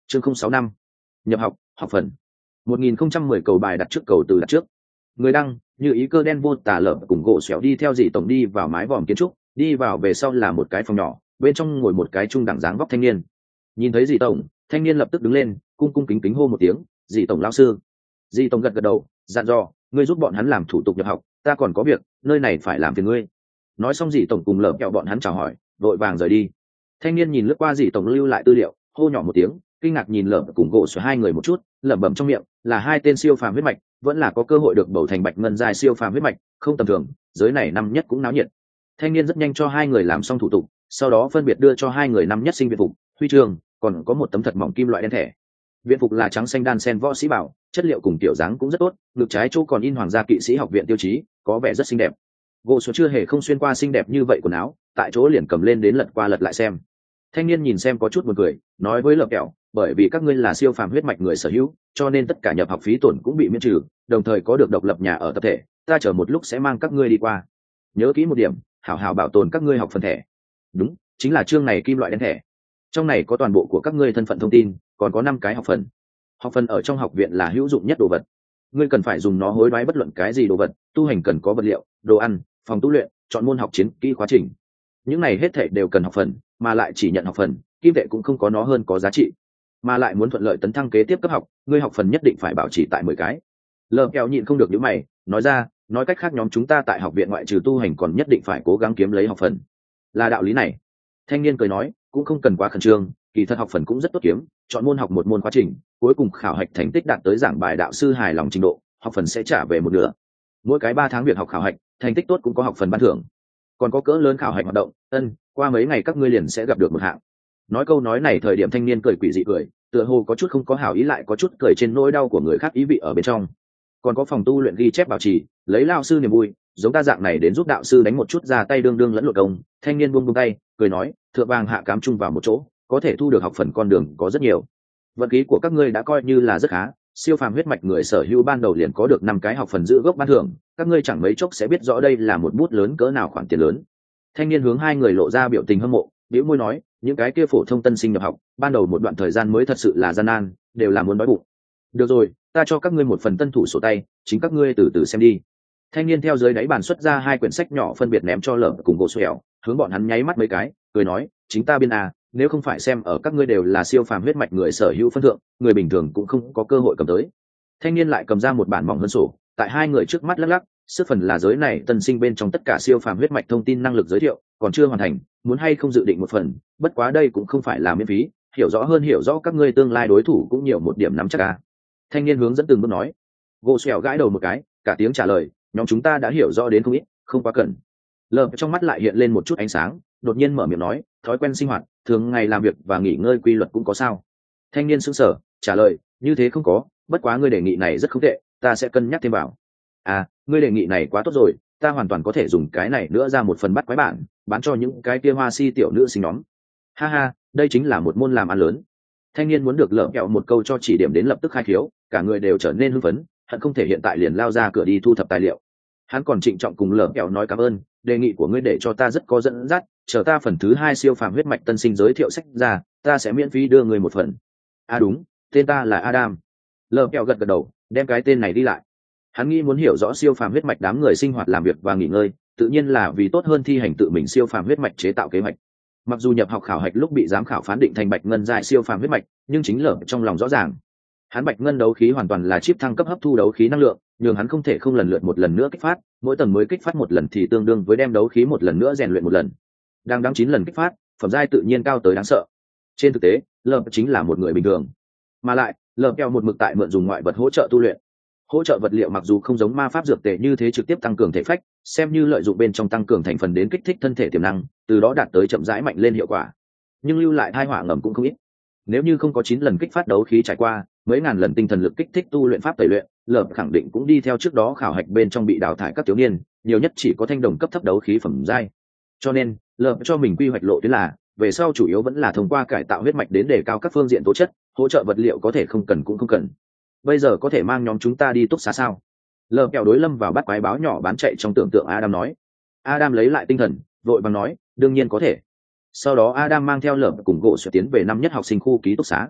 chương 065. Nhập học, học phần. 1010 cầu bài đặt trước cầu từ đặt trước. Người đăng, như ý cơ đen vô tả lở cùng gỗ xéo đi theo dì tổng đi vào mái vòm kiến trúc, đi vào về sau là một cái phòng nhỏ, bên trong ngồi một cái trung đẳng dáng vóc thanh niên. Nhìn thấy dì tổng, thanh niên lập tức đứng lên, cung cung kính kính hô một tiếng, dì tổng lão sư. Dì tổng gật gật đầu, dặn dò, ngươi giúp bọn hắn làm thủ tục nhập học, ta còn có việc, nơi này phải làm phiền ngươi. Nói xong dì tổng cùng lở kẹo bọn hắn chào hỏi, vội vàng rời đi. Thanh niên nhìn lướt qua dì tổng lưu lại tư liệu, hô nhỏ một tiếng, kinh ngạc nhìn lở cùng gỗ xéo hai người một chút, lẩm bẩm trong miệng, là hai tên siêu phàm huyết mạch, vẫn là có cơ hội được bầu thành bạch ngân giai siêu phàm huyết mạch, không tầm thường, giới này năm nhất cũng náo nhiệt. Thanh niên rất nhanh cho hai người làm xong thủ tục, sau đó phân biệt đưa cho hai người năm nhất sinh viện phục, huy chương, còn có một tấm thật mỏng kim loại đen thẻ. Viện phục là trắng xanh đan sen võ sĩ bảo, chất liệu cùng kiểu dáng cũng rất tốt, ngực trái chỗ còn in hoàng gia kỵ sĩ học viện tiêu chí, có vẻ rất xinh đẹp. Gỗ số chưa hề không xuyên qua xinh đẹp như vậy quần áo, tại chỗ liền cầm lên đến lật qua lật lại xem. Thanh niên nhìn xem có chút buồn cười, nói với lợp kẹo, bởi vì các ngươi là siêu phàm huyết mạch người sở hữu, cho nên tất cả nhập học phí tổn cũng bị miễn trừ, đồng thời có được độc lập nhà ở tập thể, ta chờ một lúc sẽ mang các ngươi đi qua. Nhớ kỹ một điểm, hảo hảo bảo tồn các ngươi học phần thẻ. Đúng, chính là chương này kim loại đen thẻ. Trong này có toàn bộ của các ngươi thân phận thông tin, còn có 5 cái học phần. Học phần ở trong học viện là hữu dụng nhất đồ vật. Ngươi cần phải dùng nó hối đoái bất luận cái gì đồ vật, tu hành cần có vật liệu, đồ ăn, phòng tu luyện, chọn môn học chiến kỹ quá trình. Những này hết thảy đều cần học phần, mà lại chỉ nhận học phần, kim tệ cũng không có nó hơn có giá trị. Mà lại muốn thuận lợi tấn thăng kế tiếp cấp học, ngươi học phần nhất định phải bảo trì tại 10 cái. Lờ kẹo nhịn không được nhíu mày, nói ra, nói cách khác nhóm chúng ta tại học viện ngoại trừ tu hành còn nhất định phải cố gắng kiếm lấy học phần. Là đạo lý này. Thanh niên cười nói, cũng không cần quá khẩn trương, kỳ thật học phần cũng rất tốt kiếm, chọn môn học một môn quá trình, cuối cùng khảo hạch thành tích đạt tới giảng bài đạo sư hài lòng trình độ, học phần sẽ trả về một nửa. Mỗi cái 3 tháng việc học khảo hạch, thành tích tốt cũng có học phần ban thưởng. Còn có cỡ lớn khảo hạch hoạt động, qua mấy ngày các ngươi liền sẽ gặp được một hạng. Nói câu nói này thời điểm thanh niên cười quỷ dị cười, tựa hồ có chút không có hảo ý lại có chút cười trên nỗi đau của người khác ý vị ở bên trong. Còn có phòng tu luyện ghi chép bảo trì, lấy lao sư niềm vui, giống ta dạng này đến giúp đạo sư đánh một chút ra tay đương đương lẫn lộn công. Thanh niên buông tay, cười nói, thượng vàng hạ cám chung vào một chỗ, có thể thu được học phần con đường có rất nhiều. Vận khí của các ngươi đã coi như là rất khá, siêu phàm huyết mạch người sở hữu ban đầu liền có được 5 cái học phần giữ gốc ban thưởng, các ngươi chẳng mấy chốc sẽ biết rõ đây là một bút lớn cỡ nào khoản tiền lớn. Thanh niên hướng hai người lộ ra biểu tình hâm mộ, bĩu môi nói, những cái kia phổ thông tân sinh nhập học, ban đầu một đoạn thời gian mới thật sự là gian nan, đều là muốn đói bụng. Được rồi, ta cho các ngươi một phần tân thủ sổ tay, chính các ngươi từ từ xem đi. Thanh niên theo dưới đáy bàn xuất ra 2 quyển sách nhỏ phân biệt ném cho Lở cùng Gỗ Xẻo, hướng bọn hắn nháy mắt mấy cái, cười nói, chính ta biên à, nếu không phải xem ở các ngươi đều là siêu phàm huyết mạch người sở hữu phân thượng, người bình thường cũng không có cơ hội cầm tới. Thanh niên lại cầm ra một bản mỏng hơn sổ, tại hai người trước mắt lắc lắc, sức phần là giới này tân sinh bên trong tất cả siêu phàm huyết mạch thông tin năng lực giới thiệu, còn chưa hoàn thành, muốn hay không dự định một phần, bất quá đây cũng không phải là miễn phí, hiểu rõ hơn hiểu rõ các ngươi tương lai đối thủ cũng nhiều một điểm nắm chắc à. Thanh niên hướng dẫn từng bước nói. Gỗ Xẻo gãi đầu một cái, cả tiếng trả lời, nhóm chúng ta đã hiểu rõ đến không ít, không quá cần. Lờ trong mắt lại hiện lên một chút ánh sáng, đột nhiên mở miệng nói, thói quen sinh hoạt, thường ngày làm việc và nghỉ ngơi quy luật cũng có sao? Thanh niên sững sờ, trả lời, như thế không có, bất quá ngươi đề nghị này rất không tệ, ta sẽ cân nhắc thêm vào. À, ngươi đề nghị này quá tốt rồi, ta hoàn toàn có thể dùng cái này nữa ra một phần bắt quái bản, bán cho những cái kia hoa si tiểu nữ sinh nhóm. Ha ha, đây chính là một môn làm ăn lớn. Thanh niên muốn được Lở kẹo một câu cho chỉ điểm đến lập tức khai khiếu, cả người đều trở nên hưng phấn, hận không thể hiện tại liền lao ra cửa đi thu thập tài liệu. Hắn còn trịnh trọng cùng Lở kẹo nói cảm ơn, đề nghị của ngươi để cho ta rất có dẫn dắt, chờ ta phần thứ 2 siêu phàm huyết mạch tân sinh giới thiệu sách ra, ta sẽ miễn phí đưa ngươi một phần. À đúng, tên ta là Adam. Lở kẹo gật gật đầu, đem cái tên này đi lại. Hắn nghĩ muốn hiểu rõ siêu phàm huyết mạch đám người sinh hoạt làm việc và nghỉ ngơi, tự nhiên là vì tốt hơn thi hành tự mình siêu phàm huyết mạch chế tạo kế hoạch. Mặc dù nhập học khảo hạch lúc bị giám khảo phán định thành bạch ngân giai siêu phàm huyết mạch, nhưng chính Lở trong lòng rõ ràng, hắn bạch ngân đấu khí hoàn toàn là chip thăng cấp hấp thu đấu khí năng lượng, nhưng hắn không thể không lần lượt một lần nữa kích phát, mỗi tầng mới kích phát một lần thì tương đương với đem đấu khí một lần nữa rèn luyện một lần. Đang đáng 9 lần kích phát, phẩm giai tự nhiên cao tới đáng sợ. Trên thực tế, Lở chính là một người bình thường, mà lại Lở kẹo một mực tại mượn dùng ngoại vật hỗ trợ tu luyện. Hỗ trợ vật liệu mặc dù không giống ma pháp dược tề như thế trực tiếp tăng cường thể phách, xem như lợi dụng bên trong tăng cường thành phần đến kích thích thân thể tiềm năng, từ đó đạt tới chậm rãi mạnh lên hiệu quả, nhưng lưu lại tai họa ngầm cũng không ít. Nếu như không có 9 lần kích phát đấu khí trải qua, mấy ngàn lần tinh thần lực kích thích tu luyện pháp tẩy luyện, Lở khẳng định cũng đi theo trước đó khảo hạch bên trong bị đào thải các thiếu niên, nhiều nhất chỉ có thanh đồng cấp thấp đấu khí phẩm giai. Cho nên, Lở cho mình quy hoạch lộ tuyến là, về sau chủ yếu vẫn là thông qua cải tạo huyết mạch đến đề cao các phương diện tố chất, hỗ trợ vật liệu có thể không cần cũng không cần. Bây giờ có thể mang nhóm chúng ta đi túc xá sao? Lở kẹo đối lâm vào bắt quái báo nhỏ bán chạy trong tưởng tượng Adam nói. Adam lấy lại tinh thần, vội vàng nói, đương nhiên có thể. Sau đó Adam mang theo Lở cùng Gỗ Xẻo tiến về năm nhất học sinh khu ký túc xá.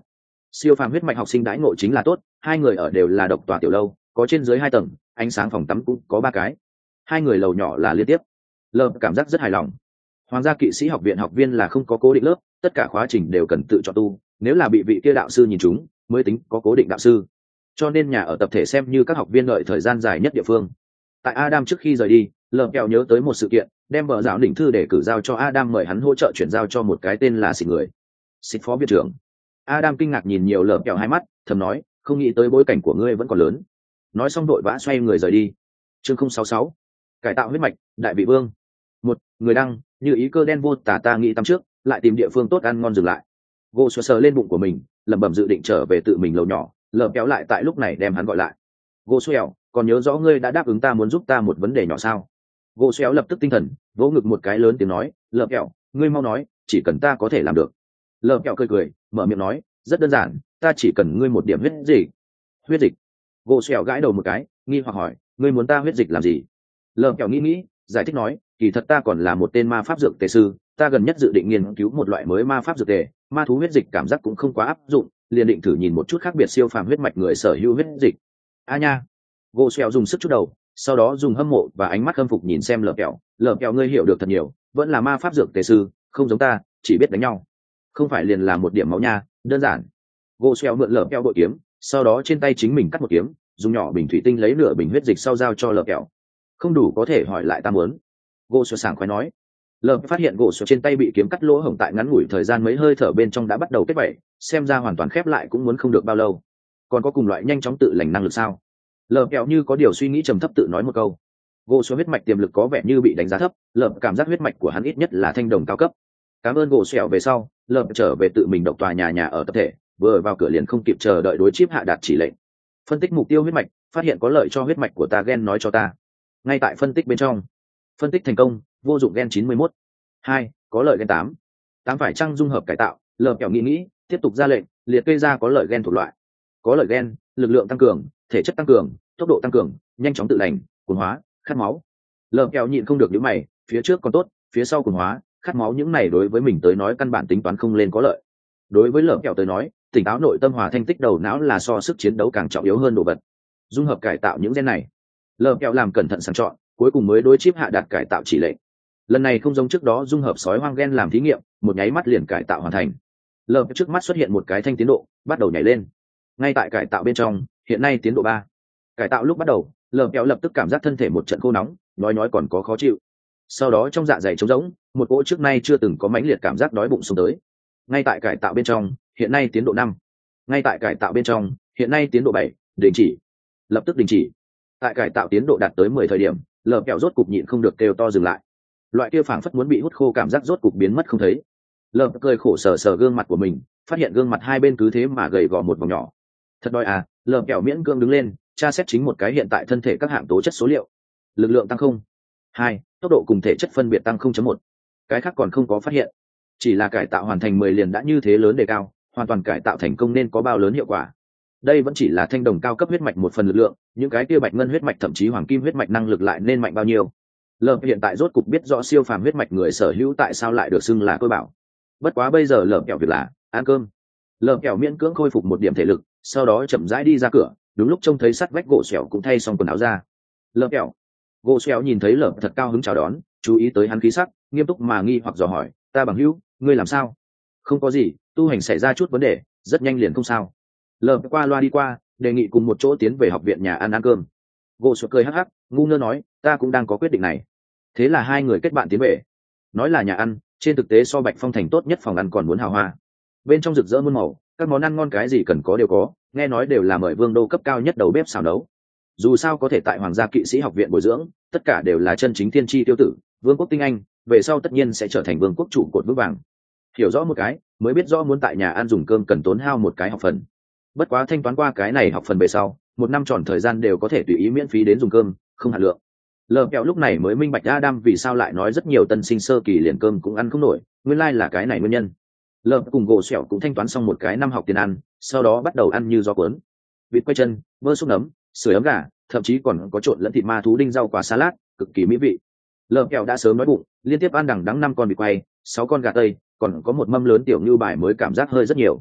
Siêu phàm huyết mạch học sinh đãi ngộ chính là tốt, hai người ở đều là độc tòa tiểu lâu, có trên dưới 2 tầng, ánh sáng phòng tắm cũng có 3 cái. Hai người lầu nhỏ là liên tiếp. Lợp cảm giác rất hài lòng. Hoàng gia kỵ sĩ học viện học viên là không có cố định lớp, tất cả khóa trình đều cần tự chọn tu, nếu là bị vị kia đạo sư nhìn chúng mới tính có cố định đạo sư. Cho nên nhà ở tập thể xem như các học viên đợi thời gian dài nhất địa phương. Tại Adam trước khi rời đi, lợp kẹo nhớ tới một sự kiện, đem vợ giáo đỉnh thư để cử giao cho Adam, mời hắn hỗ trợ chuyển giao cho một cái tên là Xịt người. Xịt phó viện trưởng. Adam kinh ngạc nhìn nhiều lợp kẹo hai mắt, thầm nói, không nghĩ tới bối cảnh của ngươi vẫn còn lớn. Nói xong đội vã xoay người rời đi. Chương 066. Cải tạo huyết mạch, đại vị vương. Một người đăng, như ý cơ đen vô tả ta nghĩ tắm trước, lại tìm địa phương tốt ăn ngon dừng lại. Gô sờ lên bụng của mình, lẩm bẩm dự định trở về tự mình lầu nhỏ, lợp kéo lại tại lúc này đem hắn gọi lại. Gô xéo, còn nhớ rõ ngươi đã đáp ứng ta muốn giúp ta một vấn đề nhỏ sao? Gô xéo lập tức tinh thần, vỗ ngực một cái lớn tiếng nói, lợp kéo, ngươi mau nói, chỉ cần ta có thể làm được. Lợp kéo cười cười, mở miệng nói, rất đơn giản, ta chỉ cần ngươi một điểm huyết dịch. Huyết dịch? Gô xéo gãi đầu một cái, nghi hoặc hỏi, ngươi muốn ta huyết dịch làm gì? Lợp kéo nghĩ, giải thích nói, kỳ thật ta còn là một tên ma pháp dược tề sư, ta gần nhất dự định nghiên cứu một loại mới ma pháp dược tề, ma thú huyết dịch cảm giác cũng không quá áp dụng, liền định thử nhìn một chút khác biệt siêu phàm huyết mạch người sở hữu huyết dịch. A nha. Gô xéo dùng sức chút đầu, sau đó dùng hâm mộ và ánh mắt khâm phục nhìn xem lợp kẹo ngươi hiểu được thật nhiều, vẫn là ma pháp dược tề sư, không giống ta chỉ biết đánh nhau, không phải liền là một điểm máu nha, đơn giản. Gô xéo mượn lợp kẹo bội kiếm, sau đó trên tay chính mình cắt một kiếm, dùng nhỏ bình thủy tinh lấy nửa bình huyết dịch sau giao cho lợp kẹo. Không đủ có thể hỏi lại ta muốn. Gô xéo sảng khoái nói. Lợp phát hiện gỗ xéo trên tay bị kiếm cắt lỗ hổng, tại ngắn ngủi thời gian mấy hơi thở bên trong đã bắt đầu kết vảy, xem ra hoàn toàn khép lại cũng muốn không được bao lâu. Còn có cùng loại nhanh chóng tự lành năng lực sao? Lợp kẹo như có điều suy nghĩ trầm thấp tự nói một câu. Gỗ xéo huyết mạch tiềm lực có vẻ như bị đánh giá thấp, lợp cảm giác huyết mạch của hắn ít nhất là thanh đồng cao cấp. Cảm ơn gỗ xéo về sau, lợp trở về tự mình độc tòa nhà ở tập thể, vừa vào cửa liền không kịp chờ đợi đối chip hạ đạt chỉ lệnh. Phân tích mục tiêu huyết mạch, phát hiện có lợi cho huyết mạch của ta gen nói cho ta. Ngay tại phân tích bên trong, phân tích thành công, vô dụng gen 91. 2, có lợi gen 8. 8 phải chăng dung hợp cải tạo, lợp kẹo nghĩ, tiếp tục ra lệnh, liệt kê ra có lợi gen thuộc loại. Có lợi gen, lực lượng tăng cường, thể chất tăng cường, tốc độ tăng cường, nhanh chóng tự lành, cuồng hóa, khát máu. Lợp kẹo nhịn không được những mày, phía trước còn tốt, phía sau cuồng hóa, khát máu những này đối với mình tới nói căn bản tính toán không lên có lợi. Đối với lợp kẹo tới nói, tỉnh táo nội tâm hòa thanh tích đầu não là so sức chiến đấu càng trọng yếu hơn đồ vật. Dung hợp cải tạo những gen này, lợp kẹo làm cẩn thận sàng chọn, cuối cùng mới đối chip hạ đạt cải tạo chỉ lệnh. Lần này không giống trước đó dung hợp sói hoang gen làm thí nghiệm, một nháy mắt liền cải tạo hoàn thành. Lợp trước mắt xuất hiện một cái thanh tiến độ, bắt đầu nhảy lên. Ngay tại cải tạo bên trong, hiện nay tiến độ 3. Cải tạo lúc bắt đầu, lợp kẹo lập tức cảm giác thân thể một trận khô nóng, nói còn có khó chịu. Sau đó trong dạ dày trống rỗng, một cỗ trước nay chưa từng có mãnh liệt cảm giác đói bụng xông tới. Ngay tại cải tạo bên trong, hiện nay tiến độ 5. Ngay tại cải tạo bên trong, hiện nay tiến độ 7, đình chỉ. Lập tức đình chỉ. Tại cải tạo tiến độ đạt tới 10 thời điểm, lợp kẹo rốt cục nhịn không được kêu to dừng lại. Loại kia phảng phất muốn bị hút khô cảm giác rốt cục biến mất không thấy. Lợp cười khổ sờ gương mặt của mình, phát hiện gương mặt hai bên cứ thế mà gầy gò một vòng nhỏ. Thật đói à? Lợp kẹo miễn cưỡng đứng lên, tra xét chính một cái hiện tại thân thể các hạng tố chất số liệu. Lực lượng tăng 0. 2, tốc độ cùng thể chất phân biệt tăng 0.1. Cái khác còn không có phát hiện. Chỉ là cải tạo hoàn thành 10 liền đã như thế lớn đề cao, hoàn toàn cải tạo thành công nên có bao lớn hiệu quả. Đây vẫn chỉ là thanh đồng cao cấp huyết mạch một phần lực lượng, những cái kia bạch ngân huyết mạch thậm chí hoàng kim huyết mạch năng lực lại nên mạnh bao nhiêu. Lợp hiện tại rốt cục biết rõ siêu phàm huyết mạch người sở hữu tại sao lại được xưng là tôi bảo. Bất quá bây giờ lợp kẹo việc là ăn cơm. Lợp kẹo miễn cưỡng khôi phục một điểm thể lực, sau đó chậm rãi đi ra cửa, đúng lúc trông thấy sắt vách gỗ xẻo cũng thay xong quần áo ra. Lợp kẹo. Gỗ xẻo nhìn thấy lợp thật cao hứng chào đón, chú ý tới hắn khí sắc, nghiêm túc mà nghi hoặc dò hỏi, ta bằng hữu, ngươi làm sao? Không có gì, tu hành xảy ra chút vấn đề, rất nhanh liền không sao. Lợp qua loa đi qua, đề nghị cùng một chỗ tiến về học viện nhà ăn cơm. Gỗ xẻo cười hắc hắc, ngu ngơ nói, ta cũng đang có quyết định này. Thế là hai người kết bạn tiến về. Nói là nhà ăn, trên thực tế so Bạch Phong thành tốt nhất phòng ăn còn muốn hào hoa. Bên trong rực rỡ muôn màu, các món ăn ngon cái gì cần có đều có, nghe nói đều là mời vương đô cấp cao nhất đầu bếp xào nấu. Dù sao có thể tại Hoàng gia kỵ sĩ học viện bồi dưỡng, tất cả đều là chân chính tiên tri tiêu tử, vương quốc tinh anh, về sau tất nhiên sẽ trở thành vương quốc trụ cột vững vàng. Hiểu rõ một cái, mới biết rõ muốn tại nhà ăn dùng cơm cần tốn hao một cái học phần. Bất quá thanh toán qua cái này học phần về sau, 1 năm tròn thời gian đều có thể tùy ý miễn phí đến dùng cơm, không hạn lượng. Lợp kẹo lúc này mới minh bạch Adam vì sao lại nói rất nhiều tân sinh sơ kỳ liền cơm cũng ăn không nổi, nguyên lai là cái này nguyên nhân. Lợp cùng gỗ xẻo cũng thanh toán xong một cái năm học tiền ăn, sau đó bắt đầu ăn như gió cuốn. Vịt quay chân, bơ xúc nấm, sưởi ấm gà, thậm chí còn có trộn lẫn thịt ma thú đinh rau quả salad, cực kỳ mỹ vị. Lợp kẹo đã sớm đói bụng, liên tiếp ăn đằng đẵng 5 con vịt quay, 6 con gà tây, còn có một mâm lớn tiểu ngưu bài mới cảm giác hơi rất nhiều.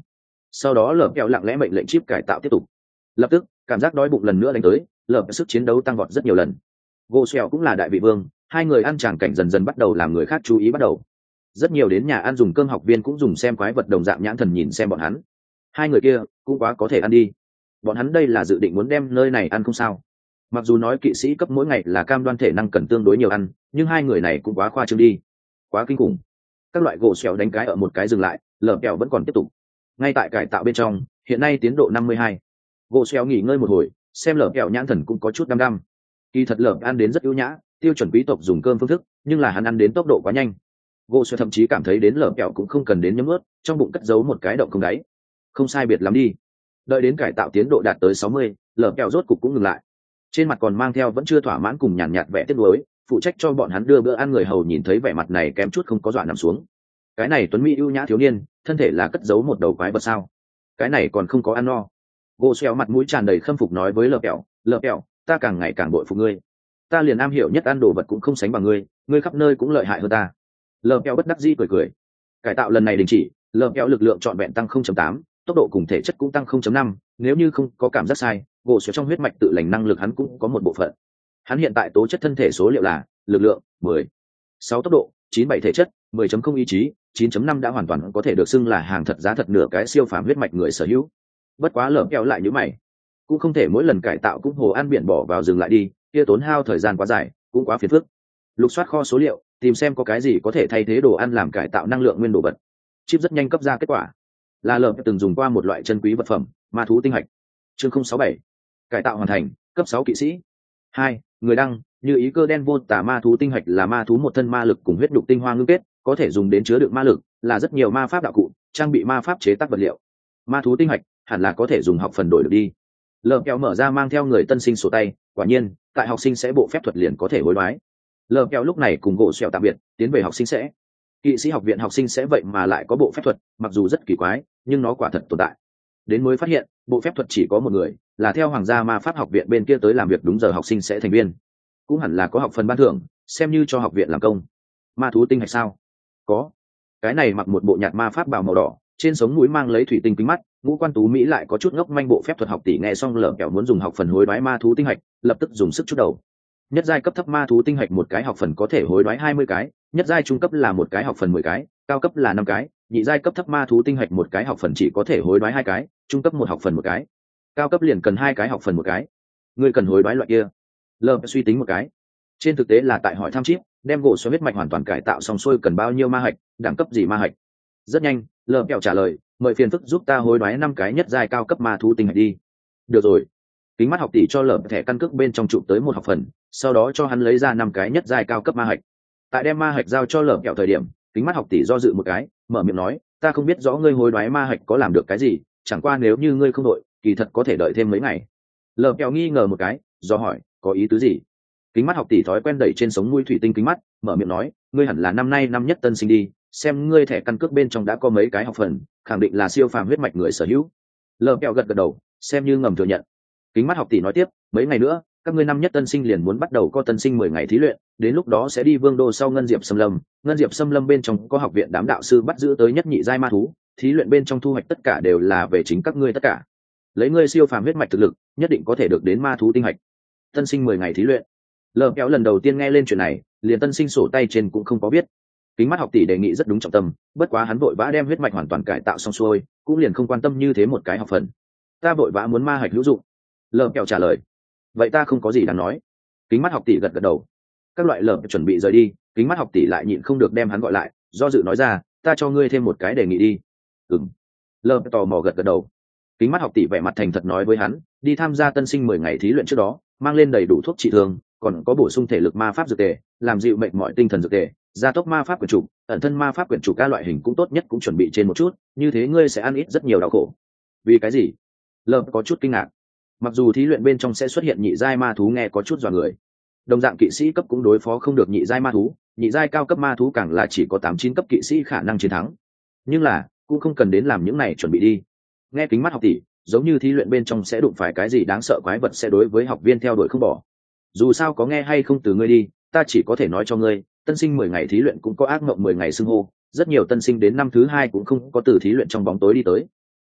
sau đó lợp kẹo lặng lẽ mệnh lệnh chip cải tạo tiếp tục. Lập tức cảm giác đói bụng lần nữa đánh tới, lợp sức chiến đấu tăng vọt rất nhiều lần. Gỗ xèo cũng là đại vị vương, hai người ăn tràng cảnh dần dần bắt đầu làm người khác chú ý bắt đầu. Rất nhiều đến nhà ăn dùng cơm học viên cũng dùng xem quái vật đồng dạng nhãn thần nhìn xem bọn hắn. Hai người kia cũng quá có thể ăn đi, bọn hắn đây là dự định muốn đem nơi này ăn không sao? Mặc dù nói kỵ sĩ cấp mỗi ngày là cam đoan thể năng cần tương đối nhiều ăn, nhưng hai người này cũng quá khoa trương đi, quá kinh khủng. Các loại gỗ xèo đánh cái ở một cái dừng lại, lợp kẹo vẫn còn tiếp tục. Ngay tại cải tạo bên trong, hiện nay tiến độ 52. Gỗ xèo nghỉ ngơi một hồi, xem lợp kẹo nhãn thần cũng có chút đăm đăm. Kỳ thật lợp ăn đến rất ưu nhã, tiêu chuẩn quý tộc dùng cơm phương thức, nhưng là hắn ăn đến tốc độ quá nhanh. Gỗ xèo thậm chí cảm thấy đến lợp kẹo cũng không cần đến nhấm ướt, trong bụng cất giấu một cái động không đáy. Không sai biệt lắm đi. Đợi đến cải tạo tiến độ đạt tới 60, lợp kẹo rốt cục cũng ngừng lại. Trên mặt còn mang theo vẫn chưa thỏa mãn cùng nhàn nhạt vẻ tiếc nuối, phụ trách cho bọn hắn đưa bữa ăn người hầu nhìn thấy vẻ mặt này kém chút không có dọa nằm xuống. Cái này tuấn mỹ ưu nhã thiếu niên, thân thể là cất giấu một đầu quái vật sao? Cái này còn không có ăn no. Gỗ xèo mặt mũi tràn đầy khâm phục nói với lợp kẹo, ta càng ngày càng bội phục ngươi. Ta liền am hiểu nhất ăn đồ vật cũng không sánh bằng ngươi, ngươi khắp nơi cũng lợi hại hơn ta. Lợp kẹo bất đắc dĩ cười. Cải tạo lần này đình chỉ, lợp kẹo lực lượng trọn vẹn tăng 0.8, tốc độ cùng thể chất cũng tăng 0.5, nếu như không có cảm giác sai, gỗ xèo trong huyết mạch tự lành năng lực hắn cũng có một bộ phận. Hắn hiện tại tố chất thân thể số liệu là lực lượng 10, 6 tốc độ, 97 thể chất, 10.0 ý chí, 9.5 đã hoàn toàn có thể được xưng là hàng thật giá thật nửa cái siêu phàm huyết mạch người sở hữu. Bất quá lợp kẹo lại như mày, cũng không thể mỗi lần cải tạo cũng hồ ăn biển bỏ vào dừng lại đi, kia tốn hao thời gian quá dài, cũng quá phiền phức. Lục soát kho số liệu, tìm xem có cái gì có thể thay thế đồ ăn làm cải tạo năng lượng nguyên đồ vật. Chip rất nhanh cấp ra kết quả, là lợp từng dùng qua một loại chân quý vật phẩm, ma thú tinh hạch. Chương 067, cải tạo hoàn thành, cấp 6 kỵ sĩ. 2. Người đăng, như ý cơ đen vô tả ma thú tinh hạch là ma thú một thân ma lực cùng huyết đục tinh hoa ngưng kết, có thể dùng đến chứa đựng ma lực, là rất nhiều ma pháp đạo cụ, trang bị ma pháp chế tác vật liệu. Ma thú tinh hạch hẳn là có thể dùng học phần đổi được đi. Lợp kẹo mở ra mang theo người tân sinh sổ tay, quả nhiên, tại học sinh sẽ bộ phép thuật liền có thể hối đoái. Lợp kẹo lúc này cùng gỗ xèo tạm biệt, tiến về học sinh sẽ. Kỵ sĩ học viện học sinh sẽ vậy mà lại có bộ phép thuật, mặc dù rất kỳ quái, nhưng nó quả thật tồn tại. Đến mới phát hiện, bộ phép thuật chỉ có một người, là theo hoàng gia ma pháp học viện bên kia tới làm việc đúng giờ học sinh sẽ thành viên. Cũng hẳn là có học phần ban thưởng, xem như cho học viện làm công. Ma thú tinh hạch sao? Có. Cái này mặc một bộ nhạt ma pháp bào màu đỏ, trên sống mũi mang lấy thủy tinh kính mắt, ngũ quan tú mỹ lại có chút ngốc manh bộ phép thuật học tỷ nghe xong lở kẹo muốn dùng học phần hối đoái ma thú tinh hạch, lập tức dùng sức chút đầu. Nhất giai cấp thấp ma thú tinh hạch một cái học phần có thể hối đoái 20 cái, nhất giai trung cấp là một cái học phần 10 cái, cao cấp là 5 cái, nhị giai cấp thấp ma thú tinh hạch một cái học phần chỉ có thể hối đoái 2 cái, trung cấp một học phần một cái, cao cấp liền cần 2 cái học phần một cái. Ngươi cần hối đoái loại kia. Lờ suy tính một cái. Trên thực tế là tại hỏi thăm chip, đem gỗ xoáy huyết mạch hoàn toàn cải tạo xong xuôi cần bao nhiêu ma hạch, đẳng cấp gì ma hạch. Rất nhanh, Lờ kẹo trả lời, mời phiền phức giúp ta hối đoái 5 cái nhất giai cao cấp ma thú tinh hạch đi. Được rồi. Kính mắt học tỷ cho Lờ thẻ căn cước bên trong chụp tới một học phần, sau đó cho hắn lấy ra 5 cái nhất giai cao cấp ma hạch. Tại đem ma hạch giao cho Lờ kẹo thời điểm, kính mắt học tỷ do dự một cái, mở miệng nói, ta không biết rõ ngươi hối đoái ma hạch có làm được cái gì, chẳng qua nếu như ngươi không đội, kỳ thật có thể đợi thêm mấy ngày. Lờ kẹo nghi ngờ một cái, do hỏi, có ý tứ gì? Kính mắt học tỷ thói quen đẩy trên sống mũi thủy tinh kính mắt, mở miệng nói, ngươi hẳn là năm nay năm nhất tân sinh đi, xem ngươi thẻ căn cước bên trong đã có mấy cái học phần, khẳng định là siêu phàm huyết mạch người sở hữu. Lờ kẹo gật gật đầu, xem như ngầm thừa nhận. Kính mắt học tỷ nói tiếp, mấy ngày nữa, các ngươi năm nhất tân sinh liền muốn bắt đầu có tân sinh 10 ngày thí luyện, đến lúc đó sẽ đi vương đô sau ngân diệp xâm lâm. Ngân diệp xâm lâm bên trong có học viện đám đạo sư bắt giữ tới nhất nhị giai ma thú, thí luyện bên trong thu hoạch tất cả đều là về chính các ngươi tất cả. Lấy ngươi siêu phàm huyết mạch thực lực, nhất định có thể được đến ma thú tinh hạch. Tân sinh 10 ngày thí luyện. Lờ kéo lần đầu tiên nghe lên chuyện này, liền tân sinh sổ tay trên cũng không có biết. Kính mắt học tỷ đề nghị rất đúng trọng tâm, bất quá hắn vội vã đem huyết mạch hoàn toàn cải tạo xong xuôi, cũng liền không quan tâm như thế một cái học phần. Ta vội vã muốn ma hạch hữu dụng. Lờ kéo trả lời. Vậy ta không có gì đáng nói. Kính mắt học tỷ gật gật đầu. Các loại lờ chuẩn bị rời đi, kính mắt học tỷ lại nhịn không được đem hắn gọi lại, do dự nói ra, ta cho ngươi thêm một cái đề nghị đi. Lờ tò mò gật gật đầu. Kính mắt học tỷ vẻ mặt thành thật nói với hắn, đi tham gia tân sinh 10 ngày thí luyện trước đó, mang lên đầy đủ thuốc trị thương, còn có bổ sung thể lực ma pháp dược tề, làm dịu mệt mỏi tinh thần dược tề, gia tốc ma pháp quyển trục, ẩn thân ma pháp quyển trục, các loại hình cũng tốt nhất cũng chuẩn bị trên một chút, như thế ngươi sẽ ăn ít rất nhiều đau khổ. Vì cái gì? Lờ có chút kinh ngạc. Mặc dù thí luyện bên trong sẽ xuất hiện nhị giai ma thú nghe có chút dọa người, đồng dạng kỵ sĩ cấp cũng đối phó không được nhị giai ma thú, nhị giai cao cấp ma thú càng là chỉ có 8-9 cấp kỵ sĩ khả năng chiến thắng. Nhưng là cũng không cần đến làm những này chuẩn bị đi. Nghe kính mắt học tỷ, giống như thí luyện bên trong sẽ đụng phải cái gì đáng sợ quái vật sẽ đối với học viên theo đuổi không bỏ. Dù sao có nghe hay không từ ngươi đi, ta chỉ có thể nói cho ngươi, tân sinh 10 ngày thí luyện cũng có ác mộng 10 ngày xưng hô, rất nhiều tân sinh đến năm thứ 2 cũng không có từ thí luyện trong bóng tối đi tới.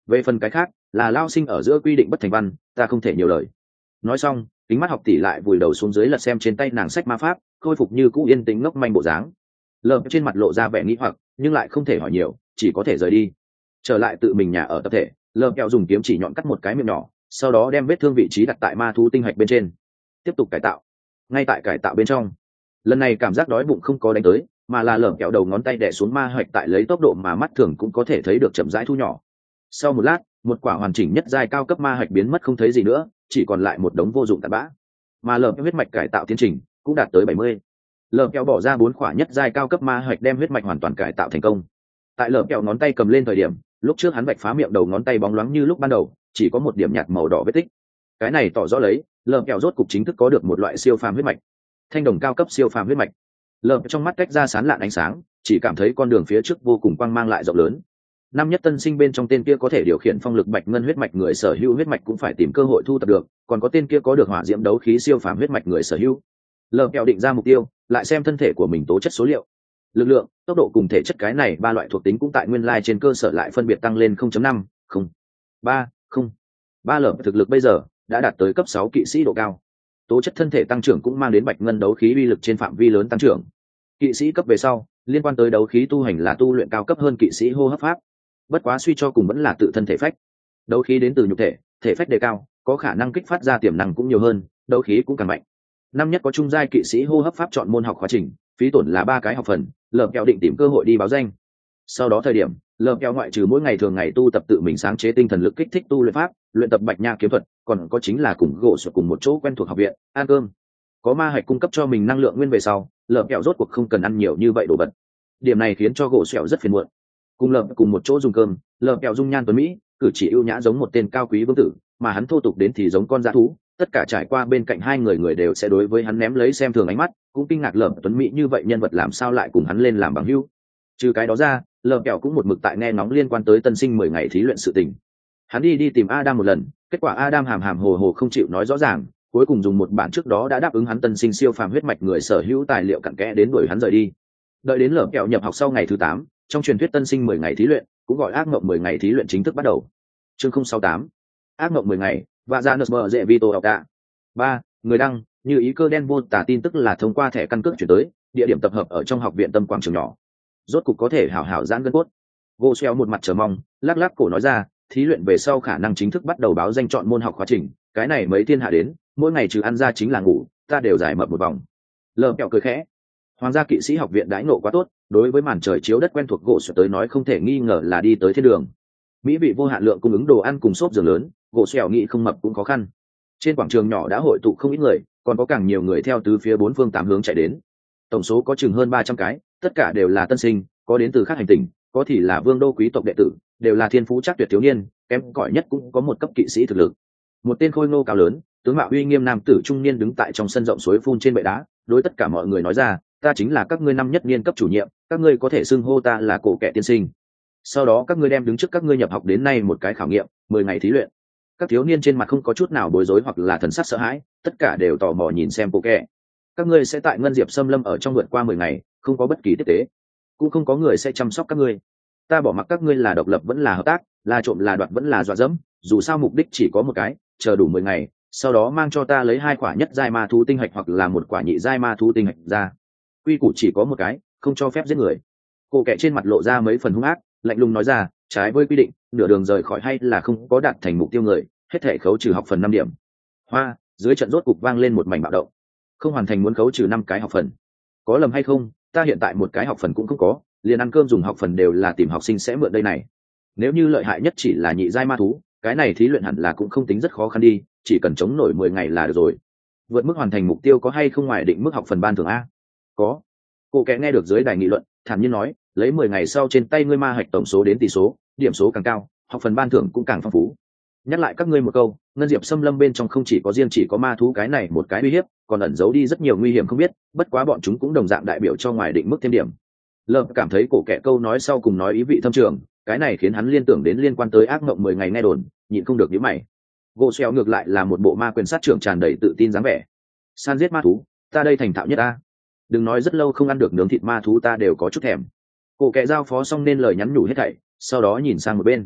về phần cái khác là lao sinh ở giữa quy định bất thành văn, ta không thể nhiều lời. Nói xong kính mắt học tỷ lại vùi đầu xuống dưới lật xem trên tay nàng sách ma pháp, khôi phục như cũ yên tĩnh ngốc manh bộ dáng. Lợm trên mặt lộ ra vẻ nghĩ hoặc nhưng lại không thể hỏi nhiều, chỉ có thể rời đi. Trở lại tự mình nhà ở tập thể, lợm kẹo dùng kiếm chỉ nhọn cắt một cái miệng nhỏ, sau đó đem vết thương vị trí đặt tại ma thú tinh hạch bên trên, tiếp tục cải tạo. Ngay tại cải tạo bên trong, lần này cảm giác đói bụng không có đánh tới, mà là lợm kẹo đầu ngón tay đè xuống ma hạch tại lấy tốc độ mà mắt thường cũng có thể thấy được chậm rãi thu nhỏ. Sau một lát, một quả hoàn chỉnh nhất giai cao cấp ma hạch biến mất không thấy gì nữa, chỉ còn lại một đống vô dụng tàn bã. Mà lợm huyết mạch cải tạo tiến trình cũng đạt tới 70. Lợm kẹo bỏ ra 4 quả nhất giai cao cấp ma hạch đem huyết mạch hoàn toàn cải tạo thành công. Tại lợm kẹo ngón tay cầm lên thời điểm, lúc trước hắn vạch phá miệng đầu ngón tay bóng loáng như lúc ban đầu, chỉ có một điểm nhạt màu đỏ vết tích. Cái này tỏ rõ lấy lợm kẹo rốt cục chính thức có được một loại siêu phàm huyết mạch, thanh đồng cao cấp siêu phàm huyết mạch. Lợm trong mắt cách ra sán lạn ánh sáng, chỉ cảm thấy con đường phía trước vô cùng quang mang lại rộng lớn. Năm nhất tân sinh bên trong tên kia có thể điều khiển phong lực bạch ngân huyết mạch người sở hữu huyết mạch cũng phải tìm cơ hội thu tập được, còn có tên kia có được hỏa diễm đấu khí siêu phàm huyết mạch người sở hữu. Lợm kẹo định ra mục tiêu, lại xem thân thể của mình tố chất số liệu, lực lượng, tốc độ cùng thể chất, cái này ba loại thuộc tính cũng tại nguyên lai trên cơ sở lại phân biệt tăng lên 0.5, 0, 3, 0. Ba lợm thực lực bây giờ đã đạt tới cấp 6 kỵ sĩ độ cao. Tố chất thân thể tăng trưởng cũng mang đến bạch ngân đấu khí uy lực trên phạm vi lớn tăng trưởng. Kỵ sĩ cấp về sau, liên quan tới đấu khí tu hành là tu luyện cao cấp hơn kỵ sĩ hô hấp pháp. Bất quá suy cho cùng vẫn là tự thân thể phách. Đấu khí đến từ nhục thể, thể phách đề cao, có khả năng kích phát ra tiềm năng cũng nhiều hơn, đấu khí cũng càng mạnh. Năm nhất có trung giai kỵ sĩ hô hấp pháp chọn môn học khóa trình, phí tổn là 3 cái học phần, lợm kẹo định tìm cơ hội đi báo danh. Sau đó thời điểm, lợm kẹo ngoại trừ mỗi ngày thường ngày tu tập tự mình sáng chế tinh thần lực kích thích tu luyện pháp, luyện tập bạch nha kiếm thuật, còn có chính là cùng gỗ sửa cùng một chỗ quen thuộc học viện, ăn cơm. Có ma hạch cung cấp cho mình năng lượng nguyên về sau, lợm kẹo rốt cuộc không cần ăn nhiều như vậy đồ vật. Điểm này khiến cho gỗ sẹo rất phiền muộn. Cùng lợm cùng một chỗ dùng cơm, lợm kẹo dung nhan tuấn mỹ, cử chỉ ưu nhã giống một tên cao quý vương tử, mà hắn thô tục đến thì giống con dã thú. Tất cả trải qua bên cạnh hai người đều sẽ đối với hắn ném lấy xem thường ánh mắt, cũng kinh ngạc lợm tuấn mỹ như vậy nhân vật làm sao lại cùng hắn lên làm bằng hữu. Trừ cái đó ra, lợm kẹo cũng một mực tại nghe ngóng liên quan tới tân sinh 10 ngày thí luyện sự tình. Hắn đi tìm Adam một lần, kết quả Adam hàm hàm hồ hồ không chịu nói rõ ràng, cuối cùng dùng một bản trước đó đã đáp ứng hắn tân sinh siêu phàm huyết mạch người sở hữu tài liệu cặn kẽ đến đuổi hắn rời đi. Đợi đến lợm kẹo nhập học sau ngày thứ 8, trong truyền thuyết tân sinh 10 ngày thí luyện, cũng gọi ác mộng 10 ngày thí luyện chính thức bắt đầu. Chương 068. Ác mộng 10 ngày, và ra nợ dễ Vito học tạ. 3. Người đăng, như ý cơ đen vô tả tin tức là thông qua thẻ căn cước chuyển tới, địa điểm tập hợp ở trong học viện tâm quảng trường nhỏ. Rốt cục có thể hảo hảo giãn gân cốt. Gỗ xeo một mặt chờ mong, lắc lắc cổ nói ra, thí luyện về sau khả năng chính thức bắt đầu báo danh chọn môn học khóa trình, cái này mấy thiên hạ đến, mỗi ngày trừ ăn ra chính là ngủ, ta đều giải mập một vòng. Lợm kẹo cười khẽ. Hoàng gia kỵ sĩ học viện đãi ngộ quá tốt, đối với màn trời chiếu đất quen thuộc gỗ xeo tới nói không thể nghi ngờ là đi tới thiên đường. Mỹ vị vô hạn lượng cung ứng đồ ăn cùng xốp giường lớn, gỗ xeo nghĩ không mập cũng khó khăn. Trên quảng trường nhỏ đã hội tụ không ít người, còn có càng nhiều người theo từ phía bốn phương tám hướng chạy đến. Tổng số có chừng hơn 300 cái, tất cả đều là tân sinh, có đến từ khác hành tinh, có thì là vương đô quý tộc đệ tử, đều là thiên phú chắc tuyệt thiếu niên, kém cỏi nhất cũng có một cấp kỵ sĩ thực lực. Một tên khôi ngô cao lớn, tướng mạo uy nghiêm nam tử trung niên đứng tại trong sân rộng suối phun trên bệ đá, đối tất cả mọi người nói ra, ta chính là các ngươi năm nhất niên cấp chủ nhiệm, các ngươi có thể xưng hô ta là cổ kẻ tiên sinh. Sau đó các ngươi đem đứng trước các ngươi nhập học đến nay một cái khảo nghiệm, 10 ngày thí luyện. Các thiếu niên trên mặt không có chút nào bối rối hoặc là thần sắc sợ hãi, tất cả đều tò mò nhìn xem cổ kẻ. Các ngươi sẽ tại ngân diệp xâm lâm ở trong vượt qua 10 ngày, không có bất kỳ tiếp tế, cũng không có người sẽ chăm sóc các ngươi. Ta bỏ mặc các ngươi là độc lập vẫn là hợp tác, là trộm là đoạt vẫn là dọa dẫm, dù sao mục đích chỉ có một cái, chờ đủ 10 ngày, sau đó mang cho ta lấy 2 quả nhất giai ma thú tinh hạch hoặc là một quả nhị giai ma thú tinh hạch ra. Quy củ chỉ có một cái, không cho phép giết người. Cô kẻ trên mặt lộ ra mấy phần hung ác, lạnh lùng nói ra, trái với quy định, nửa đường rời khỏi hay là không có đạt thành mục tiêu người, hết thể khấu trừ học phần 5 điểm. Hoa, dưới trận rốt cục vang lên một mảnh bạo động. Không hoàn thành muốn khấu trừ 5 cái học phần. Có lầm hay không, ta hiện tại một cái học phần cũng không có, liền ăn cơm dùng học phần đều là tìm học sinh sẽ mượn đây này. Nếu như lợi hại nhất chỉ là nhị giai ma thú, cái này thí luyện hẳn là cũng không tính rất khó khăn đi, chỉ cần chống nổi 10 ngày là được rồi. Vượt mức hoàn thành mục tiêu có hay không ngoài định mức học phần ban thưởng a? Có. Cô kẻ nghe được dưới đài nghị luận, thản nhiên nói, lấy 10 ngày sau trên tay ngươi ma hạch tổng số đến tỷ số, điểm số càng cao, học phần ban thưởng cũng càng phong phú. Nhắc lại các ngươi một câu, ngân diệp xâm lâm bên trong không chỉ có riêng chỉ có ma thú cái này một cái uy hiếp, còn ẩn giấu đi rất nhiều nguy hiểm không biết, bất quá bọn chúng cũng đồng dạng đại biểu cho ngoài định mức thêm điểm. Lợm cảm thấy cổ kẻ câu nói sau cùng nói ý vị thâm trường, cái này khiến hắn liên tưởng đến liên quan tới ác mộng 10 ngày nghe đồn, nhịn không được nhíu mày. Gỗ xeo ngược lại là một bộ ma quyền sát trưởng tràn đầy tự tin dáng vẻ. San giết ma thú, ta đây thành thạo nhất a. Đừng nói rất lâu không ăn được nướng thịt ma thú ta đều có chút thèm. Cổ kẻ giao phó xong nên lời nhắn nhủ hết thảy, sau đó nhìn sang một bên.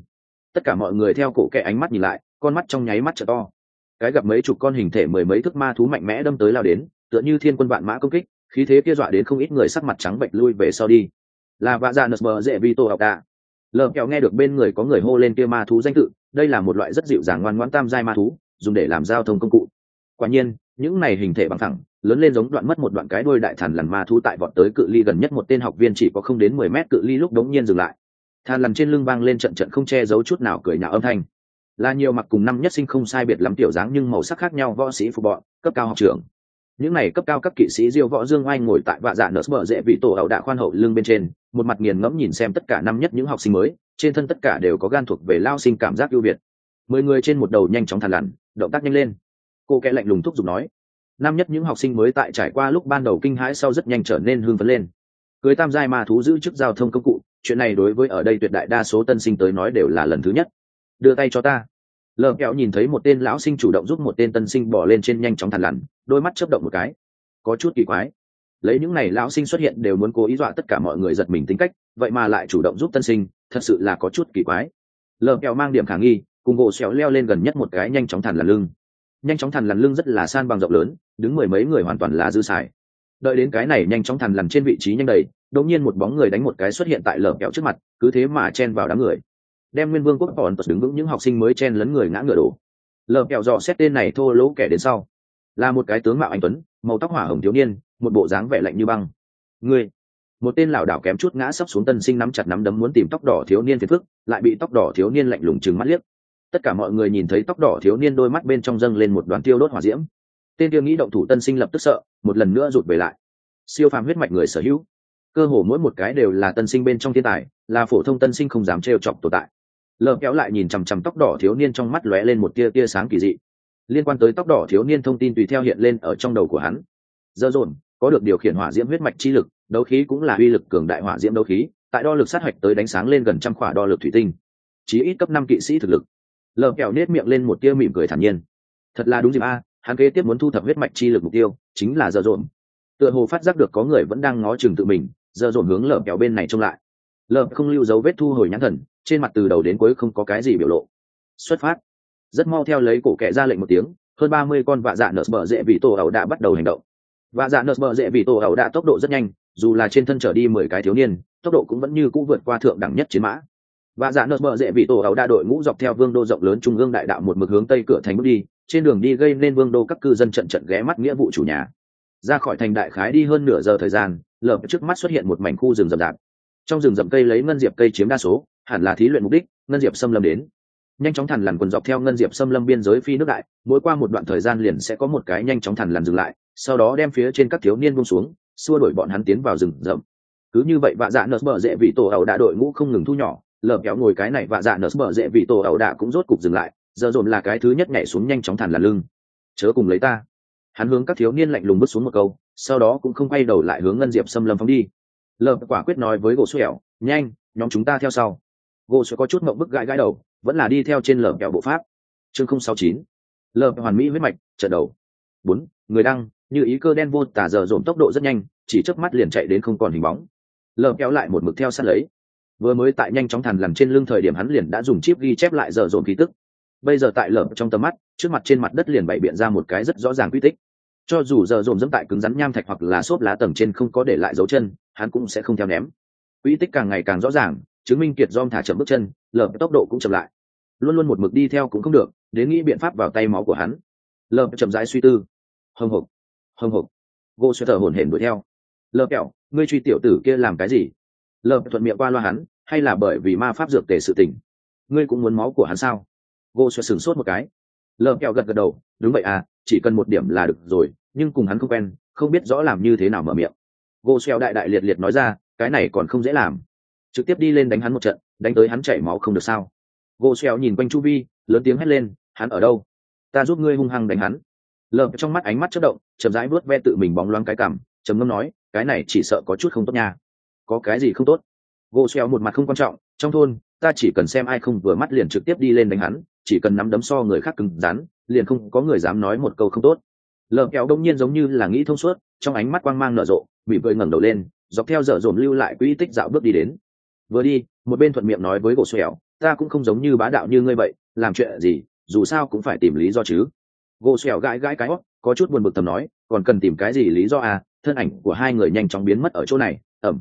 Tất cả mọi người theo cổ kẻ ánh mắt nhìn lại, con mắt trong nháy mắt trợ to. Cái gặp mấy chục con hình thể mười mấy thước ma thú mạnh mẽ đâm tới lao đến, tựa như thiên quân vạn mã công kích, khí thế kia dọa đến không ít người sắc mặt trắng bệch lui về sau đi. Là vạ dạ nợ dễ vi tô học đà. Lờ kẹo nghe được bên người có người hô lên kia ma thú danh tự, đây là một loại rất dịu dàng ngoan ngoãn tam giai ma thú, dùng để làm giao thông công cụ. Quả nhiên, những này hình thể bằng thẳng, lớn lên giống đoạn mất một đoạn cái đuôi đại thằn lằn ma thú tại vọt tới cự ly gần nhất một tên học viên chỉ có không đến 10 mét cự ly lúc đống nhiên dừng lại. Thằn lằn trên lưng vang lên trận trận không che giấu chút nào cười nhạo âm thanh. Là nhiều mặc cùng năm nhất sinh không sai biệt lắm tiểu dáng nhưng màu sắc khác nhau võ sĩ phục bọn, cấp cao học trưởng. Những này cấp cao cấp kỵ sĩ diêu võ dương oai ngồi tại vạ dạ nợ bờ dễ vị tổ ẩu đạ khoan hậu lưng bên trên, một mặt nghiền ngẫm nhìn xem tất cả năm nhất những học sinh mới, trên thân tất cả đều có gan thuộc về lao sinh cảm giác ưu việt. 10 người trên một đầu nhanh chóng thằn lằn, động tác nhanh lên. Cô kẽ lạnh lùng thúc giục nói. Năm nhất những học sinh mới tại trải qua lúc ban đầu kinh hãi sau rất nhanh trở nên hưng phấn lên. Cưới tam giai ma thú giữ chức giao thông công cụ, chuyện này đối với ở đây tuyệt đại đa số tân sinh tới nói đều là lần thứ nhất. Đưa tay cho ta. Lờ kẹo nhìn thấy một tên lão sinh chủ động giúp một tên tân sinh bỏ lên trên nhanh chóng thằn lằn, đôi mắt chớp động một cái, có chút kỳ quái. Lấy những này lão sinh xuất hiện đều muốn cố ý dọa tất cả mọi người giật mình tính cách, vậy mà lại chủ động giúp tân sinh, thật sự là có chút kỳ quái. Lờ kẹo mang điểm khả nghi, cùng gỗ xéo leo lên gần nhất một cái nhanh chóng thằn lằn lưng. Nhanh chóng thằn lằn lưng rất là san bằng rộng lớn, đứng mười mấy người hoàn toàn là dư xài. Đợi đến cái này nhanh chóng thằn lằn trên vị trí nhanh đầy, đột nhiên một bóng người đánh một cái xuất hiện tại lờ kẹo trước mặt, cứ thế mà chen vào đám người, đem nguyên vương quốc bọn đứng vững những học sinh mới chen lấn người ngã ngựa đổ. Lờ kẹo dò xét tên này thô lỗ kẻ đến sau, là một cái tướng mạo anh tuấn, màu tóc hỏa hồng thiếu niên, một bộ dáng vẻ lạnh như băng. Ngươi, một tên lảo đảo kém chút ngã sấp xuống tân sinh nắm chặt nắm đấm muốn tìm tóc đỏ thiếu niên phiền phức, lại bị tóc đỏ thiếu niên lạnh lùng trừng mắt liếc. Tất cả mọi người nhìn thấy tóc đỏ thiếu niên đôi mắt bên trong dâng lên một đoàn tiêu đốt hỏa diễm. Tên kia nghĩ động thủ tân sinh lập tức sợ, một lần nữa rụt về lại. Siêu phàm huyết mạch người sở hữu, cơ hồ mỗi một cái đều là tân sinh bên trong thiên tài, là phổ thông tân sinh không dám trêu chọc tồn tại. Lờ kéo lại nhìn chằm chằm tóc đỏ thiếu niên trong mắt lóe lên một tia tia sáng kỳ dị. Liên quan tới tóc đỏ thiếu niên thông tin tùy theo hiện lên ở trong đầu của hắn. Dơ dồn có được điều khiển hỏa diễm huyết mạch chi lực, đấu khí cũng là uy lực cường đại hỏa diễm đấu khí, tại đo lực sát hạch tới đánh sáng lên gần trăm khỏa đo lực thủy tinh, chí ít cấp 5 kỵ sĩ thực lực. Lờ kẹo nết miệng lên một tia mỉm cười thản nhiên. Thật là đúng dịp a, hắn kế tiếp muốn thu thập huyết mạch chi lực mục tiêu chính là Dơ dồn. Tựa hồ phát giác được có người vẫn đang ngó chừng tự mình, Dơ dồn hướng lờ kẹo bên này trông lại. Lờ không lưu dấu vết thu hồi nhãn thần, trên mặt từ đầu đến cuối không có cái gì biểu lộ. Xuất phát. Rất mau theo lấy cổ kẻ ra lệnh một tiếng, hơn 30 con vạ dạ nợ bờ dễ vị tổ ẩu đã bắt đầu hành động. Vạ dạ nợ bờ dễ vị tổ ẩu đã tốc độ rất nhanh, dù là trên thân trở đi 10 cái thiếu niên, tốc độ cũng vẫn như cũ vượt qua thượng đẳng nhất chiến mã. Vạ dạ nợ bờ dễ vị tổ ẩu đã đội ngũ dọc theo vương đô rộng lớn trung ương đại đạo một mực hướng tây cửa thành bước đi, trên đường đi gây nên vương đô các cư dân trận trận ghé mắt nghĩa vụ chủ nhà. Ra khỏi thành đại khái đi hơn nửa giờ thời gian, lờ trước mắt xuất hiện một mảnh khu rừng rậm rạp. Trong rừng rậm cây lấy ngân diệp cây chiếm đa số, hẳn là thí luyện mục đích, ngân diệp xâm lâm đến. Nhanh chóng thằn lằn quần dọc theo ngân diệp xâm lâm biên giới phi nước đại, mỗi qua một đoạn thời gian liền sẽ có một cái nhanh chóng thằn lằn dừng lại, sau đó đem phía trên các thiếu niên buông xuống, xua đuổi bọn hắn tiến vào rừng rậm. Cứ như vậy vạ dạ nợ bờ dễ vị tổ ẩu đã đội ngũ không ngừng thu nhỏ, lờ kéo ngồi cái này vạ dạ nợ bờ dễ vị tổ ẩu đã cũng rốt cục dừng lại, giờ dồn là cái thứ nhất nhảy xuống nhanh chóng thằn lằn lưng. Chớ cùng lấy ta. Hắn hướng các thiếu niên lạnh lùng bước xuống một câu, sau đó cũng không quay đầu lại hướng ngân diệp xâm lâm phóng đi. Lờ quả quyết nói với gỗ xẻo, nhanh, nhóm chúng ta theo sau. Gỗ xẻo có chút ngậm bức gãi gãi đầu, vẫn là đi theo trên lờ kẹo bộ pháp. Chương 069. Lờ hoàn mỹ huyết mạch, trận đầu. 4. Người đăng, như ý cơ đen vô tả giờ dồn tốc độ rất nhanh, chỉ chớp mắt liền chạy đến không còn hình bóng. Lờ kéo lại một mực theo sát lấy. Vừa mới tại nhanh chóng thằn lằn trên lưng thời điểm hắn liền đã dùng chip ghi chép lại giờ dồn khí tức. Bây giờ tại lờ trong tầm mắt, trước mặt trên mặt đất liền bày biện ra một cái rất rõ ràng quy tích. Cho dù giờ dồn dẫm tại cứng rắn nham thạch hoặc là xốp lá tầng trên không có để lại dấu chân, hắn cũng sẽ không theo ném. Quy tích càng ngày càng rõ ràng, chứng minh kiệt dom thả chậm bước chân, lờ tốc độ cũng chậm lại. Luôn luôn một mực đi theo cũng không được, đến nghĩ biện pháp vào tay máu của hắn. Lờ chậm rãi suy tư. Hồng hộc. Gỗ sẽ thở hổn hển đuổi theo. Lờ kẹo, ngươi truy tiểu tử kia làm cái gì? Lờ thuận miệng qua loa hắn, hay là bởi vì ma pháp dược tề sự tình? Ngươi cũng muốn máu của hắn sao? Gỗ sẽ sửng sốt một cái. Lờ kẹo gật gật đầu, đúng vậy à, chỉ cần một điểm là được rồi, nhưng cùng hắn không quen, không biết rõ làm như thế nào mở miệng. Gỗ xeo đại đại liệt liệt nói ra, cái này còn không dễ làm, trực tiếp đi lên đánh hắn một trận, đánh tới hắn chảy máu không được sao? Gỗ xeo nhìn quanh chu vi, lớn tiếng hét lên, hắn ở đâu? Ta giúp ngươi hung hăng đánh hắn. Lờ trong mắt ánh mắt chớp động, chậm rãi vuốt ve tự mình bóng loáng cái cằm, trầm ngâm nói, cái này chỉ sợ có chút không tốt nha. Có cái gì không tốt? Gỗ xeo một mặt không quan trọng, trong thôn ta chỉ cần xem ai không vừa mắt liền trực tiếp đi lên đánh hắn, chỉ cần nắm đấm so người khác cứng rắn, liền không có người dám nói một câu không tốt. Lờ kéo đông nhiên giống như là nghĩ thông suốt, trong ánh mắt quang mang nở rộ, mỉm cười ngẩng đầu lên, dọc theo dở dồn lưu lại quỹ tích dạo bước đi đến. Vừa đi, một bên thuận miệng nói với gỗ xẻo, ta cũng không giống như bá đạo như ngươi vậy, làm chuyện gì dù sao cũng phải tìm lý do chứ. Gỗ xẻo gãi gãi cái hót, có chút buồn bực thầm nói, còn cần tìm cái gì lý do à? Thân ảnh của hai người nhanh chóng biến mất ở chỗ này.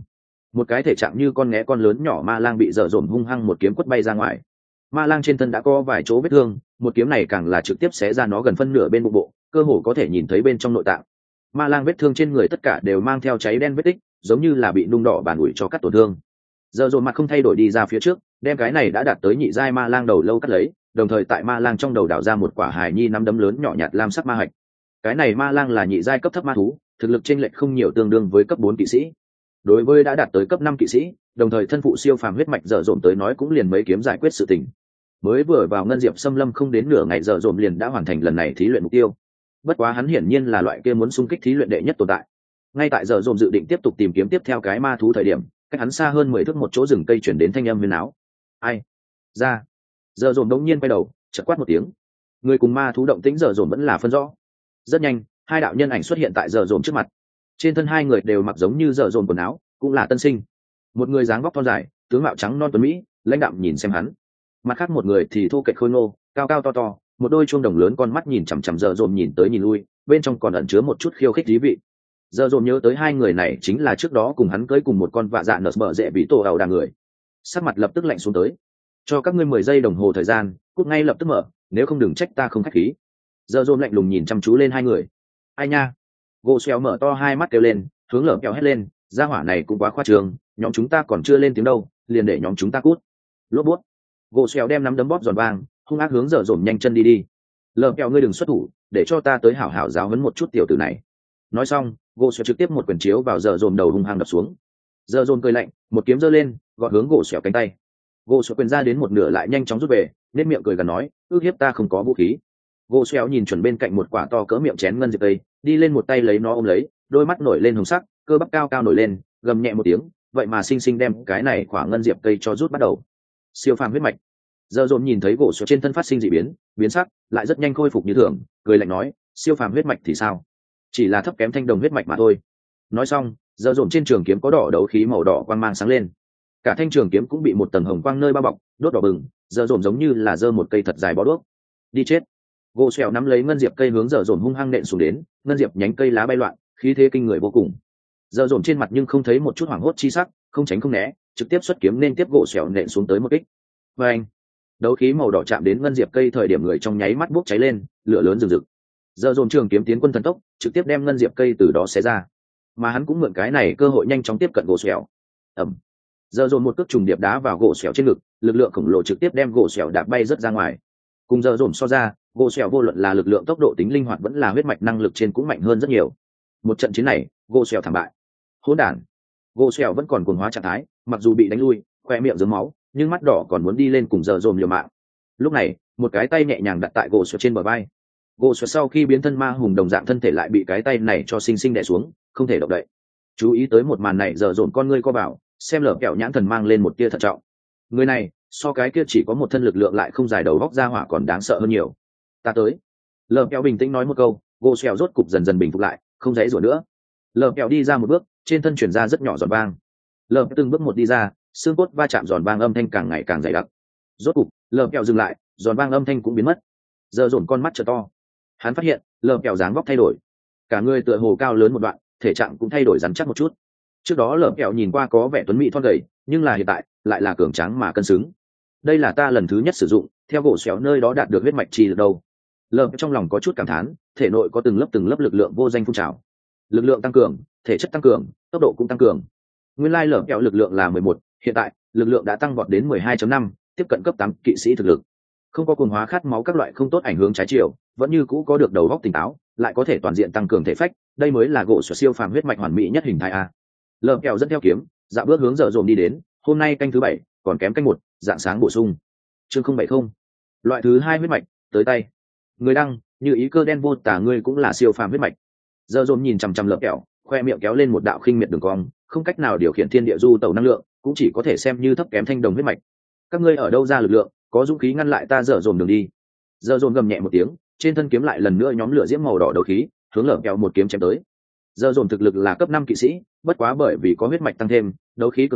Một cái thể trạng như con nghé con lớn nhỏ ma lang bị dở dồn hung hăng một kiếm quất bay ra ngoài. Ma lang trên thân đã có vài chỗ vết thương, một kiếm này càng là trực tiếp xé ra nó gần phân nửa bên bụng bộ, cơ hồ có thể nhìn thấy bên trong nội tạng. Ma lang vết thương trên người tất cả đều mang theo cháy đen vết tích, giống như là bị nung đỏ bàn ủi cho cắt tổn thương. Dở dồn mặt không thay đổi đi ra phía trước, đem cái này đã đạt tới nhị giai ma lang đầu lâu cắt lấy, đồng thời tại ma lang trong đầu đào ra một quả hài nhi nắm đấm lớn nhỏ nhạt lam sắc ma hạch. Cái này ma lang là nhị giai cấp thấp ma thú, thực lực chênh lệch không nhiều, tương đương với cấp 4 kỵ sĩ. Đối với đã đạt tới cấp 5 kỵ sĩ, đồng thời thân phụ siêu phàm huyết mạch, dở dồn tới nói cũng liền mấy kiếm giải quyết sự tình. Mới vừa vào ngân diệp xâm lâm không đến nửa ngày, dở dồn liền đã hoàn thành lần này thí luyện mục tiêu. Bất quá hắn hiển nhiên là loại kia muốn xung kích thí luyện đệ nhất tồn tại. Ngay tại dở dồn dự định tiếp tục tìm kiếm tiếp theo cái ma thú thời điểm, cách hắn xa hơn 10 thước một chỗ rừng cây chuyển đến thanh âm huyền áo. Ai ra? Dở dồn đống nhiên quay đầu, chợt quát một tiếng. Người cùng ma thú động tĩnh dở dồn vẫn là phân rõ. Rất nhanh, hai đạo nhân ảnh xuất hiện tại dở dồn trước mặt. Trên thân hai người đều mặc giống như dở dồn quần áo, cũng là tân sinh. Một người dáng vóc thon dài, tướng mạo trắng non tuấn mỹ, lãnh đạm nhìn xem hắn. Mặt khác một người thì thô kệch khôi ngô, cao cao to to, một đôi chuông đồng lớn con mắt nhìn chằm chằm dở dồn nhìn tới nhìn lui, bên trong còn ẩn chứa một chút khiêu khích thú vị. Dở dồn nhớ tới hai người này chính là trước đó cùng hắn cưới cùng một con vạ dạ nở bờ rễ bị tổ ảo đà người. Sắc mặt lập tức lạnh xuống tới. Cho các ngươi 10 giây đồng hồ thời gian, cút ngay lập tức mở, nếu không đừng trách ta không khách khí. Dở dồn lạnh lùng nhìn chăm chú lên hai người. Ai nha? Gỗ xéo mở to hai mắt kêu lên, hướng lở kẹo hét lên, gia hỏa này cũng quá khoa trương, nhóm chúng ta còn chưa lên tiếng đâu, liền để nhóm chúng ta cút. Lốp bút. Gỗ xéo đem nắm đấm bóp giòn vang, hung ác hướng dở dồn nhanh chân đi. Lở kẹo ngươi đừng xuất thủ, để cho ta tới hảo hảo giáo huấn một chút tiểu tử này. Nói xong, gỗ xéo trực tiếp một quyền chiếu vào dở dồn đầu hung hăng đập xuống. Dở dồn cười lạnh, một kiếm giơ lên, gọt hướng gỗ xéo cánh tay. Gỗ xéo quyền ra đến một nửa lại nhanh chóng rút về, nên miệng cười gần nói, ước hiếp ta không có vũ khí. Gỗ xéo nhìn chuẩn bên cạnh một quả to cỡ miệng chén ngân diệp cây, đi lên một tay lấy nó ôm lấy, đôi mắt nổi lên hồng sắc, cơ bắp cao cao nổi lên, gầm nhẹ một tiếng, vậy mà sinh sinh đem cái này quả ngân diệp cây cho rút bắt đầu. Siêu phàm huyết mạch. Dở dồn nhìn thấy gỗ xéo trên thân phát sinh dị biến, biến sắc, lại rất nhanh khôi phục như thường, cười lạnh nói, siêu phàm huyết mạch thì sao? Chỉ là thấp kém thanh đồng huyết mạch mà thôi. Nói xong, dở dồn trên trường kiếm có đỏ đấu khí màu đỏ quang mang sáng lên, cả thanh trường kiếm cũng bị một tầng hồng quang nơi bao bọc, đốt đỏ bừng. Dở dồn giống như là giơ một cây thật dài bó đuốc. Đi chết. Gỗ xéo nắm lấy ngân diệp cây hướng dở dồn hung hăng nện xuống đến, ngân diệp nhánh cây lá bay loạn, khí thế kinh người vô cùng. Dở dồn trên mặt nhưng không thấy một chút hoảng hốt chi sắc, không tránh không né, trực tiếp xuất kiếm nên tiếp gỗ xéo nện xuống tới một kích. Và anh, đấu khí màu đỏ chạm đến ngân diệp cây thời điểm người trong nháy mắt bốc cháy lên, lửa lớn rừng rực. Dở dồn trường kiếm tiến quân thần tốc, trực tiếp đem ngân diệp cây từ đó xé ra, mà hắn cũng mượn cái này cơ hội nhanh chóng tiếp cận gỗ xéo. Dở dồn một cước trùng điệp đá vào gỗ xéo trên ngực, lực lượng khổng lồ trực tiếp đem gỗ xéo đạp bay rất ra ngoài. Cùng dở dồn so ra, gỗ xéo vô luận là lực lượng, tốc độ, tính linh hoạt vẫn là huyết mạch năng lực trên cũng mạnh hơn rất nhiều. Một trận chiến này, gỗ xéo thảm bại. Hỗn đản. Gỗ xéo vẫn còn cuồng hóa trạng thái, mặc dù bị đánh lui, khoe miệng rớm máu, nhưng mắt đỏ còn muốn đi lên cùng dở dồn liều mạng. Lúc này, một cái tay nhẹ nhàng đặt tại gỗ xéo trên bờ vai. Gỗ xéo sau khi biến thân ma hùng đồng dạng thân thể lại bị cái tay này cho sinh sinh đè xuống, không thể động đậy. Chú ý tới một màn này, dở dồn con ngươi co vào, xem lở kẹo nhãn thần mang lên một tia thận trọng. Người này so cái kia chỉ có một thân lực lượng lại không dài đầu góc ra hỏa còn đáng sợ hơn nhiều. Ta tới. Lở kẹo bình tĩnh nói một câu, gỗ xéo rốt cục dần dần bình phục lại, không dãy rủa nữa. Lở kẹo đi ra một bước, trên thân truyền ra rất nhỏ giòn vang. Lở từng bước một đi ra, xương cốt va chạm, giòn vang âm thanh càng ngày càng dày đặc. Rốt cục, lở kẹo dừng lại, giòn vang âm thanh cũng biến mất. Dở dồn con mắt trợ to, hắn phát hiện lở kẹo dáng vóc thay đổi, cả người tựa hồ cao lớn một đoạn, thể trạng cũng thay đổi rắn chắc một chút. Trước đó lở kẹo nhìn qua có vẻ tuấn mỹ thon gầy, nhưng là hiện tại lại là cường tráng mà cân xứng. Đây là ta lần thứ nhất sử dụng, theo gỗ xéo nơi đó đạt được huyết mạch chi được đâu. Lở trong lòng có chút cảm thán, thể nội có từng lớp lực lượng vô danh phun trào. Lực lượng tăng cường, thể chất tăng cường, tốc độ cũng tăng cường. Nguyên lai lở kẹo lực lượng là 11, hiện tại lực lượng đã tăng vọt đến 12.5, tiếp cận cấp 8 kỵ sĩ thực lực. Không có cuồng hóa khát máu các loại không tốt ảnh hưởng trái chiều, vẫn như cũ có được đầu óc tỉnh táo, lại có thể toàn diện tăng cường thể phách, đây mới là gỗ xéo siêu phàm huyết mạch hoàn mỹ nhất hình thái a. Lở kẹo dẫn theo kiếm, dạo bước hướng dở dồn đi đến, hôm nay canh thứ 7, còn kém canh 1, dạng sáng bổ sung. Chương 070. Loại thứ 2 huyết mạch, tới tay. Người đăng, như ý cơ đen vô tả, ngươi cũng là siêu phàm huyết mạch. Dở dồn nhìn chằm chằm lở kẹo, khoe miệng kéo lên một đạo khinh miệt đường cong, không cách nào điều khiển thiên địa du tẩu năng lượng, cũng chỉ có thể xem như thấp kém thanh đồng huyết mạch. Các ngươi ở đâu ra lực lượng, có dũng khí ngăn lại ta dở dồn đường đi? Dở dồn gầm nhẹ một tiếng, trên thân kiếm lại lần nữa nhóm lửa diễm màu đỏ đấu khí, hướng lở kẹo một kiếm chém tới. Dở dồn thực lực là cấp 5 kỵ sĩ, bất quá bởi vì có huyết mạch tăng thêm, đấu khí cường đại,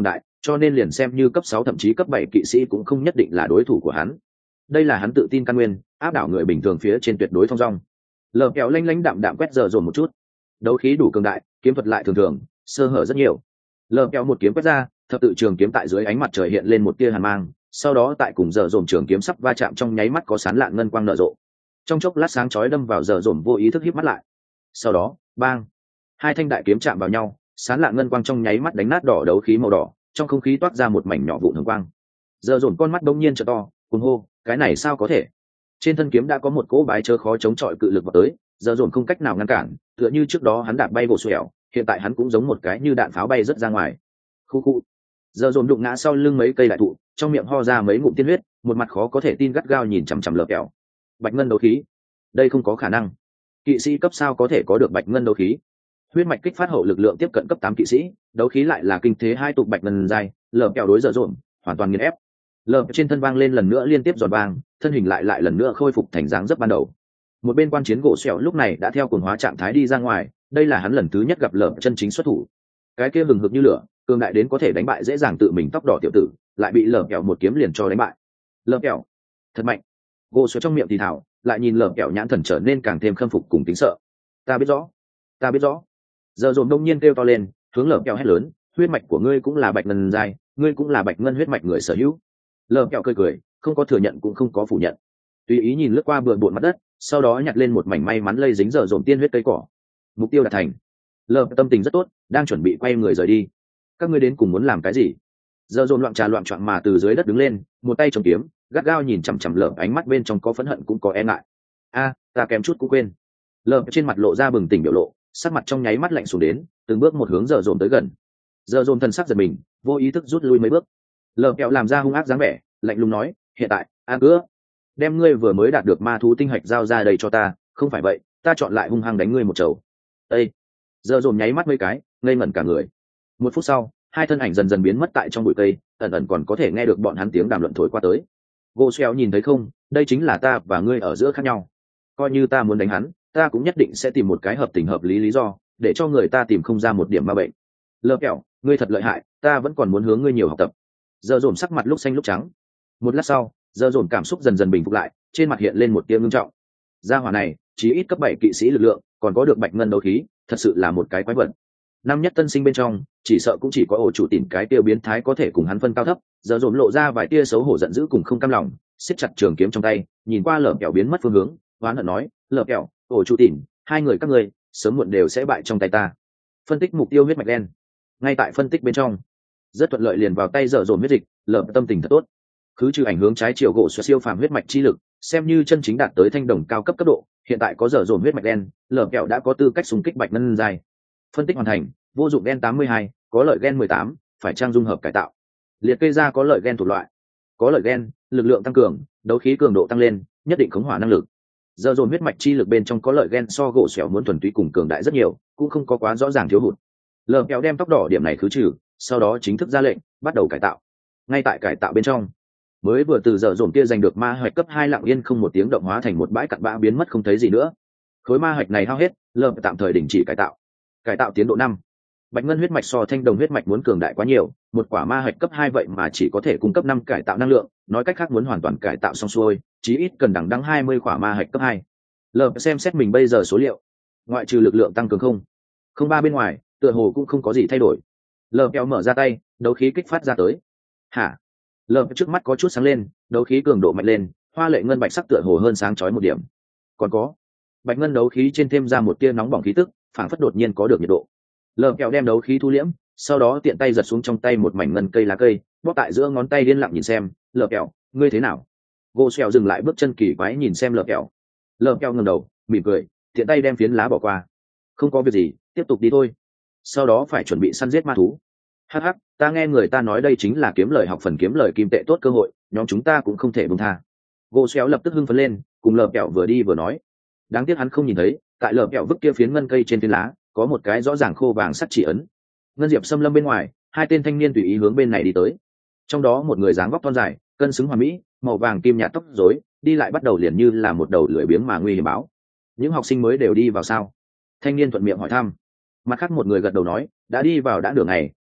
cho nên liền xem như cấp 6 thậm chí cấp 7 kỵ sĩ cũng không nhất định là đối thủ của hắn. Đây là hắn tự tin căn nguyên, áp đảo người bình thường phía trên tuyệt đối thong dong. Lờ kẹo lanh lanh đạm đạm quét giờ dồn một chút, đấu khí đủ cường đại, kiếm thuật lại thường thường, sơ hở rất nhiều. Lờ kẹo một kiếm quét ra, thập tự trường kiếm tại dưới ánh mặt trời hiện lên một tia hàn mang, sau đó tại cùng giờ dồn trường kiếm sắp va chạm trong nháy mắt có sán lạn ngân quang nở rộ. Trong chốc lát sáng chói đâm vào giờ dồn vô ý thức híp mắt lại. Sau đó, bang, hai thanh đại kiếm chạm vào nhau, sán lạn ngân quang trong nháy mắt đánh nát đỏ đấu khí màu đỏ, trong không khí toát ra một mảnh nhỏ vụn hồng quang. Giờ dồn con mắt đông nhiên trợ to, cuồng hô, cái này sao có thể? Trên thân kiếm đã có một cỗ bái chớ khó chống chọi cự lực vào tới, giờ dồn không cách nào ngăn cản, tựa như trước đó hắn đạp bay gỗ xẻo, hiện tại hắn cũng giống một cái như đạn pháo bay rất ra ngoài. Khu khu. Giờ dồn đụng ngã sau lưng mấy cây đại thụ, trong miệng ho ra mấy ngụm tiên huyết, một mặt khó có thể tin gắt gao nhìn chằm chằm Lờ Kẹo. Bạch ngân đấu khí, đây không có khả năng. Kỵ sĩ cấp sao có thể có được bạch ngân đấu khí? Huyết mạch kích phát hậu lực lượng tiếp cận cấp 8 kỵ sĩ, đấu khí lại là kinh thế hai tục bạch ngân dài, Lờ Kẹo đối giờ dồn, hoàn toàn nghiền ép. Lờ trên thân vang lên lần nữa liên tiếp giòn vang, thân hình lại lần nữa khôi phục thành dáng dấp ban đầu. Một bên quan chiến gỗ xẻo lúc này đã theo cuồng hóa trạng thái đi ra ngoài, đây là hắn lần thứ nhất gặp Lờ chân chính xuất thủ. Cái kia hừng hực như lửa, cường đại đến có thể đánh bại dễ dàng tự mình tóc đỏ tiểu tử, lại bị Lờ Kẹo một kiếm liền cho đánh bại. Lờ Kẹo, thật mạnh. Gỗ xẻo trong miệng thì thào, lại nhìn Lờ Kẹo nhãn thần trở nên càng thêm khâm phục cùng kính sợ. Ta biết rõ, ta biết rõ. Giờ dồn đông nhiên kêu to lên, hướng Lờ Kẹo hét lớn, huyết mạch của ngươi cũng là bạch ngân dài, ngươi cũng là bạch ngân huyết mạch người sở hữu. Lờ Kẹo cười cười, không có thừa nhận cũng không có phủ nhận, tùy ý nhìn lướt qua bừa bộn mặt đất, sau đó nhặt lên một mảnh may mắn lây dính giờ dồn tiên huyết cây cỏ. Mục tiêu đạt thành. Lờ tâm tình rất tốt, đang chuẩn bị quay người rời đi. Các ngươi đến cùng muốn làm cái gì? Giờ dồn loạn trà loạn trọn mà từ dưới đất đứng lên, một tay chống kiếm, gắt gao nhìn chằm chằm Lờ, ánh mắt bên trong có phẫn hận cũng có e ngại. A, ta kém chút cũng quên. Lờ trên mặt lộ ra bừng tỉnh biểu lộ, sắc mặt trong nháy mắt lạnh xuống đến, từng bước một hướng giờ dồn tới gần. Giờ dồn thần sắc giật mình, vô ý thức rút lui mấy bước. Lờ Kẹo làm ra hung ác dáng vẻ, lạnh lùng nói, hiện tại, a cứa, đem ngươi vừa mới đạt được ma thú tinh hạch giao ra đây cho ta, không phải vậy, ta chọn lại hung hăng đánh ngươi một chầu. Ê! Giờ dồn nháy mắt mấy cái, ngây ngẩn cả người. Một phút sau, hai thân ảnh dần dần biến mất tại trong bụi cây, ẩn ẩn còn có thể nghe được bọn hắn tiếng đàm luận thổi qua tới. Gỗ xéo nhìn thấy không, đây chính là ta và ngươi ở giữa khác nhau. Coi như ta muốn đánh hắn, ta cũng nhất định sẽ tìm một cái hợp tình hợp lý lý do, để cho người ta tìm không ra một điểm ma bệnh. Lờ Kẹo, ngươi thật lợi hại, ta vẫn còn muốn hướng ngươi nhiều học tập. Giờ dồn sắc mặt lúc xanh lúc trắng. Một lát sau, giờ dồn cảm xúc dần dần bình phục lại, trên mặt hiện lên một tia ngưng trọng. Gia hỏa này chỉ ít cấp 7 kỵ sĩ lực lượng, còn có được bạch ngân đấu khí, thật sự là một cái quái vật. Năm nhất tân sinh bên trong, chỉ sợ cũng chỉ có ổ chủ tìm cái tiêu biến thái có thể cùng hắn phân cao thấp. Giờ dồn lộ ra vài tia xấu hổ giận dữ cùng không cam lòng, siết chặt trường kiếm trong tay, nhìn qua Lờ Kẹo biến mất phương hướng, oán hận nói, Lờ Kẹo, ổ chủ tìm, hai người các ngươi sớm muộn đều sẽ bại trong tay ta. Phân tích mục tiêu huyết mạch đen. Ngay tại phân tích bên trong, rất thuận lợi liền vào tay giờ dồn huyết dịch. Lờ tâm tình thật tốt, cứ trừ ảnh hướng trái chiều gỗ siêu phàm huyết mạch chi lực, xem như chân chính đạt tới thanh đồng cao cấp cấp độ. Hiện tại có giờ dồn huyết mạch đen, Lờ Kẹo đã có tư cách xung kích bạch ngân dài. Phân tích hoàn thành, vô dụng gen 82, có lợi gen 18, phải trang dung hợp cải tạo. Liệt kê ra có lợi gen thuộc loại, có lợi gen, lực lượng tăng cường, đấu khí cường độ tăng lên, nhất định khống hỏa năng lực. Giờ dồn huyết mạch chi lực bên trong có lợi gen so gỗ xẻo muốn thuần túy cùng cường đại rất nhiều, cũng không có quá rõ ràng thiếu hụt. Lờ Kẹo đem tóc đỏ điểm này khứ trừ, sau đó chính thức ra lệnh bắt đầu cải tạo. Ngay tại cải tạo bên trong, mới vừa từ giờ dồn kia giành được ma hạch cấp 2 lặng yên không một tiếng động hóa thành một bãi cặn bã biến mất không thấy gì nữa. Khối ma hạch này hao hết, Lờ tạm thời đình chỉ cải tạo. Cải tạo tiến độ 5. Bạch ngân huyết mạch so thanh đồng huyết mạch muốn cường đại quá nhiều, một quả ma hạch cấp 2 vậy mà chỉ có thể cung cấp 5 cải tạo năng lượng, nói cách khác muốn hoàn toàn cải tạo xong xuôi, chí ít cần đằng đẵng 20 quả ma hạch cấp 2. Lờ xem xét mình bây giờ số liệu, ngoại trừ lực lượng tăng cường không ba bên ngoài, tựa hồ cũng không có gì thay đổi. Lờ kéo mở ra tay, đấu khí kích phát ra tới. Hả? Lờ trước mắt có chút sáng lên, đấu khí cường độ mạnh lên, hoa lệ ngân bạch sắc tựa hồ hơn sáng chói một điểm. Còn có, bạch ngân đấu khí trên thêm ra một tia nóng bỏng khí tức, phảng phất đột nhiên có được nhiệt độ. Lờ kéo đem đấu khí thu liễm, sau đó tiện tay giật xuống trong tay một mảnh ngân cây lá cây, bóp tại giữa ngón tay điên lặng nhìn xem. Lờ kéo, ngươi thế nào? Gỗ xèo dừng lại bước chân kỳ quái nhìn xem Lờ kéo. Lờ kéo ngẩng đầu, mỉm cười, tiện tay đem phiến lá bỏ qua. Không có việc gì, tiếp tục đi thôi. Sau đó phải chuẩn bị săn giết ma thú. Hắc hắc, ta nghe người ta nói đây chính là kiếm lời học phần kiếm lời kim tệ tốt cơ hội, nhóm chúng ta cũng không thể buông tha. Gỗ xéo lập tức hưng phấn lên, cùng Lờ kẹo vừa đi vừa nói. Đáng tiếc hắn không nhìn thấy, tại Lờ kẹo vứt kia phiến ngân cây trên phiến lá, có một cái rõ ràng khô vàng sắt chỉ ấn. Ngân diệp xâm lâm bên ngoài, hai tên thanh niên tùy ý hướng bên này đi tới. Trong đó một người dáng vóc thon dài, cân xứng hoàn mỹ, màu vàng kim nhạt tóc rối, đi lại bắt đầu liền như là một đầu lưỡi biếng mà nguy hiểm báo. Những học sinh mới đều đi vào sao? Thanh niên thuận miệng hỏi thăm. Mặt khác một người gật đầu nói, đã đi vào đã nửa ngày,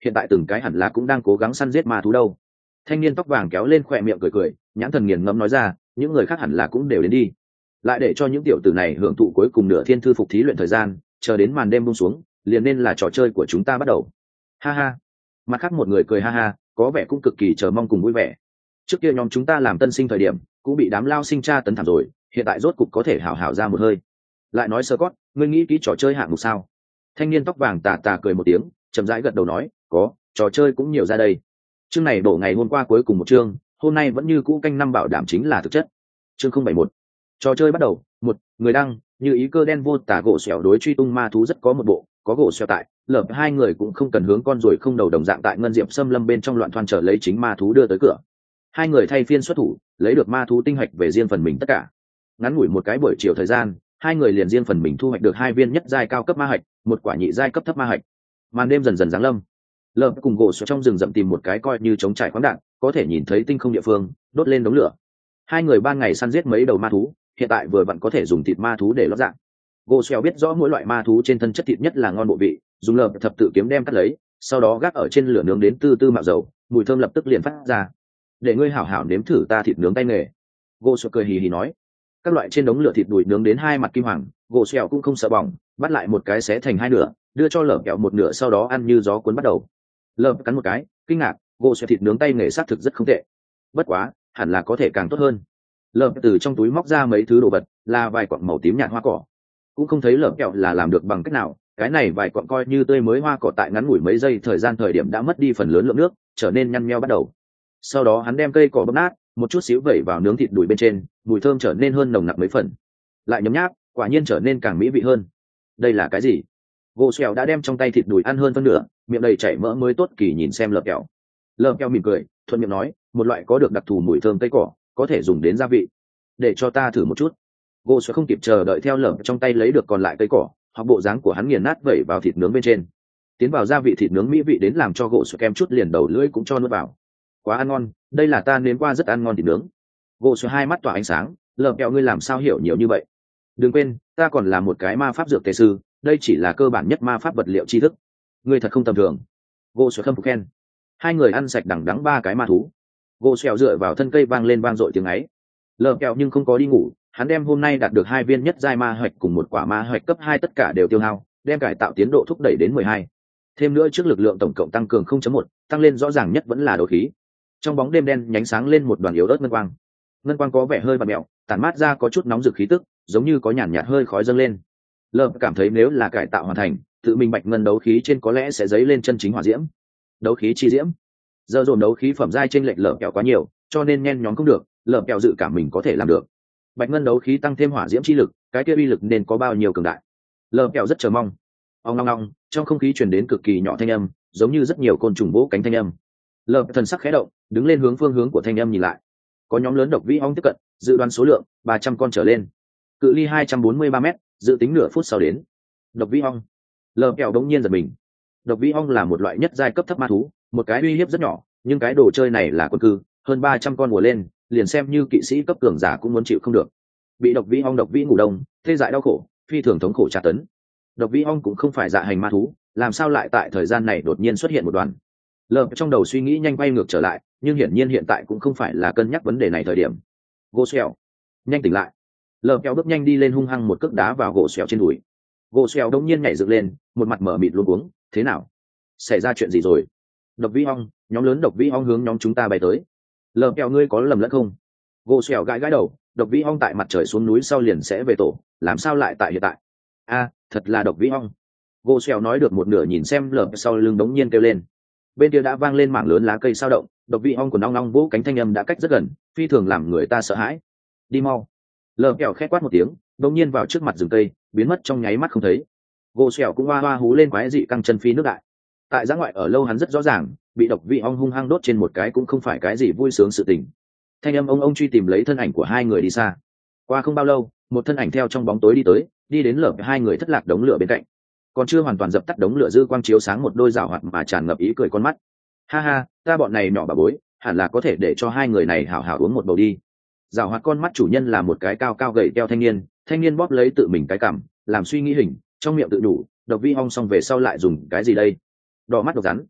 hiện tại từng cái hẳn là cũng đang cố gắng săn giết ma thú đâu. Thanh niên tóc vàng kéo lên khỏe miệng cười cười, nhãn thần nghiền ngẫm nói ra, những người khác hẳn là cũng đều đến đi, lại để cho những tiểu tử này hưởng thụ cuối cùng nửa thiên thư phục thí luyện thời gian, chờ đến màn đêm buông xuống liền nên là trò chơi của chúng ta bắt đầu. Ha ha. Mặt khác một người cười ha ha, có vẻ cũng cực kỳ chờ mong cùng vui vẻ. Trước kia nhóm chúng ta làm tân sinh thời điểm cũng bị đám lao sinh tra tấn thảm rồi, hiện tại rốt cục có thể hảo hảo ra một hơi. Lại nói Scott, ngươi nghĩ kỹ trò chơi hạng mục sao? Thanh niên tóc vàng tà tà cười một tiếng, chậm rãi gật đầu nói, có, trò chơi cũng nhiều ra đây. Chương này đổ ngày hôm qua cuối cùng một chương, hôm nay vẫn như cũ canh năm bảo đảm chính là thực chất. Chương 071. Trò chơi bắt đầu. Một người đăng, như ý cơ đen vô tả gỗ xẻo đối truy tung ma thú rất có một bộ, có gỗ xẻo tại, lợp hai người cũng không cần hướng con ruồi không đầu đồng dạng tại ngân diệp xâm lâm bên trong loạn thoăn trở lấy chính ma thú đưa tới cửa. Hai người thay phiên xuất thủ, lấy được ma thú tinh hạch về riêng phần mình tất cả. Ngắn ngủi một cái buổi chiều thời gian, hai người liền riêng phần mình thu hoạch được 2 viên nhất giai cao cấp ma hạch, một quả nhị giai cấp thấp ma hạch. Màn đêm dần dần giáng lâm. Lợp cùng gỗ xẻo trong rừng rậm tìm một cái coi như chống trải khoáng đạn, có thể nhìn thấy tinh không địa phương, đốt lên đống lửa. Hai người ban ngày săn giết mấy đầu ma thú, hiện tại vừa vặn có thể dùng thịt ma thú để lót dạng. Gỗ xẻo biết rõ mỗi loại ma thú trên thân chất thịt nhất là ngon bộ vị, dùng lợp thập tự kiếm đem cắt lấy, sau đó gác ở trên lửa nướng đến từ từ mạo dầu, mùi thơm lập tức liền phát ra. Để ngươi hảo hảo nếm thử ta thịt nướng tay nghề. Gỗ xẻo cười hì hì nói. Các loại trên đống lửa thịt đùi nướng đến hai mặt kim hoàng, gỗ xẻo cũng không sợ bỏng, bắt lại một cái xé thành hai nửa, đưa cho lợp kẹo một nửa, sau đó ăn như gió cuốn bắt đầu. Lợp cắn một cái, kinh ngạc, gỗ xẻo thịt nướng tay nghề xác thực rất không tệ. Bất quá, hẳn là có thể càng tốt hơn. Lợp từ trong túi móc ra mấy thứ đồ vật, là vài quặng màu tím nhạt hoa cỏ. Cũng không thấy lợp kẹo là làm được bằng cách nào, cái này vài quặng coi như tươi mới hoa cỏ tại ngắn ngủi mấy giây thời gian thời điểm đã mất đi phần lớn lượng nước, trở nên nhăn nheo bắt đầu. Sau đó hắn đem cây cỏ bóp nát, một chút xíu vẩy vào nướng thịt đùi bên trên, mùi thơm trở nên hơn nồng nặc mấy phần. Lại nhấm nháp, quả nhiên trở nên càng mỹ vị hơn. Đây là cái gì? Gỗ xẻo đã đem trong tay thịt đùi ăn hơn phân nửa, miệng đầy chảy mỡ mới tốt kỳ nhìn xem lợp kẹo. Lợp kẹo mỉm cười, thuận miệng nói, một loại có được đặc thù mùi thơm cây cỏ, có thể dùng đến gia vị. Để cho ta thử một chút. Gỗ xẻo không kịp chờ đợi theo lợp trong tay lấy được còn lại cây cỏ, hoặc bộ dáng của hắn nghiền nát vẩy vào thịt nướng bên trên. Tiến vào gia vị thịt nướng mỹ vị đến làm cho gỗ xẻo kem chút liền đầu lưỡi cũng cho nuốt vào. Quá ăn ngon, đây là ta nếm qua rất ăn ngon thịt nướng. Gỗ xẻo hai mắt tỏa ánh sáng, lợp kẹo ngươi làm sao hiểu nhiều như vậy? Đừng quên, ta còn là một cái ma pháp dược tề sư, đây chỉ là cơ bản nhất ma pháp vật liệu tri thức. Ngươi thật không tầm thường. Gỗ xẻo khâm phục khen. Hai người ăn sạch đằng đẵng 3 cái ma thú. Gỗ xẻo dựa vào thân cây vang lên vang dội tiếng ấy. Lợp kẹo nhưng không có đi ngủ, hắn đem hôm nay đạt được 2 viên nhất giai ma hạch cùng một quả ma hạch cấp 2 tất cả đều tiêu hao, đem cải tạo tiến độ thúc đẩy đến 12. Thêm nữa trước lực lượng tổng cộng tăng cường 0.1, tăng lên rõ ràng nhất vẫn là đấu khí. Trong bóng đêm đen nhánh sáng lên một đoàn yếu ớt ngân quang. Ngân quang có vẻ hơi vặn mèo, tản mát ra có chút nóng rực khí tức, giống như có nhàn nhạt hơi khói dâng lên. Lợp cảm thấy nếu là cải tạo hoàn thành, tự mình bạch ngân đấu khí trên có lẽ sẽ dấy lên chân chính hỏa diễm. Đấu khí chi diễm. Giờ dồn đấu khí phẩm giai trên lệch lợp kẹo quá nhiều, cho nên nhen nhóm không được, lợp kẹo dự cảm mình có thể làm được. Bạch ngân đấu khí tăng thêm hỏa diễm chi lực, cái kia uy lực nên có bao nhiêu cường đại. Lợp kẹo rất chờ mong. Ong ong ong, trong không khí truyền đến cực kỳ nhỏ thanh âm, giống như rất nhiều côn trùng vỗ cánh thanh âm. Lợp thần sắc khẽ động, đứng lên hướng phương hướng của thanh âm nhìn lại. Có nhóm lớn độc vĩ ong tiếp cận, dự đoán số lượng 300 con trở lên. Cự ly 243 m, dự tính nửa phút sau đến. Độc vĩ ong. Lợp kẹo đống nhiên giật mình. Độc vĩ ong là một loại nhất giai cấp thấp ma thú, một cái uy hiếp rất nhỏ, nhưng cái đồ chơi này là quân cư, hơn 300 con mùa lên, liền xem như kỵ sĩ cấp cường giả cũng muốn chịu không được. Bị độc vĩ ong độc vĩ ngủ đông, tê dại đau khổ, phi thường thống khổ tra tấn. Độc vĩ ong cũng không phải dạ hành ma thú, làm sao lại tại thời gian này đột nhiên xuất hiện một đoàn. Lợp trong đầu suy nghĩ nhanh quay ngược trở lại, nhưng hiển nhiên hiện tại cũng không phải là cân nhắc vấn đề này thời điểm. Gỗ xẻo, nhanh tỉnh lại. Lợp kéo bước nhanh đi lên hung hăng một cước đá vào gỗ xẻo trên đùi. Gỗ xẻo đống nhiên nhảy dựng lên, một mặt mở mịt luống cuống, thế nào? Xảy ra chuyện gì rồi? Độc vĩ ong, nhóm lớn độc vĩ ong hướng nhóm chúng ta bay tới. Lợp kéo ngươi có lầm lẫn không? Gỗ xẻo gãi gãi đầu, độc vĩ ong tại mặt trời xuống núi sau liền sẽ về tổ, làm sao lại tại hiện tại? A, thật là độc vĩ ong. Gỗ xẻo nói được một nửa nhìn xem lợp sau lưng đống nhiên kêu lên. Bên kia đã vang lên mảng lớn lá cây sao động, độc vĩ ong của ong ong vỗ cánh thanh âm đã cách rất gần, phi thường làm người ta sợ hãi. Đi mau. Lợp kẹo khét quát một tiếng, đột nhiên vào trước mặt rừng cây, biến mất trong nháy mắt không thấy. Gỗ xẻo cũng hoa hoa hú lên quái dị căng chân phi nước đại. Tại giã ngoại ở lâu hắn rất rõ ràng, bị độc vĩ ong hung hăng đốt trên một cái cũng không phải cái gì vui sướng sự tình. Thanh âm ông truy tìm lấy thân ảnh của hai người đi xa. Qua không bao lâu, một thân ảnh theo trong bóng tối đi tới, đi đến lợp hai người thất lạc đống lửa bên cạnh. Còn chưa hoàn toàn dập tắt đống lửa dư quang chiếu sáng một đôi rảo hoạt mà tràn ngập ý cười con mắt. Ha ha, ta bọn này nhỏ bà bối, hẳn là có thể để cho hai người này hảo hảo uống một bầu đi. Rảo hoạt con mắt chủ nhân là một cái cao cao gầy teo thanh niên bóp lấy tự mình cái cằm, làm suy nghĩ hình, trong miệng tự đủ, độc vi ong xong về sau lại dùng cái gì đây? Đỏ mắt độc rắn.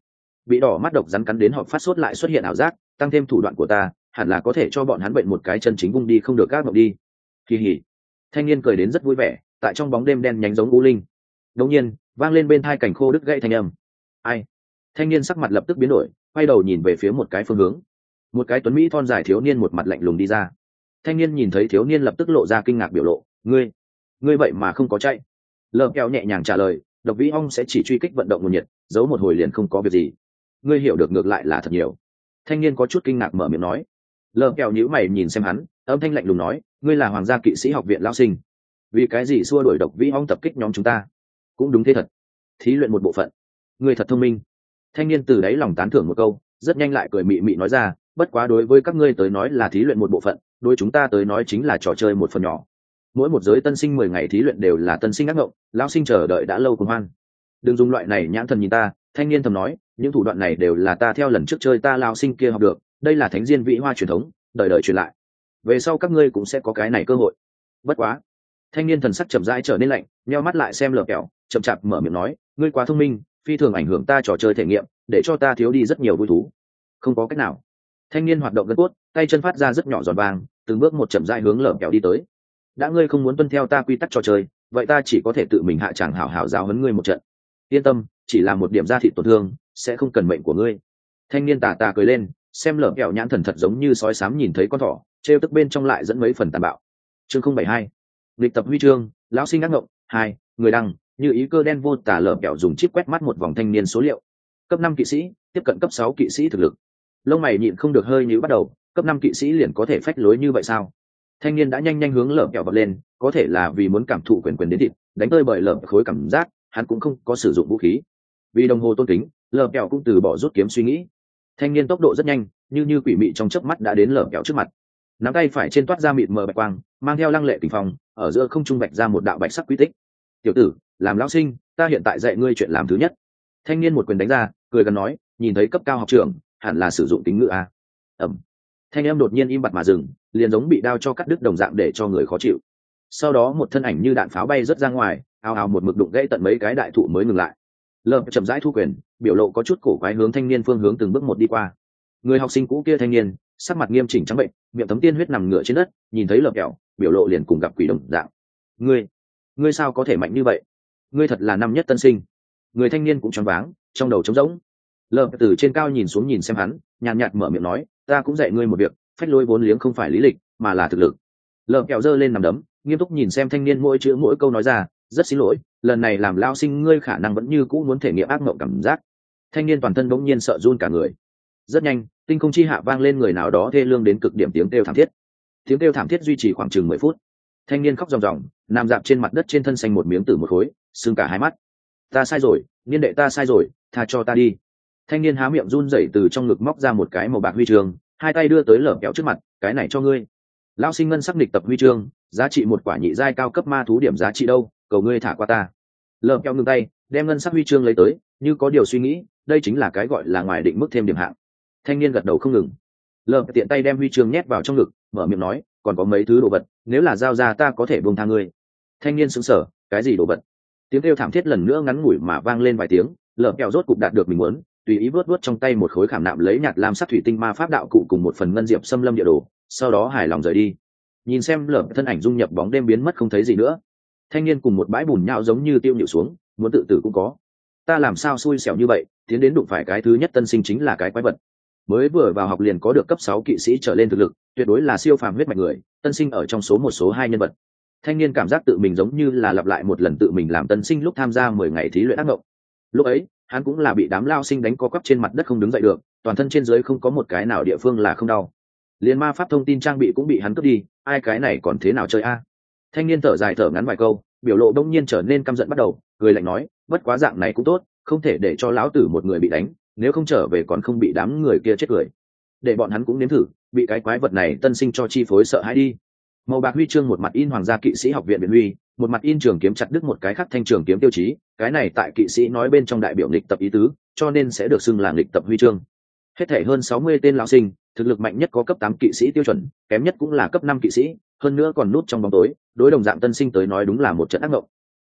bị đỏ mắt độc rắn cắn đến họ phát sốt lại xuất hiện ảo giác, tăng thêm thủ đoạn của ta hẳn là có thể cho bọn hắn bệnh một cái chân chính vung đi không được các mộng đi. Kỳ hỉ. Thanh niên cười đến rất vui vẻ, tại trong bóng đêm đen nhánh giống u linh. Đột nhiên vang lên bên tai cảnh khô đứt gãy thanh âm. Ai? Thanh niên sắc mặt lập tức biến đổi, quay đầu nhìn về phía một cái phương hướng. Một cái tuấn mỹ thon dài thiếu niên một mặt lạnh lùng đi ra. Thanh niên nhìn thấy thiếu niên lập tức lộ ra kinh ngạc biểu lộ. Ngươi vậy mà không có chạy? Lờ kẹo nhẹ nhàng trả lời, độc vĩ ong sẽ chỉ truy kích vận động nguồn nhiệt, giấu một hồi liền không có việc gì. Ngươi hiểu được ngược lại là thật nhiều. Thanh niên có chút kinh ngạc mở miệng nói. Lờ kẹo nhíu mày nhìn xem hắn, âm thanh lạnh lùng nói, ngươi là hoàng gia kỵ sĩ học viện lão sinh, vì cái gì xua đuổi độc vĩ ong tập kích nhóm chúng ta? Cũng đúng thế thật, thí luyện một bộ phận. Ngươi thật thông minh. Thanh niên từ đáy lòng tán thưởng một câu, rất nhanh lại cười mị mị nói ra, bất quá đối với các ngươi tới nói là thí luyện một bộ phận, đối chúng ta tới nói chính là trò chơi một phần nhỏ. Mỗi một giới tân sinh 10 ngày thí luyện đều là tân sinh ác ngộng, lão sinh chờ đợi đã lâu cùng hoan. Đừng dùng loại này nhãn thần nhìn ta. Thanh niên thầm nói, những thủ đoạn này đều là ta theo lần trước chơi ta lão sinh kia học được, đây là thánh diên vĩ hoa truyền thống, đời đời truyền lại, về sau các ngươi cũng sẽ có cái này cơ hội. Bất quá. Thanh niên thần sắc chậm rãi trở nên lạnh, nheo mắt lại xem Lờ Kẹo, chậm chạp mở miệng nói, ngươi quá thông minh, phi thường ảnh hưởng ta trò chơi thể nghiệm, để cho ta thiếu đi rất nhiều vui thú. Không có cách nào. Thanh niên hoạt động gân cốt, tay chân phát ra rất nhỏ giòn vàng, từng bước một chậm rãi hướng Lờ Kẹo đi tới. Đã ngươi không muốn tuân theo ta quy tắc trò chơi, vậy ta chỉ có thể tự mình hạ tràng hảo hảo giáo huấn ngươi một trận. Yên tâm, chỉ là một điểm da thịt tổn thương, sẽ không cần mệnh của ngươi. Thanh niên tà tà cười lên, xem Lờ Kẹo nhãn thần thật giống như sói xám nhìn thấy con thỏ, trêu tức bên trong lại dẫn mấy phần tàn bạo. Chương 072. Lịch tập huy chương, lão sinh ác ngộng 2, người đăng, như ý cơ đen vô tả. Lờ Kẹo dùng chip quét mắt một vòng thanh niên số liệu. Cấp 5 kỵ sĩ, tiếp cận cấp 6 kỵ sĩ thực lực. Lông mày nhịn không được hơi nhíu bắt đầu, cấp 5 kỵ sĩ liền có thể phách lối như vậy sao? Thanh niên đã nhanh nhanh hướng Lờ Kẹo vọt lên, có thể là vì muốn cảm thụ quyền quyền đến thịt, đánh tơi bởi Lờ khối cảm giác, hắn cũng không có sử dụng vũ khí. Vì đồng hồ tôn kính, Lờ Kẹo cũng từ bỏ rút kiếm suy nghĩ. Thanh niên tốc độ rất nhanh, như quỷ mị trong chớp mắt đã đến Lờ Kẹo trước mặt. Nắm tay phải trên toát ra mịt mờ bạch quang, mang theo lăng lệ kình phong, ở giữa không trung bạch ra một đạo bạch sắc quy tích. Tiểu tử, làm lão sinh, ta hiện tại dạy ngươi chuyện làm thứ nhất. Thanh niên một quyền đánh ra, cười gần nói, nhìn thấy cấp cao học trưởng, hẳn là sử dụng tính ngữ a. Ẩm. Thanh em đột nhiên im bặt mà dừng, liền giống bị đao cho cắt đứt đồng dạng để cho người khó chịu. Sau đó một thân ảnh như đạn pháo bay rất ra ngoài, ào ào một mực đụng gãy tận mấy cái đại thụ mới ngừng lại. Lờ chậm rãi thu quyền, biểu lộ có chút cổ quái hướng thanh niên phương hướng từng bước một đi qua. Người học sinh cũ kia thanh niên, sắc mặt nghiêm chỉnh trắng bệnh, miệng thấm tiên huyết nằm ngửa trên đất, nhìn thấy Lờ Kẹo, biểu lộ liền cùng gặp quỷ đồng dạng. Ngươi sao có thể mạnh như vậy? Ngươi thật là năm nhất tân sinh. Người thanh niên cũng choáng váng, trong đầu trống rỗng. Lờ từ trên cao nhìn xuống nhìn xem hắn, nhàn nhạt mở miệng nói, ta cũng dạy ngươi một việc, phách lối vốn liếng không phải lý lịch, mà là thực lực. Lờ Kẹo giơ lên nằm đấm, nghiêm túc nhìn xem thanh niên mỗi chữ mỗi câu nói ra, rất xin lỗi, lần này làm lao sinh ngươi khả năng vẫn như cũ muốn thể nghiệm ác mộng cảm giác. Thanh niên toàn thân bỗng nhiên sợ run cả người. Rất nhanh, tinh không chi hạ vang lên người nào đó thê lương đến cực điểm tiếng kêu thảm thiết. Tiếng kêu thảm thiết duy trì khoảng chừng 10 phút. Thanh niên khóc ròng ròng, nằm dạp trên mặt đất, trên thân xanh một miếng tử một khối, sưng cả hai mắt. Ta sai rồi, niên đệ ta sai rồi, tha cho ta đi. Thanh niên há miệng run rẩy từ trong ngực móc ra một cái màu bạc huy chương, hai tay đưa tới Lờ Kẹo trước mặt, cái này cho ngươi. Lão sinh ngân sắc lịch tập huy chương, giá trị một quả nhị giai cao cấp ma thú điểm giá trị đâu, cầu ngươi thả qua ta. Lờ Kẹo ngừng tay, đem ngân sắc huy chương lấy tới, như có điều suy nghĩ, đây chính là cái gọi là ngoài định mức thêm điểm hạng. Thanh niên gật đầu không ngừng. Lờ tiện tay đem huy chương nhét vào trong ngực, mở miệng nói, còn có mấy thứ đồ vật, nếu là giao ra ta có thể buông tha ngươi. Thanh niên sững sờ, cái gì đồ vật? Tiếng kêu thảm thiết lần nữa ngắn ngủi mà vang lên vài tiếng. Lờ Kẹo rốt cục đạt được mình muốn, tùy ý vớt trong tay một khối khảm nạm lấy nhạt lam sắc thủy tinh ma pháp đạo cụ cùng một phần ngân diệp xâm lâm địa đồ, sau đó hài lòng rời đi. Nhìn xem Lờ thân ảnh dung nhập bóng đêm biến mất không thấy gì nữa. Thanh niên cùng một bãi bùn nhão giống như tiêu nhịu xuống, muốn tự tử cũng có. Ta làm sao xui xẻo như vậy, tiến đến đụng phải cái thứ nhất tân sinh chính là cái quái vật. Mới vừa vào học liền có được cấp 6 kỵ sĩ trở lên thực lực, tuyệt đối là siêu phàm huyết mạch người, tân sinh ở trong số một số 2 nhân vật. Thanh niên cảm giác tự mình giống như là lặp lại một lần tự mình làm tân sinh lúc tham gia 10 ngày thí luyện ác mộng. Lúc ấy, hắn cũng là bị đám lao sinh đánh co quắp trên mặt đất không đứng dậy được, toàn thân trên dưới không có một cái nào địa phương là không đau. Liên ma pháp thông tin trang bị cũng bị hắn cướp đi, ai cái này còn thế nào chơi a? Thanh niên thở dài thở ngắn vài câu, biểu lộ đông nhiên trở nên căm giận bắt đầu, cười lạnh nói, bất quá dạng này cũng tốt, không thể để cho lão tử một người bị đánh, nếu không trở về còn không bị đám người kia chết cười. Để bọn hắn cũng nếm thử, bị cái quái vật này tân sinh cho chi phối sợ hãi đi. Màu bạc huy chương một mặt in hoàng gia kỵ sĩ học viện Biện Huy, một mặt in trường kiếm chặt đứt một cái khắc thanh trường kiếm tiêu chí, cái này tại kỵ sĩ nói bên trong đại biểu nghịch tập ý tứ, cho nên sẽ được xưng là nghịch tập huy chương. Hết thể hơn 60 tên lão sinh, thực lực mạnh nhất có cấp 8 kỵ sĩ tiêu chuẩn, kém nhất cũng là cấp 5 kỵ sĩ, hơn nữa còn núp trong bóng tối, đối đồng dạng tân sinh tới nói đúng là một trận ác mộng.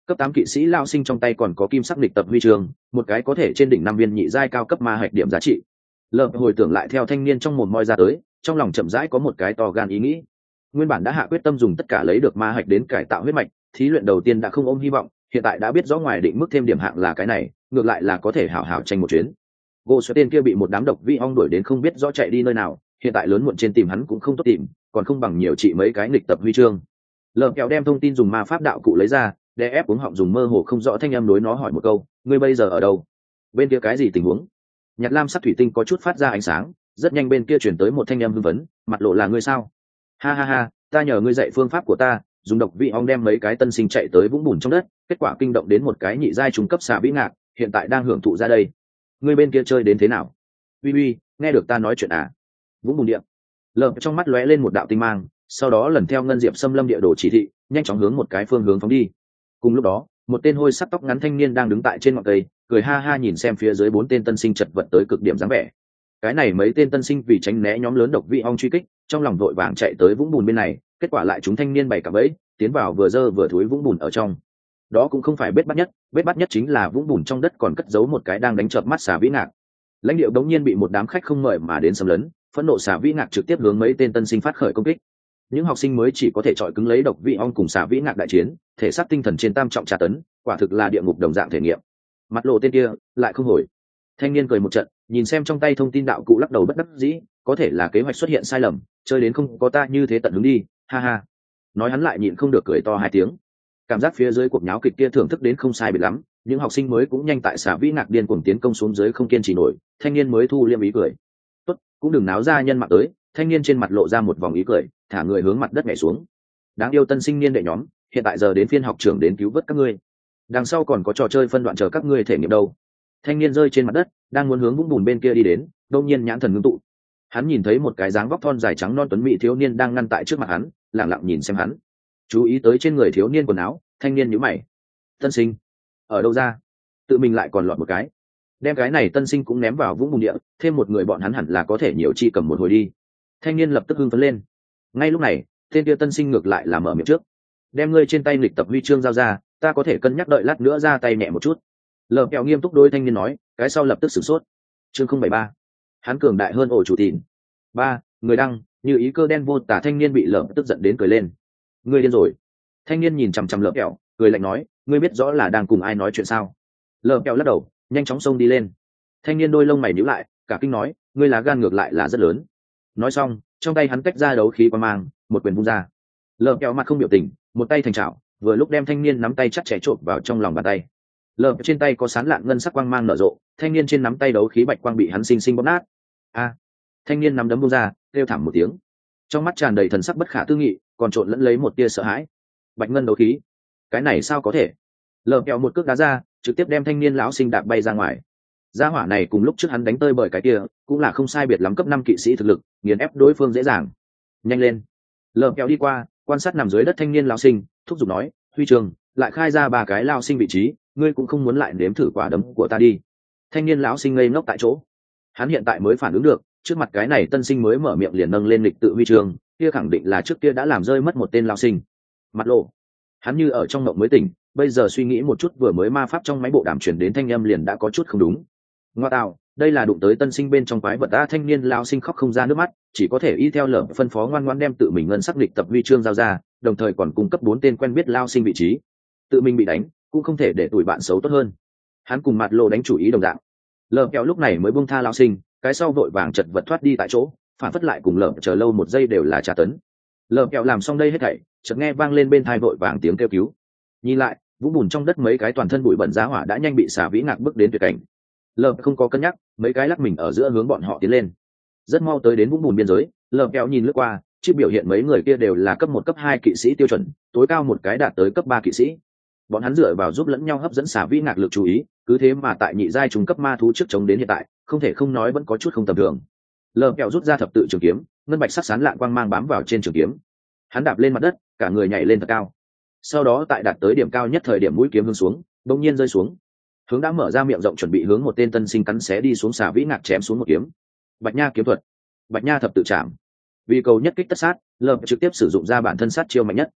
Cấp 8 kỵ sĩ lao sinh trong tay còn có kim sắc lịch tập huy chương, một cái có thể trên đỉnh 5 viên nhị giai cao cấp ma hạch điểm giá trị. Lợp hồi tưởng lại theo thanh niên trong mồm moi ra tới, trong lòng chậm rãi có một cái to gan ý nghĩ. Nguyên bản đã hạ quyết tâm dùng tất cả lấy được ma hạch đến cải tạo huyết mạch, thí luyện đầu tiên đã không ôm hy vọng, hiện tại đã biết rõ ngoài định mức thêm điểm hạng là cái này, ngược lại là có thể hảo hảo tranh một chuyến. Gỗ xoáy tên kia bị một đám độc vi ong đuổi đến không biết rõ chạy đi nơi nào, hiện tại lớn muộn trên tìm hắn cũng không tốt tìm, còn không bằng nhiều trị mấy cái nghịch tập huy chương. Lợp kéo đem thông tin dùng ma pháp đạo cụ lấy ra, đè ép cuống họng dùng mơ hồ không rõ thanh âm đối nó hỏi một câu, ngươi bây giờ ở đâu? Bên kia cái gì tình huống? Nhạt lam sắc thủy tinh có chút phát ra ánh sáng, rất nhanh bên kia chuyển tới một thanh âm hưng phấn, mặt lộ là ngươi sao? Ha ha ha, ta nhờ ngươi dạy phương pháp của ta, dùng độc vị ong đem mấy cái tân sinh chạy tới vũng bùn trong đất, kết quả kinh động đến một cái nhị giai trung cấp xà vĩ ngạc, hiện tại đang hưởng thụ ra đây. Ngươi bên kia chơi đến thế nào? Uy uy, nghe được ta nói chuyện à? Vũng bùn địa. Lợp trong mắt lóe lên một đạo tinh mang, sau đó lần theo ngân diệp xâm lâm địa đồ chỉ thị, nhanh chóng hướng một cái phương hướng phóng đi. Cùng lúc đó, một tên hôi sắc tóc ngắn thanh niên đang đứng tại trên ngọn cây, cười ha ha nhìn xem phía dưới 4 tên tân sinh chật vật tới cực điểm dáng vẻ. Cái này mấy tên tân sinh vì tránh né nhóm lớn độc vị ong truy kích, trong lòng vội vàng chạy tới vũng bùn bên này, kết quả lại chúng thanh niên bày cả bẫy, tiến vào vừa dơ vừa thúi vũng bùn ở trong. Đó cũng không phải bết bắt nhất chính là vũng bùn trong đất còn cất giấu một cái đang đánh chợp mắt xà vĩ ngạc. Lãnh địa đống nhiên bị một đám khách không mời mà đến xâm lấn, phẫn nộ xà vĩ ngạc trực tiếp hướng mấy tên tân sinh phát khởi công kích. Những học sinh mới chỉ có thể chọi cứng lấy độc vị ong cùng xà vĩ ngạc đại chiến, thể xác tinh thần trên tam trọng tra tấn, quả thực là địa ngục đồng dạng thể nghiệm. Mặt lộ tên kia lại không hồi. Thanh niên cười một trận, nhìn xem trong tay thông tin đạo cụ lắc đầu bất đắc dĩ, có thể là kế hoạch xuất hiện sai lầm, chơi đến không có ta như thế tận hứng đi, ha ha. Nói hắn lại nhịn không được cười to 2 tiếng. Cảm giác phía dưới cuộc nháo kịch kia thưởng thức đến không sai biệt lắm, những học sinh mới cũng nhanh tại xà vĩ ngạc điên cuồng tiến công xuống dưới không kiên trì nổi, thanh niên mới thu liêm ý cười. Tốt, cũng đừng náo ra nhân mạng tới, thanh niên trên mặt lộ ra một vòng ý cười, thả người hướng mặt đất nhảy xuống. Đáng yêu tân sinh niên đệ nhóm, hiện tại giờ đến phiên học trưởng đến cứu vớt các ngươi. Đằng sau còn có trò chơi phân đoạn chờ các ngươi thể nghiệm đâu. Thanh niên rơi trên mặt đất, đang muốn hướng vũng bùn bên kia đi đến, đột nhiên nhãn thần ngưng tụ. Hắn nhìn thấy một cái dáng vóc thon dài trắng non tuấn mỹ thiếu niên đang ngăn tại trước mặt hắn, lặng lặng nhìn xem hắn. Chú ý tới trên người thiếu niên quần áo, thanh niên nhíu mày. Tân sinh, ở đâu ra? Tự mình lại còn lọt một cái. Đem cái này tân sinh cũng ném vào vũng bùn địa, thêm một người bọn hắn hẳn là có thể nhiều chi cầm một hồi đi. Thanh niên lập tức hưng phấn lên. Ngay lúc này, tên kia tân sinh ngược lại là mở miệng trước. Đem ngươi trên tay lịch tập huy chương giao ra, ta có thể cân nhắc đợi lát nữa ra tay nhẹ một chút. Lợp kẹo nghiêm túc đối thanh niên nói, cái sau lập tức sửng sốt. Chương 073. Hắn cường đại hơn ổ chủ tìn. 3. Người đăng, như ý cơ đen vô tả thanh niên bị lợp tức giận đến cười lên. Ngươi điên rồi. Thanh niên nhìn chằm chằm lợp kẹo, cười lạnh nói, ngươi biết rõ là đang cùng ai nói chuyện sao? Lợp kẹo lắc đầu, nhanh chóng xông đi lên. Thanh niên đôi lông mày nhíu lại, cả kinh nói, ngươi lá gan ngược lại là rất lớn. Nói xong, trong tay hắn tách ra đấu khí quang mang, một quyền vung ra. Lợp kẹo mặt không biểu tình, một tay thành chảo, vừa lúc đem thanh niên nắm tay chắc chẽ trộn vào trong lòng bàn tay. Lợp trên tay có sán lạn ngân sắc quang mang nở rộ, thanh niên trên nắm tay đấu khí bạch quang bị hắn sinh sinh bóp nát. A! Thanh niên nắm đấm vung ra, kêu thảm một tiếng. Trong mắt tràn đầy thần sắc bất khả tư nghị, còn trộn lẫn lấy một tia sợ hãi. Bạch ngân đấu khí, cái này sao có thể? Lợp kẹo một cước đá ra, trực tiếp đem thanh niên lão sinh đạp bay ra ngoài. Gia hỏa này cùng lúc trước hắn đánh tơi bởi cái kia, cũng là không sai biệt lắm cấp 5 kỵ sĩ thực lực, nghiền ép đối phương dễ dàng. Nhanh lên! Lợp kẹo đi qua, quan sát nằm dưới đất thanh niên lão sinh, thúc giục nói, huy trường, lại khai ra 3 cái lão sinh vị trí, ngươi cũng không muốn lại nếm thử quả đấm của ta đi. Thanh niên lão sinh ngây ngốc tại chỗ. Hắn hiện tại mới phản ứng được, trước mặt cái này tân sinh mới mở miệng liền nâng lên lịch tự huy chương, kia khẳng định là trước kia đã làm rơi mất một tên lão sinh. Mặt lộ, hắn như ở trong mộng mới tỉnh, bây giờ suy nghĩ một chút vừa mới ma pháp trong máy bộ đàm truyền đến thanh âm liền đã có chút không đúng. Ngoa tạo, đây là đụng tới tân sinh bên trong quái vật ta. Thanh niên lão sinh khóc không ra nước mắt, chỉ có thể y theo lở phân phó ngoan ngoãn đem tự mình ngân sắc lịch tập huy chương giao ra, đồng thời còn cung cấp 4 tên quen biết lão sinh vị trí. Tự mình bị đánh, cũng không thể để tuổi bạn xấu tốt hơn. Hắn cùng mặt lộ đánh chủ ý đồng dạng. Lở kẹo lúc này mới buông tha lão sinh, cái sau vội vàng chật vật thoát đi tại chỗ, phản phất lại cùng lở chờ lâu một giây đều là tra tấn. Lở kẹo làm xong đây hết thảy, chợt nghe vang lên bên tai vội vàng tiếng kêu cứu. Nhìn lại, vũng bùn trong đất mấy cái toàn thân bụi bẩn giá hỏa đã nhanh bị xà vĩ ngạc bước đến tuyệt cảnh. Lở không có cân nhắc, mấy cái lắc mình ở giữa hướng bọn họ tiến lên. Rất mau tới đến vũng bùn biên giới, Lở kẹo nhìn lướt qua, chứ biểu hiện mấy người kia đều là cấp 1 cấp 2 kỵ sĩ tiêu chuẩn, tối cao một cái đạt tới cấp 3 kỵ sĩ. Bọn hắn dựa vào giúp lẫn nhau hấp dẫn xà vĩ ngạc lực chú ý, cứ thế mà tại nhị giai trung cấp ma thú trước chống đến hiện tại, không thể không nói vẫn có chút không tầm thường. Lở kẹo rút ra thập tự trường kiếm, ngân bạch sắc sán lạn quang mang bám vào trên trường kiếm. Hắn đạp lên mặt đất, cả người nhảy lên thật cao. Sau đó tại đạt tới điểm cao nhất thời điểm mũi kiếm hướng xuống, bỗng nhiên rơi xuống. Hướng đã mở ra miệng rộng chuẩn bị hướng một tên tân sinh cắn xé đi xuống xà vĩ ngạc chém xuống một kiếm. Bạch nha kiếm thuật, Bạch nha thập tự chạm. Vì cầu nhất kích tất sát, Lở trực tiếp sử dụng ra bản thân sát chiêu mạnh nhất.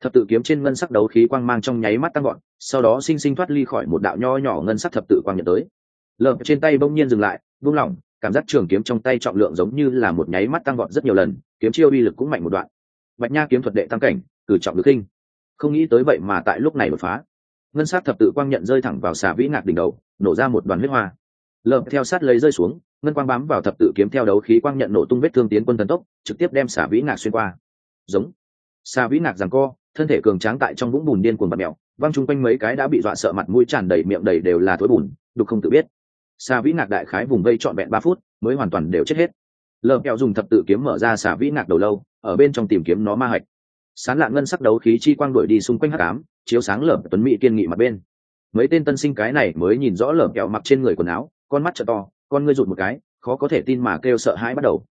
Thập tự kiếm trên ngân sắc đấu khí quang mang trong nháy mắt tăng gọn, sau đó sinh sinh thoát ly khỏi một đạo nho nhỏ ngân sắc thập tự quang nhận tới. Lợp trên tay bỗng nhiên dừng lại, buông lỏng, cảm giác trường kiếm trong tay trọng lượng giống như là một nháy mắt tăng gọn rất nhiều lần, kiếm chiêu uy lực cũng mạnh một đoạn. Bạch Nha kiếm thuật đệ tam cảnh, cử trọng được khinh. Không nghĩ tới vậy mà tại lúc này đột phá. Ngân sắc thập tự quang nhận rơi thẳng vào Xà Vĩ Ngạc đỉnh đầu, nổ ra một đoàn huyết hoa. Lợp theo sát lấy rơi xuống, ngân quang bám vào thập tự kiếm theo đấu khí quang nhận nổ tung vết thương tiến quân thần tốc, trực tiếp đem Xà Vĩ Ngạc xuyên qua. Giống. Xà Vĩ Ngạc giằng co, thân thể cường tráng tại trong vũng bùn điên cuồng bật mèo, văng chung quanh mấy cái đã bị dọa sợ mặt mũi tràn đầy miệng đầy đều là thối bùn, đục không tự biết. Xà Vĩ Ngạc đại khái vùng vây trọn vẹn 3 phút, mới hoàn toàn đều chết hết. Lợp kẹo dùng thập tự kiếm mở ra Xà Vĩ Ngạc đầu lâu, ở bên trong tìm kiếm nó ma hạch. Sán lạn ngân sắc đấu khí chi quang đuổi đi xung quanh hắc ám, chiếu sáng Lợp tuấn mỹ kiên nghị mặt bên. Mấy tên tân sinh cái này mới nhìn rõ Lợp kẹo mặc trên người quần áo, con mắt trợ to, con ngươi rụt một cái, khó có thể tin mà kêu sợ hãi bắt đầu.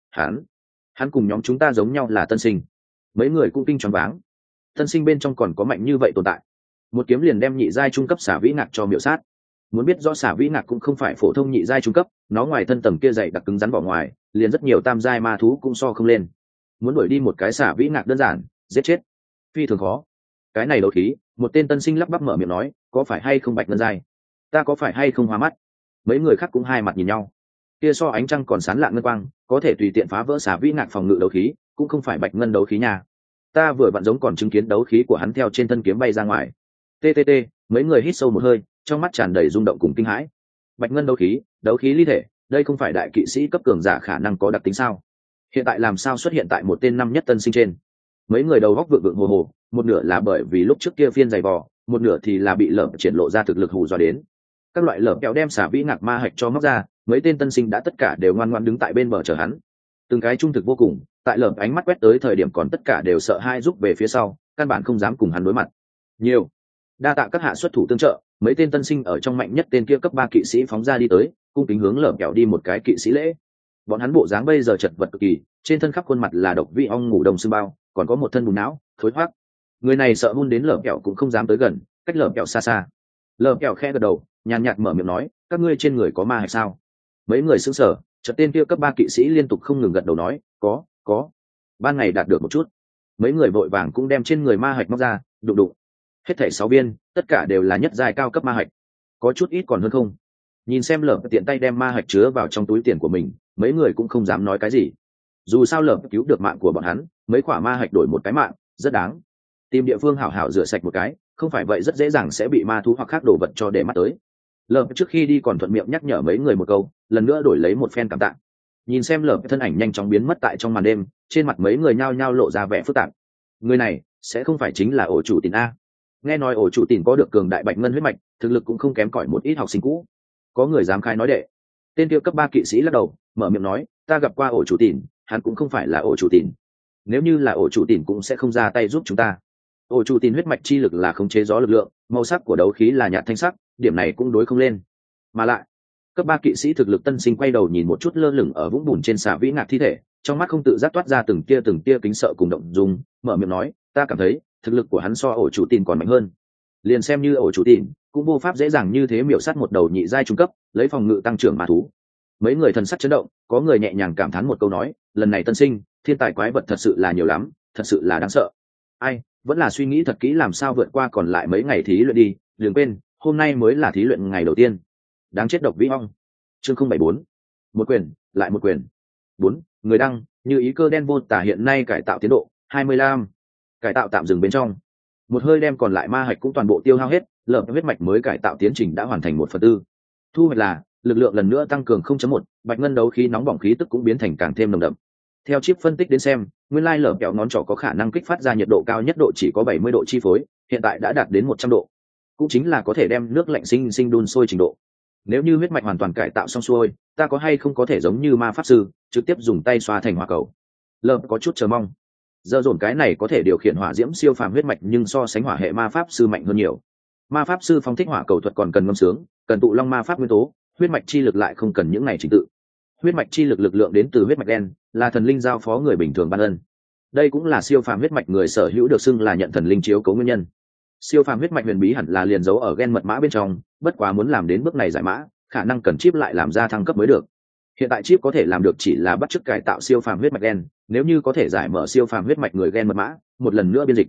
Hắn cùng nhóm chúng ta giống nhau là tân sinh. Mấy người cũng kinh choáng váng. Tân sinh bên trong còn có mạnh như vậy tồn tại. Một kiếm liền đem nhị giai trung cấp Xà Vĩ Ngạc cho miểu sát. Muốn biết rõ Xà Vĩ Ngạc cũng không phải phổ thông nhị giai trung cấp, nó ngoài thân tầng kia dày đặc cứng rắn vỏ ngoài, liền rất nhiều tam giai ma thú cũng so không lên. Muốn đuổi đi một cái Xà Vĩ Ngạc đơn giản, giết chết phi thường khó. Cái này đấu khí, một tên tân sinh lắp bắp mở miệng nói, có phải hay không bạch ngân giai? Ta có phải hay không hoa mắt? Mấy người khác cũng hai mặt nhìn nhau. Kia so ánh trăng còn sáng lạng ngân quang, có thể tùy tiện phá vỡ Xà Vĩ Ngạc phòng ngự đấu khí, cũng không phải bạch ngân đấu khí nha. Ta vừa vặn giống còn chứng kiến đấu khí của hắn theo trên thân kiếm bay ra ngoài. TTT, mấy người hít sâu một hơi, trong mắt tràn đầy rung động cùng kinh hãi. Bạch ngân đấu khí ly thể, đây không phải đại kỵ sĩ cấp cường giả khả năng có đặc tính sao? Hiện tại làm sao xuất hiện tại một tên năm nhất tân sinh trên? Mấy người đầu góc vượng vượng hồ hồ, một nửa là bởi vì lúc trước kia phiên dày vò, một nửa thì là bị Lợp triển lộ ra thực lực hù dọa đến. Các loại Lợp kéo đem Xà Vĩ Ngạc ma hạch cho móc ra, mấy tên tân sinh đã tất cả đều ngoan ngoãn đứng tại bên bờ chờ hắn. Từng cái trung thực vô cùng, tại Lợp ánh mắt quét tới thời điểm còn tất cả đều sợ hai rút về phía sau, căn bản không dám cùng hắn đối mặt. Nhiều, đa tạ các hạ xuất thủ tương trợ, mấy tên tân sinh ở trong mạnh nhất tên kia cấp 3 kỵ sĩ phóng ra đi tới, cung kính hướng Lợp kéo đi một cái kỵ sĩ lễ. Bọn hắn bộ dáng bây giờ chật vật cực kỳ, trên thân khắp khuôn mặt là độc vị ong ngủ đồng xương bao, còn có một thân bùn não thối thoát. Người này sợ hun đến Lợp kẹo cũng không dám tới gần, cách Lợp kẹo xa xa. Lợp kẹo khẽ gật đầu, nhàn nhạt mở miệng nói, các ngươi trên người có ma hay sao? Mấy người sững sờ, chợt tên kia cấp 3 kỵ sĩ liên tục không ngừng gật đầu nói, có. Ban ngày đạt được một chút. Mấy người vội vàng cũng đem trên người ma hạch móc ra, đụng. Hết thảy 6 viên, tất cả đều là nhất giai cao cấp ma hạch. Có chút ít còn hơn không. Nhìn xem Lợp tiện tay đem ma hạch chứa vào trong túi tiền của mình, mấy người cũng không dám nói cái gì. Dù sao Lợp cứu được mạng của bọn hắn, mấy quả ma hạch đổi một cái mạng, rất đáng. Tìm địa phương hảo hảo rửa sạch một cái, không phải vậy rất dễ dàng sẽ bị ma thú hoặc khác đồ vật cho để mắt tới. Lợp trước khi đi còn thuận miệng nhắc nhở mấy người một câu, lần nữa đổi lấy một phen cảm tạ. Nhìn xem Lợp thân ảnh nhanh chóng biến mất tại trong màn đêm, trên mặt mấy người nhao nhao lộ ra vẻ phức tạp. Người này sẽ không phải chính là ổ chủ Tìn a? Nghe nói ổ chủ Tìn có được cường đại bạch ngân huyết mạch, thực lực cũng không kém cỏi một ít học sinh cũ. Có người dám khai nói đệ. Tên kia cấp 3 kỵ sĩ lắc đầu, mở miệng nói, ta gặp qua ổ chủ Tìn, hắn cũng không phải là ổ chủ Tìn. Nếu như là ổ chủ Tìn cũng sẽ không ra tay giúp chúng ta. Ổ chủ Tìn huyết mạch chi lực là khống chế gió lực lượng, màu sắc của đấu khí là nhạt thanh sắc, điểm này cũng đối không lên. Mà lại, cấp 3 kỵ sĩ thực lực tân sinh quay đầu nhìn một chút lơ lửng ở vũng bùn trên Xà Vĩ Ngạc thi thể, trong mắt không tự giác toát ra từng tia kính sợ cùng động dung, mở miệng nói, ta cảm thấy thực lực của hắn so ổ chủ Tìn còn mạnh hơn. Liền xem như ổ chủ Tìn, cũng vô pháp dễ dàng như thế miểu sát một đầu nhị giai trung cấp, lấy phòng ngự tăng trưởng ma thú. Mấy người thần sắc chấn động, có người nhẹ nhàng cảm thán một câu nói, lần này tân sinh, thiên tài quái vật thật sự là nhiều lắm, thật sự là đáng sợ. Ai, vẫn là suy nghĩ thật kỹ làm sao vượt qua còn lại mấy ngày thí luyện đi, đừng quên, hôm nay mới là thí luyện ngày đầu tiên. Đáng chết độc vĩ ong. Chương 074. Một quyền, lại một quyền. 4. Người đăng, như ý cơ đen vô tả hiện nay cải tạo tiến độ 25. Cải tạo tạm dừng bên trong. Một hơi đem còn lại ma hạch cũng toàn bộ tiêu hao hết, Lợp huyết mạch mới cải tạo tiến trình đã hoàn thành 1/4. Thu hoạch là lực lượng lần nữa tăng cường 0.1, bạch ngân đấu khí nóng bỏng khí tức cũng biến thành càng thêm nồng đậm. Theo chip phân tích đến xem, nguyên lai Lợp kẹo ngón trỏ có khả năng kích phát ra nhiệt độ cao nhất độ chỉ có 70 độ chi phối, hiện tại đã đạt đến 100 độ. Cũng chính là có thể đem nước lạnh sinh sinh đun sôi trình độ. Nếu như huyết mạch hoàn toàn cải tạo xong xuôi, ta có hay không có thể giống như ma pháp sư, trực tiếp dùng tay xoa thành hỏa cầu. Lợp có chút chờ mong. Giờ dồn cái này có thể điều khiển hỏa diễm siêu phàm huyết mạch nhưng so sánh hỏa hệ ma pháp sư mạnh hơn nhiều. Ma pháp sư phóng thích hỏa cầu thuật còn cần ngâm sướng, cần tụ long ma pháp nguyên tố, huyết mạch chi lực lại không cần những này trình tự. Huyết mạch chi lực lực lượng đến từ huyết mạch đen, là thần linh giao phó người bình thường ban ân. Đây cũng là siêu phàm huyết mạch người sở hữu được xưng là nhận thần linh chiếu cố nguyên nhân. Siêu phàm huyết mạch huyền bí hẳn là liền giấu ở gen mật mã bên trong, bất quá muốn làm đến bước này giải mã, khả năng cần chip lại làm ra thăng cấp mới được. Hiện tại chip có thể làm được chỉ là bắt chước cải tạo siêu phàm huyết mạch đen, nếu như có thể giải mở siêu phàm huyết mạch người gen mật mã, một lần nữa biên dịch.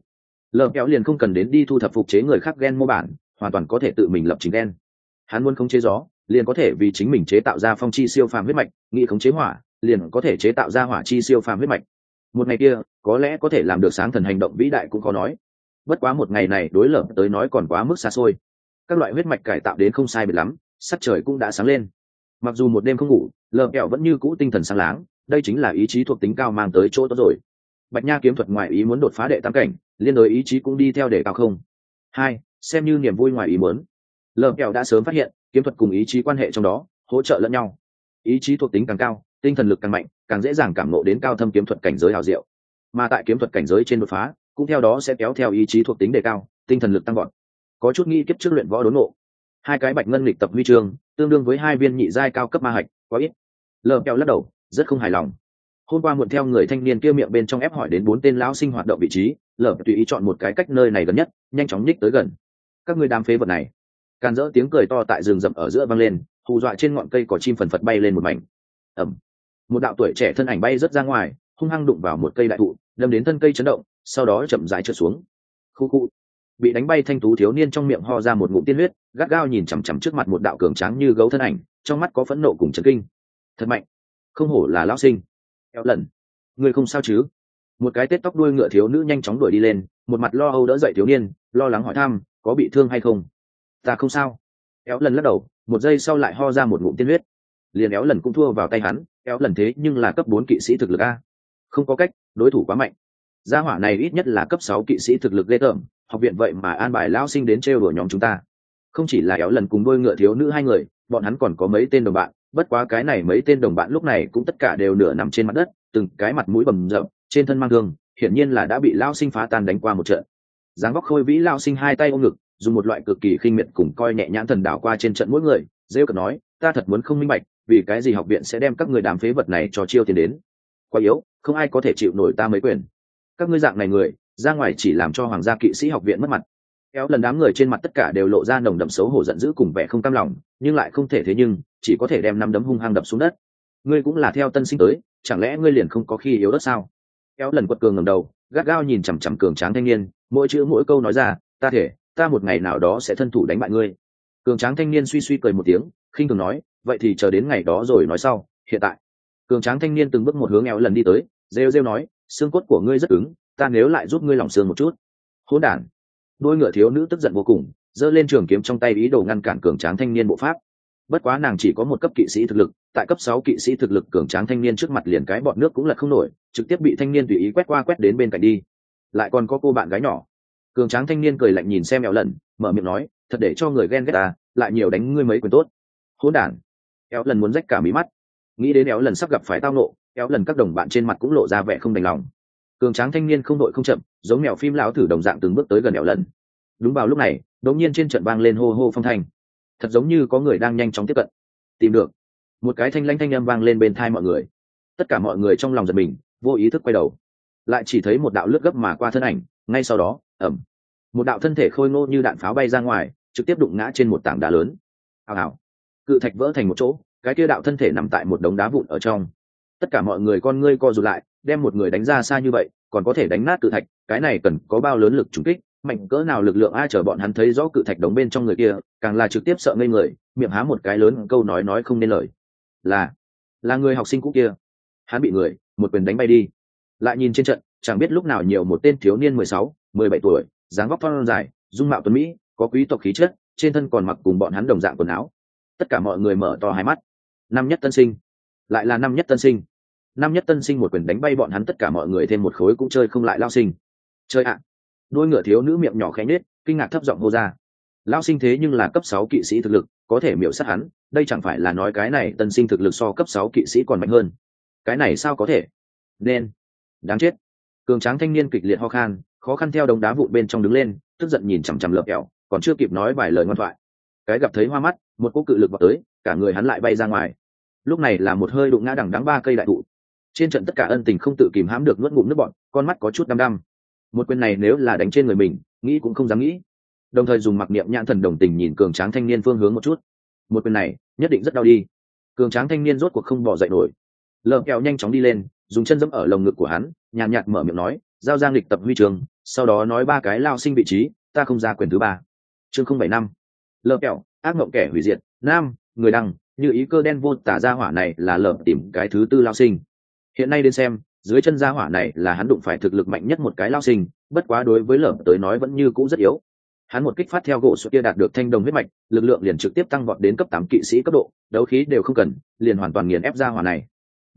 Lờ kéo liền không cần đến đi thu thập phục chế người khác gen mô bản, hoàn toàn có thể tự mình lập trình gen. Hắn muốn khống chế gió, liền có thể vì chính mình chế tạo ra phong chi siêu phàm huyết mạch, nghĩ khống chế hỏa, liền có thể chế tạo ra hỏa chi siêu phàm huyết mạch. Một ngày kia, có lẽ có thể làm được sáng thần hành động vĩ đại cũng khó nói. Bất quá một ngày này đối Lờ tới nói còn quá mức xa xôi. Các loại huyết mạch cải tạo đến không sai biệt lắm, sắc trời cũng đã sáng lên. Mặc dù một đêm không ngủ, Lờ kẹo vẫn như cũ tinh thần sáng láng, đây chính là ý chí thuộc tính cao mang tới chỗ tốt rồi. Bạch nha kiếm thuật ngoài ý muốn đột phá đệ tam cảnh, liên đối ý chí cũng đi theo đệ cao không hai, xem như niềm vui ngoài ý muốn. Lờ kẹo đã sớm phát hiện kiếm thuật cùng ý chí quan hệ trong đó hỗ trợ lẫn nhau, ý chí thuộc tính càng cao, tinh thần lực càng mạnh, càng dễ dàng cảm ngộ đến cao thâm kiếm thuật cảnh giới hào diệu. Mà tại kiếm thuật cảnh giới trên đột phá, cũng theo đó sẽ kéo theo ý chí thuộc tính đề cao, tinh thần lực tăng vọt. Có chút nghi kiếp trước luyện võ đốn ngộ, hai cái bạch ngân lịch tập huy chương tương đương với hai viên nhị giai cao cấp ma hạch, quá ít. Lờ kẹo lắc đầu, rất không hài lòng. Hôm qua muộn theo người thanh niên kia miệng bên trong ép hỏi đến 4 tên lão sinh hoạt động vị trí, Lờ tùy ý chọn một cái cách nơi này gần nhất, nhanh chóng nhích tới gần. Các ngươi đám phế vật này! Càn rỡ tiếng cười to tại rừng rậm ở giữa vang lên, hù dọa trên ngọn cây cỏ chim phần phật bay lên một mảnh. Ầm! Một đạo tuổi trẻ thân ảnh bay rất ra ngoài, hung hăng đụng vào một cây đại thụ, đâm đến thân cây chấn động, sau đó chậm rãi trượt xuống. Khu khu! Bị đánh bay thanh tú thiếu niên trong miệng ho ra một ngụm tiên huyết, gắt gao nhìn chằm chằm trước mặt một đạo cường tráng như gấu thân ảnh, trong mắt có phẫn nộ cùng chấn kinh. Thật mạnh! Không hổ là lão sinh. Kéo lần! Người không sao chứ? Một cái tết tóc đuôi ngựa thiếu nữ nhanh chóng đuổi đi lên, một mặt lo âu đỡ dậy thiếu niên, lo lắng hỏi thăm, có bị thương hay không? Ta không sao. Kéo lần lắc đầu, một giây sau lại ho ra một ngụm tiên huyết. Liền éo lần cũng thua vào tay hắn, éo lần thế nhưng là cấp 4 kỵ sĩ thực lực a. Không có cách, đối thủ quá mạnh. Gia hỏa này ít nhất là cấp 6 kỵ sĩ thực lực ghê tởm, học viện vậy mà an bài lão sinh đến trêu đùa nhóm chúng ta. Không chỉ là éo lần cùng đôi ngựa thiếu nữ hai người, bọn hắn còn có mấy tên đồng bạn, bất quá cái này mấy tên đồng bạn lúc này cũng tất cả đều nửa nằm trên mặt đất, từng cái mặt mũi bầm rợp, trên thân mang thương, hiển nhiên là đã bị lão sinh phá tan đánh qua một trận. Dáng vóc khôi vĩ lão sinh hai tay ôm ngực, dùng một loại cực kỳ khinh miệt cùng coi nhẹ nhãn thần đảo qua trên trận mỗi người, rêu cợt nói, ta thật muốn không minh bạch, vì cái gì học viện sẽ đem các người đám phế vật này cho chiêu tiền đến? Quá yếu, không ai có thể chịu nổi ta mấy quyền. Các ngươi dạng này người, ra ngoài chỉ làm cho hoàng gia kỵ sĩ học viện mất mặt. Kéo lần đám người trên mặt tất cả đều lộ ra nồng đậm xấu hổ giận dữ cùng vẻ không cam lòng, nhưng lại không thể thế nhưng, chỉ có thể đem năm đấm hung hăng đập xuống đất. Ngươi cũng là theo tân sinh tới, chẳng lẽ ngươi liền không có khi yếu đất sao? Kéo lần quật cường ngẩng đầu, gắt gao nhìn chằm chằm cường tráng thanh niên, mỗi chữ mỗi câu nói ra, ta thể, ta một ngày nào đó sẽ thân thủ đánh bại ngươi. Cường tráng thanh niên suy suy cười một tiếng, khinh thường nói, vậy thì chờ đến ngày đó rồi nói sau. Hiện tại, cường tráng thanh niên từng bước một hướng éo lần đi tới, rêu rêu nói, xương cốt của ngươi rất cứng, ta nếu lại giúp ngươi lỏng xương một chút. Hỗn đản! Đôi ngựa thiếu nữ tức giận vô cùng, giơ lên trường kiếm trong tay ý đồ ngăn cản cường tráng thanh niên bộ pháp. Bất quá nàng chỉ có một cấp kỵ sĩ thực lực, tại cấp 6 kỵ sĩ thực lực cường tráng thanh niên trước mặt liền cái bọt nước cũng lật không nổi, trực tiếp bị thanh niên tùy ý quét qua quét đến bên cạnh đi. Lại còn có cô bạn gái nhỏ. Cường tráng thanh niên cười lạnh nhìn xem éo lần, mở miệng nói, thật để cho người ghen ghét ta, lại nhiều đánh ngươi mấy quyền tốt. Hỗn đản! Éo lần muốn rách cả mí mắt, nghĩ đến éo lần sắp gặp phải tao nộ, éo lần các đồng bạn trên mặt cũng lộ ra vẻ không đành lòng. Cường tráng thanh niên không đội không chậm, giống mèo phim lão thử đồng dạng từng bước tới gần éo lần. Đúng vào lúc này, đột nhiên trên trận vang lên hô hô phong thanh, thật giống như có người đang nhanh chóng tiếp cận. Tìm được! Một cái thanh lãnh thanh âm vang lên bên tai mọi người. Tất cả mọi người trong lòng giật mình, vô ý thức quay đầu, lại chỉ thấy một đạo lướt gấp mà qua thân ảnh, ngay sau đó, ầm, một đạo thân thể khôi ngô như đạn pháo bay ra ngoài, trực tiếp đụng ngã trên một tảng đá lớn. Hào hào, cự thạch vỡ thành một chỗ, cái kia đạo thân thể nằm tại một đống đá vụn ở trong. Tất cả mọi người con ngươi co rụt lại, đem một người đánh ra xa như vậy, còn có thể đánh nát cự thạch, cái này cần có bao lớn lực trùng kích, mạnh cỡ nào lực lượng ai chờ bọn hắn thấy rõ cự thạch đống bên trong người kia, càng là trực tiếp sợ ngây người, miệng há một cái lớn câu nói không nên lời. Là người học sinh cũ kia. Hắn bị người một quyền đánh bay đi. Lại nhìn trên trận, chẳng biết lúc nào nhiều một tên thiếu niên 16, 17 tuổi, dáng vóc thon dài, dung mạo tuấn mỹ, có quý tộc khí chất, trên thân còn mặc cùng bọn hắn đồng dạng quần áo. Tất cả mọi người mở to hai mắt. Năm nhất tân sinh, lại là năm nhất tân sinh. Năm nhất tân sinh một quyền đánh bay bọn hắn, tất cả mọi người thêm một khối cũng chơi không lại lao sinh. Chơi ạ! Đôi ngựa thiếu nữ miệng nhỏ khẽ nhếch, kinh ngạc thấp giọng hô ra. Lao sinh thế nhưng là cấp 6 kỵ sĩ thực lực, có thể miểu sát hắn, đây chẳng phải là nói cái này tân sinh thực lực so cấp 6 kỵ sĩ còn mạnh hơn. Cái này sao có thể? Nên đáng chết. Cường tráng thanh niên kịch liệt ho khan, khó khăn theo đống đá vụn bên trong đứng lên, tức giận nhìn chằm chằm Lợp Kẹo, còn chưa kịp nói vài lời ngoan thoại, cái gặp thấy hoa mắt, một cú cự lực vào tới, cả người hắn lại bay ra ngoài. Lúc này là một hơi đụng ngã đằng đẵng 3 cây đại thụ. Trên trận tất cả ân tình không tự kìm hãm được nuốt ngụm nước bọt, con mắt có chút đăm đăm. Một quyền này nếu là đánh trên người mình, nghĩ cũng không dám nghĩ. Đồng thời dùng mặc niệm nhãn thần đồng tình nhìn cường tráng thanh niên phương hướng một chút. Một quyền này nhất định rất đau đi. Cường tráng thanh niên rốt cuộc không bỏ dậy nổi. Lợp Kẹo nhanh chóng đi lên, dùng chân giẫm ở lồng ngực của hắn, nhàn nhạt mở miệng nói, giao giang lịch tập huy trường, sau đó nói 3 cái lao sinh vị trí, ta không ra quyền thứ 3. Chương 075. Lợp kẹo, ác mộng kẻ hủy diệt, nam, người đăng, như ý cơ đen vô tả gia hỏa này là lợp tìm cái thứ 4 lao sinh. Hiện nay đến xem, dưới chân gia hỏa này là hắn đụng phải thực lực mạnh nhất một cái lao sinh, bất quá đối với lợp tới nói vẫn như cũ rất yếu. Hắn một kích phát theo gỗ suất kia đạt được thanh đồng huyết mạch, lực lượng liền trực tiếp tăng vọt đến cấp 8 kỵ sĩ cấp độ, đấu khí đều không cần, liền hoàn toàn nghiền ép gia hỏa này.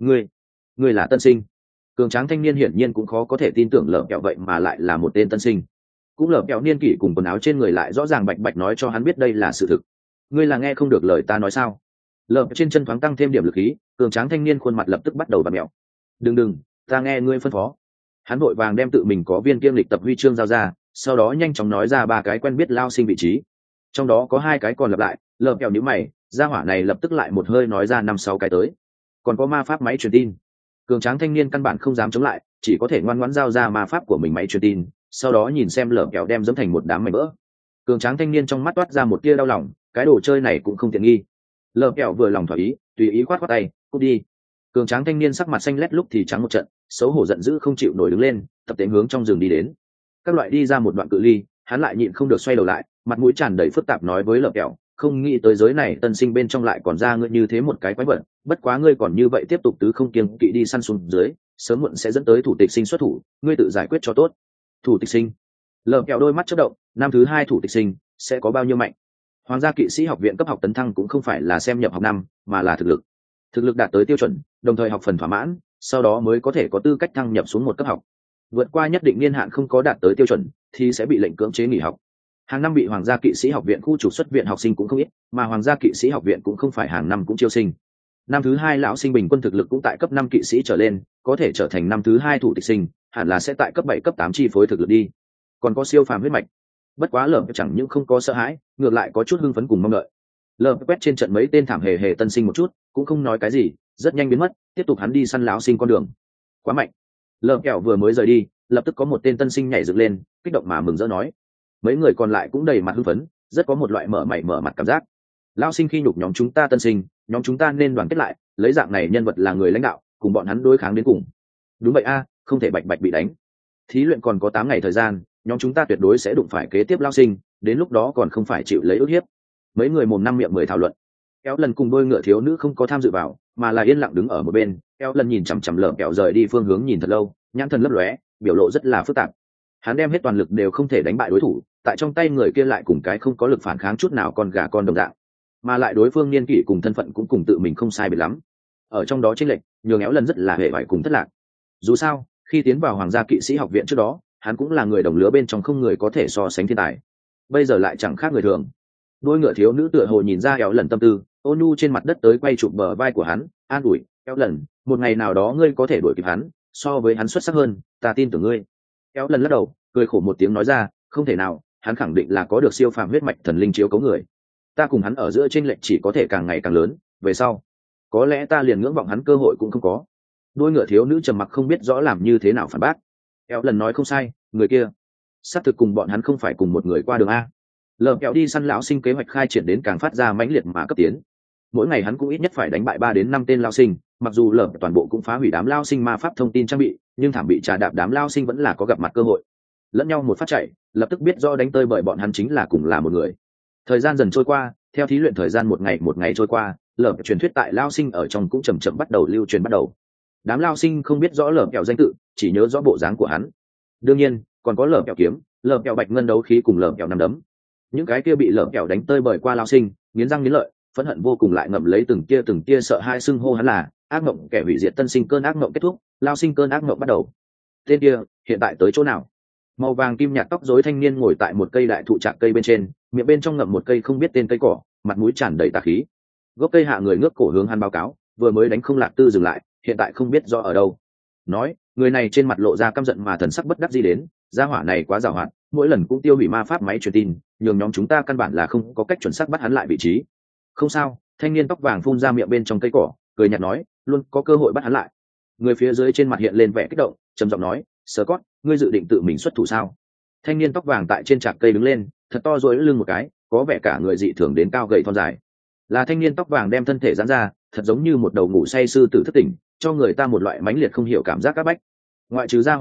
Ngươi là tân sinh? Cường tráng thanh niên hiển nhiên cũng khó có thể tin tưởng lợp kẹo vậy mà lại là một tên tân sinh. Cũng lợp kẹo niên kỷ cùng quần áo trên người lại rõ ràng bạch bạch nói cho hắn biết đây là sự thực. Ngươi là nghe không được lời ta nói sao? Lợp trên chân thoáng tăng thêm điểm lực khí, cường tráng thanh niên khuôn mặt lập tức bắt đầu bặm mẹo. Đừng, ta nghe ngươi phân phó. Hắn vội vàng đem tự mình có viên kiêm lịch tập huy chương giao ra, sau đó nhanh chóng nói ra 3 cái quen biết lao sinh vị trí, trong đó có 2 cái còn lặp lại. Lợp kẹo nhíu mày, gia hỏa này lập tức lại một hơi nói ra 5-6 cái tới. Còn có ma pháp máy truyền tin. Cường tráng thanh niên căn bản không dám chống lại, chỉ có thể ngoan ngoãn giao ra ma pháp của mình máy truyền tin, sau đó nhìn xem lợp kẹo đem dẫm thành một đám mảnh vỡ. Cường tráng thanh niên trong mắt toát ra một tia đau lòng, cái đồ chơi này cũng không tiện nghi. Lợp kẹo vừa lòng thỏa ý, tùy ý khoát khoát tay, cút đi. Cường tráng thanh niên sắc mặt xanh lét lúc thì trắng một trận, xấu hổ giận dữ không chịu nổi đứng lên, tập tễnh hướng trong rừng đi đến. Các loại đi ra một đoạn cự ly, hắn lại nhịn không được xoay đầu lại, mặt mũi tràn đầy phức tạp nói với lợp kẹo, không nghĩ tới giới này tân sinh bên trong lại còn ra ngươi như thế một cái quái vật, bất quá ngươi còn như vậy tiếp tục tứ không kiêng kỵ đi săn xuống dưới, sớm muộn sẽ dẫn tới thủ tịch sinh xuất thủ, ngươi tự giải quyết cho tốt. Thủ tịch sinh? Lợp kẹo đôi mắt chớp động, năm thứ 2 thủ tịch sinh sẽ có bao nhiêu mạnh? Hoàng gia kỵ sĩ học viện cấp học tấn thăng cũng không phải là xem nhập học năm, mà là thực lực đạt tới tiêu chuẩn, đồng thời học phần thỏa mãn, sau đó mới có thể có tư cách thăng nhập xuống một cấp học. Vượt qua nhất định niên hạn không có đạt tới tiêu chuẩn thì sẽ bị lệnh cưỡng chế nghỉ học. Hàng năm bị Hoàng gia kỵ sĩ học viện khu trục xuất viện học sinh cũng không ít, mà Hoàng gia kỵ sĩ học viện cũng không phải hàng năm cũng chiêu sinh. Năm thứ 2 lão sinh bình quân thực lực cũng tại cấp 5 kỵ sĩ trở lên, có thể trở thành năm thứ 2 thủ tịch sinh, hẳn là sẽ tại cấp 7 cấp 8 chi phối thực lực đi. Còn có siêu phàm huyết mạch. Bất quá lợp chẳng những không có sợ hãi, ngược lại có chút hưng phấn cùng mong đợi. Lợp quét trên trận mấy tên thảm hề tân sinh một chút, cũng không nói cái gì, rất nhanh biến mất, tiếp tục hắn đi săn lão sinh con đường. Quá mạnh. Lợp kẹo vừa mới rời đi, lập tức có một tên tân sinh nhảy dựng lên, kích động mà mừng rỡ nói. Mấy người còn lại cũng đầy mặt hưng phấn, rất có một loại mở mày mở mặt cảm giác. Lão sinh khi nhục nhóm chúng ta tân sinh, nhóm chúng ta nên đoàn kết lại, lấy dạng này nhân vật là người lãnh đạo, cùng bọn hắn đối kháng đến cùng. Đúng vậy a, không thể bạch bạch bị đánh. Thí luyện còn có 8 ngày thời gian, nhóm chúng ta tuyệt đối sẽ đụng phải kế tiếp lão sinh, đến lúc đó còn không phải chịu lấy ức hiếp. Mấy người mồm năm miệng mười thảo luận. Kéo lần cùng đôi ngựa thiếu nữ không có tham dự vào, mà là yên lặng đứng ở một bên. Kéo lần nhìn chằm chằm lợm kẹo rời đi phương hướng nhìn thật lâu, nhãn thần lấp lóe, biểu lộ rất là phức tạp. Hắn đem hết toàn lực đều không thể đánh bại đối thủ, tại trong tay người kia lại cùng cái không có lực phản kháng chút nào con gà con đồng dạng, mà lại đối phương niên kỷ cùng thân phận cũng cùng tự mình không sai biệt lắm. Ở trong đó chênh lệch, nhường Éo lần rất là hề bại cùng thất lạc. Dù sao, khi tiến vào Hoàng gia kỵ sĩ học viện trước đó, hắn cũng là người đồng lứa bên trong không người có thể so sánh thiên tài. Bây giờ lại chẳng khác người thường. Đôi ngựa thiếu nữ tựa hồ nhìn ra Éo lần tâm tư, ôn nhu trên mặt đất tới quay chụp bờ vai của hắn, an ủi, Éo lần, một ngày nào đó ngươi có thể đuổi kịp hắn, so với hắn xuất sắc hơn, ta tin tưởng ngươi. Éo lần lắc đầu, cười khổ một tiếng nói ra, không thể nào, hắn khẳng định là có được siêu phàm huyết mạch thần linh chiếu cấu người. Ta cùng hắn ở giữa chênh lệch chỉ có thể càng ngày càng lớn, về sau có lẽ ta liền ngưỡng vọng hắn cơ hội cũng không có. Đôi ngựa thiếu nữ trầm mặc không biết rõ làm như thế nào phản bác. Éo lần nói không sai, người kia xác thực cùng bọn hắn không phải cùng một người qua đường a. Lợm kẹo đi săn lão sinh kế hoạch khai triển đến càng phát ra mãnh liệt mà cấp tiến. Mỗi ngày hắn cũng ít nhất phải đánh bại 3 đến 5 tên lao sinh, mặc dù lợm toàn bộ cũng phá hủy đám lao sinh ma pháp thông tin trang bị, nhưng thảm bị trà đạp đám lao sinh vẫn là có gặp mặt cơ hội. Lẫn nhau một phát chạy, lập tức biết rõ đánh tơi bởi bọn hắn chính là cùng là một người. Thời gian dần trôi qua, theo thí luyện thời gian một ngày trôi qua, lợm truyền thuyết tại lao sinh ở trong cũng chậm chậm bắt đầu lưu truyền bắt đầu. Đám lao sinh không biết rõ lợm kẹo danh tự, chỉ nhớ rõ bộ dáng của hắn. Đương nhiên, còn có lợm kẹo kiếm, lợm kẹo bạch ngân đấu khí cùng lợm kẹo năm đấm. Những cái kia bị lợm kẹo đánh tơi bởi qua lao sinh, nghiến răng nghiến lợi, phẫn hận vô cùng lại ngậm lấy từng tia sợ hai xưng hô hắn là ác mộng kẻ hủy diệt tân sinh cơn ác mộng kết thúc, lao sinh cơn ác mộng bắt đầu. Tên kia hiện tại tới chỗ nào? Màu vàng kim nhạt tóc rối thanh niên ngồi tại một cây đại thụ trạc cây bên trên, miệng bên trong ngậm một cây không biết tên cây cỏ, mặt mũi tràn đầy tà khí. Gốc cây hạ người ngước cổ hướng hắn báo cáo, vừa mới đánh không lạc tư dừng lại, hiện tại không biết rõ ở đâu. Nói, người này trên mặt lộ ra căm giận mà thần sắc bất đắc dĩ đến, gia hỏa này quá giàu hạn, mỗi lần cũng tiêu hủy ma pháp máy truyền tin, nhường nhóm chúng ta căn bản là không có cách chuẩn xác bắt hắn lại vị trí. Không sao, thanh niên tóc vàng phun ra miệng bên trong cây cỏ, cười nhạt nói, luôn có cơ hội bắt hắn lại. Người phía dưới trên mặt hiện lên vẻ kích động, trầm giọng nói, Scott, ngươi dự định tự mình xuất thủ sao? Thanh niên tóc vàng tại trên trạc cây đứng lên, thật to duỗi lưng một cái, có vẻ cả người dị thường đến cao gầy thon dài. Là thanh niên tóc vàng đem thân thể giãn ra, thật giống như một đầu ngủ say sư tử thức tỉnh, cho người ta một loại mãnh liệt không hiểu cảm giác áp bách. Ngoại trừ gia hỏa này,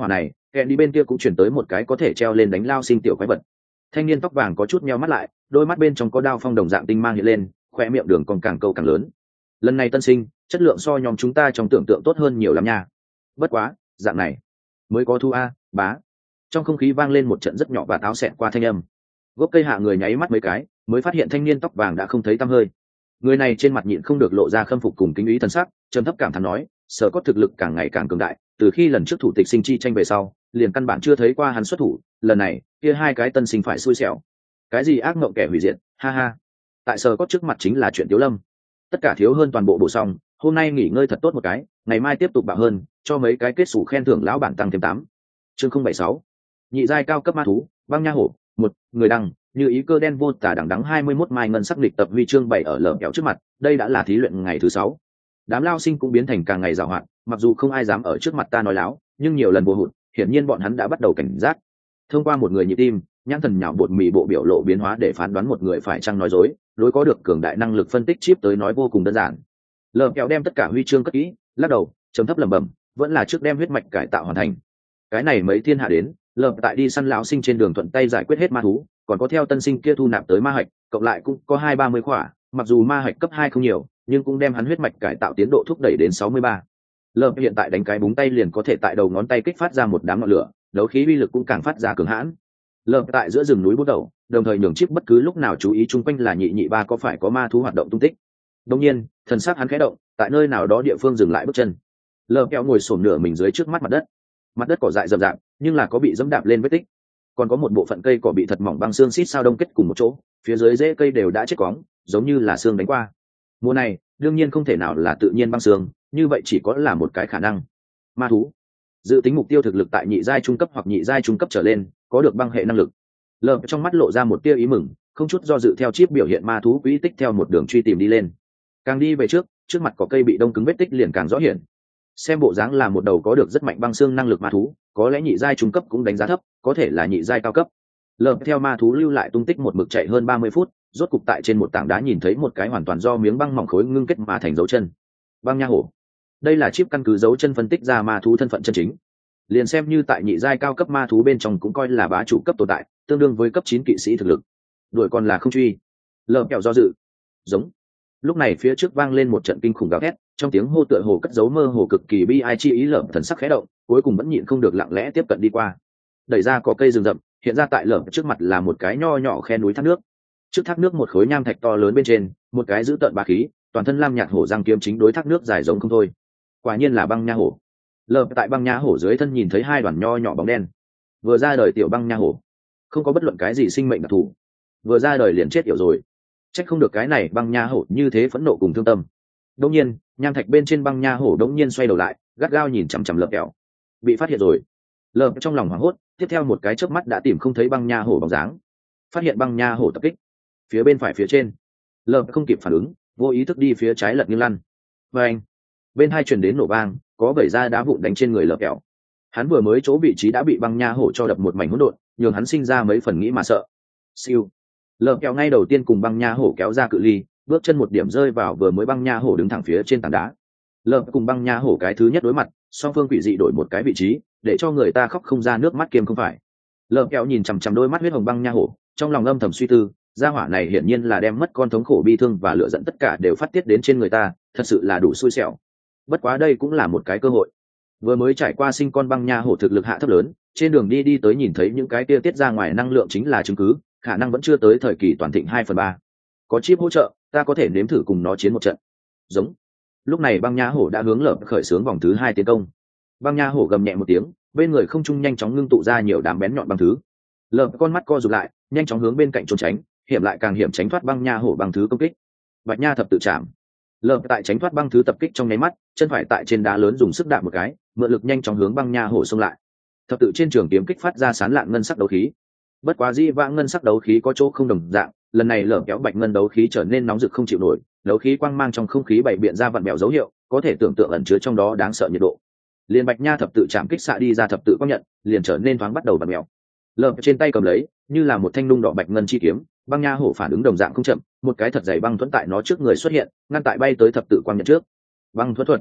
kẹn đi bên kia cũng chuyển tới một cái có thể treo lên đánh lao sinh tiểu quái vật. Thanh niên tóc vàng có chút meo mắt lại, đôi mắt bên trong có đao phong đồng dạng tinh mang hiện lên, khoe miệng đường còn càng câu càng lớn. Lần này tân sinh chất lượng so nhóm chúng ta trong tưởng tượng tốt hơn nhiều lắm nha. Bất quá dạng này mới có thu a bá. Trong không khí vang lên một trận rất nhỏ và táo xẹt qua thanh âm. Gốc cây hạ người nháy mắt mấy cái mới phát hiện thanh niên tóc vàng đã không thấy tăm hơi. Người này trên mặt nhịn không được lộ ra khâm phục cùng kính ý thân sắc, trầm thấp cảm thán nói, sở có thực lực càng ngày càng cường đại, từ khi lần trước thủ tịch sinh chi tranh về sau liền căn bản chưa thấy qua hắn xuất thủ, lần này kia hai cái tân sinh phải xui xẻo. Cái gì ác mộng kẻ hủy diệt, ha ha. Tại sở có trước mặt chính là chuyện Tiếu Lâm. Tất cả thiếu hơn toàn bộ bổ xong, hôm nay nghỉ ngơi thật tốt một cái, ngày mai tiếp tục bạo hơn, cho mấy cái kết sủ khen thưởng lão bản tăng thêm 8. Chương 076. Nhị giai cao cấp ma thú, băng nha hổ, một người đăng, như ý cơ đen vô tả đằng đắng 21 mai ngân sắc lịch tập huy chương 7 ở lởm kéo trước mặt, đây đã là thí luyện ngày thứ 6. Đám lao sinh cũng biến thành càng ngày giàu hoạt, mặc dù không ai dám ở trước mặt ta nói láo, nhưng nhiều lần vô hụt, hiển nhiên bọn hắn đã bắt đầu cảnh giác. Thông qua một người nhị tim, nhãn thần nhạo bột mì bộ biểu lộ biến hóa để phán đoán một người phải chăng nói dối, đối có được cường đại năng lực phân tích chip tới nói vô cùng đơn giản. Lởm kéo đem tất cả huy chương cất kỹ, lắc đầu, trầm thấp lẩm bẩm, vẫn là trước đem huyết mạch cải tạo hoàn thành. Cái này mấy thiên hạ đến, lởm tại đi săn lão sinh trên đường thuận tay giải quyết hết ma thú, còn có theo tân sinh kia thu nạp tới ma hạch, cộng lại cũng có 230 khỏa, mặc dù ma hạch cấp 2 không nhiều, nhưng cũng đem hắn huyết mạch cải tạo tiến độ thúc đẩy đến 63. Lởm hiện tại đánh cái búng tay liền có thể tại đầu ngón tay kích phát ra một đám ngọn lửa, đấu khí uy lực cũng càng phát ra cường hãn. Lởm tại giữa rừng núi bút đầu, đồng thời nhường chip bất cứ lúc nào chú ý chung quanh là nhị ba có phải có ma thú hoạt động tung tích. Đương nhiên, thần sắc hắn khẽ động, tại nơi nào đó địa phương dừng lại bước chân. Lởm ngồi xổm nửa mình dưới trước mắt mặt đất cỏ dại rậm rạp, nhưng là có bị dẫm đạp lên vết tích, còn có một bộ phận cây cỏ bị thật mỏng băng xương xít sao đông kết cùng một chỗ, phía dưới rễ cây đều đã chết cóng, giống như là xương đánh qua. Mùa này đương nhiên không thể nào là tự nhiên băng xương, như vậy chỉ có là một cái khả năng. Ma thú. Dự tính mục tiêu thực lực tại nhị giai trung cấp hoặc nhị giai trung cấp trở lên, có được băng hệ năng lực. Lợp trong mắt lộ ra một tia ý mừng, không chút do dự theo chip biểu hiện ma thú quỹ tích theo một đường truy tìm đi lên. Càng đi về trước mặt có cây bị đông cứng vết tích liền càng rõ hiển. Xem bộ dáng là một đầu có được rất mạnh băng xương năng lực ma thú, có lẽ nhị giai trung cấp cũng đánh giá thấp, có thể là nhị giai cao cấp. Lợp theo ma thú lưu lại tung tích một mực chạy hơn 30 phút, rốt cục tại trên một tảng đá nhìn thấy một cái hoàn toàn do miếng băng mỏng khối ngưng kết mà thành dấu chân. Băng nha hổ. Đây là chip căn cứ dấu chân phân tích ra ma thú thân phận chân chính. Liền xem như tại nhị giai cao cấp ma thú bên trong cũng coi là bá chủ cấp tồn tại, tương đương với cấp 9 kỵ sĩ thực lực. Đuổi còn là không truy. Lợp kẹo do dự. Giống. Lúc này phía trước vang lên một trận kinh khủng gào thét, trong tiếng hô tựa hồ cất giấu mơ hồ cực kỳ bi ai chi ý. Lợp thần sắc khẽ động, cuối cùng vẫn nhịn không được lặng lẽ tiếp cận đi qua. Đẩy ra có cây rừng rậm, hiện ra tại lợp trước mặt là một cái nho nhỏ khe núi thác nước. Trước thác nước một khối nham thạch to lớn bên trên, một cái giữ tợn bá khí, toàn thân lam nhạt hổ răng kiếm chính đối thác nước dài giống không thôi. Quả nhiên là băng nha hổ. Lợp tại băng nha hổ dưới thân nhìn thấy hai đoàn nho nhỏ bóng đen. Vừa ra đời tiểu băng nha hổ, không có bất luận cái gì sinh mệnh đặc thù, vừa ra đời liền chết yểu rồi. Trách không được cái này băng nha hổ như thế phẫn nộ cùng thương tâm. Đống nhiên, nham thạch bên trên băng nha hổ đống nhiên xoay đầu lại, gắt gao nhìn chằm chằm Lợp kẹo. Bị phát hiện rồi. Lợp trong lòng hoảng hốt, tiếp theo một cái chớp mắt đã tìm không thấy băng nha hổ bóng dáng. Phát hiện băng nha hổ tập kích, phía bên phải phía trên. Lợp không kịp phản ứng, vô ý thức đi phía trái lật nghiêng lăn. Và anh, bên hai truyền đến nổ vang, có vẩy ra đá vụn đánh trên người Lợp kẹo. Hắn vừa mới chỗ vị trí đã bị băng nha hổ cho đập một mảnh hỗn độn, nhường hắn sinh ra mấy phần nghĩ mà sợ. Siêu. Lợp kẹo ngay đầu tiên cùng băng nha hổ kéo ra cự ly, bước chân một điểm rơi vào vừa mới băng nha hổ đứng thẳng phía trên tảng đá. Lợp cùng băng nha hổ cái thứ nhất đối mặt, song phương quỷ dị đổi một cái vị trí, để cho người ta khóc không ra nước mắt kiềm không phải. Lợp kẹo nhìn chằm chằm đôi mắt huyết hồng băng nha hổ, trong lòng âm thầm suy tư, gia hỏa này hiển nhiên là đem mất con thống khổ bi thương và lửa giận tất cả đều phát tiết đến trên người ta, thật sự là đủ xui xẻo. Bất quá đây cũng là một cái cơ hội. Vừa mới trải qua sinh con băng nha hổ thực lực hạ thấp lớn, trên đường đi tới nhìn thấy những cái kia tiết ra ngoài năng lượng chính là chứng cứ, khả năng vẫn chưa tới thời kỳ toàn thịnh 2/3. Có chip hỗ trợ, ta có thể nếm thử cùng nó chiến một trận. Giống. Lúc này băng nha hổ đã hướng Lợp khởi xướng vòng thứ 2 tiến công. Băng nha hổ gầm nhẹ một tiếng, bên người không trung nhanh chóng ngưng tụ ra nhiều đám bén nhọn băng thứ. Lợp con mắt co rụt lại, nhanh chóng hướng bên cạnh trốn tránh, hiểm lại càng hiểm tránh thoát băng nha hổ băng thứ công kích. Bạch nha thập tự chạm. Lợp tại tránh thoát băng thứ tập kích trong nháy mắt, chân phải tại trên đá lớn dùng sức đạp một cái, mượn lực nhanh chóng hướng băng nha hổ xông lại. Thập tự trên trường kiếm kích phát ra sán lạn ngân sắc đấu khí. Bất quá di vãng ngân sắc đấu khí có chỗ không đồng dạng, lần này Lợp kéo bạch ngân đấu khí trở nên nóng rực không chịu nổi, đấu khí quang mang trong không khí bày biện ra vặn bèo dấu hiệu, có thể tưởng tượng ẩn chứa trong đó đáng sợ nhiệt độ. Liên bạch nha thập tự chạm kích xạ đi ra thập tự quang nhận, liền trở nên thoáng bắt đầu vặn bèo. Lợp trên tay cầm lấy, như là một thanh nung đỏ bạch ngân chi kiếm, băng nha hổ phản ứng đồng dạng không chậm, một cái thật dày băng thuẫn tại nó trước người xuất hiện, ngăn tại bay tới thập tự quang nhận trước. Băng thuẫn thuật.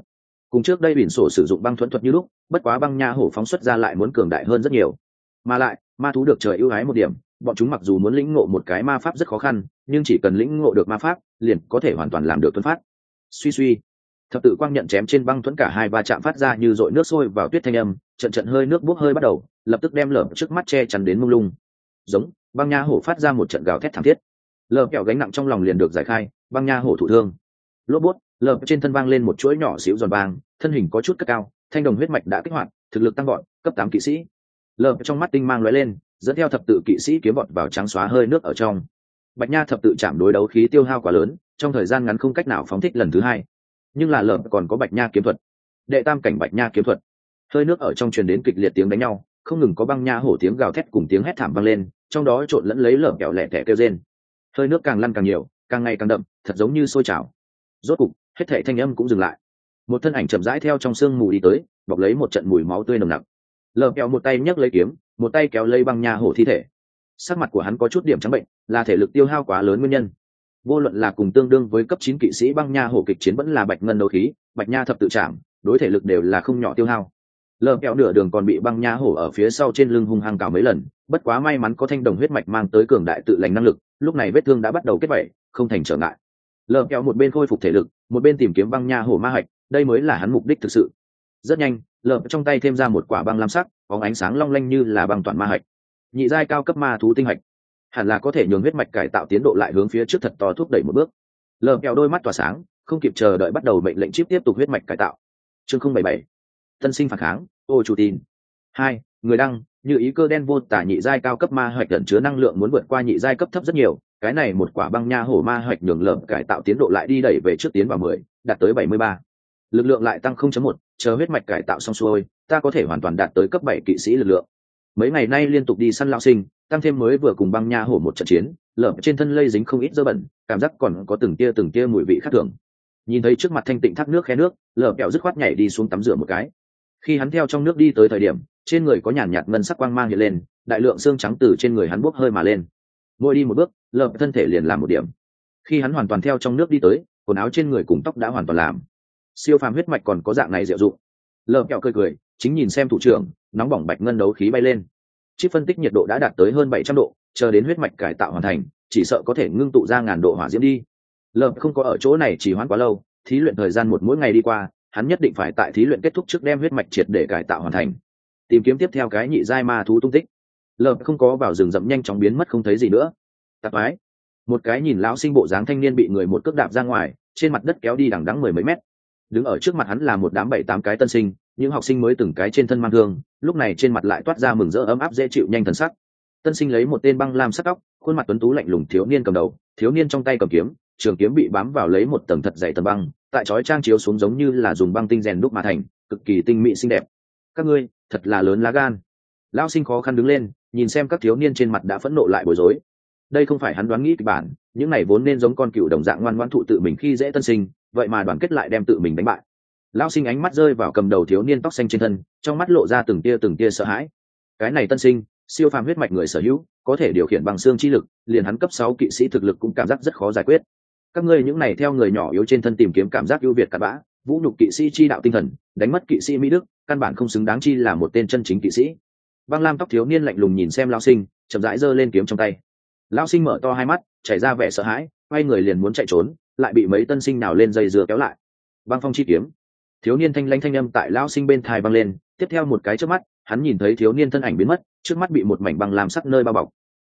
cùng trước đây biển sổ sử dụng băng thuẫn thuật như lúc, bất quá băng nha hổ phóng xuất ra lại muốn cường đại hơn rất nhiều. Mà lại ma thú được trời ưu ái một điểm, bọn chúng mặc dù muốn lĩnh ngộ một cái ma pháp rất khó khăn, nhưng chỉ cần lĩnh ngộ được ma pháp liền có thể hoàn toàn làm được thuẫn phát. Suy suy, thập tự quang nhận chém trên băng thuẫn, cả hai va chạm phát ra như dội nước sôi vào tuyết thanh âm, trận trận hơi nước bốc hơi bắt đầu, lập tức đem lở trước mắt che chắn đến mông lung. Giống, băng nha hổ phát ra một trận gào thét thảm thiết. Lở kẹo gánh nặng trong lòng liền được giải khai, băng nha hổ thụ thương. Lốp bút, lở trên thân vang lên một chuỗi nhỏ xíu giòn vàng, thân hình có chút cất cao, thanh đồng huyết mạch đã kích hoạt, thực lực tăng vọt, cấp 8 kỵ sĩ. Lở trong mắt tinh mang lóe lên, dẫn theo thập tự kỵ sĩ kiếm vọt vào trắng xóa hơi nước ở trong. Bạch nha thập tự chạm đối đấu khí tiêu hao quá lớn, trong thời gian ngắn không cách nào phóng thích lần thứ hai. Nhưng là lở còn có bạch nha kiếm thuật, đệ tam cảnh bạch nha kiếm thuật. Hơi nước ở trong truyền đến kịch liệt tiếng đánh nhau, không ngừng có băng nha hổ tiếng gào thét cùng tiếng hét thảm vang lên, trong đó trộn lẫn lấy lở kẹo lẻ tẻ kêu rên. Hơi nước càng lăn càng nhiều, càng ngày càng đậm, thật giống như sôi trào. Rốt cục, hết thảy thanh âm cũng dừng lại. Một thân ảnh chậm rãi theo trong sương mù đi tới, bọc lấy một trận mùi máu tươi nồng nặc. Lở kẹo một tay nhấc lấy kiếm, một tay kéo lấy băng nha hổ thi thể. Sắc mặt của hắn có chút điểm trắng bệnh, là thể lực tiêu hao quá lớn nguyên nhân. Vô luận là cùng tương đương với cấp 9 kỵ sĩ băng nha hổ kịch chiến vẫn là bạch ngân đấu khí, bạch nha thập tự trảm, đối thể lực đều là không nhỏ tiêu hao. Lở kẹo nửa đường còn bị băng nha hổ ở phía sau trên lưng hung hăng cào mấy lần, bất quá may mắn có thanh đồng huyết mạch mang tới cường đại tự lành năng lực, lúc này vết thương đã bắt đầu kết vảy, không thành trở ngại. Lở kẹo một bên khôi phục thể lực, một bên tìm kiếm băng nha hổ ma hạch, đây mới là hắn mục đích thực sự. Rất nhanh, lở trong tay thêm ra một quả băng lam sắc, có ánh sáng long lanh như là băng toàn ma hạch. Nhị giai cao cấp ma thú tinh hạch, hẳn là có thể nhường huyết mạch cải tạo tiến độ lại hướng phía trước thật to, thúc đẩy một bước. Lở kẹo đôi mắt tỏa sáng, không kịp chờ đợi bắt đầu mệnh lệnh chip tiếp tục huyết mạch cải tạo. Chương 077, tân sinh phản kháng, ô chủ tin. 2, người đăng, như ý cơ đen vô tả nhị giai cao cấp ma hạch ẩn chứa năng lượng muốn vượt qua nhị giai cấp thấp rất nhiều, cái này một quả băng nha hổ ma hạch nhường lở cải tạo tiến độ lại đi đẩy về trước tiến vào 10, đạt tới 73. Lực lượng lại tăng 0.1, chờ huyết mạch cải tạo xong xuôi, ta có thể hoàn toàn đạt tới cấp 7 kỵ sĩ lực lượng. Mấy ngày nay liên tục đi săn lão sinh, tăng thêm mới vừa cùng băng nha hổ một trận chiến, lở trên thân lây dính không ít dơ bẩn, cảm giác còn có từng tia mùi vị khác thường. Nhìn thấy trước mặt thanh tịnh thác nước khe nước, lở kẹo dứt khoát nhảy đi xuống tắm rửa một cái. Khi hắn theo trong nước đi tới thời điểm, trên người có nhàn nhạt ngân sắc quang mang hiện lên, đại lượng xương trắng từ trên người hắn bốc hơi mà lên. Mỗi đi một bước, lở thân thể liền làm một điểm. Khi hắn hoàn toàn theo trong nước đi tới, quần áo trên người cùng tóc đã hoàn toàn làm. Siêu phàm huyết mạch còn có dạng này diệu dụng. Lở kẹo cười, chính nhìn xem thủ trưởng, nóng bỏng bạch ngân đấu khí bay lên. Chip phân tích nhiệt độ đã đạt tới hơn 700 độ, chờ đến huyết mạch cải tạo hoàn thành, chỉ sợ có thể ngưng tụ ra ngàn độ hỏa diễm đi. Lở không có ở chỗ này chỉ hoãn quá lâu, thí luyện thời gian một mỗi ngày đi qua, hắn nhất định phải tại thí luyện kết thúc trước đem huyết mạch triệt để cải tạo hoàn thành. Tìm kiếm tiếp theo cái nhị giai ma thú tung tích. Lở không có vào rừng rậm nhanh chóng biến mất không thấy gì nữa. Tạp ái, một cái nhìn lão sinh bộ dáng thanh niên bị người một cước đạp ra ngoài, trên mặt đất kéo đi đằng đẵng 10 mấy mét. Đứng ở trước mặt hắn là một đám 7-8 cái tân sinh, những học sinh mới từng cái trên thân mang thương, lúc này trên mặt lại toát ra mừng rỡ ấm áp dễ chịu nhanh thần sắc. Tân sinh lấy một tên băng lam sắc tóc, khuôn mặt tuấn tú lạnh lùng thiếu niên cầm đầu, thiếu niên trong tay cầm kiếm, trường kiếm bị bám vào lấy một tầng thật dày tầng băng, tại chói trang chiếu xuống giống như là dùng băng tinh rèn đúc mà thành, cực kỳ tinh mỹ xinh đẹp. Các ngươi, thật là lớn lá gan. Lão sinh khó khăn đứng lên, nhìn xem các thiếu niên trên mặt đã phẫn nộ lại bối rối. Đây không phải hắn đoán nghĩ kịch bản, những này vốn nên giống con cừu đồng dạng ngoan ngoãn thụ tự mình khi dễ tân sinh, vậy mà đoàn kết lại đem tự mình đánh bại. Lão sinh ánh mắt rơi vào cầm đầu thiếu niên tóc xanh trên thân, trong mắt lộ ra từng tia sợ hãi. Cái này tân sinh, siêu phàm huyết mạch người sở hữu, có thể điều khiển bằng xương chi lực, liền hắn cấp 6 kỵ sĩ thực lực cũng cảm giác rất khó giải quyết. Các ngươi những này theo người nhỏ yếu trên thân tìm kiếm cảm giác ưu việt cặn bã, vũ nhục kỵ sĩ chi đạo tinh thần, đánh mất kỵ sĩ mỹ đức, căn bản không xứng đáng chi là một tên chân chính kỵ sĩ. Băng lam tóc thiếu niên lạnh lùng nhìn xem lão sinh, chậm rãi giơ lên kiếm trong tay. Lão sinh mở to hai mắt, chảy ra vẻ sợ hãi, quay người liền muốn chạy trốn, lại bị mấy tân sinh nào lên dây dưa kéo lại. Băng phong chi kiếm. Thiếu niên thanh lãnh thanh âm tại lão sinh bên tai vang lên, tiếp theo một cái chớp mắt, hắn nhìn thấy thiếu niên thân ảnh biến mất, trước mắt bị một mảnh băng lam sắc nơi bao bọc.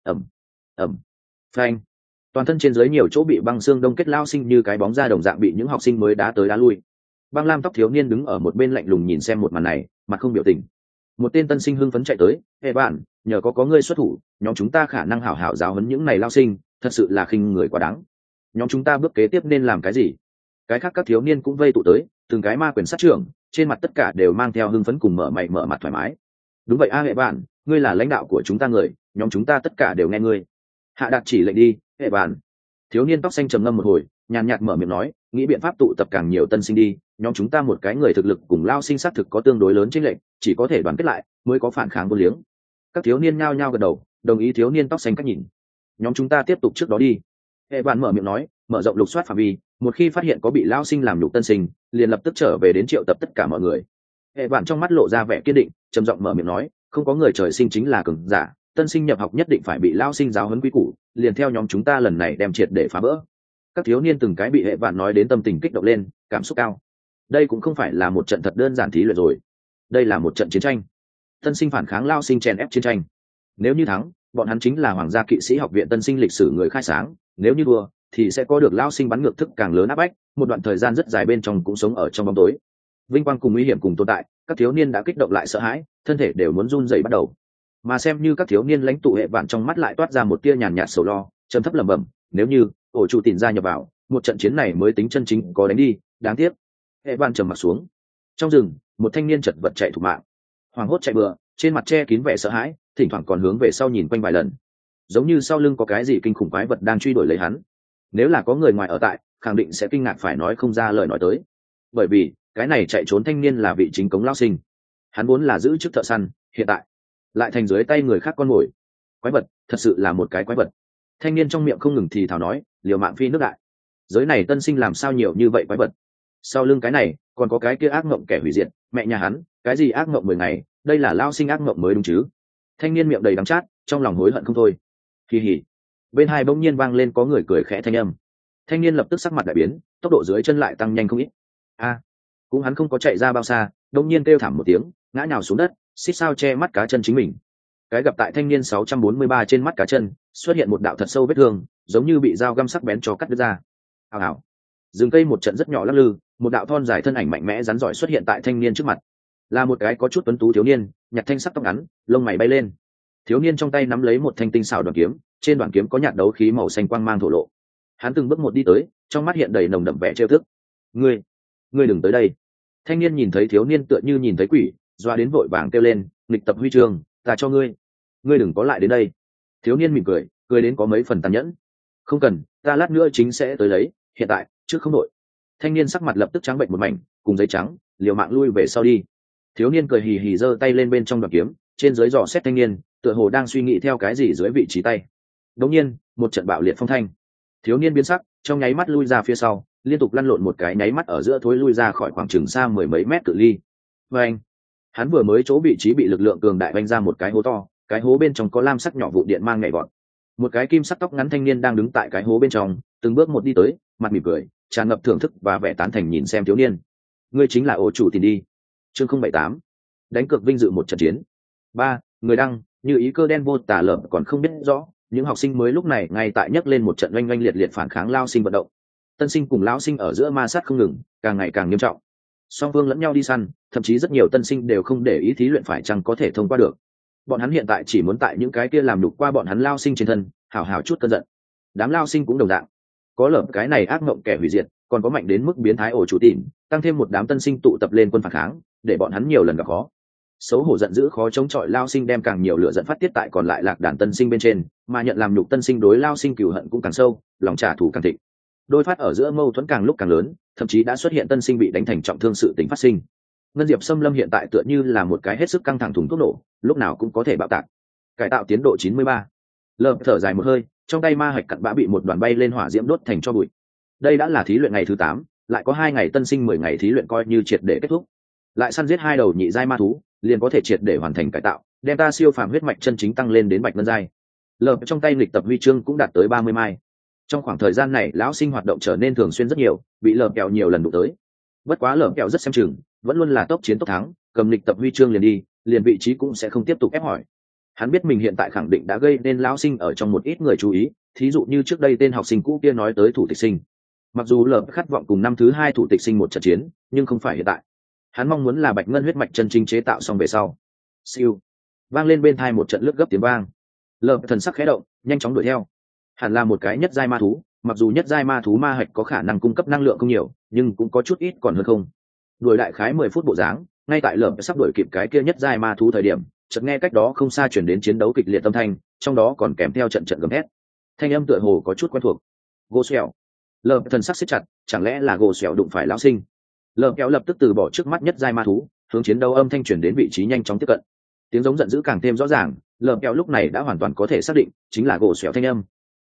Ầm, phanh. Toàn thân trên dưới nhiều chỗ bị băng xương đông kết, lão sinh như cái bóng ra đồng dạng bị những học sinh mới đá tới đá lui. Băng lam tóc thiếu niên đứng ở một bên lạnh lùng nhìn xem một màn này, mặt không biểu tình. Một tên tân sinh hưng phấn chạy tới, "Ê bạn, nhờ có ngươi xuất thủ, nhóm chúng ta khả năng hảo hảo giáo huấn những này lão sinh, thật sự là khinh người quá đáng. Nhóm chúng ta bước kế tiếp nên làm cái gì?" Cái khác các thiếu niên cũng vây tụ tới, từng cái ma quyền sát trưởng, trên mặt tất cả đều mang theo hưng phấn cùng mở mặt thoải mái. "Đúng vậy a, hệ bạn, ngươi là lãnh đạo của chúng ta người, nhóm chúng ta tất cả đều nghe ngươi. Hạ đạt chỉ lệnh đi, hệ bạn." Thiếu niên tóc xanh trầm ngâm một hồi, nhàn nhạt mở miệng nói, "Nghĩ biện pháp tụ tập càng nhiều tân sinh đi, nhóm chúng ta một cái người thực lực cùng lao sinh xác thực có tương đối lớn chênh lệch, chỉ có thể đoàn kết lại mới có phản kháng vô liếng." Các thiếu niên nhao nhao gật đầu, đồng ý thiếu niên tóc xanh cách nhìn. "Nhóm chúng ta tiếp tục trước đó đi." Hệ bạn mở miệng nói, mở rộng lục soát phạm vi, một khi phát hiện có bị lao sinh làm nhục tân sinh liền lập tức trở về đến triệu tập tất cả mọi người. Hệ vạn trong mắt lộ ra vẻ kiên định, trầm giọng mở miệng nói, không có người trời sinh chính là cường giả, tân sinh nhập học nhất định phải bị lao sinh giáo huấn quy củ, liền theo nhóm chúng ta lần này đem triệt để phá vỡ. Các thiếu niên từng cái bị hệ vạn nói đến tâm tình kích động lên, cảm xúc cao. Đây cũng không phải là một trận thật đơn giản thí luyện rồi, đây là một trận chiến tranh. Tân sinh phản kháng lao sinh chèn ép chiến tranh. Nếu như thắng, bọn hắn chính là hoàng gia kỵ sĩ học viện tân sinh lịch sử người khai sáng, nếu như thua thì sẽ có được lao sinh bắn ngược thức càng lớn áp bách, một đoạn thời gian rất dài bên trong cũng sống ở trong bóng tối. Vinh quang cùng nguy hiểm cùng tồn tại, các thiếu niên đã kích động lại sợ hãi, thân thể đều muốn run rẩy bắt đầu. Mà xem như các thiếu niên lãnh tụ hệ vạn trong mắt lại toát ra một tia nhàn nhạt sầu lo, trầm thấp lẩm bẩm, nếu như ổ chủ tìm ra nhập vào, một trận chiến này mới tính chân chính có đánh đi, đáng tiếc. Hệ vạn trầm mặt xuống. Trong rừng, một thanh niên chật vật chạy thục mạng, hoảng hốt chạy bừa, trên mặt che kín vẻ sợ hãi, thỉnh thoảng còn hướng về sau nhìn quanh vài lần, giống như sau lưng có cái gì kinh khủng quái vật đang truy đuổi lấy hắn. Nếu là có người ngoài ở tại, khẳng định sẽ kinh ngạc phải nói không ra lời nói tới, bởi vì cái này chạy trốn thanh niên là vị chính cống lao sinh. Hắn vốn là giữ chức thợ săn, hiện tại lại thành dưới tay người khác con mồi. Quái vật, thật sự là một cái quái vật. Thanh niên trong miệng không ngừng thì thào nói, liều mạng phi nước đại. Giới này tân sinh làm sao nhiều như vậy quái vật? Sau lưng cái này còn có cái kia ác mộng kẻ hủy diệt, mẹ nhà hắn, cái gì ác mộng 10 ngày, đây là lao sinh ác mộng mới đúng chứ? Thanh niên miệng đầy đắng chát, trong lòng hối hận không thôi. Kỳ hỉ. Bên hai bỗng nhiên vang lên có người cười khẽ thanh âm. Thanh niên lập tức sắc mặt đại biến, tốc độ dưới chân lại tăng nhanh không ít. Cũng hắn không có chạy ra bao xa, đông nhiên kêu thảm một tiếng, ngã nhào xuống đất, xít sao che mắt cá chân chính mình. Cái gặp tại thanh niên 643 trên mắt cá chân xuất hiện một đạo thật sâu vết thương, giống như bị dao găm sắc bén cho cắt đứt ra. Ào ào. Rừng cây một trận rất nhỏ lắc lư, một đạo thon dài thân ảnh mạnh mẽ rắn giỏi xuất hiện tại thanh niên trước mặt. Là một cái có chút tuấn tú thiếu niên, nhặt thanh sắc tóc ngắn, lông mày bay lên. Thiếu niên trong tay nắm lấy một thanh tinh xảo đoàn kiếm, trên đoàn kiếm có nhạt đấu khí màu xanh quang mang thổ lộ. Hắn từng bước một đi tới, trong mắt hiện đầy nồng đậm vẻ trêu tức. Ngươi đừng tới đây. Thanh niên nhìn thấy thiếu niên tựa như nhìn thấy quỷ, doa đến vội vàng kêu lên, nghịch tập huy chương, ta cho ngươi đừng có lại đến đây. Thiếu niên mỉm cười, cười đến có mấy phần tàn nhẫn. Không cần, ta lát nữa chính sẽ tới lấy, hiện tại trước không đội. Thanh niên sắc mặt lập tức trắng bệnh một mảnh, cùng giấy trắng, liều mạng lui về sau đi. Thiếu niên cười hì hì giơ tay lên bên trong đoàn kiếm, trên dưới dò xét thanh niên, tựa hồ đang suy nghĩ theo cái gì dưới vị trí tay. Đột nhiên, một trận bạo liệt phong thanh. Thiếu niên biến sắc, trong nháy mắt lui ra phía sau, liên tục lăn lộn một cái nháy mắt ở giữa thối lui ra khỏi khoảng chừng xa 10 mấy mét cự ly. Và anh, hắn vừa mới chỗ vị trí bị lực lượng cường đại vanh ra một cái hố to, cái hố bên trong có lam sắc nhỏ vụ điện mang nhảy vọt. Một cái kim sắc tóc ngắn thanh niên đang đứng tại cái hố bên trong, từng bước một đi tới, mặt mỉm cười, tràn ngập thưởng thức và vẻ tán thành nhìn xem thiếu niên. Ngươi chính là ổ chủ tìm đi. Chương 078. Đánh cược vinh dự một trận chiến. 3. Người đăng, như ý cơ đen vô tả lở còn không biết rõ, những học sinh mới lúc này ngay tại nhấc lên một trận oanh oanh liệt liệt phản kháng lao sinh vận động. Tân sinh cùng lão sinh ở giữa ma sát không ngừng, càng ngày càng nghiêm trọng. Song phương lẫn nhau đi săn, thậm chí rất nhiều tân sinh đều không để ý thí luyện phải chăng có thể thông qua được. Bọn hắn hiện tại chỉ muốn tại những cái kia làm đục qua bọn hắn lao sinh trên thân, hào hào chút cơn giận. Đám lao sinh cũng đồng dạng. Có lợp cái này ác mộng kẻ hủy diệt, còn có mạnh đến mức biến thái ổ chủ tìm, tăng thêm một đám tân sinh tụ tập lên quân phản kháng, để bọn hắn nhiều lần gặp khó. Xấu hổ giận dữ khó chống chọi lao sinh đem càng nhiều lửa giận phát tiết tại còn lại lạc đàn tân sinh bên trên, mà nhận làm nhục tân sinh đối lao sinh cừu hận cũng càng sâu, lòng trả thù càng thịnh. Đôi phát ở giữa mâu thuẫn càng lúc càng lớn, thậm chí đã xuất hiện tân sinh bị đánh thành trọng thương sự tình phát sinh. Ngân Diệp Sâm Lâm hiện tại tựa như là một cái hết sức căng thẳng thùng thuốc nổ, lúc nào cũng có thể bạo tạc. Cải tạo tiến độ 93. Lợp thở dài một hơi, trong tay ma hạch cặn bã bị một đoàn bay lên hỏa diễm đốt thành tro bụi. Đây đã là thí luyện ngày thứ 8, lại có 2 ngày tân sinh 10 ngày thí luyện coi như triệt để kết thúc. Lại săn giết 2 đầu nhị giai ma thú, liền có thể triệt để hoàn thành cải tạo, đem ta siêu phàm huyết mạch chân chính tăng lên đến bạch ngân giai. Lợp trong tay lịch tập huy chương cũng đạt tới 30 mai. Trong khoảng thời gian này lão sinh hoạt động trở nên thường xuyên rất nhiều, bị lợp kẹo nhiều lần đụng tới. Bất quá lợp kẹo rất xem chừng, vẫn luôn là tốc chiến tốc thắng, cầm lịch tập huy chương liền đi, liền vị trí cũng sẽ không tiếp tục ép hỏi. Hắn biết mình hiện tại khẳng định đã gây nên lão sinh ở trong một ít người chú ý, thí dụ như trước đây tên học sinh cũ kia nói tới thủ tịch sinh. Mặc dù lợp khát vọng cùng năm thứ 2 thủ tịch sinh một trận chiến, nhưng không phải hiện tại. Hắn mong muốn là bạch ngân huyết mạch chân chính chế tạo xong về sau. Siêu, vang lên bên tai một trận lướt gấp tiếng vang. Lợp thần sắc khẽ động, nhanh chóng đuổi theo. Hẳn là một cái nhất giai ma thú, mặc dù nhất giai ma thú ma hạch có khả năng cung cấp năng lượng không nhiều, nhưng cũng có chút ít còn hơn không. Đuổi đại khái 10 phút bộ dáng, ngay tại lợp sắp đuổi kịp cái kia nhất giai ma thú thời điểm, chợt nghe cách đó không xa chuyển đến chiến đấu kịch liệt âm thanh, trong đó còn kèm theo trận trận gầm thét. Thanh âm tựa hồ có chút quen thuộc. Gỗ xẻo. Lợp thần sắc siết chặt, chẳng lẽ là gỗ xẻo đụng phải lão sinh? Lợp kéo lập tức từ bỏ trước mắt nhất giai ma thú, hướng chiến đấu âm thanh chuyển đến vị trí nhanh chóng tiếp cận. Tiếng giống giận dữ càng thêm rõ ràng, lợp kéo lúc này đã hoàn toàn có thể xác định chính là gỗ xẻo thanh âm.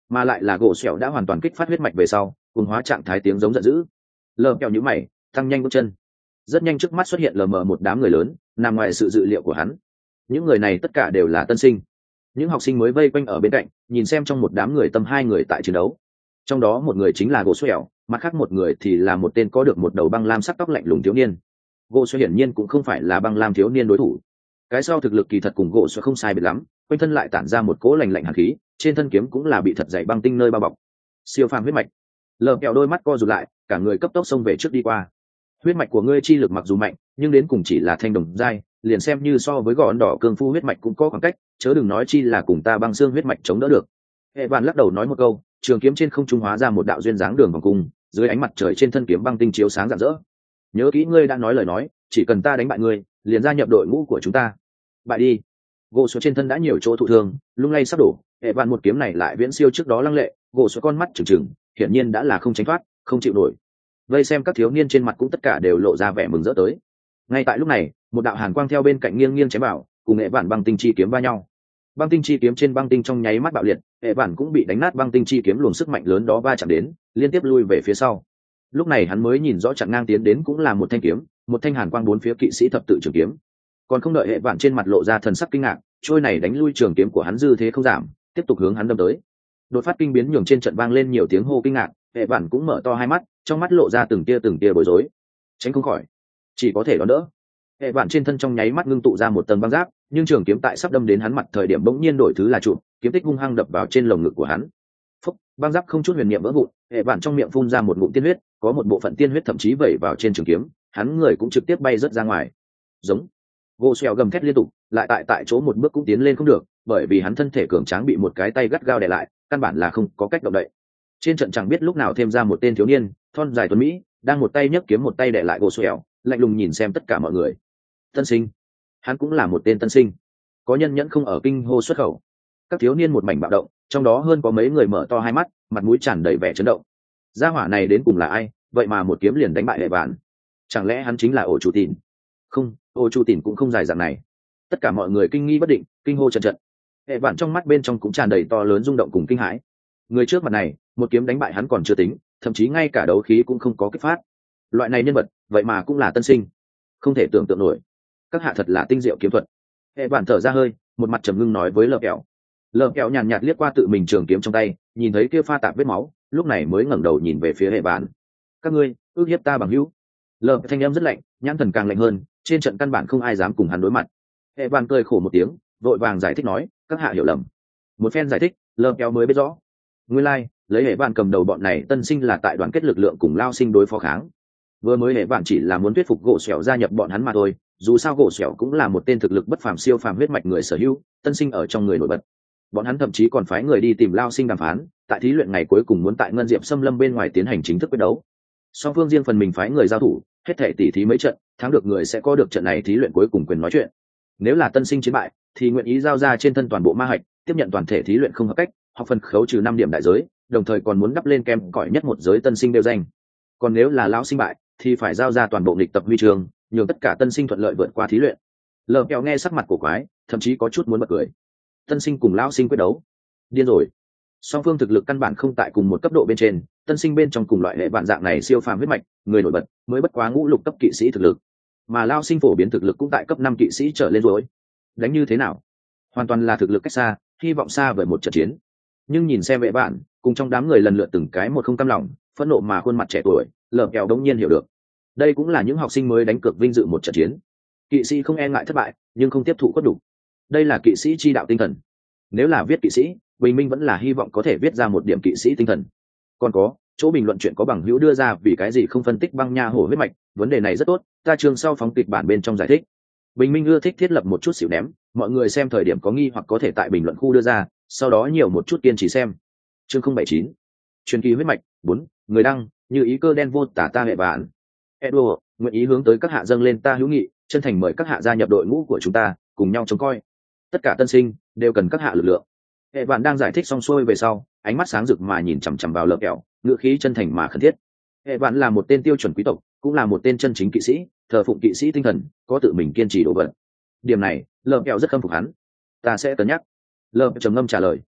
mà lại là gỗ sẹo đã hoàn toàn kích phát huyết mạch về sau cùng hóa trạng thái tiếng giống giận dữ. Lờ kẹo nhíu mày, tăng nhanh bước chân. Rất nhanh trước mắt xuất hiện lờ mờ một đám người lớn, nằm ngoài sự dự liệu của hắn. Những người này tất cả đều là tân sinh. Những học sinh mới vây quanh ở bên cạnh, nhìn xem trong một đám người tầm 2 người tại chiến đấu. Trong đó một người chính là gỗ sẹo, mặt khác một người thì là một tên có được một đầu băng lam sắc tóc lạnh lùng thiếu niên. Gỗ sẹo hiển nhiên cũng không phải là băng lam thiếu niên đối thủ. Cái sau thực lực kỳ thật cùng gỗ sẹo không sai biệt lắm, quanh thân lại tản ra một cỗ lạnh lạnh hàn khí, trên thân kiếm cũng là bị thật dày băng tinh nơi bao bọc. Siêu phàm huyết mạch. Lờ kẹo đôi mắt co rụt lại, cả người cấp tốc xông về trước đi qua. Huyết mạch của ngươi chi lực mặc dù mạnh, nhưng đến cùng chỉ là thanh đồng giai, liền xem như so với gọn đỏ cường phu huyết mạch cũng có khoảng cách, chớ đừng nói chi là cùng ta băng xương huyết mạch chống đỡ được. Hệ Vạn lắc đầu nói một câu, trường kiếm trên không trung hóa ra một đạo duyên dáng đường vòng cung, dưới ánh mặt trời trên thân kiếm băng tinh chiếu sáng rạng rỡ. Nhớ kỹ ngươi đã nói lời nói, chỉ cần ta đánh bại ngươi, liền gia nhập đội ngũ của chúng ta. Bại đi. Gỗ số trên thân đã nhiều chỗ thụ thương, lung lay sắp đổ. Hệ Vạn một kiếm này lại viễn siêu trước đó lăng lệ, gỗ số con mắt trừng trừng, hiển nhiên đã là không tránh thoát, không chịu nổi. Vây xem các thiếu niên trên mặt cũng tất cả đều lộ ra vẻ mừng rỡ tới. Ngay tại lúc này, một đạo hàn quang theo bên cạnh nghiêng nghiêng chém vào, cùng Hệ Vạn băng tinh chi kiếm va nhau. Băng tinh chi kiếm trên băng tinh trong nháy mắt bạo liệt, Hệ Vạn cũng bị đánh nát băng tinh chi kiếm luồng sức mạnh lớn đó va chạm đến, liên tiếp lui về phía sau. Lúc này hắn mới nhìn rõ chặn ngang tiến đến cũng là một thanh kiếm, một thanh hàn quang bốn phía kỵ sĩ thập tự trường kiếm. Còn không đợi Hệ Vạn trên mặt lộ ra thần sắc kinh ngạc, trôi này đánh lui trường kiếm của hắn dư thế không giảm, tiếp tục hướng hắn đâm tới. Đột phát kinh biến nhường trên trận vang lên nhiều tiếng hô kinh ngạc, Hệ Vạn cũng mở to hai mắt, trong mắt lộ ra từng tia bối rối. Tránh không khỏi, chỉ có thể đón đỡ. Hệ Vạn trên thân trong nháy mắt ngưng tụ ra một tầng băng giáp, nhưng trường kiếm tại sắp đâm đến hắn mặt thời điểm bỗng nhiên đổi thứ là trụ, kiếm tích hung hăng đập vào trên lồng ngực của hắn. Phốc, băng giáp không chút huyền niệm vỡ vụn, Hệ Vạn trong miệng phun ra một ngụm tiên huyết, có một bộ phận tiên huyết thậm chí vẩy vào trên trường kiếm, hắn người cũng trực tiếp bay rớt ra ngoài. Giống. Gỗ Xèo gầm thét liên tục, lại tại chỗ một bước cũng tiến lên không được, bởi vì hắn thân thể cường tráng bị một cái tay gắt gao đè lại, căn bản là không có cách động đậy. Trên trận chẳng biết lúc nào thêm ra một tên thiếu niên, thon dài tuấn mỹ, đang một tay nhấc kiếm một tay đè lại Gỗ Xèo, lạnh lùng nhìn xem tất cả mọi người. Tân sinh, hắn cũng là một tên tân sinh. Có nhân nhẫn không ở kinh hô xuất khẩu. Các thiếu niên một mảnh bạo động, trong đó hơn có mấy người mở to hai mắt, mặt mũi tràn đầy vẻ chấn động. Gia hỏa này đến cùng là ai, vậy mà một kiếm liền đánh bại Hệ Vạn? Chẳng lẽ hắn chính là ổ chủ tìn? Không, ổ chủ tìn cũng không dài dạng này. Tất cả mọi người kinh nghi bất định, kinh hô trận trận. Hệ Vạn trong mắt bên trong cũng tràn đầy to lớn rung động cùng kinh hãi. Người trước mặt này, một kiếm đánh bại hắn còn chưa tính, thậm chí ngay cả đấu khí cũng không có kích phát. Loại này nhân vật, vậy mà cũng là tân sinh, không thể tưởng tượng nổi. Các hạ thật là tinh diệu kiếm thuật. Hệ Vạn thở ra hơi, một mặt trầm ngưng nói với Lờ Kẹo. Lờ Kẹo nhàn nhạt liếc qua tự mình trường kiếm trong tay, nhìn thấy kia pha tạp vết máu, lúc này mới ngẩng đầu nhìn về phía Hệ Vạn. Các ngươi ước hiếp ta bằng hữu. Lờ thanh âm rất lạnh, nhãn thần càng lạnh hơn, trên trận căn bản không ai dám cùng hắn đối mặt. Hệ Vạn cười khổ một tiếng, vội vàng giải thích nói, các hạ hiểu lầm. Một phen giải thích, Lờ Kẹo mới biết rõ. Nguyên lai, lấy Hệ Vạn cầm đầu bọn này tân sinh là tại đoàn kết lực lượng cùng Lao Sinh đối phó kháng. Vừa mới Hệ Vạn chỉ là muốn thuyết phục Gỗ Xẻo gia nhập bọn hắn mà thôi, dù sao Gỗ Xẻo cũng là một tên thực lực bất phàm siêu phàm huyết mạch người sở hữu, tân sinh ở trong người nổi bật. Bọn hắn thậm chí còn phái người đi tìm Lao Sinh đàm phán, tại thí luyện ngày cuối cùng muốn tại Ngân Diệp Xâm Lâm bên ngoài tiến hành chính thức quyết đấu. Song phương riêng phần mình phái người giao thủ, hết thảy tỉ thí mấy trận, thắng được người sẽ có được trận này thí luyện cuối cùng quyền nói chuyện. Nếu là tân sinh chiến bại, thì nguyện ý giao ra trên thân toàn bộ ma hạch, tiếp nhận toàn thể thí luyện không hợp cách, học phần khấu trừ 5 điểm đại giới, đồng thời còn muốn đắp lên kem cỏi nhất một giới tân sinh đều danh. Còn nếu là lão sinh bại, thì phải giao ra toàn bộ nghịch tập huy chương, nhường tất cả tân sinh thuận lợi vượt qua thí luyện. Lờ Kẹo nghe sắc mặt của quái, thậm chí có chút muốn bật cười. Tân sinh cùng lão sinh quyết đấu, điên rồi. Song phương thực lực căn bản không tại cùng một cấp độ bên trên, tân sinh bên trong cùng loại hệ vạn dạng này siêu phàm huyết mạch, người nổi bật mới bất quá ngũ lục cấp kỵ sĩ thực lực, mà lão sinh phổ biến thực lực cũng tại cấp 5 kỵ sĩ trở lên rồi. Đánh như thế nào? Hoàn toàn là thực lực cách xa, hy vọng xa vời một trận chiến. Nhưng nhìn xem vệ bạn cùng trong đám người lần lượt từng cái một không cam lòng, phẫn nộ mà khuôn mặt trẻ tuổi, Lờ Kẹo đống nhiên hiểu được, đây cũng là những học sinh mới đánh cược vinh dự một trận chiến. Kỵ sĩ không e ngại thất bại, nhưng không tiếp thụ khuất đủ. Đây là kỵ sĩ chi đạo tinh thần. Nếu là viết kỵ sĩ, Bình Minh vẫn là hy vọng có thể viết ra một điểm kỵ sĩ tinh thần. Còn có chỗ bình luận chuyện có bằng hữu đưa ra vì cái gì không phân tích băng nha hổ huyết mạch, vấn đề này rất tốt, ta chương sau phóng kịch bản bên trong giải thích. Bình Minh ưa thích thiết lập một chút xỉu ném, mọi người xem thời điểm có nghi hoặc có thể tại bình luận khu đưa ra, sau đó nhiều một chút kiên trì xem. Chương 079, truyền kỳ huyết mạch 4, người đăng, như ý cơ đen vô tả ta hệ bạn. Edward, nguyện ý hướng tới các hạ dâng lên ta hữu nghị, chân thành mời các hạ gia nhập đội ngũ của chúng ta, cùng nhau trông coi. Tất cả tân sinh đều cần các hạ lực lượng. Hệ bạn đang giải thích xong xuôi về sau, ánh mắt sáng rực mà nhìn chằm chằm vào Lờ Kẹo, ngữ khí chân thành mà khẩn thiết. Hệ bạn là một tên tiêu chuẩn quý tộc, cũng là một tên chân chính kỵ sĩ, thờ phụng kỵ sĩ tinh thần, có tự mình kiên trì đồ vật. Điểm này, Lờ Kẹo rất khâm phục hắn. Ta sẽ cân nhắc. Lờ trầm ngâm trả lời.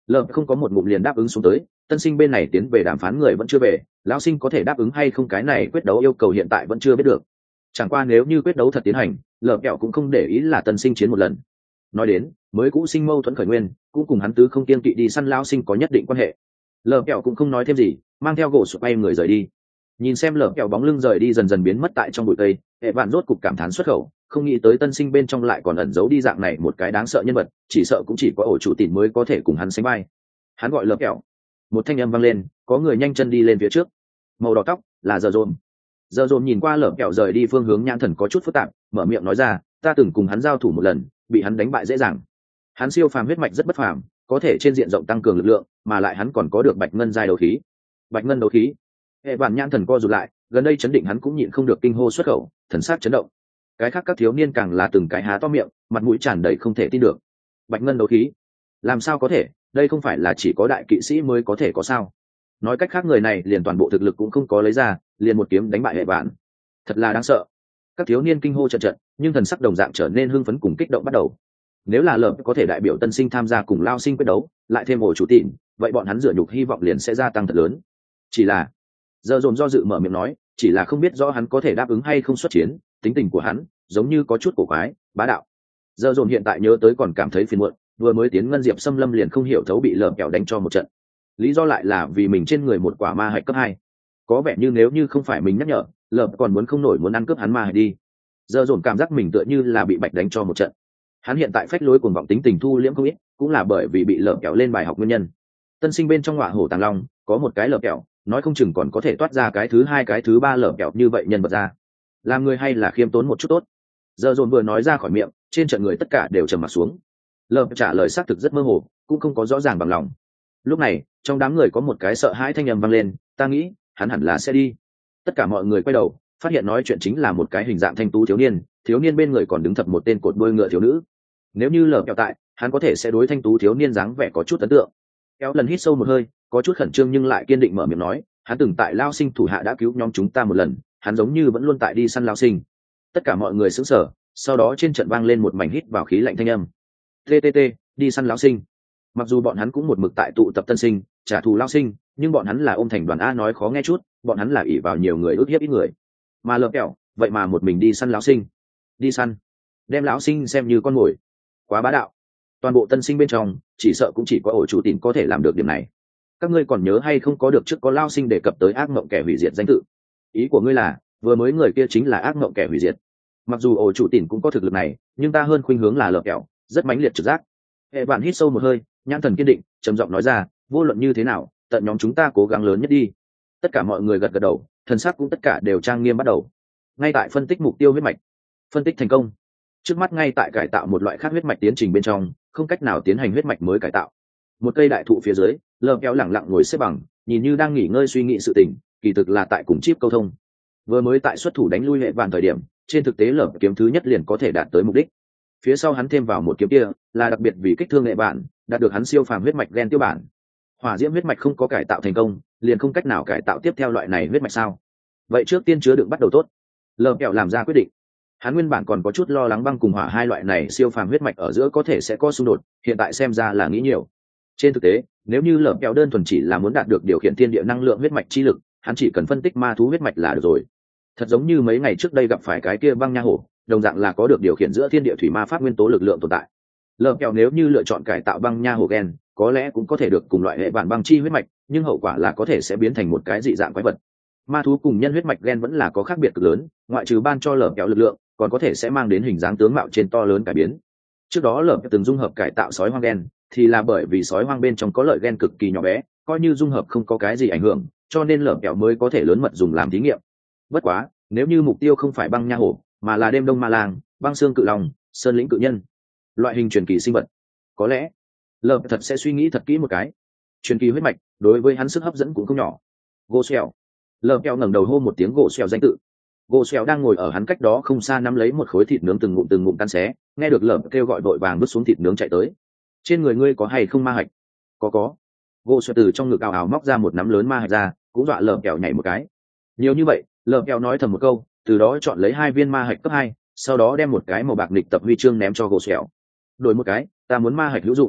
lợp không có một ngụm liền đáp ứng xuống tới. Tân sinh bên này tiến về đàm phán người vẫn chưa về, lão sinh có thể đáp ứng hay không cái này quyết đấu yêu cầu hiện tại vẫn chưa biết được. Chẳng qua nếu như quyết đấu thật tiến hành, lợp kẹo cũng không để ý là tân sinh chiến một lần. Nói đến mới cũ sinh mâu thuẫn khởi nguyên cũng cùng hắn tứ không kiên kỵ đi săn lão sinh có nhất định quan hệ. Lợp kẹo cũng không nói thêm gì, mang theo gỗ sụp bay người rời đi. Nhìn xem lợp kẹo bóng lưng rời đi dần dần biến mất tại trong bụi cây, hệ vạn rốt cục cảm thán xuất khẩu, không nghĩ tới tân sinh bên trong lại còn ẩn giấu đi dạng này một cái đáng sợ nhân vật, chỉ sợ cũng chỉ có ổ chủ tìm mới có thể cùng hắn sánh vai. Hắn gọi lợp kẹo. Một thanh âm vang lên, có người nhanh chân đi lên phía trước. Màu đỏ tóc là giờ dồn. Giờ dồn nhìn qua lợp kẹo rời đi phương hướng, nhãn thần có chút phức tạp, mở miệng nói ra, ta từng cùng hắn giao thủ một lần, bị hắn đánh bại dễ dàng. Hắn siêu phàm huyết mạch rất bất phàm, có thể trên diện rộng tăng cường lực lượng, mà lại hắn còn có được bạch ngân giai đấu khí. Bạch ngân đấu khí. Hệ bản nhãn thần co rụt lại, gần đây chấn định hắn cũng nhịn không được kinh hô xuất khẩu, thần sắc chấn động. Cái khác các thiếu niên càng là từng cái há to miệng, mặt mũi tràn đầy không thể tin được. Bạch ngân đấu khí, làm sao có thể? Đây không phải là chỉ có đại kỵ sĩ mới có thể có sao? Nói cách khác người này liền toàn bộ thực lực cũng không có lấy ra, liền một kiếm đánh bại hệ bản, thật là đáng sợ. Các thiếu niên kinh hô trận trận, nhưng thần sắc đồng dạng trở nên hưng phấn cùng kích động bắt đầu. Nếu là lợp có thể đại biểu tân sinh tham gia cùng lao sinh quyết đấu, lại thêm ổ chủ tịn, vậy bọn hắn dựa nhục hy vọng liền sẽ gia tăng thật lớn. Chỉ là giờ dồn do dự mở miệng nói, chỉ là không biết rõ hắn có thể đáp ứng hay không xuất chiến, tính tình của hắn giống như có chút cổ quái, bá đạo. Giờ dồn hiện tại nhớ tới còn cảm thấy phiền muộn, vừa mới tiến ngân diệp xâm lâm liền không hiểu thấu bị lợp kẹo đánh cho một trận. Lý do lại là vì mình trên người một quả ma hạch cấp 2. Có vẻ như nếu như không phải mình nhắc nhở, lợp còn muốn không nổi muốn ăn cướp hắn ma hạch đi. Giờ dồn cảm giác mình tựa như là bị bạch đánh cho một trận. Hắn hiện tại phách lối cuồng vọng tính tình thu liễm không ít, cũng là bởi vì bị lợp kẹo lên bài học nguyên nhân. Tân sinh bên trong ngọa hổ tàng long có một cái lợp kẹo, nói không chừng còn có thể toát ra cái thứ 2 cái thứ 3 lợp kẹo như vậy nhân vật ra. Làm người hay là khiêm tốn một chút tốt. Giờ dồn vừa nói ra khỏi miệng, trên trận người tất cả đều trầm mặt xuống. Lợp trả lời xác thực rất mơ hồ, cũng không có rõ ràng bằng lòng. Lúc này trong đám người có một cái sợ hãi thanh âm vang lên, ta nghĩ hắn hẳn là sẽ đi. Tất cả mọi người quay đầu, phát hiện nói chuyện chính là một cái hình dạng thanh tú thiếu niên bên người còn đứng thập một tên cột đuôi ngựa thiếu nữ. Nếu như lờ kẹo tại, hắn có thể sẽ đối thanh tú thiếu niên dáng vẻ có chút ấn tượng. Kéo lần hít sâu một hơi, có chút khẩn trương nhưng lại kiên định mở miệng nói, hắn từng tại lao sinh thủ hạ đã cứu nhóm chúng ta một lần, hắn giống như vẫn luôn tại đi săn lao sinh. Tất cả mọi người sững sờ, sau đó trên trận vang lên một mảnh hít vào khí lạnh thanh âm. TTT, đi săn lao sinh. Mặc dù bọn hắn cũng một mực tại tụ tập tân sinh, trả thù lao sinh, nhưng bọn hắn là ôm thành đoàn A nói khó nghe chút, bọn hắn là ỷ vào nhiều người ước hiếp ít người. Mà lờ kẹo, vậy mà một mình đi săn lão sinh. Đi săn, đem lão sinh xem như con mồi, quá bá đạo. Toàn bộ tân sinh bên trong chỉ sợ cũng chỉ có ổ chủ tín có thể làm được điểm này. Các ngươi còn nhớ hay không có được trước có lao sinh đề cập tới ác mộng kẻ hủy diệt danh tự? Ý của ngươi là vừa mới người kia chính là ác mộng kẻ hủy diệt? Mặc dù ổ chủ tín cũng có thực lực này, nhưng ta hơn khuynh hướng là lờ kẹo, rất mãnh liệt trực giác. Hệ bạn hít sâu một hơi, nhãn thần kiên định, trầm giọng nói ra, vô luận như thế nào, tận nhóm chúng ta cố gắng lớn nhất đi. Tất cả mọi người gật gật đầu, thần sắc cũng tất cả đều trang nghiêm bắt đầu. Ngay tại phân tích mục tiêu huyết mạch, phân tích thành công. Trước mắt ngay tại cải tạo một loại khác huyết mạch tiến trình bên trong, không cách nào tiến hành huyết mạch mới cải tạo. Một cây đại thụ phía dưới, lờ kéo lẳng lặng ngồi xếp bằng, nhìn như đang nghỉ ngơi suy nghĩ sự tình, kỳ thực là tại cùng chip câu thông. Vừa mới tại xuất thủ đánh lui hệ vạn thời điểm, trên thực tế lờ kiếm thứ nhất liền có thể đạt tới mục đích. Phía sau hắn thêm vào một kiếm kia, là đặc biệt vì kích thương hệ vạn, đạt được hắn siêu phàm huyết mạch gen tiêu bản. Hỏa diễm huyết mạch không có cải tạo thành công, liền không cách nào cải tạo tiếp theo loại này huyết mạch sao? Vậy trước tiên chứa đựng bắt đầu tốt. Lờ kẹo làm ra quyết định. Hắn nguyên bản còn có chút lo lắng băng cùng hỏa hai loại này siêu phàm huyết mạch ở giữa có thể sẽ có xung đột, hiện tại xem ra là nghĩ nhiều. Trên thực tế, nếu như lờ kẹo đơn thuần chỉ là muốn đạt được điều khiển thiên địa năng lượng huyết mạch chi lực, hắn chỉ cần phân tích ma thú huyết mạch là được rồi. Thật giống như mấy ngày trước đây gặp phải cái kia băng nha hổ, đồng dạng là có được điều khiển giữa thiên địa thủy ma pháp nguyên tố lực lượng tồn tại. Lờ kẹo nếu như lựa chọn cải tạo băng nha hổ gen, có lẽ cũng có thể được cùng loại hệ bản băng chi huyết mạch, nhưng hậu quả là có thể sẽ biến thành một cái dị dạng quái vật. Ma thú cùng nhân huyết mạch gen vẫn là có khác biệt cực lớn, ngoại trừ ban cho lờ kẹo lực lượng, còn có thể sẽ mang đến hình dáng tướng mạo trên to lớn cải biến. Trước đó lờ từng dung hợp cải tạo sói hoang gen, thì là bởi vì sói hoang bên trong có lợi gen cực kỳ nhỏ bé, coi như dung hợp không có cái gì ảnh hưởng, cho nên lờ kẹo mới có thể lớn mật dùng làm thí nghiệm. Bất quá, nếu như mục tiêu không phải băng nha hổ, mà là đêm đông ma lang, băng xương cự long, sơn lĩnh cự nhân, loại hình truyền kỳ sinh vật, có lẽ lờ thật sẽ suy nghĩ thật kỹ một cái. Truyền kỳ huyết mạch đối với hắn sức hấp dẫn cũng không nhỏ. Gỗ xèo. Lờ kẹo ngẩng đầu hô một tiếng gỗ xèo danh tự. Gỗ xèo đang ngồi ở hắn cách đó không xa nắm lấy một khối thịt nướng từng ngụm tan xé, nghe được lờ kêu gọi vội vàng vứt xuống thịt nướng chạy tới. Trên người ngươi có hay không ma hạch? Có. Gỗ xèo từ trong ngực ào ào móc ra một nắm lớn ma hạch ra, cũng dọa lờ kẹo nhảy một cái. Nhiều như vậy, lờ kẹo nói thầm một câu, từ đó chọn lấy 2 viên ma hạch cấp 2, sau đó đem một cái màu bạc nghịch tập huy chương ném cho gỗ xèo. Đổi một cái, ta muốn ma hạch hữu dụng.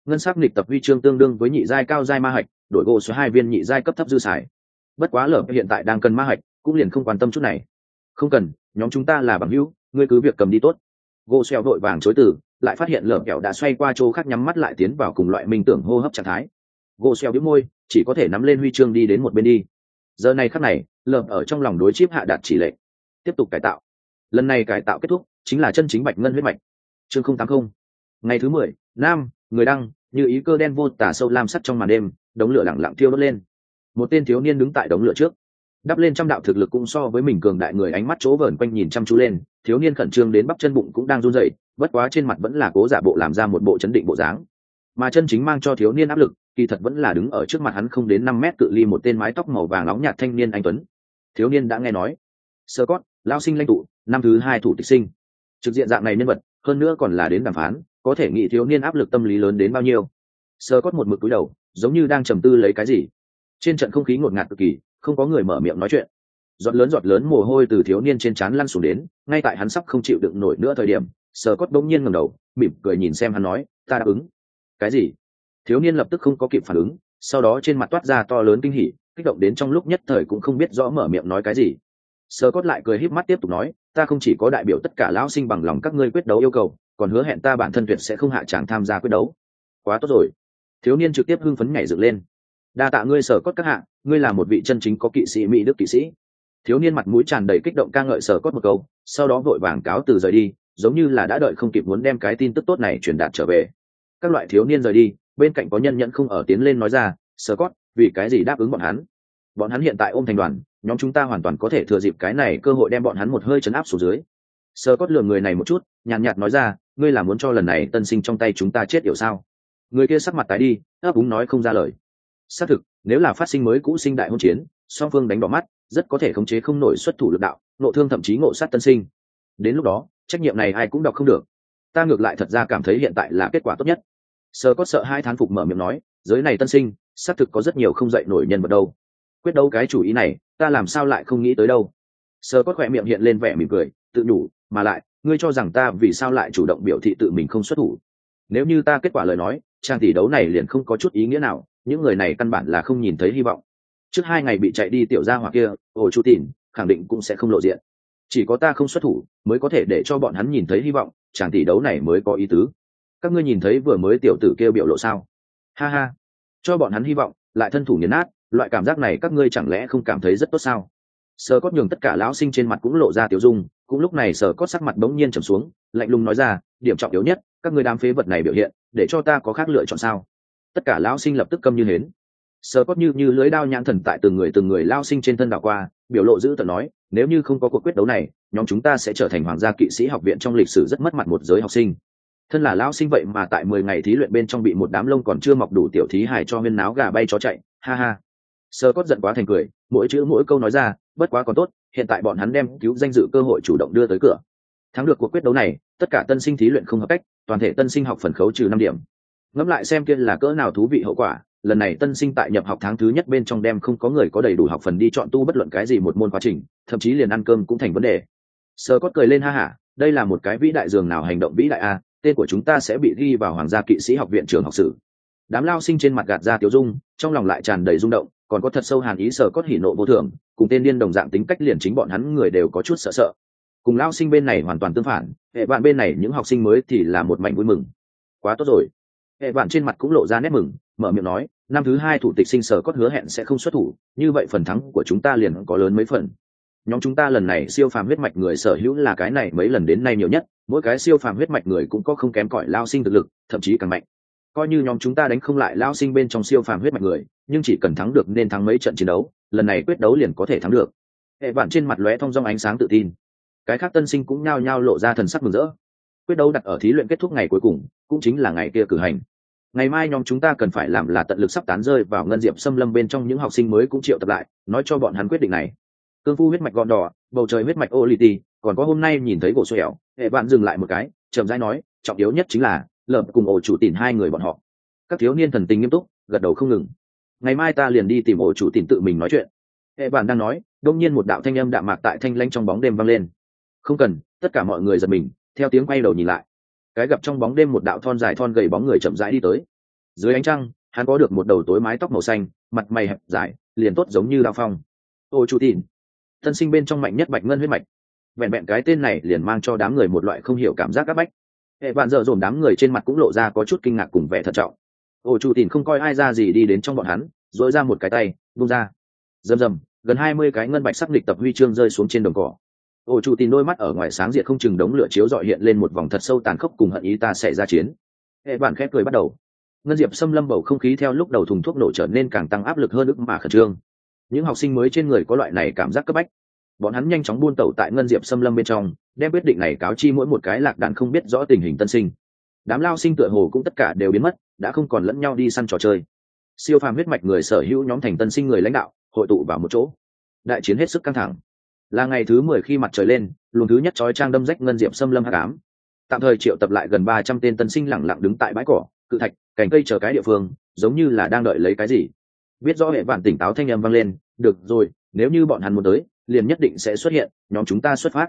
ngân sắc nghịch tập huy chương tương đương với nhị giai cao giai ma hạch, đổi gỗ số 2 viên nhị giai cấp thấp dư xài. Bất quá lở hiện tại đang cần ma hạch, cũng liền không quan tâm chút này. Không cần, nhóm chúng ta là bằng hữu, ngươi cứ việc cầm đi tốt. Gỗ xèo đội vàng chối từ, lại phát hiện lở kẹo đã xoay qua chỗ khác nhắm mắt lại tiến vào cùng loại minh tưởng hô hấp trạng thái. Gỗ xèo bĩu môi, chỉ có thể nắm lên huy chương đi đến một bên đi. Giờ này khắc này, lở ở trong lòng đối chip hạ đạt chỉ lệnh, tiếp tục cải tạo. Lần này cải tạo kết thúc, chính là chân chính bạch ngân huyết mạch. Chương 080. Ngày thứ 10, nam, người đăng, như ý cơ đen vô tả sâu lam sắt trong màn đêm, đống lửa lặng lặng thiêu đốt lên. Một tên thiếu niên đứng tại đống lửa trước, đắp lên trăm đạo thực lực cũng so với mình cường đại người, ánh mắt chỗ vờn quanh nhìn chăm chú lên. Thiếu niên khẩn trương đến bắp chân bụng cũng đang run rẩy, bất quá trên mặt vẫn là cố giả bộ làm ra một bộ chấn định bộ dáng. Mà chân chính mang cho thiếu niên áp lực, kỳ thật vẫn là đứng ở trước mặt hắn không đến 5 mét cự ly một tên mái tóc màu vàng nóng nhạt thanh niên anh tuấn. Thiếu niên đã nghe nói, Scott, lão sinh lãnh tụ, năm thứ 2 thủ tịch sinh. Trực diện dạng này nhân vật, hơn nữa còn là đến đàm phán, có thể nghĩ thiếu niên áp lực tâm lý lớn đến bao nhiêu. Scott một mực cúi đầu, giống như đang trầm tư lấy cái gì. Trên trận không khí ngột ngạt cực kỳ, không có người mở miệng nói chuyện. Giọt lớn mồ hôi từ thiếu niên trên trán lăn xuống đến, ngay tại hắn sắp không chịu đựng nổi nữa thời điểm, Scott bỗng nhiên ngẩng đầu, mỉm cười nhìn xem hắn nói, ta đáp ứng. Cái gì? Thiếu niên lập tức không có kịp phản ứng, sau đó trên mặt toát ra to lớn kinh hỉ, kích động đến trong lúc nhất thời cũng không biết rõ mở miệng nói cái gì. Scott lại cười híp mắt tiếp tục nói, ta không chỉ có đại biểu tất cả lão sinh bằng lòng các ngươi quyết đấu yêu cầu, còn hứa hẹn ta bản thân tuyệt sẽ không hạ tràng tham gia quyết đấu. Quá tốt rồi. Thiếu niên trực tiếp hưng phấn nhảy dựng lên. Đa tạ ngươi Scott các hạ, ngươi là một vị chân chính có kỵ sĩ mỹ đức kỵ sĩ. Thiếu niên mặt mũi tràn đầy kích động ca ngợi Scott một câu, sau đó vội vàng cáo từ rời đi, giống như là đã đợi không kịp muốn đem cái tin tức tốt này truyền đạt trở về. Các loại thiếu niên rời đi, bên cạnh có nhân nhẫn không ở tiến lên nói ra, Scott, vì cái gì đáp ứng bọn hắn? Bọn hắn hiện tại ôm thành đoàn, nhóm chúng ta hoàn toàn có thể thừa dịp cái này cơ hội đem bọn hắn một hơi chấn áp xuống dưới. Scott lườm người này một chút, nhàn nhạt nói ra, ngươi là muốn cho lần này tân sinh trong tay chúng ta chết yểu sao? Người kia sắc mặt tái đi, ấp úng nói không ra lời. Xác thực, nếu là phát sinh mới cũ sinh đại hôn chiến, song phương đánh đỏ mắt, rất có thể khống chế không nổi xuất thủ lực đạo, nộ thương thậm chí ngộ sát tân sinh. Đến lúc đó, trách nhiệm này ai cũng đọc không được. Ta ngược lại thật ra cảm thấy hiện tại là kết quả tốt nhất. Scott sợ hai thán phục mở miệng nói, giới này tân sinh, xác thực có rất nhiều không dậy nổi nhân vật đâu. Quyết đấu cái chủ ý này, ta làm sao lại không nghĩ tới đâu. Scott khỏe miệng hiện lên vẻ mỉm cười, tự nhủ, mà lại, ngươi cho rằng ta vì sao lại chủ động biểu thị tự mình không xuất thủ? Nếu như ta kết quả lời nói, trang tỷ đấu này liền không có chút ý nghĩa nào, những người này căn bản là không nhìn thấy hy vọng. Trước 2 ngày bị chạy đi tiểu gia hỏa kia, ổ chu tỉn, khẳng định cũng sẽ không lộ diện. Chỉ có ta không xuất thủ, mới có thể để cho bọn hắn nhìn thấy hy vọng, trang tỷ đấu này mới có ý tứ. Các ngươi nhìn thấy vừa mới tiểu tử kia biểu lộ sao? Ha ha, cho bọn hắn hy vọng, lại thân thủ nghiền nát, loại cảm giác này các ngươi chẳng lẽ không cảm thấy rất tốt sao? Scott nhường tất cả lão sinh trên mặt cũng lộ ra tiểu dung, cũng lúc này Scott sắc mặt bỗng nhiên trầm xuống, lạnh lùng nói ra, điểm trọng yếu nhất, các ngươi đám phế vật này biểu hiện, để cho ta có khác lựa chọn sao? Tất cả lão sinh lập tức câm như hến. Scott như lưới đao nhãn thần tại từng người lão sinh trên thân đảo qua, biểu lộ dữ tợn nói, nếu như không có cuộc quyết đấu này, nhóm chúng ta sẽ trở thành hoàng gia kỵ sĩ học viện trong lịch sử rất mất mặt một giới học sinh. Thân là lão sinh vậy mà tại 10 ngày thí luyện bên trong bị một đám lông còn chưa mọc đủ tiểu thí hài cho huyên náo gà bay chó chạy, ha ha. Scott giận quá thành cười, mỗi chữ mỗi câu nói ra, bất quá còn tốt, hiện tại bọn hắn đem cứu danh dự cơ hội chủ động đưa tới cửa. Thắng được cuộc quyết đấu này, tất cả tân sinh thí luyện không hợp cách, toàn thể tân sinh học phần khấu trừ 5 điểm. Ngẫm lại xem kia là cỡ nào thú vị hậu quả, lần này tân sinh tại nhập học tháng thứ nhất bên trong đem không có người có đầy đủ học phần đi chọn tu bất luận cái gì một môn quá trình, thậm chí liền ăn cơm cũng thành vấn đề. Scott cười lên ha hả, đây là một cái vĩ đại dường nào hành động vĩ đại a, tên của chúng ta sẽ bị ghi vào hoàng gia kỵ sĩ học viện trường học sử. Đám lao sinh trên mặt gạt ra tiểu dung, trong lòng lại tràn đầy rung động, còn có thật sâu hàn ý. Scott hỉ nộ vô thường, cùng tên điên đồng dạng tính cách liền chính bọn hắn người đều có chút sợ sợ. Cùng lao sinh bên này hoàn toàn tương phản, hệ bạn bên này những học sinh mới thì là một mảnh vui mừng. Quá tốt rồi. Hệ bạn trên mặt cũng lộ ra nét mừng, mở miệng nói, năm thứ 2 thủ tịch sinh Scott hứa hẹn sẽ không xuất thủ, như vậy phần thắng của chúng ta liền có lớn mấy phần. Nhóm chúng ta lần này siêu phàm huyết mạch người sở hữu là cái này mấy lần đến nay nhiều nhất, mỗi cái siêu phàm huyết mạch người cũng có không kém cỏi lao sinh thực lực, thậm chí càng mạnh. Coi như nhóm chúng ta đánh không lại lao sinh bên trong siêu phàm huyết mạch người, nhưng chỉ cần thắng được nên thắng mấy trận chiến đấu, lần này quyết đấu liền có thể thắng được. Hệ bạn trên mặt lóe thông dong ánh sáng tự tin. Cái khác tân sinh cũng nhao nhao lộ ra thần sắc mừng rỡ. Quyết đấu đặt ở thí luyện kết thúc ngày cuối cùng, cũng chính là ngày kia cử hành. Ngày mai nhóm chúng ta cần phải làm là tận lực sắp tán rơi vào ngân diệp xâm lâm bên trong những học sinh mới cũng triệu tập lại, nói cho bọn hắn quyết định này. Cương phu huyết mạch gọn đỏ, bầu trời huyết mạch ô lì tì, còn có hôm nay nhìn thấy gỗ xẻo, hệ bạn dừng lại một cái, chậm rãi nói, trọng yếu nhất chính là lợp cùng ổ chủ tìm hai người bọn họ. Các thiếu niên thần tình nghiêm túc, gật đầu không ngừng. Ngày mai ta liền đi tìm ổ chủ tìm tự mình nói chuyện. Hệ bạn đang nói, đột nhiên một đạo thanh âm đạm mạc tại thanh lãnh trong bóng đêm vang lên. Không cần, tất cả mọi người giật mình, theo tiếng quay đầu nhìn lại. Cái gặp trong bóng đêm một đạo thon dài thon gầy bóng người chậm rãi đi tới. Dưới ánh trăng hắn có được một đầu tối mái tóc màu xanh, mặt mày hẹp dài liền tốt giống như đao phong. Ô chủ tìn, tân sinh bên trong mạnh nhất bạch ngân huyết mạch. Vẹn vẹn cái tên này liền mang cho đám người một loại không hiểu cảm giác áp bách. Hệ vạn dở dồn đám người trên mặt cũng lộ ra có chút kinh ngạc cùng vẻ thận trọng. Ô chủ tìn không coi ai ra gì đi đến trong bọn hắn, dội ra một cái tay bung ra, rầm rầm, gần 20 cái ngân bạch sắc lịch tập huy chương rơi xuống trên đồng cỏ. Ô chủ tìn đôi mắt ở ngoài sáng diệt không chừng đống lửa chiếu dọi hiện lên một vòng thật sâu tàn khốc cùng hận ý ta sẽ ra chiến. Hệ vạn khép cười bắt đầu. Ngân diệp xâm lâm bầu không khí theo lúc đầu thùng thuốc nổ trở nên càng tăng áp lực hơn ức mà khẩn trương. Những học sinh mới trên người có loại này cảm giác cấp bách, bọn hắn nhanh chóng buôn tẩu tại ngân diệp xâm lâm bên trong, đem quyết định này cáo chi mỗi một cái lạc đàn không biết rõ tình hình tân sinh. Đám lao sinh tựa hồ cũng tất cả đều biến mất, đã không còn lẫn nhau đi săn trò chơi. Siêu phàm huyết mạch người sở hữu nhóm thành tân sinh người lãnh đạo hội tụ vào một chỗ. Đại chiến hết sức căng thẳng. Là ngày thứ 10 khi mặt trời lên, luồng thứ nhất chói trang đâm rách ngân diệp xâm lâm hắc ám. Tạm thời triệu tập lại gần 300 tên tân sinh lẳng lặng đứng tại bãi cỏ, cự thạch, cành cây chờ cái địa phương, giống như là đang đợi lấy cái gì. Biết rõ hệ vạn tỉnh táo thanh âm vang lên, được rồi, nếu như bọn hắn muốn tới, liền nhất định sẽ xuất hiện, nhóm chúng ta xuất phát.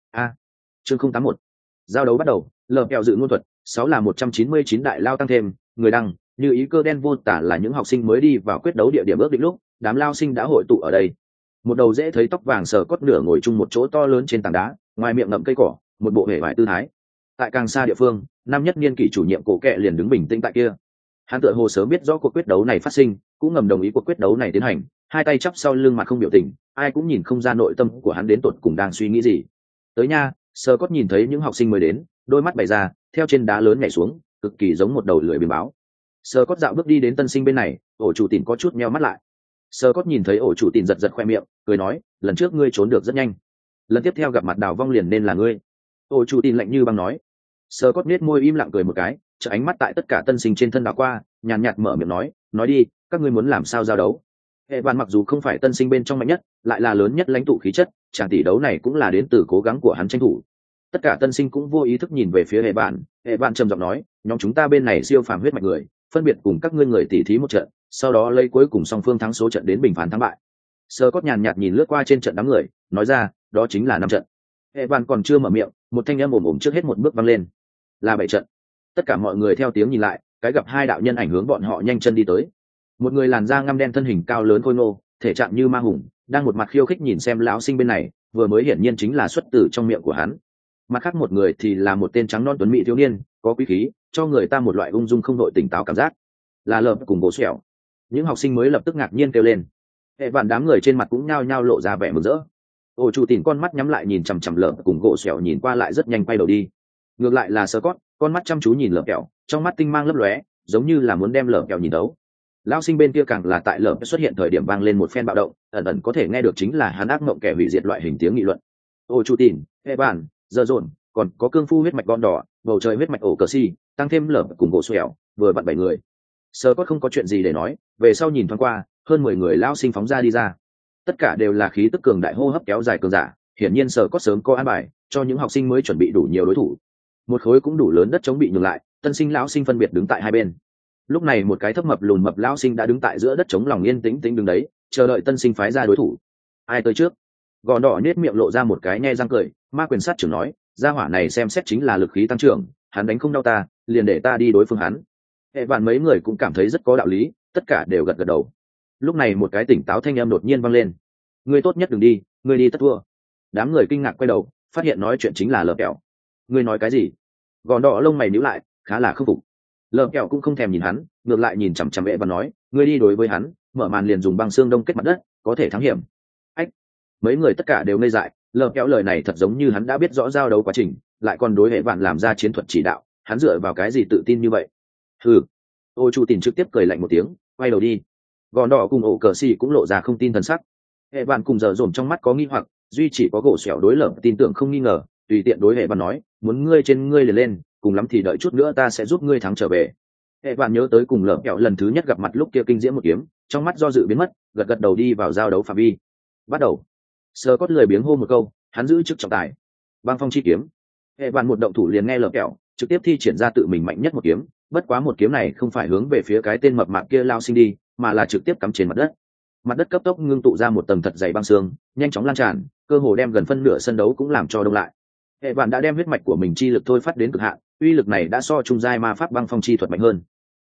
Chương 081. Giao đấu bắt đầu, lờ kẹo dự ngôn thuật, 6 là 199 đại lao tăng thêm, người đăng, như ý cơ đen vô tả là những học sinh mới đi vào quyết đấu địa điểm ước định lúc, đám lao sinh đã hội tụ ở đây. Một đầu dễ thấy tóc vàng sờ cốt nửa ngồi chung một chỗ to lớn trên tảng đá, ngoài miệng ngậm cây cỏ, một bộ hề vải tư thái. Tại càng xa địa phương, năm nhất niên kỷ chủ nhiệm cổ kệ liền đứng bình tĩnh tại kia. Hắn tựa hồ sớm biết rõ cuộc quyết đấu này phát sinh, cũng ngầm đồng ý cuộc quyết đấu này tiến hành, hai tay chắp sau lưng mặt không biểu tình, ai cũng nhìn không ra nội tâm của hắn đến tột cùng đang suy nghĩ gì. Tới nha, sờ cốt nhìn thấy những học sinh mới đến, đôi mắt bày ra, theo trên đá lớn nhảy xuống, cực kỳ giống một đầu lưỡi biếng báo. Sờ cốt dạo bước đi đến tân sinh bên này, ổ chủ tìn có chút meo mắt lại. Sờ cốt nhìn thấy ổ chủ tìn giật giật khoe miệng, cười nói, lần trước ngươi trốn được rất nhanh, lần tiếp theo gặp mặt đào vong liền nên là ngươi. Ổ chủ tìn lạnh như băng nói. Sờ cốt nết môi im lặng cười một cái, chợ ánh mắt tại tất cả tân sinh trên thân đảo qua, nhàn nhạt mở miệng nói đi, các ngươi muốn làm sao giao đấu. Hệ vạn mặc dù không phải tân sinh bên trong mạnh nhất, lại là lớn nhất lãnh tụ khí chất, tràng tỷ đấu này cũng là đến từ cố gắng của hắn tranh thủ. Tất cả tân sinh cũng vô ý thức nhìn về phía hệ vạn trầm giọng nói, nhóm chúng ta bên này siêu phàm huyết mạch người, phân biệt cùng các ngươi người tỉ thí một trận, sau đó lấy cuối cùng song phương thắng số trận đến bình phán thắng bại. Sơ cốt nhàn nhạt nhìn lướt qua trên trận đám người, nói ra, đó chính là 5 trận. Hệ vạn còn chưa mở miệng, một thanh âm ồm trước hết một bước văng lên, là 7 trận. Tất cả mọi người theo tiếng nhìn lại, cái gặp hai đạo nhân ảnh hướng bọn họ nhanh chân đi tới. Một người làn da ngăm đen thân hình cao lớn khôi ngô, thể trạng như ma hùng, đang một mặt khiêu khích nhìn xem lão sinh bên này, vừa mới hiển nhiên chính là xuất từ trong miệng của hắn. Mặt khác một người thì là một tên trắng non tuấn mỹ thiếu niên, có quý khí, cho người ta một loại ung dung không đội tỉnh táo cảm giác. Là Lợp cùng Gỗ Xẻo. Những học sinh mới lập tức ngạc nhiên kêu lên. Hệ vạn đám người trên mặt cũng nhao nhao lộ ra vẻ mừng rỡ. Ổ chủ tìn con mắt nhắm lại nhìn chằm chằm Lợp cùng Gỗ Xẻo nhìn qua lại rất nhanh quay đầu đi. Ngược lại là Sơ Cốt, con mắt chăm chú nhìn Lợp kẹo, trong mắt tinh mang lấp lóe, giống như là muốn đem Lợp kẹo nhìn đấu. Lão sinh bên kia càng là tại Lợp xuất hiện thời điểm vang lên một phen bạo động, ẩn ẩn có thể nghe được chính là hắn ác mộng kẻ hủy diệt loại hình tiếng nghị luận. Ổ chủ tìn, hệ vạn, giờ dồn, còn có cương phu huyết mạch con đỏ, bầu trời huyết mạch ổ cờ si, tăng thêm Lợp cùng Gỗ Xẻo, vừa vặn 7 người. Sơ Cốt không có chuyện gì để nói, về sau nhìn thoáng qua, hơn 10 người lão sinh phóng ra đi ra. Tất cả đều là khí tức cường đại hô hấp kéo dài cường giả, hiển nhiên Sơ Cốt sớm có an bài, cho những học sinh mới chuẩn bị đủ nhiều đối thủ. Một khối cũng đủ lớn đất chống bị nhường lại, tân sinh lão sinh phân biệt đứng tại hai bên. Lúc này một cái thấp mập lùn mập lão sinh đã đứng tại giữa đất chống lòng yên tĩnh tĩnh đứng đấy, chờ đợi tân sinh phái ra đối thủ. Ai tới trước? Gò đỏ nết miệng lộ ra một cái nhe răng cười, ma quyền sát trưởng nói, gia hỏa này xem xét chính là lực khí tăng trưởng, hắn đánh không đau ta, liền để ta đi đối phương hắn. Hệ vạn mấy người cũng cảm thấy rất có đạo lý, tất cả đều gật gật đầu. Lúc này một cái tỉnh táo thanh âm đột nhiên vang lên, ngươi tốt nhất đừng đi, ngươi đi tất thua. Đám người kinh ngạc quay đầu, phát hiện nói chuyện chính là Lợp kẹo. Ngươi nói cái gì? Gò đỏ lông mày nhíu lại, khá là không phục. Lợp kẹo cũng không thèm nhìn hắn, ngược lại nhìn chằm chằm Hệ và nói, ngươi đi đối với hắn, mở màn liền dùng băng xương đông kết mặt đất, có thể thắng hiểm. Ách! Mấy người tất cả đều ngây dại, Lợp kẹo lời này thật giống như hắn đã biết rõ giao đấu quá trình, lại còn đối Hệ vạn làm ra chiến thuật chỉ đạo, hắn dựa vào cái gì tự tin như vậy? Hừ. Ô chủ tỉnh trực tiếp cười lạnh một tiếng, quay đầu đi. Gò đỏ cùng ổ cờ xì cũng lộ ra không tin thần sắc. Hệ vạn cùng giờ dồn trong mắt có nghi hoặc, duy chỉ có Gỗ Xẻo đối Lợp tin tưởng không nghi ngờ, tùy tiện đối Hệ vạn nói, muốn ngươi trên ngươi liền lên, cùng lắm thì đợi chút nữa ta sẽ giúp ngươi thắng trở về. Hệ vạn nhớ tới cùng Lợp kẹo lần thứ nhất gặp mặt lúc kia kinh diễm một kiếm, trong mắt do dự biến mất, gật gật đầu đi vào giao đấu phạm vi. Bắt đầu. Sơ Cốt lười biếng hô một câu, hắn giữ chức trọng tài. Băng phong chi kiếm. Hệ vạn một động thủ liền nghe Lợp kẹo trực tiếp thi triển ra tự mình mạnh nhất một kiếm, bất quá một kiếm này không phải hướng về phía cái tên mập mạp kia lao sinh đi, mà là trực tiếp cắm trên mặt đất. Mặt đất cấp tốc ngưng tụ ra một tầng thật dày băng xương, nhanh chóng lan tràn, cơ hồ đem gần phân nửa sân đấu cũng làm cho đông lại. Hệ vạn đã đem huyết mạch của mình chi lực thôi phát đến cực hạn, uy lực này đã so trung giai ma pháp băng phong chi thuật mạnh hơn.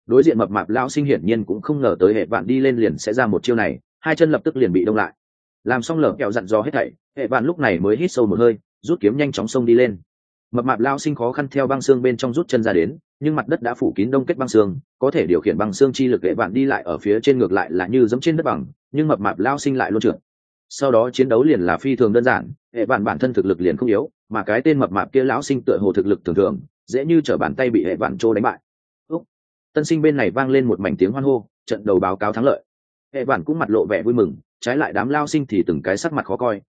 Đối diện mập mạp lão sinh hiển nhiên cũng không ngờ tới hệ vạn đi lên liền sẽ ra một chiêu này, hai chân lập tức liền bị đông lại. Làm xong lở kẹo dặn dò hết thảy, hệ vạn lúc này mới hít sâu một hơi, rút kiếm nhanh chóng xông đi lên. Mập mạp lão sinh khó khăn theo băng xương bên trong rút chân ra đến, nhưng mặt đất đã phủ kín đông kết băng xương, có thể điều khiển băng xương chi lực hệ vạn đi lại ở phía trên ngược lại là như giống trên đất bằng, nhưng mập mạp lão sinh lại luôn trượt. Sau đó chiến đấu liền là phi thường đơn giản, hệ vạn bản thân thực lực liền không yếu, mà cái tên mập mạp kia lão sinh tựa hồ thực lực thường thường, dễ như trở bàn tay bị hệ vạn trô đánh bại. Tân sinh bên này vang lên một mảnh tiếng hoan hô, trận đầu báo cáo thắng lợi. Hệ vạn cũng mặt lộ vẻ vui mừng, trái lại đám lao sinh thì từng cái sắc mặt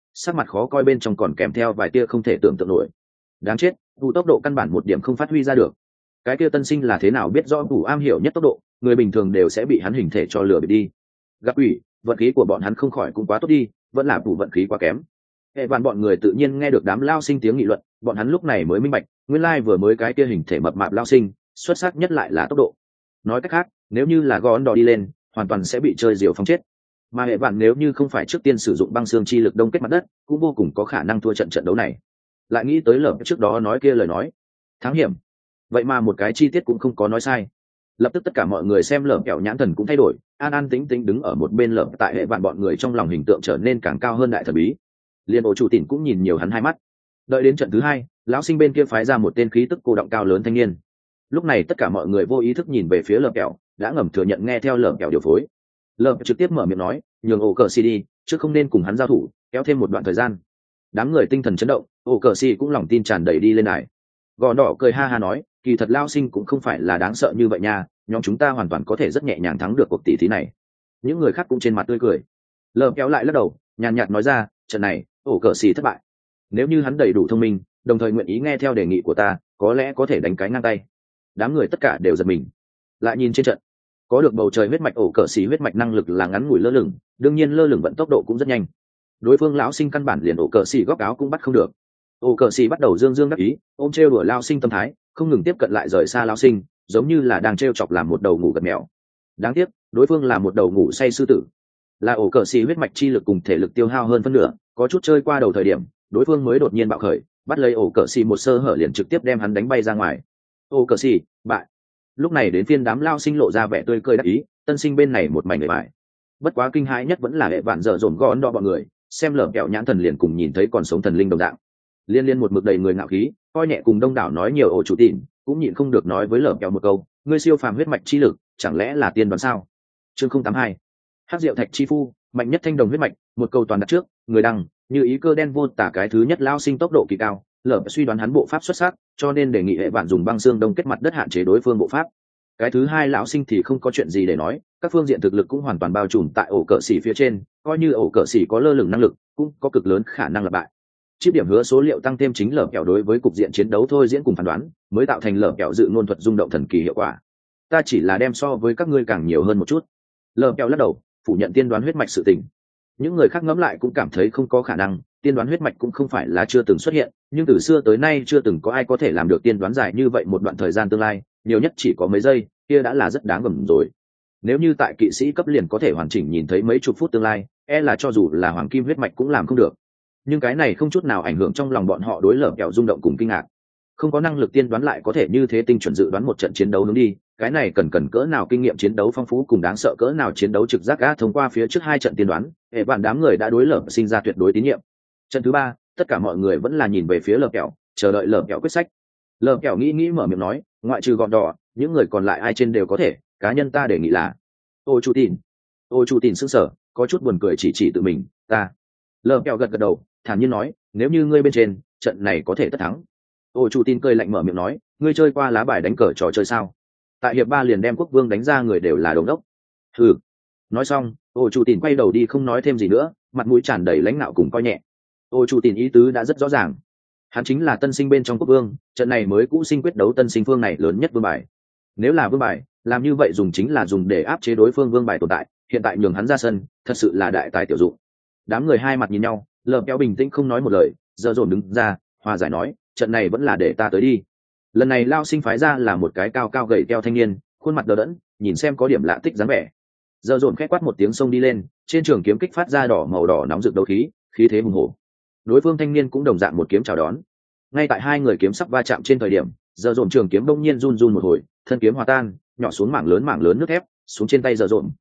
khó coi bên trong còn kèm theo vài tia không thể tưởng tượng nổi. Đáng chết, vụ tốc độ căn bản một điểm không phát huy ra được. Cái kia tân sinh là thế nào biết rõ vụ am hiểu nhất tốc độ, người bình thường đều sẽ bị hắn hình thể cho lừa bịp đi. Gặp ủy, vận khí của bọn hắn không khỏi cũng quá tốt đi, vẫn là vụ vận khí quá kém. Hệ vạn bọn người tự nhiên nghe được đám lao sinh tiếng nghị luận, bọn hắn lúc này mới minh bạch, nguyên lai vừa mới cái kia hình thể mập mạp lao sinh, xuất sắc nhất lại là tốc độ. Nói cách khác, nếu như là gòn đỏ đi lên, hoàn toàn sẽ bị chơi diều phóng chết. Mà hệ vạn nếu như không phải trước tiên sử dụng băng xương chi lực đông kết mặt đất, cũng vô cùng có khả năng thua trận đấu này. Lại nghĩ tới lở trước đó nói kia lời nói, thắng hiểm. Vậy mà một cái chi tiết cũng không có nói sai. Lập tức tất cả mọi người xem lở kẹo nhãn thần cũng thay đổi, an an tĩnh tĩnh đứng ở một bên lở, tại hệ vạn bọn người trong lòng hình tượng trở nên càng cao hơn đại thần bí. Liên ổ chủ tỉnh cũng nhìn nhiều hắn hai mắt. Đợi đến trận thứ hai, lão sinh bên kia phái ra một tên khí tức cô động cao lớn thanh niên. Lúc này tất cả mọi người vô ý thức nhìn về phía lở kẹo, đã ngầm thừa nhận nghe theo lở kẹo điều phối. Lở trực tiếp mở miệng nói, nhường ổ cờ xì đi, chứ không nên cùng hắn giao thủ, kéo thêm một đoạn thời gian. Đám người tinh thần chấn động, ổ cờ xì cũng lòng tin tràn đầy đi lên đài. Gò đỏ cười ha ha nói, kỳ thật lao sinh cũng không phải là đáng sợ như vậy nha, nhóm chúng ta hoàn toàn có thể rất nhẹ nhàng thắng được cuộc tỷ thí này. Những người khác cũng trên mặt tươi cười. Lở kéo lại lắc đầu, nhàn nhạt nói ra, trận này ổ cờ xì thất bại. Nếu như hắn đầy đủ thông minh, đồng thời nguyện ý nghe theo đề nghị của ta, có lẽ có thể đánh cái ngang tay. Đám người tất cả đều giật mình. Lại nhìn trên trận, có được bầu trời huyết mạch ổ cờ xì huyết mạch năng lực là ngắn ngủi lơ lửng, đương nhiên lơ lửng vận tốc độ cũng rất nhanh. Đối phương lão sinh căn bản liền ổ cờ xì góc áo cũng bắt không được. Ổ cờ xì bắt đầu dương dương đắc ý, ôm trêu đùa lao sinh tâm thái, không ngừng tiếp cận lại rời xa lao sinh, giống như là đang trêu chọc làm một đầu ngủ gật mèo. Đáng tiếc, đối phương là một đầu ngủ say sư tử. Là ổ cờ xì huyết mạch chi lực cùng thể lực tiêu hao hơn phân nửa, có chút chơi qua đầu thời điểm, đối phương mới đột nhiên bạo khởi, bắt lấy ổ cờ xì một sơ hở liền trực tiếp đem hắn đánh bay ra ngoài. Ổ cờ xì bại. Lúc này đến phiên đám lao sinh lộ ra vẻ tươi cười đắc ý, tân sinh bên này một mảnh người bại. Bất quá kinh hãi nhất vẫn là hệ vạn dở dồn gọn đo bọn người, xem lở kẹo nhãn thần liền cùng nhìn thấy còn sống thần linh đồng dạng. Liên liên một mực đầy người ngạo khí, coi nhẹ cùng đông đảo nói nhiều ổ chủ tịn, cũng nhịn không được nói với lở kẹo một câu, ngươi siêu phàm huyết mạch chi lực, chẳng lẽ là tiên đoán sao? Chương 082. Hắc Diệu Thạch chi phu, mạnh nhất thanh đồng huyết mạch, một câu toàn đặt trước, người đăng, như ý cơ đen vô tả cái thứ nhất lao sinh tốc độ kỳ cao, lở suy đoán hắn bộ pháp xuất sắc, cho nên đề nghị hệ vạn dùng băng xương đông kết mặt đất hạn chế đối phương bộ pháp. Cái thứ hai lão sinh thì không có chuyện gì để nói, các phương diện thực lực cũng hoàn toàn bao trùm tại ổ cờ xỉ phía trên, coi như ổ cờ xỉ có lơ lửng năng lực, cũng có cực lớn khả năng lặp bại. Chip điểm hứa số liệu tăng thêm chính lở kẹo đối với cục diện chiến đấu thôi diễn cùng phán đoán, mới tạo thành lở kẹo dự ngôn thuật rung động thần kỳ hiệu quả. Ta chỉ là đem so với các ngươi càng nhiều hơn một chút. Lở kẹo lắc đầu, phủ nhận tiên đoán huyết mạch sự tình. Những người khác ngẫm lại cũng cảm thấy không có khả năng, tiên đoán huyết mạch cũng không phải là chưa từng xuất hiện, nhưng từ xưa tới nay chưa từng có ai có thể làm được tiên đoán dài như vậy một đoạn thời gian tương lai, nhiều nhất chỉ có mấy giây, kia đã là rất đáng gầm rồi. Nếu như tại kỵ sĩ cấp liền có thể hoàn chỉnh nhìn thấy mấy chục phút tương lai, e là cho dù là hoàng kim huyết mạch cũng làm không được. Nhưng cái này không chút nào ảnh hưởng trong lòng bọn họ đối lở kẹo rung động cùng kinh ngạc. Không có năng lực tiên đoán lại có thể như thế tinh chuẩn dự đoán một trận chiến đấu hướng đi, cái này cần cỡ nào kinh nghiệm chiến đấu phong phú cùng đáng sợ cỡ nào chiến đấu trực giác á. Thông qua phía trước hai trận tiên đoán, hệ bạn đám người đã đối lở sinh ra tuyệt đối tín nhiệm. Trận thứ ba, tất cả mọi người vẫn là nhìn về phía lở kẹo, chờ đợi lở kẹo quyết sách. Lở kẹo nghĩ mở miệng nói, ngoại trừ gọn đỏ, những người còn lại ai trên đều có thể, cá nhân ta đề nghị là ô chu tin sững sờ, có chút buồn cười chỉ tự mình, ta. Lở kẹo gật đầu, thản nhiên nói, nếu như ngươi bên trên, trận này có thể tất thắng. Ô chu tin cười lạnh mở miệng nói, ngươi chơi qua lá bài đánh cờ trò chơi sao? Tại hiệp ba liền đem quốc vương đánh ra người đều là đồng đốc. Hừ. Nói xong, ô chu tin quay đầu đi không nói thêm gì nữa, mặt mũi tràn đầy lãnh nạo cùng coi nhẹ. Ô chu tin ý tứ đã rất rõ ràng, hắn chính là tân sinh bên trong quốc vương, trận này mới cũ sinh quyết đấu tân sinh phương này lớn nhất vương bài. Nếu là vương bài, làm như vậy dùng chính là dùng để áp chế đối phương vương bài tồn tại, hiện tại nhường hắn ra sân, thật sự là đại tài tiểu dụng. Đám người hai mặt nhìn nhau, lờ kéo bình tĩnh không nói một lời, giờ dồn đứng ra, hòa giải nói, trận này vẫn là để ta tới đi. Lần này lao sinh phái ra là một cái cao cao gầy teo thanh niên, khuôn mặt đờ đẫn, nhìn xem có điểm lạ tích dáng vẻ. Giờ dồn khẽ quát một tiếng xông đi lên, trên trường kiếm kích phát ra đỏ màu đỏ nóng rực đấu khí, khí thế hùng hổ. Đối phương thanh niên cũng đồng dạng một kiếm chào đón. Ngay tại hai người kiếm sắp va chạm trên thời điểm, giờ dồn trường kiếm đông nhiên run run một hồi, thân kiếm hòa tan, nhỏ xuống mảng lớn nước thép xuống trên tay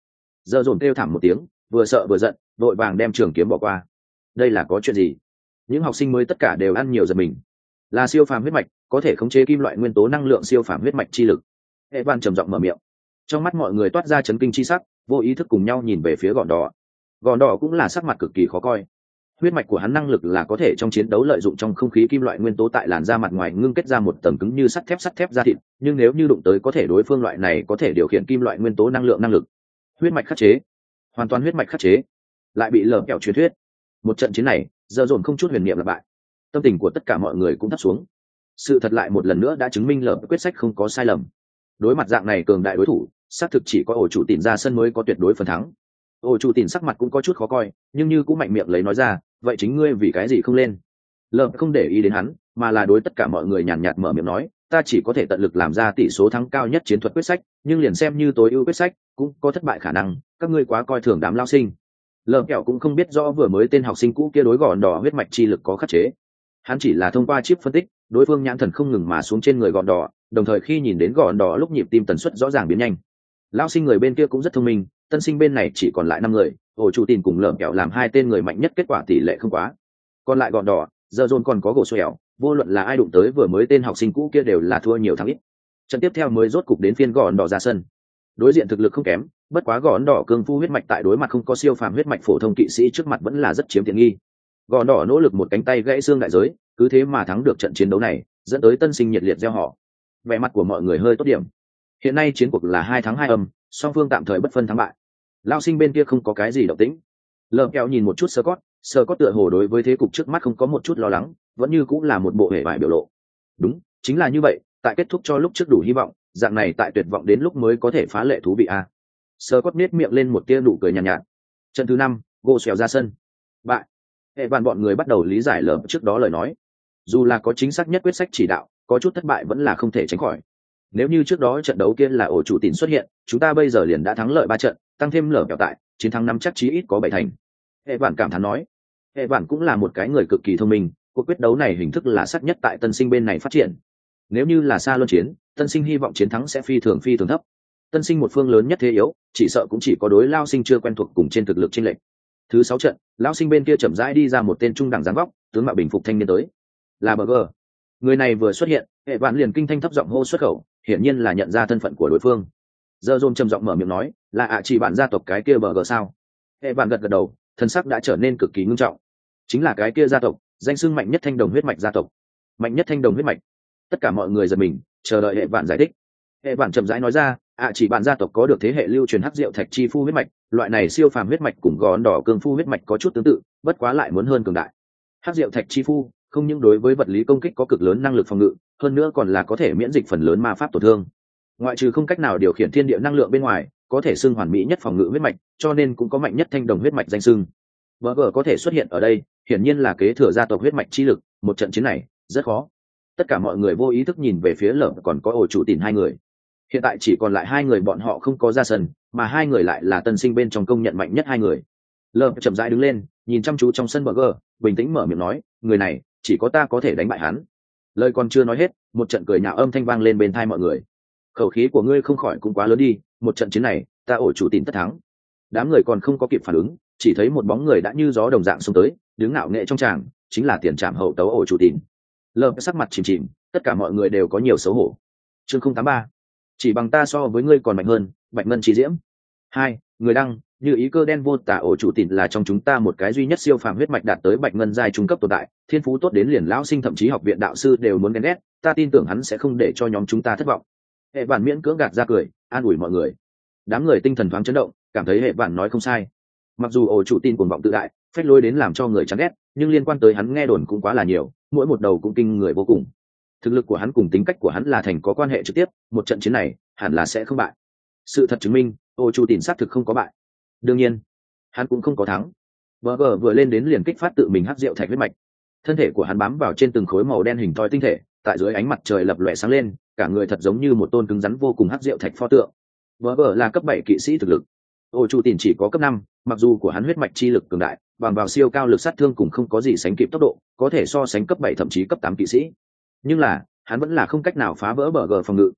giờ dồn kêu thảm một tiếng, vừa sợ vừa giận, vội vàng đem trường kiếm bỏ qua. Đây là có chuyện gì? Những học sinh mới tất cả đều ăn nhiều giật mình. Là siêu phàm huyết mạch, có thể khống chế kim loại nguyên tố năng lượng siêu phàm huyết mạch chi lực. Evan trầm giọng mở miệng. Trong mắt mọi người toát ra chấn kinh chi sắc, vô ý thức cùng nhau nhìn về phía gọn đỏ. Gọn đỏ cũng là sắc mặt cực kỳ khó coi. Huyết mạch của hắn năng lực là có thể trong chiến đấu lợi dụng trong không khí kim loại nguyên tố tại làn da mặt ngoài ngưng kết ra một tầng cứng như sắt thép da thịt, nhưng nếu như đụng tới có thể đối phương loại này có thể điều khiển kim loại nguyên tố năng lực. Huyết mạch khắc chế, hoàn toàn huyết mạch khắc chế, lại bị lờ kẹo truyền thuyết. Một trận chiến này, giờ dồn không chút huyền niệm là bại. Tâm tình của tất cả mọi người cũng thấp xuống. Sự thật lại một lần nữa đã chứng minh lờ quyết sách không có sai lầm. Đối mặt dạng này cường đại đối thủ, xác thực chỉ có ổ chủ tìm ra sân mới có tuyệt đối phần thắng. Ổ chủ tìm sắc mặt cũng có chút khó coi, nhưng như cũng mạnh miệng lấy nói ra, vậy chính ngươi vì cái gì không lên? Lờ không để ý đến hắn, mà là đối tất cả mọi người nhàn nhạt mở miệng nói, ta chỉ có thể tận lực làm ra tỷ số thắng cao nhất chiến thuật quyết sách, nhưng liền xem như tối ưu quyết sách cũng có thất bại khả năng, các ngươi quá coi thường đám lao sinh. Lờ kẹo cũng không biết rõ vừa mới tên học sinh cũ kia đối gọn đỏ huyết mạch chi lực có khắc chế, hắn chỉ là thông qua chip phân tích, đối phương nhãn thần không ngừng mà xuống trên người gọn đỏ, đồng thời khi nhìn đến gọn đỏ lúc nhịp tim tần suất rõ ràng biến nhanh. Lao sinh người bên kia cũng rất thông minh, tân sinh bên này chỉ còn lại 5 người, ổ chủ tìm cùng lợm kẹo làm 2 tên người mạnh nhất, kết quả tỷ lệ không quá. Còn lại gọn đỏ, giờ dồn còn có gỗ xoẹo, vô luận là ai đụng tới vừa mới tên học sinh cũ kia đều là thua nhiều thắng ít. Trận tiếp theo mới rốt cục đến phiên gọn đỏ ra sân. Đối diện thực lực không kém, bất quá gọn đỏ cường phu huyết mạch tại đối mặt không có siêu phàm huyết mạch phổ thông kỵ sĩ trước mặt vẫn là rất chiếm tiện nghi. Gọn đỏ nỗ lực một cánh tay gãy xương đại giới, cứ thế mà thắng được trận chiến đấu này, dẫn tới tân sinh nhiệt liệt reo hò. Vẻ mặt của mọi người hơi tốt điểm. Hiện nay chiến cuộc là 2 thắng 2 âm, song phương tạm thời bất phân thắng bại. Lao sinh bên kia không có cái gì động tĩnh. Lờ kẹo nhìn một chút Scott tựa hồ đối với thế cục trước mắt không có một chút lo lắng, vẫn như cũng là một bộ hề vải biểu lộ. Đúng, chính là như vậy, tại kết thúc cho lúc trước đủ hy vọng, dạng này tại tuyệt vọng đến lúc mới có thể phá lệ thú vị a. Scott nét miệng lên một tia nụ cười nhàn nhạt. Trận thứ 5, gỗ xèo ra sân. Bại. Hệ vạn bọn người bắt đầu lý giải lờ trước đó lời nói. Dù là có chính xác nhất quyết sách chỉ đạo, có chút thất bại vẫn là không thể tránh khỏi. Nếu như trước đó trận đấu kia là ổ chủ tín xuất hiện, chúng ta bây giờ liền đã thắng lợi 3 trận, tăng thêm lở kẹo tại, chiến thắng 5 chắc chí ít có 7 thành. Hệ vạn cảm thán nói. Hệ vạn cũng là một cái người cực kỳ thông minh, cuộc quyết đấu này hình thức là sắc nhất tại tân sinh bên này phát triển. Nếu như là xa luân chiến, tân sinh hy vọng chiến thắng sẽ phi thường thấp. Tân sinh một phương lớn nhất thế yếu, chỉ sợ cũng chỉ có đối lao sinh chưa quen thuộc cùng trên thực lực chênh lệch. Thứ 6 trận, lão sinh bên kia chậm rãi đi ra một tên trung đẳng dáng vóc, tướng mạo bình phục thanh niên tới. Là Burger. Người này vừa xuất hiện, hệ vạn liền kinh thanh thấp giọng hô xuất khẩu, hiển nhiên là nhận ra thân phận của đối phương. Giờ Dôn trầm giọng mở miệng nói, là chỉ bản gia tộc cái kia Burger sao? Hệ vạn gật đầu, thân sắc đã trở nên cực kỳ nghiêm trọng. Chính là cái kia gia tộc, danh xưng mạnh nhất thanh đồng huyết mạch gia tộc. Mạnh nhất thanh đồng huyết mạch. Tất cả mọi người giật mình, chờ đợi hệ vạn giải thích. Hệ vạn chậm rãi nói ra, chỉ bản gia tộc có được thế hệ lưu truyền hắc diệu thạch chi phu huyết mạch, loại này siêu phàm huyết mạch cùng gón đỏ cương phu huyết mạch có chút tương tự, bất quá lại muốn hơn cường đại. Hắc diệu thạch chi phu không những đối với vật lý công kích có cực lớn năng lực phòng ngự, hơn nữa còn là có thể miễn dịch phần lớn ma pháp tổn thương. Ngoại trừ không cách nào điều khiển thiên địa năng lượng bên ngoài, có thể xưng hoàn mỹ nhất phòng ngự huyết mạch, cho nên cũng có mạnh nhất thanh đồng huyết mạch danh xưng. Burger có thể xuất hiện ở đây, hiển nhiên là kế thừa gia tộc huyết mạch chi lực, một trận chiến này rất khó. Tất cả mọi người vô ý thức nhìn về phía lở còn có ổ chủ tìm 2 người. Hiện tại chỉ còn lại 2 người bọn họ không có ra sân, mà 2 người lại là tân sinh bên trong công nhận mạnh nhất 2 người. Lở chậm rãi đứng lên, nhìn chăm chú trong sân Burger, bình tĩnh mở miệng nói, người này chỉ có ta có thể đánh bại hắn. Lời còn chưa nói hết, một trận cười nhạo âm thanh vang lên bên tai mọi người. Khẩu khí của ngươi không khỏi cũng quá lớn đi, một trận chiến này ta ổ chủ tìm tất thắng. Đám người còn không có kịp phản ứng, chỉ thấy một bóng người đã như gió đồng dạng xông tới, đứng ngạo nghệ trong tràng, chính là tiền trảm hậu tấu ổ chủ tìm. Lở sắc mặt chìm, tất cả mọi người đều có nhiều xấu hổ. Chương 083, chỉ bằng ta so với ngươi còn mạnh hơn, Bạch Ngân Chi Diễm. 2, người đăng, như ý cơ đen vô tả ổ chủ tìm là trong chúng ta một cái duy nhất siêu phàm huyết mạch đạt tới Bạch Ngân giai trung cấp tồn tại, thiên phú tốt đến liền lão sinh thậm chí học viện đạo sư đều muốn ghen ghét, ta tin tưởng hắn sẽ không để cho nhóm chúng ta thất vọng. Hệ bản miễn cưỡng gạt ra cười, an ủi mọi người. Đám người tinh thần thoáng chấn động, cảm thấy hệ bản nói không sai. Mặc dù ổ chủ tin cuồng vọng tự đại, phách lối đến làm cho người chán ghét, nhưng liên quan tới hắn nghe đồn cũng quá là nhiều, mỗi một đầu cũng kinh người vô cùng. Thực lực của hắn cùng tính cách của hắn là thành có quan hệ trực tiếp, một trận chiến này hẳn là sẽ không bại. Sự thật chứng minh, ổ chủ tin xác thực không có bại. Đương nhiên, hắn cũng không có thắng. Burger vừa lên đến liền kích phát tự mình hắc diệu thạch huyết mạch. Thân thể của hắn bám vào trên từng khối màu đen hình thoi tinh thể, tại dưới ánh mặt trời lập lòe sáng lên, cả người thật giống như một tôn cứng rắn vô cùng hắc diệu thạch pho tượng. Burger là cấp 7 kỵ sĩ thực lực. Ổ chủ tin chỉ có cấp 5, mặc dù của hắn huyết mạch chi lực cường đại, bằng vào siêu cao lực sát thương cùng không có gì sánh kịp tốc độ, có thể so sánh cấp 7 thậm chí cấp 8 kỵ sĩ. Nhưng là, hắn vẫn là không cách nào phá vỡ Burger phòng ngự.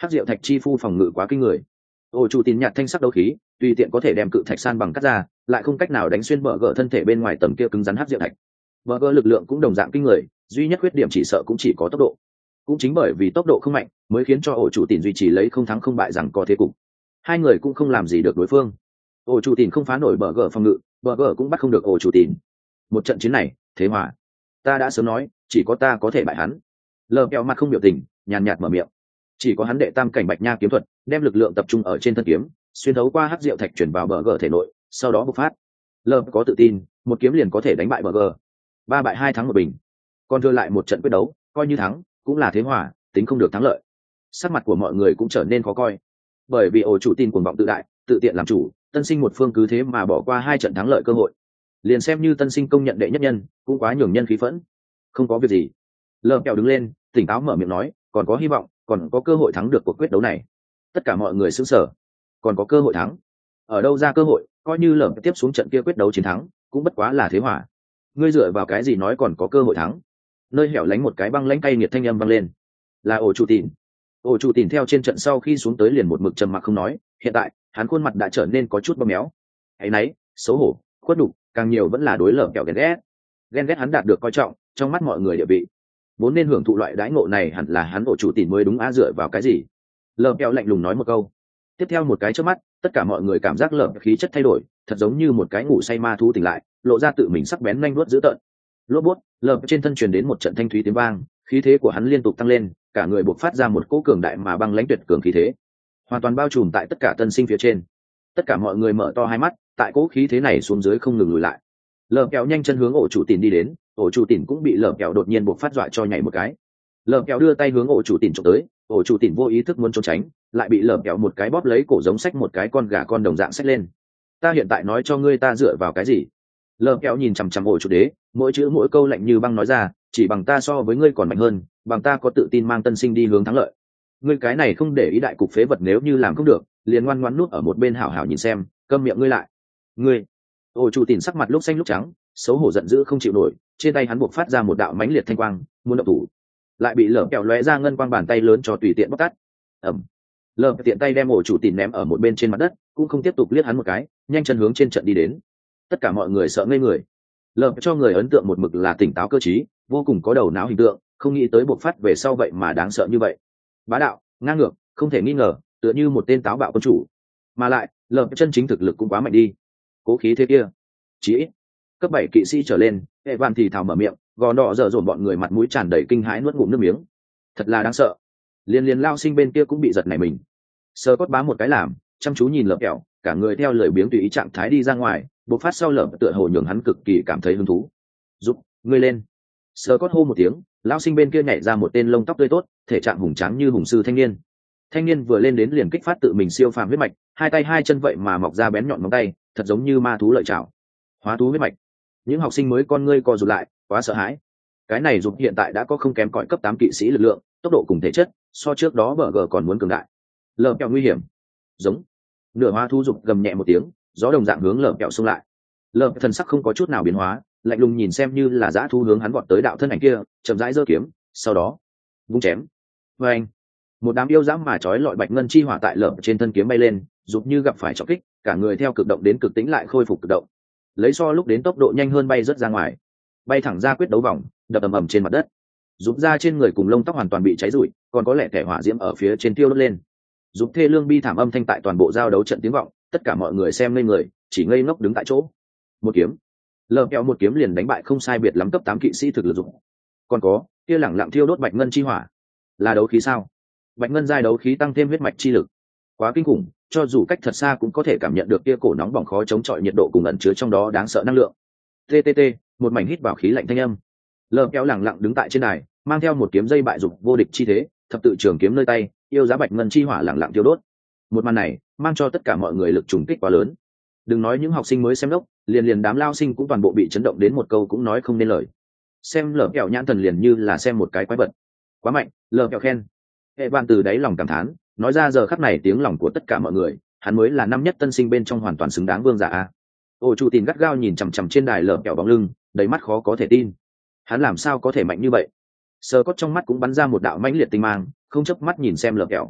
Hắc diệu thạch chi phu phòng ngự quá kinh người. Ổ chủ tín nhạt thanh sắc đấu khí, tùy tiện có thể đem cự thạch san bằng cắt ra, lại không cách nào đánh xuyên bờ gờ thân thể bên ngoài tầng kia cứng rắn hắc diệu thạch. Bờ gờ lực lượng cũng đồng dạng kinh người, duy nhất khuyết điểm chỉ sợ cũng chỉ có tốc độ. Cũng chính bởi vì tốc độ không mạnh, mới khiến cho ổ chủ tín duy trì lấy không thắng không bại rằng có thế cục. Hai người cũng không làm gì được đối phương. Ổ chủ tín không phá nổi bờ gờ phòng ngự, bờ gờ cũng bắt không được ổ chủ tín. Một trận chiến này, thế hòa. Ta đã sớm nói, chỉ có ta có thể bại hắn. Lờ kẹo mặt không biểu tình, nhàn nhạt mở miệng. Chỉ có hắn đệ tam cảnh bạch nha kiếm thuật, đem lực lượng tập trung ở trên thân kiếm, xuyên thấu qua hắc diệu thạch chuyển vào bờ gờ thể nội, sau đó bộc phát. Lờ có tự tin, một kiếm liền có thể đánh bại bờ gờ. 3-2 thắng 1 bình. Còn đưa lại một trận quyết đấu, coi như thắng, cũng là thế hòa, tính không được thắng lợi. Sắc mặt của mọi người cũng trở nên khó coi, bởi vì ổ chủ tin cuồng vọng tự đại, tự tiện làm chủ, tân sinh một phương cứ thế mà bỏ qua 2 trận thắng lợi cơ hội. Liền xem như tân sinh công nhận đệ nhất nhân, cũng quá nhường nhân khí phẫn. Không có việc gì. Lờ kẹo đứng lên, tỉnh táo mở miệng nói, còn có hy vọng, còn có cơ hội thắng được cuộc quyết đấu này. Tất cả mọi người sững sờ. Còn có cơ hội thắng? Ở đâu ra cơ hội? Coi như lờ tiếp xuống trận kia quyết đấu chiến thắng, cũng bất quá là thế hòa. Ngươi dựa vào cái gì nói còn có cơ hội thắng? Nơi hẻo lánh một cái băng lãnh cay nghiệt thanh âm vang lên. Là ổ chủ tìn. Ổ chủ tìn theo trên trận sau khi xuống tới liền một mực trầm mặc không nói, hiện tại hắn khuôn mặt đã trở nên có chút bầm méo. Ấy nấy, xấu hổ, khuất nhục, càng nhiều vẫn là đối lờ kẹo ghen ghét hắn đạt được coi trọng trong mắt mọi người địa vị, vốn nên hưởng thụ loại đãi ngộ này hẳn là hắn ổ chủ tìn mới đúng. Á dựa vào cái gì? Lờ kẹo lạnh lùng nói một câu. Tiếp theo một cái chớp mắt, tất cả mọi người cảm giác lờ khí chất thay đổi, thật giống như một cái ngủ say ma thú tỉnh lại, lộ ra tự mình sắc bén nhanh vuốt dữ tợn. Lốp bút, lờ trên thân truyền đến một trận thanh thúy tiếng vang, khí thế của hắn liên tục tăng lên, cả người buộc phát ra một cỗ cường đại mà băng lãnh tuyệt cường khí thế, hoàn toàn bao trùm tại tất cả tân sinh phía trên. Tất cả mọi người mở to hai mắt, tại cỗ khí thế này xuống dưới không ngừng lùi lại. Lờ kẹo nhanh chân hướng ổ chủ tìn đi đến, ổ chủ tìn cũng bị lờ kẹo đột nhiên buộc phát dọa cho nhảy một cái. Lờ kẹo đưa tay hướng ổ chủ tìn trộm tới, ổ chủ tìn vô ý thức muốn trốn tránh, lại bị lờ kẹo một cái bóp lấy cổ giống xách một cái con gà con đồng dạng xách lên. Ta hiện tại nói cho ngươi ta dựa vào cái gì? Lờ kẹo nhìn chằm chằm ổ chủ đế, mỗi chữ mỗi câu lạnh như băng nói ra, chỉ bằng ta so với ngươi còn mạnh hơn, bằng ta có tự tin mang tân sinh đi hướng thắng lợi. Ngươi cái này không để ý đại cục phế vật, nếu như làm không được liền ngoan ngoãn nuốt ở một bên hảo hảo nhìn xem, câm miệng ngươi lại. Ngươi. Ổ chủ tìn sắc mặt lúc xanh lúc trắng, xấu hổ giận dữ không chịu nổi, trên tay hắn buộc phát ra một đạo mãnh liệt thanh quang, muốn động thủ, lại bị lờ kẹo lóe ra ngân quang bàn tay lớn cho tùy tiện bóc tát. ẩm, lờ tiện tay đem ổ chủ tìn ném ở một bên trên mặt đất, cũng không tiếp tục liếc hắn một cái, nhanh chân hướng trên trận đi đến. Tất cả mọi người sợ ngây người. Lờ cho người ấn tượng một mực là tỉnh táo cơ trí, vô cùng có đầu não hình tượng, không nghĩ tới buộc phát về sau vậy mà đáng sợ như vậy. Bá đạo, ngang ngược, không thể nghi ngờ, tựa như một tên táo bạo quân chủ. Mà lại, lờ chân chính thực lực cũng quá mạnh đi. Cố khí thế kia, chí ít cấp 7 kỵ sĩ trở lên. Hệ Vạn thì thào mở miệng, gò đỏ dở dồn bọn người mặt mũi tràn đầy kinh hãi nuốt ngụm nước miếng. Thật là đáng sợ. Liên lao sinh bên kia cũng bị giật nảy mình. Sơ cốt bá một cái làm, chăm chú nhìn lờ kẹo, cả người theo lời biếng tùy ý trạng thái đi ra ngoài, bộc phát sau lờ tựa hồ nhường hắn cực kỳ cảm thấy hứng thú. Giúp ngươi lên. Sơ cốt hô một tiếng, lão sinh bên kia nhảy ra một tên lông tóc tươi tốt, thể trạng hùng tráng như hùng sư thanh niên. Thanh niên vừa lên đến liền kích phát tự mình siêu phàm huyết mạch, hai tay hai chân vậy mà mọc ra bén nhọn móng tay, thật giống như ma thú lợi chảo. Hóa thú huyết mạch. Những học sinh mới con ngươi co rụt lại, quá sợ hãi. Cái này giúp hiện tại đã có không kém cỏi cấp 8 kỵ sĩ lực lượng, tốc độ cùng thể chất, so trước đó bờ gờ còn muốn cường đại. Lờ kẹo nguy hiểm. Giống. Nửa hóa thú dục gầm nhẹ một tiếng, gió đồng dạng hướng lờ kẹo xông lại. Lờ thần sắc không có chút nào biến hóa, lạnh lùng nhìn xem như là dã thú hướng hắn vọt tới đạo thân ảnh kia, chậm rãi giơ kiếm, sau đó vung chém. Vâng. Một đám yêu dã mà chói lọi bạch ngân chi hỏa tại lở trên thân kiếm bay lên, giúp như gặp phải trọng kích, cả người theo cực động đến cực tĩnh lại khôi phục cực động, lấy so lúc đến tốc độ nhanh hơn bay rất ra ngoài, bay thẳng ra quyết đấu vòng, đập ầm ầm trên mặt đất. Giúp ra trên người cùng lông tóc hoàn toàn bị cháy rụi, còn có lẽ kẻ hỏa diễm ở phía trên tiêu đốt lên. Giúp thê lương bi thảm âm thanh tại toàn bộ giao đấu trận tiếng vọng, tất cả mọi người xem ngây người, chỉ ngây ngốc đứng tại chỗ. Một kiếm, lờ kẹo một kiếm liền đánh bại không sai biệt lắm cấp 8 kỵ sĩ thực lực dụng. Còn có kia lẳng lặng thiêu đốt bạch ngân chi hỏa, là đấu khí sao? Bạch ngân giai đấu khí tăng thêm huyết mạch chi lực, quá kinh khủng, cho dù cách thật xa cũng có thể cảm nhận được kia cổ nóng bỏng khó chống chọi nhiệt độ cùng ẩn chứa trong đó đáng sợ năng lượng. TTT, một mảnh hít vào khí lạnh thanh âm. Lờ kéo lẳng lặng đứng tại trên đài, mang theo một kiếm dây bại dục vô địch chi thế, thập tự trường kiếm nơi tay, yêu giá bạch ngân chi hỏa lẳng lặng tiêu đốt. Một màn này mang cho tất cả mọi người lực trùng kích quá lớn. Đừng nói những học sinh mới xem đốc, liền đám lao sinh cũng toàn bộ bị chấn động đến một câu cũng nói không nên lời. Xem lờ kẹo nhãn thần liền như là xem một cái quái vật. Quá mạnh, lờ kẹo khen. Hệ Vạn từ đáy lòng cảm thán, nói ra giờ khắc này tiếng lòng của tất cả mọi người, hắn mới là năm nhất tân sinh bên trong hoàn toàn xứng đáng vương giả a. Ô Chu Tín gắt gao nhìn chằm chằm trên đài lờ kẹo bóng lưng, đầy mắt khó có thể tin. Hắn làm sao có thể mạnh như vậy? Sơ cốt trong mắt cũng bắn ra một đạo mãnh liệt tinh mang, không chớp mắt nhìn xem lờ kẹo.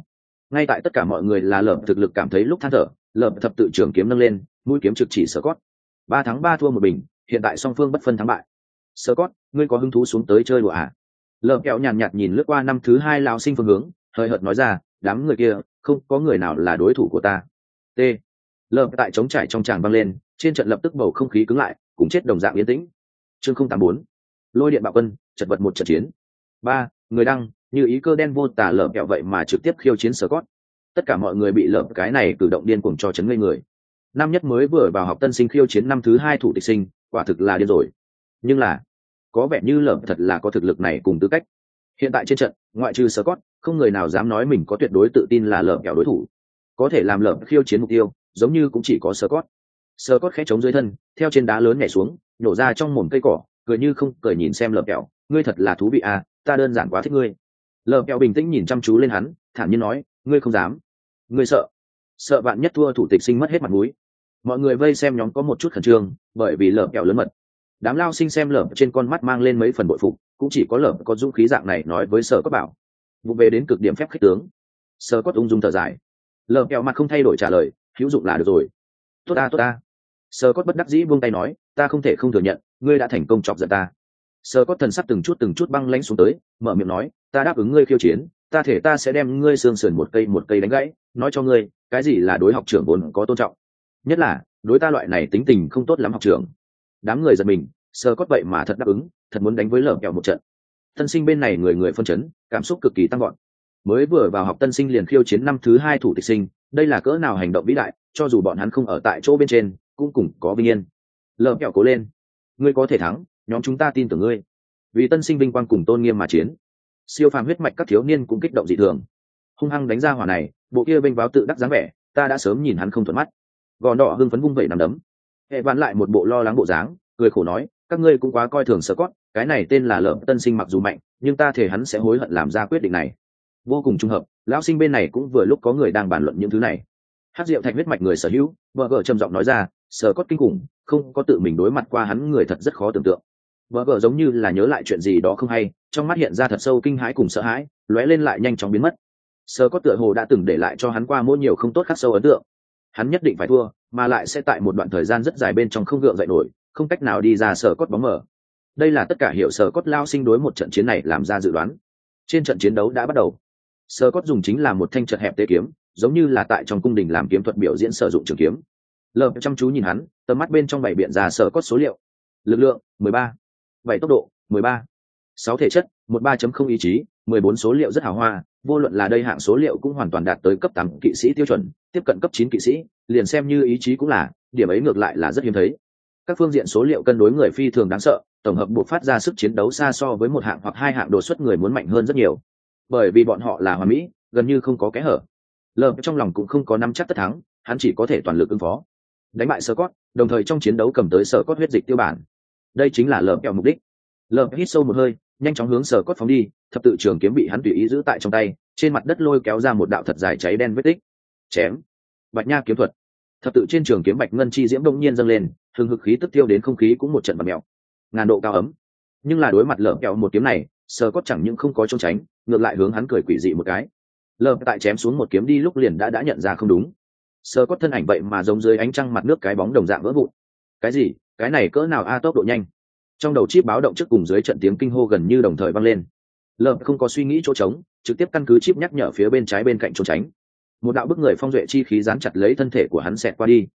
Ngay tại tất cả mọi người là lợp thực lực cảm thấy lúc than thở, lợp thập tự trường kiếm nâng lên, mũi kiếm trực chỉ Scott. 3-3 thua một bình, hiện tại song phương bất phân thắng bại. Scott, ngươi có hứng thú xuống tới chơi đùa à? Lợp kẹo nhàn nhạt nhìn lướt qua năm thứ hai lão sinh phương hướng, hơi hợt nói ra, đám người kia không có người nào là đối thủ của ta. T. Lợp tại trống trải trong tràng vang lên, trên trận lập tức bầu không khí cứng lại, cùng chết đồng dạng yên tĩnh. Chương 084. Lôi điện bạo quân, chật vật một trận chiến. 3. Người đăng, như ý cơ đen vô tả lợp kẹo vậy mà trực tiếp khiêu chiến Scott. Tất cả mọi người bị lợp cái này cử động điên cuồng cho chấn ngây người. Năm nhất mới vừa vào học tân sinh khiêu chiến năm thứ hai thủ tịch sinh, quả thực là điên rồi. Nhưng là, có vẻ như lợp thật là có thực lực này cùng tư cách. Hiện tại trên trận, ngoại trừ Scott, không người nào dám nói mình có tuyệt đối tự tin là lợp kẹo đối thủ. Có thể làm lợp khiêu chiến mục tiêu, giống như cũng chỉ có Scott. Scott khẽ chống dưới thân, theo trên đá lớn nhảy xuống, nhổ ra trong mồm cây cỏ, cười như không cười nhìn xem lợp kẹo, ngươi thật là thú vị à, ta đơn giản quá thích ngươi. Lợp kẹo bình tĩnh nhìn chăm chú lên hắn, thản nhiên nói, ngươi không dám, ngươi sợ bạn nhất thua thủ tịch sinh mất hết mặt mũi. Mọi người vây xem nhóm có một chút khẩn trương, bởi vì lợp kẹo lớn mật. Đám lao sinh xem lợp trên con mắt mang lên mấy phần bội phục, cũng chỉ có lợp có dũng khí dạng này nói với Sở Cốt bảo. Vụ về đến cực điểm phép khích tướng. Sở Cốt ung dung thở dài. Lợp kẹo mặt không thay đổi trả lời, hữu dụng là được rồi. Tốt ta. Sở Cốt bất đắc dĩ buông tay nói, ta không thể không thừa nhận, ngươi đã thành công chọc giận ta. Sở Cốt thần sắc từng chút băng lãnh xuống tới, mở miệng nói, ta đáp ứng ngươi khiêu chiến, ta thể ta sẽ đem ngươi xương sườn một cây đánh gãy, nói cho ngươi, cái gì là đối học trưởng vốn có tôn trọng, nhất là đối ta loại này tính tình không tốt lắm học trưởng. Đám người giật mình, Sở Cốt vậy mà thật đáp ứng, thật muốn đánh với lợp kẹo một trận. Tân sinh bên này người phân chấn, cảm xúc cực kỳ tăng gọn. Mới vừa vào học tân sinh liền khiêu chiến năm thứ hai thủ tịch sinh, đây là cỡ nào hành động vĩ đại, cho dù bọn hắn không ở tại chỗ bên trên, cũng cùng có vinh yên. Lợp kẹo cố lên, ngươi có thể thắng, nhóm chúng ta tin tưởng ngươi. Vì tân sinh vinh quang cùng tôn nghiêm mà chiến. Siêu phàm huyết mạch các thiếu niên cũng kích động dị thường, hung hăng đánh ra hỏa này, bộ kia bênh báo tự đắc dáng vẻ, ta đã sớm nhìn hắn không thuận mắt. Gò đỏ hưng phấn vung vẩy nắm đấm. Hệ vạn lại một bộ lo lắng bộ dáng, cười khổ nói, các ngươi cũng quá coi thường Scott, cái này tên là lợm tân sinh mặc dù mạnh, nhưng ta thể hắn sẽ hối hận làm ra quyết định này. Vô cùng trùng hợp, lão sinh bên này cũng vừa lúc có người đang bàn luận những thứ này. Hắc Diệu Thạch huyết mạch người sở hữu, vợ vợ trầm giọng nói ra, Scott kinh khủng, không có tự mình đối mặt qua hắn người thật rất khó tưởng tượng. Vợ vợ giống như là nhớ lại chuyện gì đó không hay, trong mắt hiện ra thật sâu kinh hãi cùng sợ hãi, lóe lên lại nhanh chóng biến mất. Scott tựa hồ đã từng để lại cho hắn qua mỗi nhiều không tốt khắc sâu ấn tượng. Hắn nhất định phải thua, mà lại sẽ tại một đoạn thời gian rất dài bên trong không gượng dậy nổi, không cách nào đi ra Scott bóng mở. Đây là tất cả hiểu Scott lao sinh đối một trận chiến này làm ra dự đoán. Trên trận chiến đấu đã bắt đầu. Scott dùng chính là một thanh chật hẹp tế kiếm, giống như là tại trong cung đình làm kiếm thuật biểu diễn sử dụng trường kiếm. Lợp chăm chú nhìn hắn, tầm mắt bên trong bảy biện ra Scott số liệu. Lực lượng 13, 7 tốc độ 13, 6 thể chất 13.0 ý chí 14 số liệu rất hào hoa, vô luận là đây hạng số liệu cũng hoàn toàn đạt tới cấp 8 kỵ sĩ tiêu chuẩn, tiếp cận cấp 9 kỵ sĩ, liền xem như ý chí cũng là, điểm ấy ngược lại là rất hiếm thấy. Các phương diện số liệu cân đối người phi thường đáng sợ, tổng hợp buộc phát ra sức chiến đấu xa so với một hạng hoặc hai hạng đột xuất người muốn mạnh hơn rất nhiều. Bởi vì bọn họ là hoàn mỹ, gần như không có kẽ hở. Lợp trong lòng cũng không có nắm chắc tất thắng, hắn chỉ có thể toàn lực ứng phó. Đánh bại Scott, đồng thời trong chiến đấu cầm tới Scott huyết dịch tiêu bản. Đây chính là lợp kẹo mục đích. Lợp hít sâu một hơi, nhanh chóng hướng Scott phóng đi, thập tự trường kiếm bị hắn tùy ý giữ tại trong tay, trên mặt đất lôi kéo ra một đạo thật dài cháy đen vết tích. Chém. Bạch nha kiếm thuật. Thập tự trên trường kiếm bạch ngân chi diễm đông nhiên dâng lên, hừng hực khí tức tiêu đến không khí cũng một trận bật mèo. Ngàn độ cao ấm. Nhưng là đối mặt lợp kẹo một kiếm này, Scott chẳng những không có trốn tránh, ngược lại hướng hắn cười quỷ dị một cái. Lợp tại chém xuống một kiếm đi lúc liền đã nhận ra không đúng. Scott thân ảnh vậy mà giống dưới ánh trăng mặt nước cái bóng đồng dạng vỡ vụn. Cái gì? Cái này cỡ nào a tốc độ nhanh? Trong đầu chip báo động trước cùng dưới trận tiếng kinh hô gần như đồng thời vang lên. Lợp không có suy nghĩ chỗ trống, trực tiếp căn cứ chip nhắc nhở phía bên trái bên cạnh trốn tránh. Một đạo bức người phong duệ chi khí dán chặt lấy thân thể của hắn xẹt qua đi.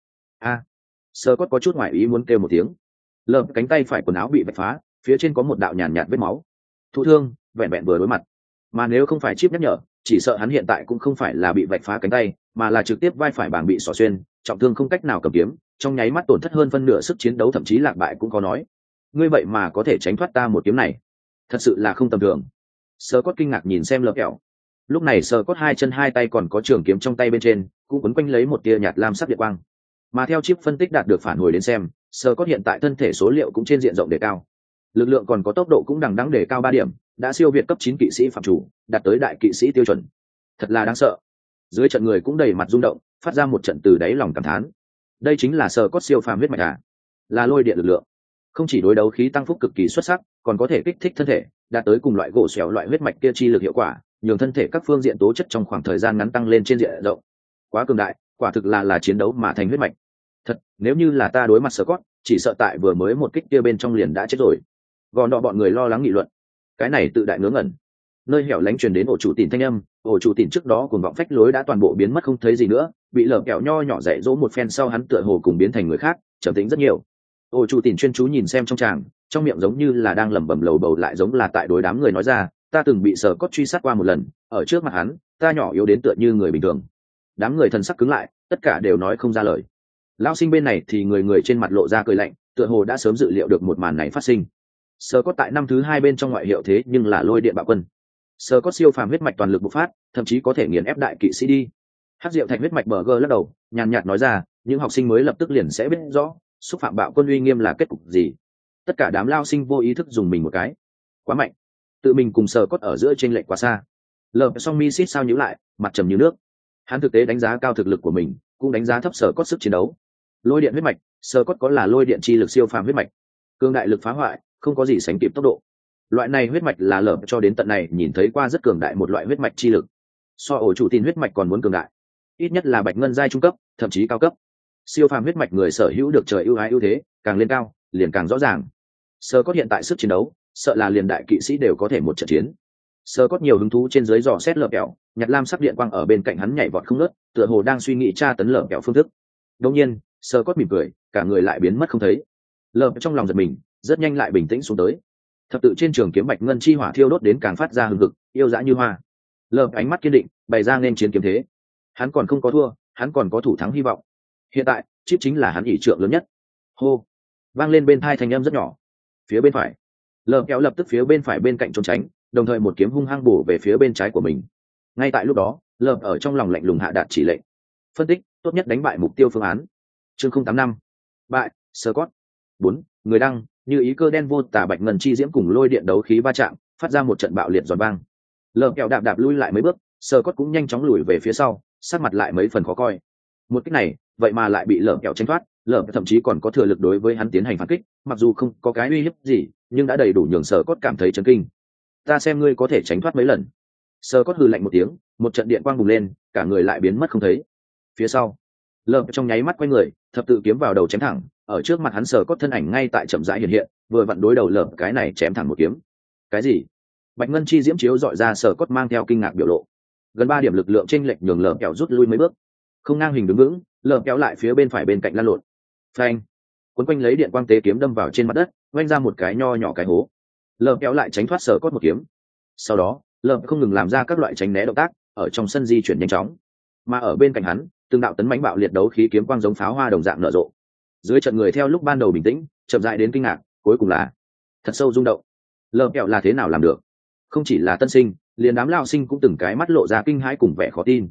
Scott có chút ngoại ý muốn kêu một tiếng. Lợp cánh tay phải quần áo bị vạch phá, phía trên có một đạo nhàn nhạt vết máu. Thụ thương, vẹn vẹn vừa đối mặt. Mà nếu không phải chip nhắc nhở, chỉ sợ hắn hiện tại cũng không phải là bị vạch phá cánh tay, mà là trực tiếp vai phải bảng bị xỏ xuyên, trọng thương không cách nào cầm kiếm, trong nháy mắt tổn thất hơn phân nửa sức chiến đấu, thậm chí lạc bại cũng có nói. Ngươi vậy mà có thể tránh thoát ta một kiếm này, thật sự là không tầm thường. Scott kinh ngạc nhìn xem lợp kẹo. Lúc này Scott hai chân hai tay còn có trường kiếm trong tay bên trên, cũng quấn quanh lấy một tia nhạt lam sắc điện quang. Mà theo chip phân tích đạt được phản hồi đến xem, Scott hiện tại thân thể số liệu cũng trên diện rộng đề cao. Lực lượng còn có tốc độ cũng đằng đẵng đề cao 3 điểm, đã siêu việt cấp 9 kỵ sĩ phạm chủ, đạt tới đại kỵ sĩ tiêu chuẩn. Thật là đáng sợ. Dưới trận người cũng đầy mặt rung động, phát ra một trận từ đáy lòng cảm thán. Đây chính là Scott siêu phàm huyết mạch à? Là lôi điện lực lượng. Không chỉ đối đấu khí tăng phúc cực kỳ xuất sắc, còn có thể kích thích thân thể, đạt tới cùng loại gỗ xéo loại huyết mạch kia chi lực hiệu quả, nhường thân thể các phương diện tố chất trong khoảng thời gian ngắn tăng lên trên diện rộng. Quá cường đại, quả thực là chiến đấu mà thành huyết mạch. Thật, nếu như là ta đối mặt Scott, chỉ sợ tại vừa mới một kích kia bên trong liền đã chết rồi. Gòn đỏ bọn người lo lắng nghị luận. Cái này tự đại ngớ ngẩn. Nơi hẻo lánh truyền đến ổ chủ tỉn thanh âm, ổ chủ tỉn trước đó cuồng vọng phách lối đã toàn bộ biến mất không thấy gì nữa, bị lở kẹo nho nhỏ dạy dỗ một phen sau hắn tựa hồ cùng biến thành người khác, trầm tĩnh rất nhiều. Ổ chủ tỉn chuyên chú nhìn xem trong tràng, trong miệng giống như là đang lẩm bẩm lầu bầu, lại giống là tại đối đám người nói ra, ta từng bị sở cốt truy sát qua một lần, ở trước mặt hắn, ta nhỏ yếu đến tựa như người bình thường. Đám người thần sắc cứng lại, tất cả đều nói không ra lời. Lão sinh bên này thì người người trên mặt lộ ra cười lạnh, tựa hồ đã sớm dự liệu được một màn này phát sinh. Sở cốt tại năm thứ 2 bên trong ngoại hiệu thế nhưng là lôi điện bạo quân. Sở cốt siêu phàm huyết mạch toàn lực bộc phát, thậm chí có thể nghiền ép đại kỵ sĩ đi. Hắc Diệu Thạch huyết mạch bờ gơ lắc đầu, nhàn nhạt nói ra, những học sinh mới lập tức liền sẽ biết rõ, xúc phạm bạo quân uy nghiêm là kết cục gì. Tất cả đám lao sinh vô ý thức dùng mình một cái. Quá mạnh, tự mình cùng Sở cốt ở giữa chênh lệch quá xa. Lờ Song Mi xít sao nhíu lại, mặt trầm như nước. Hắn thực tế đánh giá cao thực lực của mình, cũng đánh giá thấp Sở cốt sức chiến đấu. Lôi điện huyết mạch, Sở cốt có là lôi điện chi lực siêu phàm huyết mạch, cương đại lực phá hoại, không có gì sánh kịp tốc độ. Loại này huyết mạch là lở cho đến tận này nhìn thấy qua rất cường đại một loại huyết mạch chi lực, so ổ chủ tin huyết mạch còn muốn cường đại, ít nhất là bạch ngân giai trung cấp, thậm chí cao cấp. Siêu phàm huyết mạch người sở hữu được trời ưu ái ưu thế, càng lên cao liền càng rõ ràng. Sơ cốt hiện tại sức chiến đấu, sợ là liền đại kỵ sĩ đều có thể một trận chiến. Sơ cốt nhiều hứng thú trên dưới dò xét lở kẹo, nhặt lam sắc điện quang ở bên cạnh hắn nhảy vọt không ngớt, tựa hồ đang suy nghĩ tra tấn lở kẹo phương thức. Đương nhiên, Sơ cốt mỉm cười, cả người lại biến mất không thấy. Lở trong lòng giật mình, rất nhanh lại bình tĩnh xuống tới. Thập tự trên trường kiếm bạch ngân chi hỏa thiêu đốt đến càng phát ra hừng hực, yêu dã như hoa. Lở ánh mắt kiên định, bày ra nên chiến kiếm thế. Hắn còn không có thua, hắn còn có thủ thắng hy vọng. Hiện tại, chip chính là hắn ỷ trượng lớn nhất. Hô, vang lên bên tai thanh âm rất nhỏ. Phía bên phải, Lở kéo lập tức phía bên phải bên cạnh trốn tránh, đồng thời một kiếm hung hăng bổ về phía bên trái của mình. Ngay tại lúc đó, Lở ở trong lòng lạnh lùng hạ đạt chỉ lệnh. Phân tích, tốt nhất đánh bại mục tiêu phương án. Chương 085. Bại, Scott. 4. Người đăng, như ý cơ đen vô tà bạch ngân chi diễm cùng lôi điện đấu khí va chạm, phát ra một trận bạo liệt giòn vang. Lở kéo đạp đạp lui lại mấy bước, Scott cũng nhanh chóng lùi về phía sau, sắc mặt lại mấy phần khó coi. Một kích này, vậy mà lại bị Lở kéo tránh thoát, Lở thậm chí còn có thừa lực đối với hắn tiến hành phản kích, mặc dù không có cái uy hiếp gì, nhưng đã đầy đủ nhường Scott cảm thấy chấn kinh. Ta xem ngươi có thể tránh thoát mấy lần. Scott hừ lạnh một tiếng, một trận điện quang bùng lên, cả người lại biến mất không thấy. Phía sau, Lở trong nháy mắt quay người, thập tự kiếm vào đầu chém thẳng, ở trước mặt hắn Scott thân ảnh ngay tại chậm rãi hiện hiện, vừa vặn đối đầu Lở cái này chém thẳng một kiếm. Cái gì? Bạch ngân chi diễm chiếu dọi ra, Scott mang theo kinh ngạc biểu lộ. Gần 3 điểm lực lượng chênh lệch nhường Lở kẹo rút lui mấy bước. Không ngang hình đứng vững, Lở kéo lại phía bên phải bên cạnh lăn lộn. Phanh! Cuốn quanh lấy điện quang tế kiếm đâm vào trên mặt đất, vênh ra một cái nho nhỏ cái hố. Lở kéo lại tránh thoát Scott một kiếm. Sau đó, Lở không ngừng làm ra các loại tránh né động tác, ở trong sân di chuyển nhanh chóng. Mà ở bên cạnh hắn, từng đạo tấn mãnh bạo liệt đấu khí kiếm quang giống pháo hoa đồng dạng nở rộ. Dưới trận người theo lúc ban đầu bình tĩnh, chậm rãi đến kinh ngạc, cuối cùng là thật sâu rung động. Lở kéo là thế nào làm được? Không chỉ là tân sinh, liền đám lao sinh cũng từng cái mắt lộ ra kinh hãi cùng vẻ khó tin.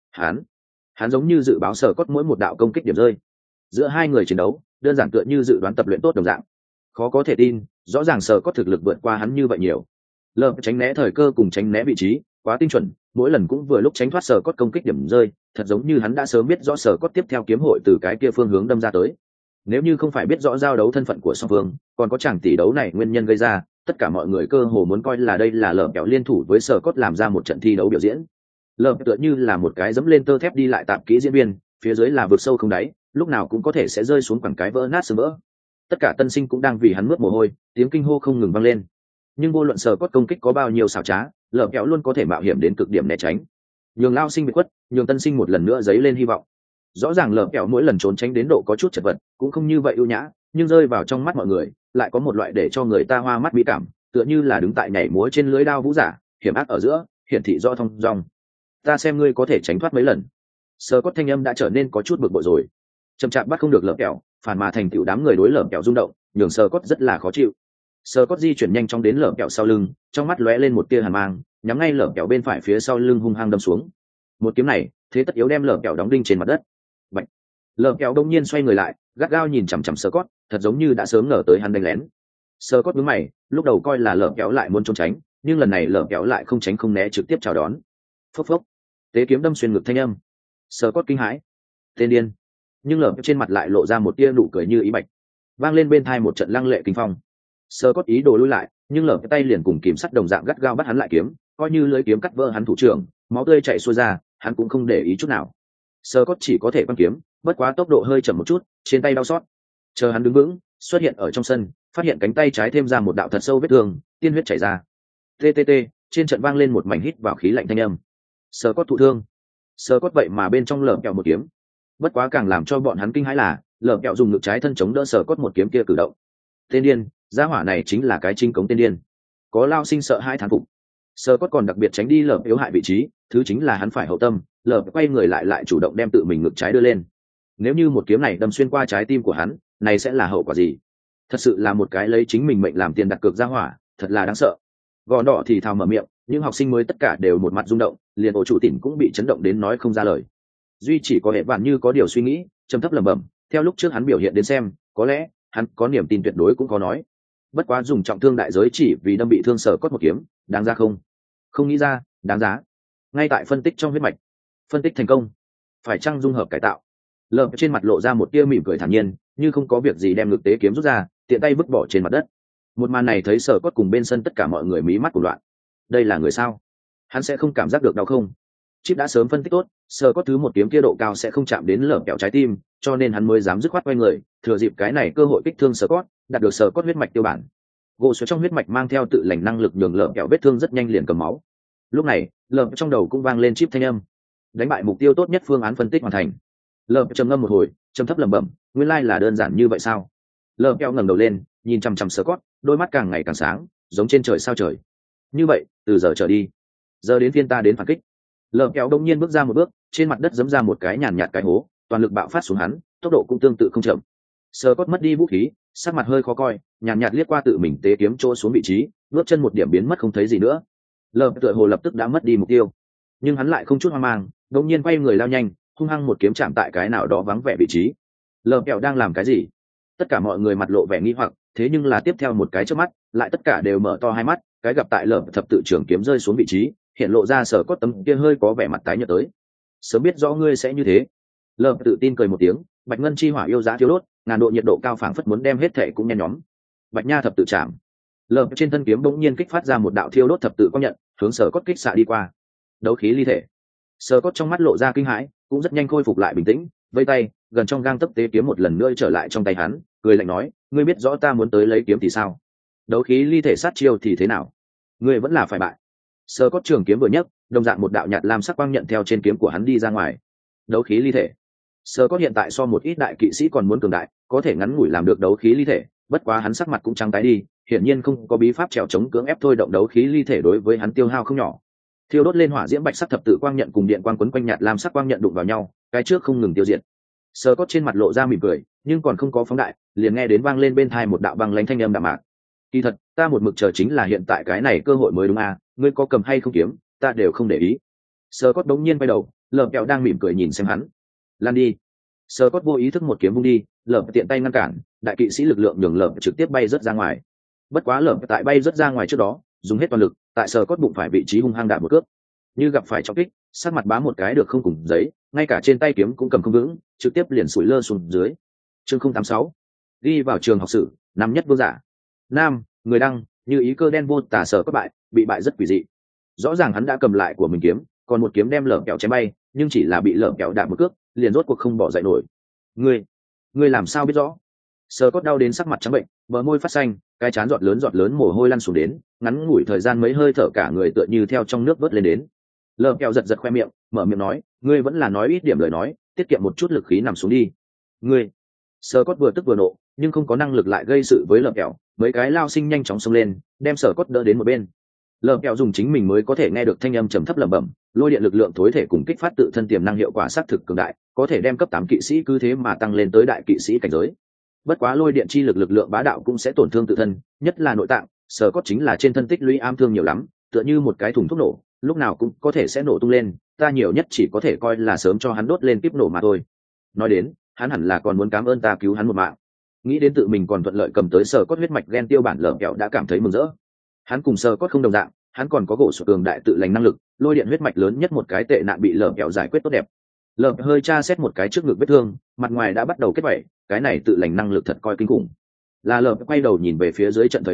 Hắn giống như dự báo Scott mỗi một đạo công kích điểm rơi. Giữa hai người chiến đấu, đơn giản tựa như dự đoán tập luyện tốt đồng dạng. Khó có thể tin, rõ ràng Scott thực lực vượt qua hắn như vậy nhiều. Lở tránh né thời cơ cùng tránh né vị trí, quá tinh chuẩn, mỗi lần cũng vừa lúc tránh thoát Scott công kích điểm rơi, thật giống như hắn đã sớm biết rõ Scott tiếp theo kiếm hội từ cái kia phương hướng đâm ra tới. Nếu như không phải biết rõ giao đấu thân phận của song phương, còn có chàng tỷ đấu này nguyên nhân gây ra, tất cả mọi người cơ hồ muốn coi là đây là Lở kẹo liên thủ với Scott làm ra một trận thi đấu biểu diễn. Lở tựa như là một cái dẫm lên tơ thép đi lại tạm kỹ diễn viên, phía dưới là vực sâu không đáy, lúc nào cũng có thể sẽ rơi xuống quẳng cái vỡ nát sơ vỡ. Tất cả tân sinh cũng đang vì hắn mướt mồ hôi, tiếng kinh hô không ngừng vang lên. Nhưng vô luận Scott công kích có bao nhiêu xảo trá, Lở kéo luôn có thể mạo hiểm đến cực điểm né tránh. Nhường lao sinh bị quất, nhường tân sinh một lần nữa dấy lên hy vọng. Rõ ràng Lở kéo mỗi lần trốn tránh đến độ có chút chật vật, cũng không như vậy ưu nhã, nhưng rơi vào trong mắt mọi người, lại có một loại để cho người ta hoa mắt mỹ cảm, tựa như là đứng tại nhảy múa trên lưới đao vũ giả, hiểm ác ở giữa, hiển thị rõ thông dong. Ta xem ngươi có thể tránh thoát mấy lần. Scott thanh âm đã trở nên có chút bực bội rồi. Chậm chạp bắt không được Lở kẹo, phản mà thành tựu đám người đối Lở kẹo rung động, nhường Scott rất là khó chịu. Scott di chuyển nhanh chóng đến Lở kẹo sau lưng, trong mắt lóe lên một tia hàn mang, nhắm ngay Lở kẹo bên phải phía sau lưng hung hăng đâm xuống. Một kiếm này, thế tất yếu đem Lở kẹo đóng đinh trên mặt đất. Bạch. Lở kẹo đông nhiên xoay người lại, gắt gao nhìn chằm chằm Scott, thật giống như đã sớm ngờ tới hắn đánh lén. Scott nhướng mày, lúc đầu coi là Lở kẹo lại muốn trốn tránh, nhưng lần này Lở kẹo lại không tránh không né trực tiếp chào đón. Phốc phốc. Tế kiếm đâm xuyên ngực thanh âm. Scott kinh hãi. Tên điên. Nhưng Lở trên mặt lại lộ ra một tia nụ cười như ý bạch. Vang lên bên tai một trận lăng lệ kinh phong. Scott ý đồ lui lại, nhưng Lở tay liền cùng kìm sắt đồng dạng gắt gao bắt hắn lại kiếm, coi như lưỡi kiếm cắt vỡ hắn thủ trưởng, máu tươi chảy xuôi ra, hắn cũng không để ý chút nào. Scott chỉ có thể quăng kiếm, bất quá tốc độ hơi chậm một chút, trên tay đau xót. Chờ hắn đứng vững, xuất hiện ở trong sân, phát hiện cánh tay trái thêm ra một đạo thật sâu vết thương, tiên huyết chảy ra. TTT, trên trận vang lên một mảnh hít vào khí lạnh thanh âm. Scott thụ thương. Scott vậy mà bên trong lởm kẹo một kiếm. Bất quá càng làm cho bọn hắn kinh hãi là, lởm kẹo dùng ngực trái thân chống đỡ Scott một kiếm kia cử động. Tên điên, gia hỏa này chính là cái chính cống tên điên. Có lao sinh sợ hai thán phục. Scott còn đặc biệt tránh đi lởm yếu hại vị trí, thứ chính là hắn phải hậu tâm, lởm quay người lại chủ động đem tự mình ngực trái đưa lên. Nếu như một kiếm này đâm xuyên qua trái tim của hắn, này sẽ là hậu quả gì? Thật sự là một cái lấy chính mình mệnh làm tiền đặt cược gia hỏa, thật là đáng sợ. Gò đỏ thì thào mở miệng, nhưng học sinh mới tất cả đều một mặt rung động, liền ổ chủ tỉnh cũng bị chấn động đến nói không ra lời. Duy chỉ có hệ vạn như có điều suy nghĩ, trầm thấp lẩm bẩm, theo lúc trước hắn biểu hiện đến xem, có lẽ hắn có niềm tin tuyệt đối cũng có nói. Bất quá dùng trọng thương đại giới chỉ vì đâm bị thương sở cốt một kiếm, đáng ra không? Không nghĩ ra, đáng giá. Ngay tại phân tích trong huyết mạch, phân tích thành công, phải chăng dung hợp cải tạo? Lợm trên mặt lộ ra một tia mỉm cười thản nhiên, như không có việc gì đem ngực tế kiếm rút ra, tiện tay vứt bỏ trên mặt đất. Một màn này thấy sở cốt cùng bên sân tất cả mọi người mí mắt của loạn. Đây là người sao? Hắn sẽ không cảm giác được đau không? Chip đã sớm phân tích tốt, sở cốt thứ một kiếm kia độ cao sẽ không chạm đến lởm kẹo trái tim, cho nên hắn mới dám dứt khoát quay người, thừa dịp cái này cơ hội kích thương sở cốt, đạt được sở cốt huyết mạch tiêu bản. Gỗ sữa trong huyết mạch mang theo tự lành năng lực nhường lởm kẹo vết thương rất nhanh liền cầm máu. Lúc này, lởm trong đầu cũng vang lên chip thanh âm. Đánh bại mục tiêu tốt nhất, phương án phân tích hoàn thành. Lởm trầm ngâm một hồi, trầm thấp lẩm bẩm, nguyên lai là đơn giản như vậy sao? Lởm kẹo ngẩng đầu lên, nhìn chăm chăm sở cốt, đôi mắt càng ngày càng sáng, giống trên trời sao trời. Như vậy, từ giờ trở đi, giờ đến phiên ta đến phản kích. Lợm kéo đông nhiên bước ra một bước, trên mặt đất giẫm ra một cái nhàn nhạt cái hố, toàn lực bạo phát xuống hắn, tốc độ cũng tương tự không chậm. Sơ cốt mất đi vũ khí, sắc mặt hơi khó coi, nhàn nhạt liếc qua tự mình tế kiếm chỗ xuống vị trí, bước chân một điểm biến mất không thấy gì nữa. Lợm tựa hồ lập tức đã mất đi mục tiêu, nhưng hắn lại không chút hoang mang, đông nhiên quay người lao nhanh, hung hăng một kiếm chạm tại cái nào đó vắng vẻ vị trí. Lợm kẹo đang làm cái gì? Tất cả mọi người mặt lộ vẻ nghi hoặc, thế nhưng là tiếp theo một cái chớp mắt, lại tất cả đều mở to hai mắt, cái gặp tại lợm thập tự trưởng kiếm rơi xuống vị trí, hiện lộ ra sở cốt tấm kia hơi có vẻ mặt tái nhợt tới. Sớm biết rõ ngươi sẽ như thế. Lợm tự tin cười một tiếng, bạch ngân chi hỏa yêu giá thiếu đốt, ngàn độ nhiệt độ cao phảng phất muốn đem hết thể cũng nhen nhóm. Bạch nha thập tự chạm. Lợm trên thân kiếm bỗng nhiên kích phát ra một đạo thiêu đốt thập tự quang nhận, hướng sở cốt kích xạ đi qua. Đấu khí ly thể. Sở cốt trong mắt lộ ra kinh hãi, cũng rất nhanh khôi phục lại bình tĩnh, vây tay, gần trong gang tấc tế kiếm một lần nữa trở lại trong tay hắn, cười lạnh nói, ngươi biết rõ ta muốn tới lấy kiếm thì sao? Đấu khí ly thể sát chiêu thì thế nào? Ngươi vẫn là phải bại. Sơ cốt trường kiếm vừa nhấc, đồng dạng một đạo nhạt lam sắc quang nhận theo trên kiếm của hắn đi ra ngoài. Đấu khí ly thể. Sơ cốt hiện tại so một ít đại kỵ sĩ còn muốn cường đại, có thể ngắn ngủi làm được đấu khí ly thể, bất quá hắn sắc mặt cũng trắng tái đi, hiển nhiên không có bí pháp trèo chống cưỡng ép thôi động đấu khí ly thể đối với hắn tiêu hao không nhỏ. Thiêu đốt lên hỏa diễm bạch sắc thập tự quang nhận cùng điện quang quấn quanh nhạt lam sắc quang nhận đụng vào nhau, cái trước không ngừng tiêu diệt. Sơ cốt trên mặt lộ ra mỉm cười, nhưng còn không có phóng đại, liền nghe đến vang lên bên tai một đạo băng lãnh thanh âm đạm mạc. Kỳ thật, ta một mực chờ chính là hiện tại cái này cơ hội mới đúng à, ngươi có cầm hay không kiếm, ta đều không để ý. Sơ cốt đống nhiên quay đầu, lợm kẹo đang mỉm cười nhìn xem hắn. Lan đi. Sơ cốt vô ý thức một kiếm vung đi, lợm tiện tay ngăn cản, đại kỵ sĩ lực lượng nhường lợm trực tiếp bay rớt ra ngoài. Bất quá lợm tại bay rớt ra ngoài trước đó, dùng hết toàn lực, tại sơ cốt bụng phải vị trí hung hăng đạp một cước. Như gặp phải trọng kích, sát mặt bám một cái được không cùng giấy, ngay cả trên tay kiếm cũng cầm không vững, trực tiếp liền sủi lơ xuống dưới. Chương 086. Đi vào trường học sử, năm nhất vương giả. Nam, người đăng, như ý cơ đen vô tả sở các bại, bị bại rất quỷ dị. Rõ ràng hắn đã cầm lại của mình kiếm, còn một kiếm đem lởm kẹo chém bay, nhưng chỉ là bị lởm kẹo đạp một cước, liền rốt cuộc không bỏ dậy nổi. Ngươi làm sao biết rõ? Sở cốt đau đến sắc mặt trắng bệnh, bờ môi phát xanh, cái trán giọt lớn mồ hôi lăn xuống đến, ngắn ngủi thời gian mấy hơi thở cả người tựa như theo trong nước vớt lên đến. Lởm kẹo giật khoe miệng, mở miệng nói, ngươi vẫn là nói ít điểm lời nói, tiết kiệm một chút lực khí nằm xuống đi. Ngươi. Sở cốt vừa tức vừa nộ, nhưng không có năng lực lại gây sự với lởm kẹo, mấy cái lao sinh nhanh chóng xông lên, đem sở cốt đỡ đến một bên. Lởm kẹo dùng chính mình mới có thể nghe được thanh âm trầm thấp lẩm bẩm, lôi điện lực lượng thối thể cùng kích phát tự thân tiềm năng hiệu quả sát thực cường đại, có thể đem cấp 8 kỵ sĩ cứ thế mà tăng lên tới đại kỵ sĩ cảnh giới. Bất quá lôi điện chi lực lượng bá đạo cũng sẽ tổn thương tự thân, nhất là nội tạng, sở cốt chính là trên thân tích lũy am thương nhiều lắm, tựa như một cái thùng thuốc nổ, lúc nào cũng có thể sẽ nổ tung lên, ta nhiều nhất chỉ có thể coi là sớm cho hắn đốt lên kíp nổ mà thôi. Nói đến, hắn hẳn là còn muốn cảm ơn ta cứu hắn một mạng. Nghĩ đến tự mình còn thuận lợi cầm tới sở cốt huyết mạch gen tiêu bản, lởm kẹo đã cảm thấy mừng rỡ. Hắn cùng sở cốt không đồng dạng, hắn còn có gỗ sụt cường đại tự lành năng lực, lôi điện huyết mạch lớn nhất một cái tệ nạn bị lởm kẹo giải quyết tốt đẹp. Lởm hơi tra xét một cái trước ngực vết thương, mặt ngoài đã bắt đầu kết vảy, cái này tự lành năng lực thật coi kinh khủng. Là lởm quay đầu nhìn về phía dưới trận thời điểm,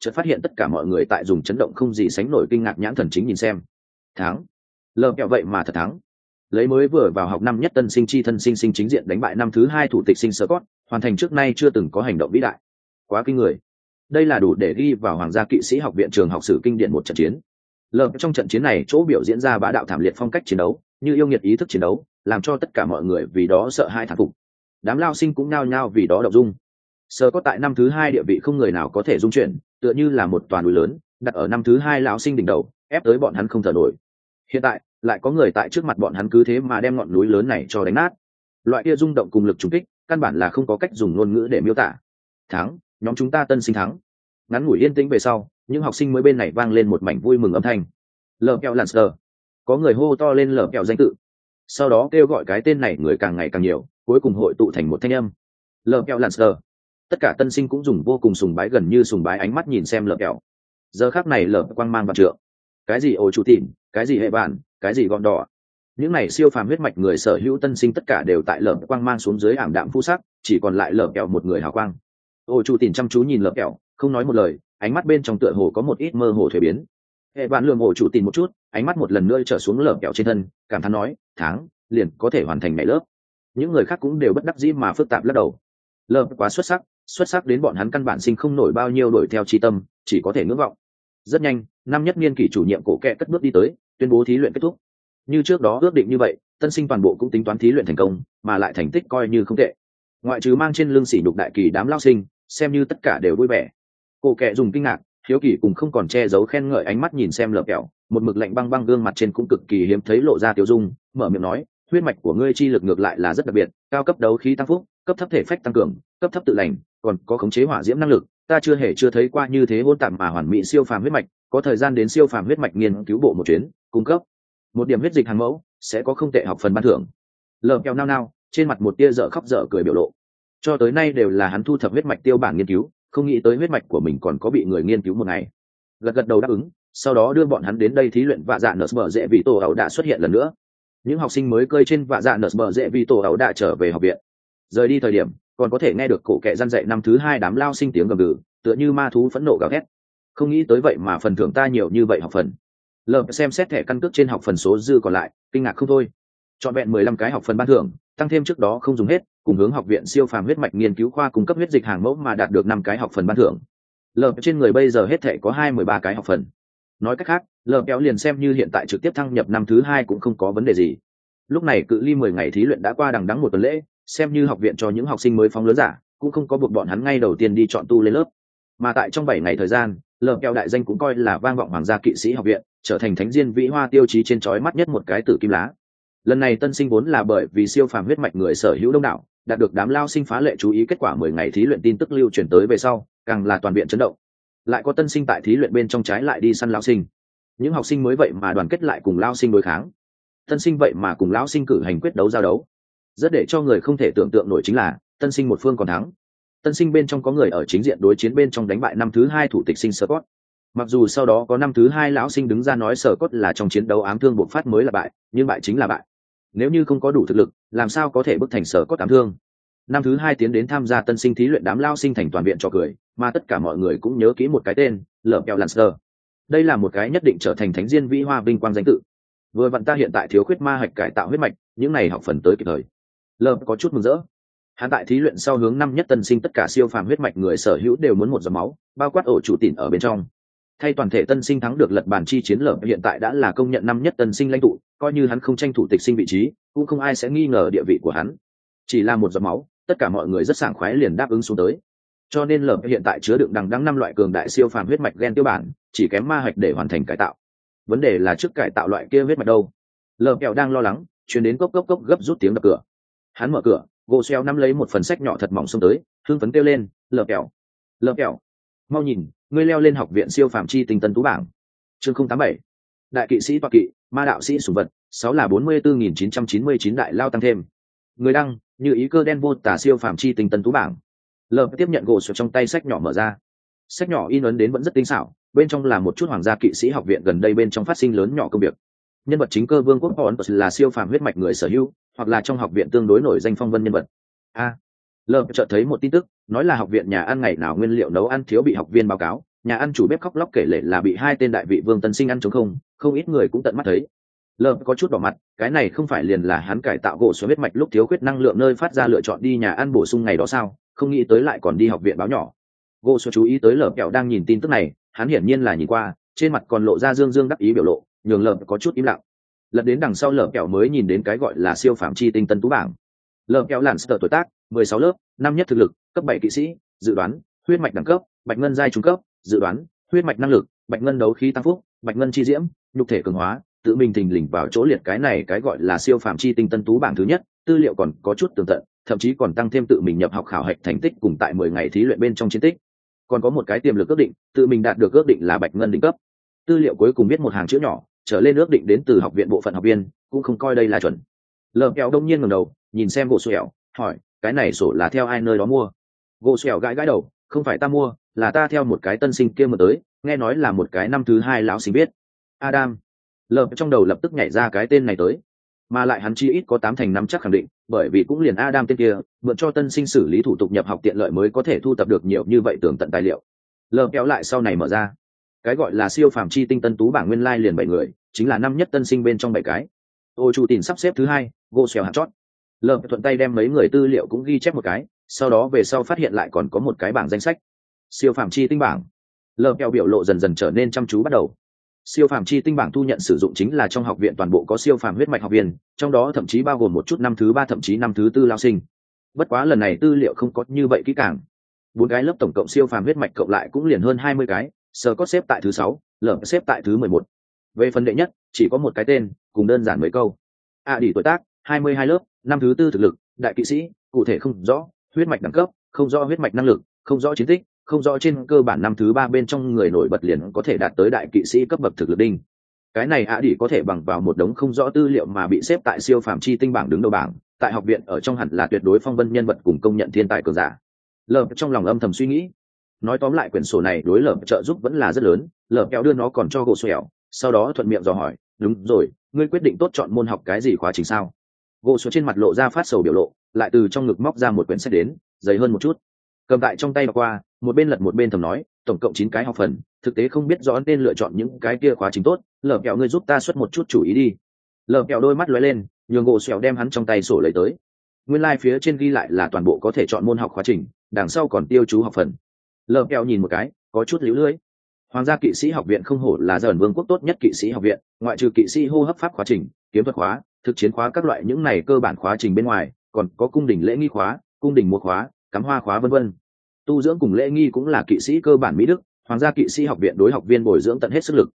chợt phát hiện tất cả mọi người tại dùng chấn động không gì sánh nổi kinh ngạc nhãn thần chính nhìn xem. Thắng. Lờ kẹo vậy mà thật thắng. Lấy mới vừa vào học năm nhất tân sinh chi thân sinh chính diện đánh bại năm thứ 2 thủ tịch sinh Scott, hoàn thành trước nay chưa từng có hành động vĩ đại. Quá kinh người. Đây là đủ để ghi vào Hoàng gia kỵ sĩ học viện trường học sử kinh điển một trận chiến. Trong trận chiến này chỗ biểu diễn ra bá đạo thảm liệt phong cách chiến đấu, như yêu nghiệt ý thức chiến đấu, làm cho tất cả mọi người vì đó sợ hãi thán phục. Đám lao sinh cũng nao nhao vì đó động dung. Scott tại năm thứ 2 địa vị không người nào có thể dung chuyển, tựa như là một toàn núi lớn, đặt ở năm thứ 2 lão sinh đỉnh đầu, ép tới bọn hắn không thở nổi. Hiện tại, lại có người tại trước mặt bọn hắn cứ thế mà đem ngọn núi lớn này cho đánh nát. Loại kia rung động cùng lực trùng kích, căn bản là không có cách dùng ngôn ngữ để miêu tả. Thắng, nhóm chúng ta tân sinh thắng. Ngắn ngủi yên tĩnh về sau, những học sinh mới bên này vang lên một mảnh vui mừng âm thanh. Lờ kẹo Lancer. Có người hô to lên lờ kẹo danh tự. Sau đó kêu gọi cái tên này người càng ngày càng nhiều, cuối cùng hội tụ thành một thanh âm. Lờ kẹo Lancer. Tất cả tân sinh cũng dùng vô cùng sùng bái, gần như sùng bái ánh mắt nhìn xem lờ kẹo. Giờ khắc này lờ quang mang vạn trượng. Cái gì ổ chủ tỉn, cái gì hệ bản, cái gì gọn đỏ, những này siêu phàm huyết mạch người sở hữu tân sinh tất cả đều tại lở quang mang xuống dưới ảm đạm phu sắc, chỉ còn lại lở kẹo một người hào quang. Ôi chủ tìm chăm chú nhìn lở kẹo, không nói một lời, ánh mắt bên trong tựa hồ có một ít mơ hồ thuế biến. Hệ bạn lường ổ chủ tìm một chút, ánh mắt một lần nữa trở xuống lở kẹo trên thân, cảm thán nói, tháng liền có thể hoàn thành mẹ lớp. Những người khác cũng đều bất đắc dĩ mà phức tạp lắc đầu. Lở quá xuất sắc đến bọn hắn căn bản sinh không nổi bao nhiêu đổi theo chi tâm, chỉ có thể ngưỡng vọng. Rất nhanh, năm nhất niên kỷ chủ nhiệm cổ kẹ cất bước đi tới, tuyên bố thí luyện kết thúc. Như trước đó ước định như vậy, tân sinh toàn bộ cũng tính toán thí luyện thành công, mà lại thành tích coi như không tệ. Ngoại trừ mang trên lưng sỉ nhục đại kỳ đám lao sinh, xem như tất cả đều vui vẻ. Cổ kẹ dùng kinh ngạc, hiếu kỳ cùng không còn che giấu khen ngợi ánh mắt nhìn xem lở kẹo, một mực lạnh băng băng gương mặt trên cũng cực kỳ hiếm thấy lộ ra tiêu dung, mở miệng nói, huyết mạch của ngươi chi lực ngược lại là rất đặc biệt, cao cấp đấu khí tăng phúc, cấp thấp thể phách tăng cường, cấp thấp tự lành, còn có khống chế hỏa diễm năng lực, ta chưa thấy qua như thế hỗn tạp mà hoàn mỹ siêu phàm huyết mạch, có thời gian đến siêu phàm huyết mạch nghiên cứu bộ một chuyến, cung cấp một điểm huyết dịch hàng mẫu, sẽ có không tệ học phần ban thưởng. Lờ kẹo nao, trên mặt một tia dở khóc dở cười biểu lộ. Cho tới nay đều là hắn thu thập huyết mạch tiêu bản nghiên cứu, không nghĩ tới huyết mạch của mình còn có bị người nghiên cứu một ngày. Gật đầu đáp ứng, sau đó đưa bọn hắn đến đây thí luyện vạ dạ nợ bờ dễ vì tổ ẩu đã xuất hiện lần nữa. Những học sinh mới cơi trên vạ dạ nợ bờ dễ vì tổ ẩu đã trở về học viện. Rời đi thời điểm, còn có thể nghe được cổ kệ răn dạy năm thứ 2 đám lao sinh tiếng gầm gừ, tựa như ma thú phẫn nộ gào thét. Không nghĩ tới vậy mà phần thưởng ta nhiều như vậy học phần. Lờ xem xét thẻ căn cước trên học phần số dư còn lại, kinh ngạc không thôi. Chọn vẹn 15 cái học phần ban thưởng, tăng thêm trước đó không dùng hết, cùng hướng học viện siêu phàm huyết mạch nghiên cứu khoa cung cấp huyết dịch hàng mẫu mà đạt được 5 cái học phần ban thưởng. Lờ trên người bây giờ hết thẻ có 13 cái học phần. Nói cách khác, Lờ kéo liền xem như hiện tại trực tiếp thăng nhập năm thứ 2 cũng không có vấn đề gì. Lúc này cự ly 10 ngày thí luyện đã qua đằng đẵng một tuần lễ, xem như học viện cho những học sinh mới phóng lớn giả, cũng không có buộc bọn hắn ngay đầu tiên đi chọn tu lên lớp. Mà tại trong 7 ngày thời gian, Lờ kéo đại danh cũng coi là vang vọng Hoàng gia kỵ sĩ học viện, trở thành thánh diên vĩ hoa tiêu chí trên chói mắt nhất một cái tử kim lá. Lần này tân sinh vốn là bởi vì siêu phàm huyết mạch người sở hữu đông đảo, đạt được đám lao sinh phá lệ chú ý, kết quả 10 ngày thí luyện tin tức lưu truyền tới về sau, càng là toàn viện chấn động. Lại có tân sinh tại thí luyện bên trong trái lại đi săn lao sinh. Những học sinh mới vậy mà đoàn kết lại cùng lao sinh đối kháng. Tân sinh vậy mà cùng lao sinh cử hành quyết đấu giao đấu. Rất để cho người không thể tưởng tượng nổi chính là, tân sinh một phương còn thắng. Tân sinh bên trong có người ở chính diện đối chiến bên trong đánh bại năm thứ 2 thủ tịch sinh Scott. Mặc dù sau đó có năm thứ 2 lão sinh đứng ra nói Scott là trong chiến đấu ám thương bộc phát mới là bại, nhưng bại chính là bại. Nếu như không có đủ thực lực, làm sao có thể bức thành Scott ám thương? Năm thứ 2 tiến đến tham gia tân sinh thí luyện đám lao sinh thành toàn viện trò cười, mà tất cả mọi người cũng nhớ kỹ một cái tên, Lở kẹo Lancer. Đây là một cái nhất định trở thành thánh diên vĩ hoa vinh quang danh tự. Vừa vặn ta hiện tại thiếu khuyết ma hạch cải tạo huyết mạch, những này học phần tới kịp thời. Lở có chút mừng rỡ. Hắn tại thí luyện sau hướng năm nhất tân sinh tất cả siêu phàm huyết mạch người sở hữu đều muốn một giọt máu, bao quát ổ chủ tỉn ở bên trong. Thay toàn thể tân sinh thắng được lật bàn chi chiến, Lở hiện tại đã là công nhận năm nhất tân sinh lãnh tụ, coi như hắn không tranh thủ tịch sinh vị trí, cũng không ai sẽ nghi ngờ địa vị của hắn. Chỉ là một giọt máu, tất cả mọi người rất sảng khoái liền đáp ứng xuống tới. Cho nên Lở hiện tại chứa đựng đằng đẵng 5 loại cường đại siêu phàm huyết mạch gen tiêu bản, chỉ kém ma hạch để hoàn thành cải tạo. Vấn đề là trước cải tạo loại kia huyết mạch đâu? Lở kẹo đang lo lắng, truyền đến cốc cốc cốc gấp rút tiếng đập cửa. Hắn mở cửa, gỗ xeo nắm lấy một phần sách nhỏ thật mỏng xông tới, hưng phấn kêu lên, Lở kẹo, mau nhìn, ngươi leo lên học viện siêu phàm chi tinh tân tú bảng. Chương 087. Đại kỵ sĩ toa kỵ, ma đạo sĩ sủng vật, 6 là 44.999 đại lao tăng thêm. Người đăng, như ý cơ đen vô tả siêu phàm chi tinh tân tú bảng. Lờ tiếp nhận gỗ xeo trong tay sách nhỏ mở ra. Sách nhỏ in ấn đến vẫn rất tinh xảo, bên trong là một chút hoàng gia kỵ sĩ học viện gần đây bên trong phát sinh lớn nhỏ công việc. Nhân vật chính cơ vương quốc Hòn là siêu phàm huyết mạch người sở hữu, hoặc là trong học viện tương đối nổi danh phong vân nhân vật. Lờ chợt thấy một tin tức, nói là học viện nhà ăn ngày nào nguyên liệu nấu ăn thiếu bị học viên báo cáo, nhà ăn chủ bếp khóc lóc kể lể là bị hai tên đại vị vương tân sinh ăn trống không ít người cũng tận mắt thấy. Lợp có chút đỏ mặt, cái này không phải liền là hắn cải tạo gỗ xoáy huyết mạch lúc thiếu khuyết năng lượng nơi phát ra lựa chọn đi nhà ăn bổ sung ngày đó sao, không nghĩ tới lại còn đi học viện báo nhỏ. Gỗ xoáy chú ý tới lợp kẹo đang nhìn tin tức này, hắn hiển nhiên là nhìn qua, trên mặt còn lộ ra dương dương đắc ý biểu lộ, nhường lợp có chút im lặng. Lật đến đằng sau lợp kẹo mới nhìn đến cái gọi là siêu phạm chi tinh tân tú bảng. Lợp kẹo làn sờ tuổi tác 16 lớp, năm nhất thực lực cấp 7 kỵ sĩ, dự đoán huyết mạch đẳng cấp bạch ngân giai trung cấp, dự đoán huyết mạch năng lực bạch ngân đấu khí tăng phúc, bạch ngân chi diễm, nhục thể cường hóa, tự mình thình lình vào chỗ liệt cái này cái gọi là siêu phạm chi tinh tân tú bảng thứ nhất, tư liệu còn có chút tường tận, thậm chí còn tăng thêm tự mình nhập học khảo hạch thành tích cùng tại 10 ngày thí luyện bên trong chiến tích. Còn có một cái tiềm lực ước định, tự mình đạt được ước định là bạch ngân đỉnh cấp. Tư liệu cuối cùng viết một hàng chữ nhỏ, trở lên ước định đến từ học viện bộ phận học viên, cũng không coi đây là chuẩn. Lờ kẹo đông nhiên ngẩng đầu, nhìn xem gỗ xoẹo, hỏi, cái này sổ là theo ai nơi đó mua? Gỗ xoẹo gãi gãi đầu, không phải ta mua, là ta theo một cái tân sinh kia mà tới, nghe nói là một cái năm thứ hai lão sinh viết. Adam. Lờ trong đầu lập tức nhảy ra cái tên này tới, mà lại hắn chi ít có 8 thành 5 chắc khẳng định, bởi vì cũng liền Adam tên kia, mượn cho tân sinh xử lý thủ tục nhập học tiện lợi mới có thể thu thập được nhiều như vậy tường tận tài liệu. Lờ kéo lại sau này mở ra, cái gọi là siêu phàm chi tinh tân tú bảng nguyên lai liền 7 người, chính là năm nhất tân sinh bên trong 7 cái. Ô chủ tìm sắp xếp thứ hai, gỗ xèo hạt chót. Lờ thuận tay đem mấy người tư liệu cũng ghi chép một cái, sau đó về sau phát hiện lại còn có một cái bảng danh sách. Siêu phàm chi tinh bảng. Lờ kéo biểu lộ dần dần trở nên chăm chú bắt đầu. Siêu phàm chi tinh bảng thu nhận sử dụng chính là trong học viện toàn bộ có siêu phàm huyết mạch học viên, trong đó thậm chí bao gồm một chút năm thứ 3 thậm chí năm thứ 4 lao sinh. Bất quá lần này tư liệu không có như vậy kỹ càng. 4 cái lớp tổng cộng siêu phàm huyết mạch cộng lại cũng liền hơn 20 cái, Sơ có xếp tại thứ 6, Lở xếp tại thứ 11. Về phần đệ nhất, chỉ có một cái tên, cùng đơn giản mấy câu. Đi tuổi tác, 22 lớp, năm thứ 4 thực lực, đại kỵ sĩ, cụ thể không rõ, huyết mạch đẳng cấp, không rõ huyết mạch năng lực, không rõ chiến tích, không rõ trên cơ bản năm thứ 3 bên trong người nổi bật liền có thể đạt tới đại kỵ sĩ cấp bậc thực lực đinh. Cái này đi có thể bằng vào một đống không rõ tư liệu mà bị xếp tại siêu phàm chi tinh bảng đứng đầu bảng, tại học viện ở trong hẳn là tuyệt đối phong vân nhân vật cùng công nhận thiên tài cường giả. Lở trong lòng âm thầm suy nghĩ, nói tóm lại quyển sổ này đối Lở trợ giúp vẫn là rất lớn. Lở kéo đưa nó còn cho gỗ xoẹo, sau đó thuận miệng dò hỏi, đúng rồi, ngươi quyết định tốt chọn môn học cái gì khóa trình sao? Gỗ xoẹo trên mặt lộ ra phát sầu biểu lộ, lại từ trong ngực móc ra một quyển sách đến, dày hơn một chút, cầm tại trong tay mà qua, một bên lật một bên thầm nói, tổng cộng 9 cái học phần, thực tế không biết rõ nên lựa chọn những cái kia khóa trình tốt. Lở kẹo ngươi giúp ta xuất một chút chủ ý đi. Lở kẹo đôi mắt lóe lên, nhường gỗ xoẹo đem hắn trong tay sổ lấy tới. Nguyên lai phía trên ghi lại là toàn bộ có thể chọn môn học khóa trình, đằng sau còn tiêu chú học phần. Lở kẹo nhìn một cái, có chút liễu lưỡi. Hoàng gia kỵ sĩ học viện không hổ là dởn vương quốc tốt nhất kỵ sĩ học viện, ngoại trừ kỵ sĩ hô hấp pháp khóa trình, kiếm thuật khóa, thực chiến khóa các loại những này cơ bản khóa trình bên ngoài, còn có cung đình lễ nghi khóa, cung đình múa khóa, cắm hoa khóa vân vân. Tu dưỡng cùng lễ nghi cũng là kỵ sĩ cơ bản mỹ đức, Hoàng gia kỵ sĩ học viện đối học viên bồi dưỡng tận hết sức lực.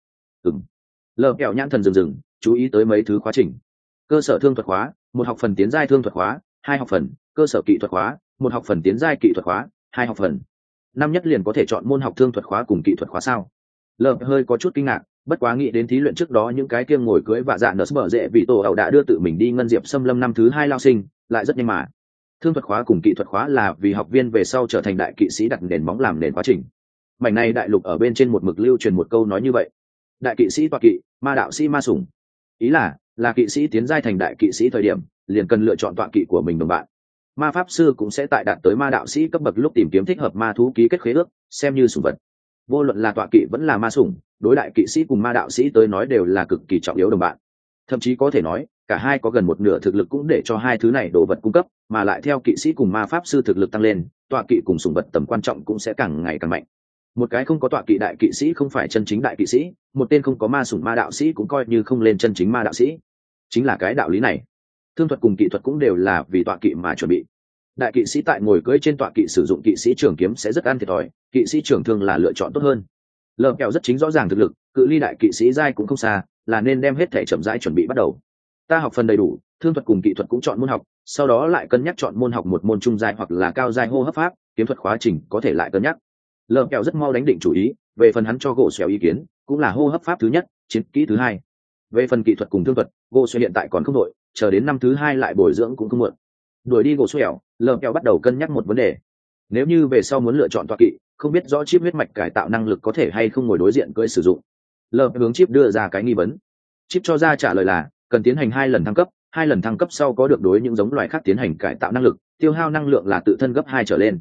Lở kẹo nhãn thần rừng chú ý tới mấy thứ khóa trình. Cơ sở thương thuật khóa, một học phần tiến giai thương thuật khóa, 2 học phần, cơ sở kỹ thuật khóa, một học phần tiến giai kỹ thuật khóa, 2 học phần. Năm nhất liền có thể chọn môn học thương thuật khóa cùng kỹ thuật khóa sao? Lở hơi có chút kinh ngạc, bất quá nghĩ đến thí luyện trước đó những cái kia ngồi cưới và dạ nợ bở rễ vì tổ ẩu đã đưa tự mình đi ngân diệp xâm lâm năm thứ 2 lao sinh, lại rất nhanh mà. Thương thuật khóa cùng kỹ thuật khóa là vì học viên về sau trở thành đại kỵ sĩ đặt nền móng làm nền quá trình. Mảnh này đại lục ở bên trên một mực lưu truyền một câu nói như vậy: đại kỵ sĩ tọa kỵ, ma đạo sĩ ma sủng. Ý là kỵ sĩ tiến giai thành đại kỵ sĩ thời điểm liền cần lựa chọn tọa kỵ của mình đồng bạn. Ma pháp sư cũng sẽ tại đạt tới ma đạo sĩ cấp bậc lúc tìm kiếm thích hợp ma thú ký kết khế ước, xem như sủng vật. Vô luận là tọa kỵ vẫn là ma sủng, đối đại kỵ sĩ cùng ma đạo sĩ tới nói đều là cực kỳ trọng yếu đồng bạn. Thậm chí có thể nói cả hai có gần một nửa thực lực cũng để cho hai thứ này đồ vật cung cấp, mà lại theo kỵ sĩ cùng ma pháp sư thực lực tăng lên, tọa kỵ cùng sủng vật tầm quan trọng cũng sẽ càng ngày càng mạnh. Một cái không có tọa kỵ đại kỵ sĩ không phải chân chính đại kỵ sĩ, một tên không có ma sủng ma đạo sĩ cũng coi như không lên chân chính ma đạo sĩ. Chính là cái đạo lý này. Thương thuật cùng kỹ thuật cũng đều là vì tọa kỵ mà chuẩn bị. Đại kỵ sĩ tại ngồi cưỡi trên tọa kỵ sử dụng kỵ sĩ trường kiếm sẽ rất ăn thiệt thòi, kỵ sĩ trường thương là lựa chọn tốt hơn. Lở kẹo rất chính rõ ràng thực lực, cự ly đại kỵ sĩ giai cũng không xa, là nên đem hết thể chậm rãi chuẩn bị bắt đầu. Ta học phần đầy đủ, thương thuật cùng kỹ thuật cũng chọn môn học, sau đó lại cân nhắc chọn môn học một môn trung giai hoặc là cao giai hô hấp pháp, kiếm thuật khóa trình có thể lại cân nhắc. Lở kẹo rất mau đánh định chủ ý, về phần hắn cho gỗ xèo ý kiến, cũng là hô hấp pháp thứ nhất, chiến kỹ thứ hai. Về phần kỹ thuật cùng thương thuật, gỗ xèo hiện tại còn không đội, chờ đến năm thứ 2 lại bồi dưỡng cũng không muộn. Đuổi đi gỗ xèo, Lở kẹo bắt đầu cân nhắc một vấn đề. Nếu như về sau muốn lựa chọn tọa kỵ, không biết rõ chip huyết mạch cải tạo năng lực có thể hay không ngồi đối diện cưỡi sử dụng. Lở hướng chip đưa ra cái nghi vấn. Chip cho ra trả lời là cần tiến hành 2 lần thăng cấp, 2 lần thăng cấp sau có được đối những giống loài khác tiến hành cải tạo năng lực, tiêu hao năng lượng là tự thân gấp 2 trở lên.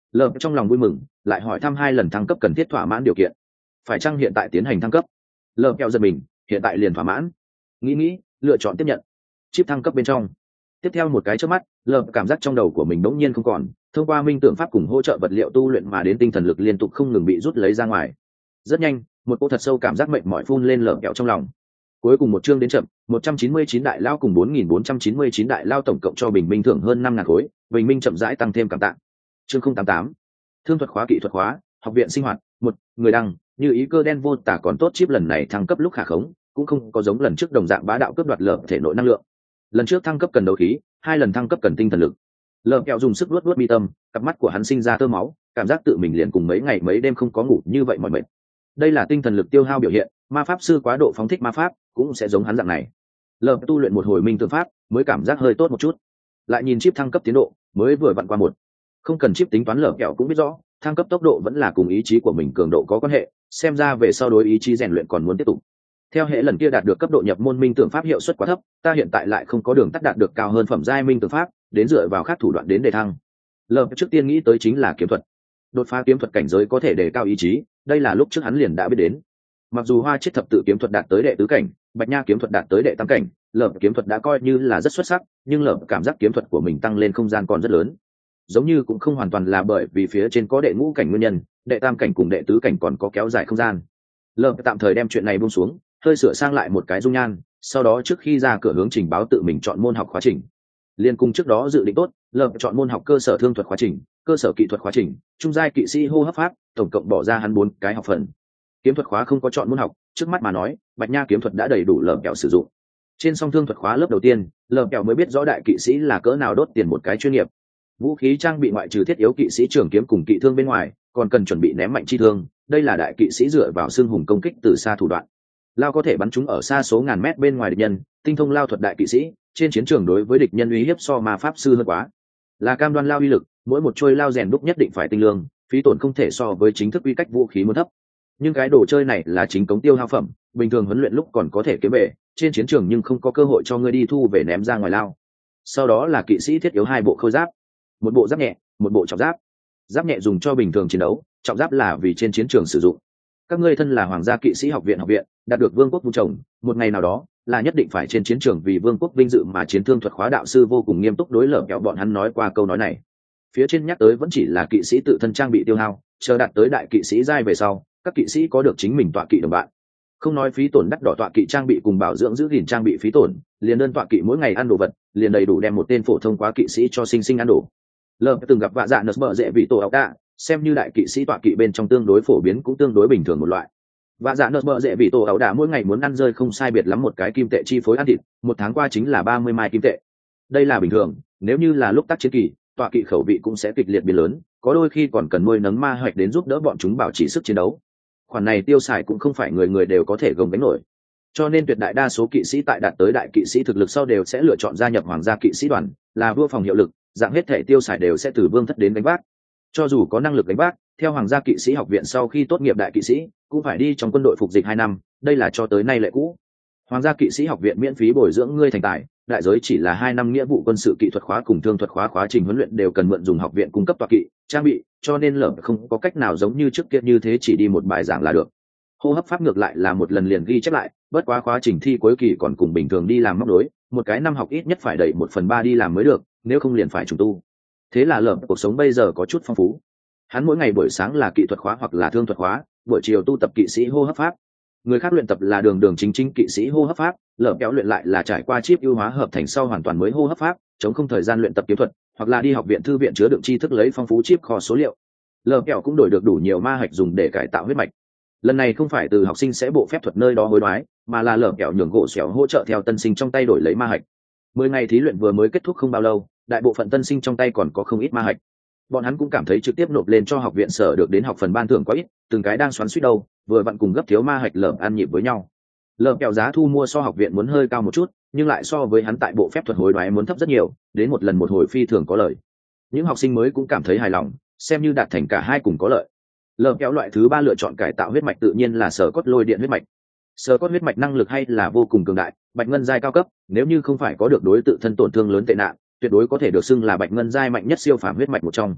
Lợp trong lòng vui mừng, lại hỏi thăm 2 lần thăng cấp cần thiết thỏa mãn điều kiện. Phải chăng hiện tại tiến hành thăng cấp? Lợp kẹo giật mình, hiện tại liền thỏa mãn. Nghĩ, lựa chọn tiếp nhận. Chip thăng cấp bên trong. Tiếp theo một cái chớp mắt, Lợp cảm giác trong đầu của mình đống nhiên không còn, thông qua minh tưởng pháp cùng hỗ trợ vật liệu tu luyện mà đến tinh thần lực liên tục không ngừng bị rút lấy ra ngoài. Rất nhanh, một cô thật sâu cảm giác mệt mỏi phun lên Lợp kẹo trong lòng. Cuối cùng một chương đến chậm, 199 đại lao cùng 4499 đại lao tổng cộng cho bình minh thưởng hơn 5.000 khối, bình minh chậm rãi tăng thêm cảm tạ. Chương 088. Thương thuật khóa kỹ thuật khóa, học viện sinh hoạt, một người đăng, như ý cơ đen vô tả còn tốt chip lần này thăng cấp lúc khả khống, cũng không có giống lần trước đồng dạng bá đạo cướp đoạt Lợp thể nội năng lượng. Lần trước thăng cấp cần đấu khí, 2 lần thăng cấp cần tinh thần lực. Lợp kẹo dùng sức luốt mi tâm, cặp mắt của hắn sinh ra tơ máu, cảm giác tự mình liền cùng mấy ngày mấy đêm không có ngủ như vậy mỏi mệt. Đây là tinh thần lực tiêu hao biểu hiện, ma pháp sư quá độ phóng thích ma pháp cũng sẽ giống hắn dạng này. Lợp tu luyện một hồi minh tương pháp mới cảm giác hơi tốt một chút, lại nhìn chip thăng cấp tiến độ mới vừa vặn qua 1. Không cần chip tính toán, Lợp kẹo cũng biết rõ thăng cấp tốc độ vẫn là cùng ý chí của mình cường độ có quan hệ, xem ra về sau đối ý chí rèn luyện còn muốn tiếp tục. Theo hệ lần kia đạt được cấp độ nhập môn minh tưởng pháp hiệu suất quá thấp, ta hiện tại lại không có đường tắt đạt được cao hơn phẩm giai minh tưởng pháp, đến dựa vào các thủ đoạn đến đề thăng. Lợp trước tiên nghĩ tới chính là kiếm thuật. Đột phá kiếm thuật cảnh giới có thể đề cao ý chí, đây là lúc trước hắn liền đã biết đến. Mặc dù Hoa Chiết thập tự kiếm thuật đạt tới đệ tứ cảnh, Bạch Nha kiếm thuật đạt tới đệ tam cảnh, Lợp kiếm thuật đã coi như là rất xuất sắc, nhưng Lợp cảm giác kiếm thuật của mình tăng lên không gian còn rất lớn. Giống như cũng không hoàn toàn là bởi vì phía trên có đệ ngũ cảnh nguyên nhân, đệ tam cảnh cùng đệ tứ cảnh còn có kéo dài không gian. Lợp tạm thời đem chuyện này buông xuống, hơi sửa sang lại một cái dung nhan, sau đó trước khi ra cửa hướng trình báo tự mình chọn môn học khóa trình. Liên cùng trước đó dự định tốt, Lợp chọn môn học cơ sở thương thuật khóa trình, cơ sở kỹ thuật khóa trình, trung giai kỵ sĩ hô hấp pháp, tổng cộng bỏ ra hắn 4 cái học phần. Kiếm thuật khóa không có chọn môn học, trước mắt mà nói, Bạch Nha kiếm thuật đã đầy đủ Lợp kẹo sử dụng. Trên song thương thuật khóa lớp đầu tiên, Lợp kẹo mới biết rõ đại kỵ sĩ là cỡ nào đốt tiền một cái chuyên nghiệp. Vũ khí trang bị ngoại trừ thiết yếu kỵ sĩ trường kiếm cùng kỵ thương bên ngoài, còn cần chuẩn bị ném mạnh chi thương, đây là đại kỵ sĩ dựa vào xương hùng công kích từ xa thủ đoạn. Lao có thể bắn chúng ở xa số ngàn mét bên ngoài địch nhân, tinh thông lao thuật đại kỵ sĩ, trên chiến trường đối với địch nhân uy hiếp so ma pháp sư hơn quá. Là cam đoan lao uy lực, mỗi một trôi lao rèn đúc nhất định phải tinh lương, phí tổn không thể so với chính thức quy cách vũ khí muốn thấp. Nhưng cái đồ chơi này là chính cống tiêu hao phẩm, bình thường huấn luyện lúc còn có thể kiếm về, trên chiến trường nhưng không có cơ hội cho ngươi đi thu về ném ra ngoài lao. Sau đó là kỵ sĩ thiết yếu 2 bộ khôi giáp, một bộ giáp nhẹ, một bộ trọng giáp. Giáp nhẹ dùng cho bình thường chiến đấu, trọng giáp là vì trên chiến trường sử dụng. Các ngươi thân là hoàng gia kỵ sĩ học viện đạt được vương quốc vu trồng, một ngày nào đó là nhất định phải trên chiến trường vì vương quốc vinh dự mà chiến thương thuật khóa đạo sư vô cùng nghiêm túc đối Lợp kẹo bọn hắn nói qua câu nói này. Phía trên nhắc tới vẫn chỉ là kỵ sĩ tự thân trang bị tiêu hao, chờ đạt tới đại kỵ sĩ giai về sau, các kỵ sĩ có được chính mình tọa kỵ đồng bạn. Không nói phí tổn đắt đỏ tọa kỵ trang bị cùng bảo dưỡng giữ gìn trang bị phí tổn, liền đơn tọa kỵ mỗi ngày ăn đồ vật, liền đầy đủ đem một tên phổ thông quá kỵ sĩ cho sinh ăn đồ. Lợp từng gặp vạ dạ nợ bợ dễ vị tổ áo đạ, xem như đại kỵ sĩ tọa kỵ bên trong tương đối phổ biến cũng tương đối bình thường một loại. Vạ dạ nợ bợ dễ vị tổ áo đạ mỗi ngày muốn ăn rơi không sai biệt lắm một cái kim tệ chi phối ăn thịt, 1 tháng qua chính là 30 mai kim tệ. Đây là bình thường, nếu như là lúc tác chiến kỳ, tọa kỵ khẩu vị cũng sẽ kịch liệt biến lớn, có đôi khi còn cần nuôi nấng ma hoạch đến giúp đỡ bọn chúng bảo trì sức chiến đấu. Khoản này tiêu xài cũng không phải người người đều có thể gồng gánh nổi, cho nên tuyệt đại đa số kỵ sĩ tại đạt tới đại kỵ sĩ thực lực sau đều sẽ lựa chọn gia nhập hoàng gia kỵ sĩ đoàn, là vua phòng hiệu lực, dạng hết thể tiêu xài đều sẽ từ vương thất đến gánh vác. Cho dù có năng lực gánh vác, theo hoàng gia kỵ sĩ học viện sau khi tốt nghiệp đại kỵ sĩ cũng phải đi trong quân đội phục dịch 2 năm, đây là cho tới nay lệ cũ. Hoàng gia kỵ sĩ học viện miễn phí bồi dưỡng ngươi thành tài, đại giới chỉ là 2 năm nghĩa vụ quân sự kỹ thuật khóa cùng thương thuật khóa khóa trình huấn luyện đều cần mượn dùng học viện cung cấp tọa kỵ trang bị, cho nên Lợp không có cách nào giống như trước kia như thế chỉ đi một bài giảng là được. Hô hấp pháp ngược lại là một lần liền ghi chép lại, bất quá khóa trình thi cuối kỳ còn cùng bình thường đi làm móc đối, một cái năm học ít nhất phải đẩy 1/3 đi làm mới được, nếu không liền phải trùng tu. Thế là Lợp cuộc sống bây giờ có chút phong phú. Hắn mỗi ngày buổi sáng là kỹ thuật khóa hoặc là thương thuật khóa, buổi chiều tu tập kỵ sĩ hô hấp pháp. Người khác luyện tập là đường chính kỵ sĩ hô hấp pháp, Lợp kéo luyện lại là trải qua chip ưu hóa hợp thành sau hoàn toàn mới hô hấp pháp, chống không thời gian luyện tập kiếm thuật, hoặc là đi học viện thư viện chứa đựng tri thức lấy phong phú chip kho số liệu. Lợp kéo cũng đổi được đủ nhiều ma hạch dùng để cải tạo huyết mạch. Lần này không phải từ học sinh sẽ bộ phép thuật nơi đó hối đoái, mà là Lợp kéo nhường gỗ xẻo hỗ trợ theo tân sinh trong tay đổi lấy ma hạch. 10 ngày thí luyện vừa mới kết thúc không bao lâu, đại bộ phận tân sinh trong tay còn có không ít ma hạch. Bọn hắn cũng cảm thấy trực tiếp nộp lên cho học viện sở được đến học phần ban thưởng quá ít, từng cái đang xoắn suýt đâu, vừa vặn cùng gấp thiếu ma hạch Lợp ăn nhịp với nhau. Lợp kẹo giá thu mua so học viện muốn hơi cao một chút, nhưng lại so với hắn tại bộ phép thuật hối đoái muốn thấp rất nhiều, đến một lần một hồi phi thường có lợi. Những học sinh mới cũng cảm thấy hài lòng, xem như đạt thành cả hai cùng có lợi. Lợp kẹo loại thứ 3 lựa chọn cải tạo huyết mạch tự nhiên là sở cốt lôi điện huyết mạch. Sở cốt huyết mạch năng lực hay là vô cùng cường đại, bạch ngân giai cao cấp, nếu như không phải có được đối tự thân tổn thương lớn tệ nạn, tuyệt đối có thể được xưng là bạch ngân giai mạnh nhất siêu phàm huyết mạch một trong.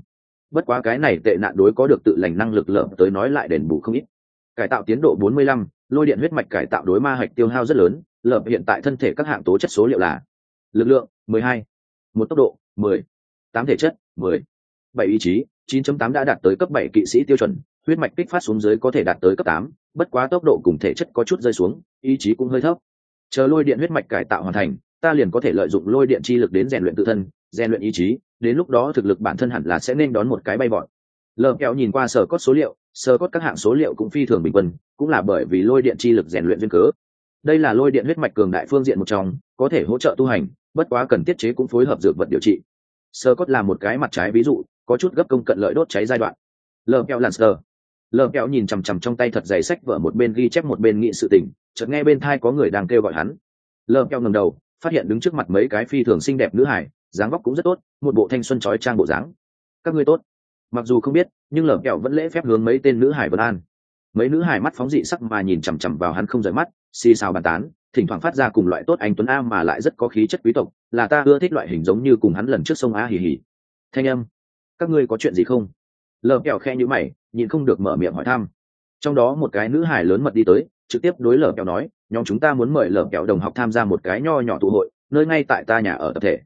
bất quá cái này tệ nạn đối có được tự lành năng lực lợm tới nói lại đền bù không ít. Cải tạo tiến độ 45, lôi điện huyết mạch cải tạo đối ma hạch tiêu hao rất lớn, lợm hiện tại thân thể các hạng tố chất số liệu là: lực lượng 12, một tốc độ 10, 8 thể chất 10, 7 ý chí 9.8 đã đạt tới cấp 7 kỵ sĩ tiêu chuẩn, huyết mạch kích phát xuống dưới có thể đạt tới cấp 8, bất quá tốc độ cùng thể chất có chút rơi xuống, ý chí cũng hơi thấp. Chờ lôi điện huyết mạch cải tạo hoàn thành, ta liền có thể lợi dụng lôi điện chi lực đến rèn luyện tự thân, rèn luyện ý chí, đến lúc đó thực lực bản thân hẳn là sẽ nên đón một cái bay vọt. Lờ kéo nhìn qua sở cốt số liệu, sở cốt các hạng số liệu cũng phi thường bình quân, cũng là bởi vì lôi điện chi lực rèn luyện duyên cớ. Đây là lôi điện huyết mạch cường đại phương diện một trong, có thể hỗ trợ tu hành, bất quá cần tiết chế cũng phối hợp dược vật điều trị. Sở cốt là một cái mặt trái ví dụ, có chút gấp công cận lợi đốt cháy giai đoạn. Lờ kéo Lancer. Lờ kéo nhìn chằm chằm trong tay thật dày sách vở, một bên ghi chép một bên nghĩ sự tình, chợt nghe bên tai có người đang kêu gọi hắn. Lờ kéo ngẩng đầu, phát hiện đứng trước mặt mấy cái phi thường xinh đẹp nữ hải, dáng vóc cũng rất tốt, một bộ thanh xuân chói trang bộ dáng. Các ngươi tốt. Mặc dù không biết, nhưng Lờ kéo vẫn lễ phép hướng mấy tên nữ hải vân an. Mấy nữ hải mắt phóng dị sắc mà nhìn chằm chằm vào hắn không rời mắt, xì xào bàn tán, thỉnh thoảng phát ra cùng loại tốt anh tuấn a mà lại rất có khí chất quý tộc, là ta ưa thích loại hình giống như cùng hắn lần trước sông a hì hì. Thanh âm, các ngươi có chuyện gì không? Lờ kéo khe nhíu mày, nhịn không được mở miệng hỏi thăm. Trong đó một cái nữ hải lớn mật đi tới, trực tiếp đối Lờ kéo nói, nhóm chúng ta muốn mời Lờ kéo đồng học tham gia một cái nho nhỏ tụ hội, nơi ngay tại ta nhà ở tập thể.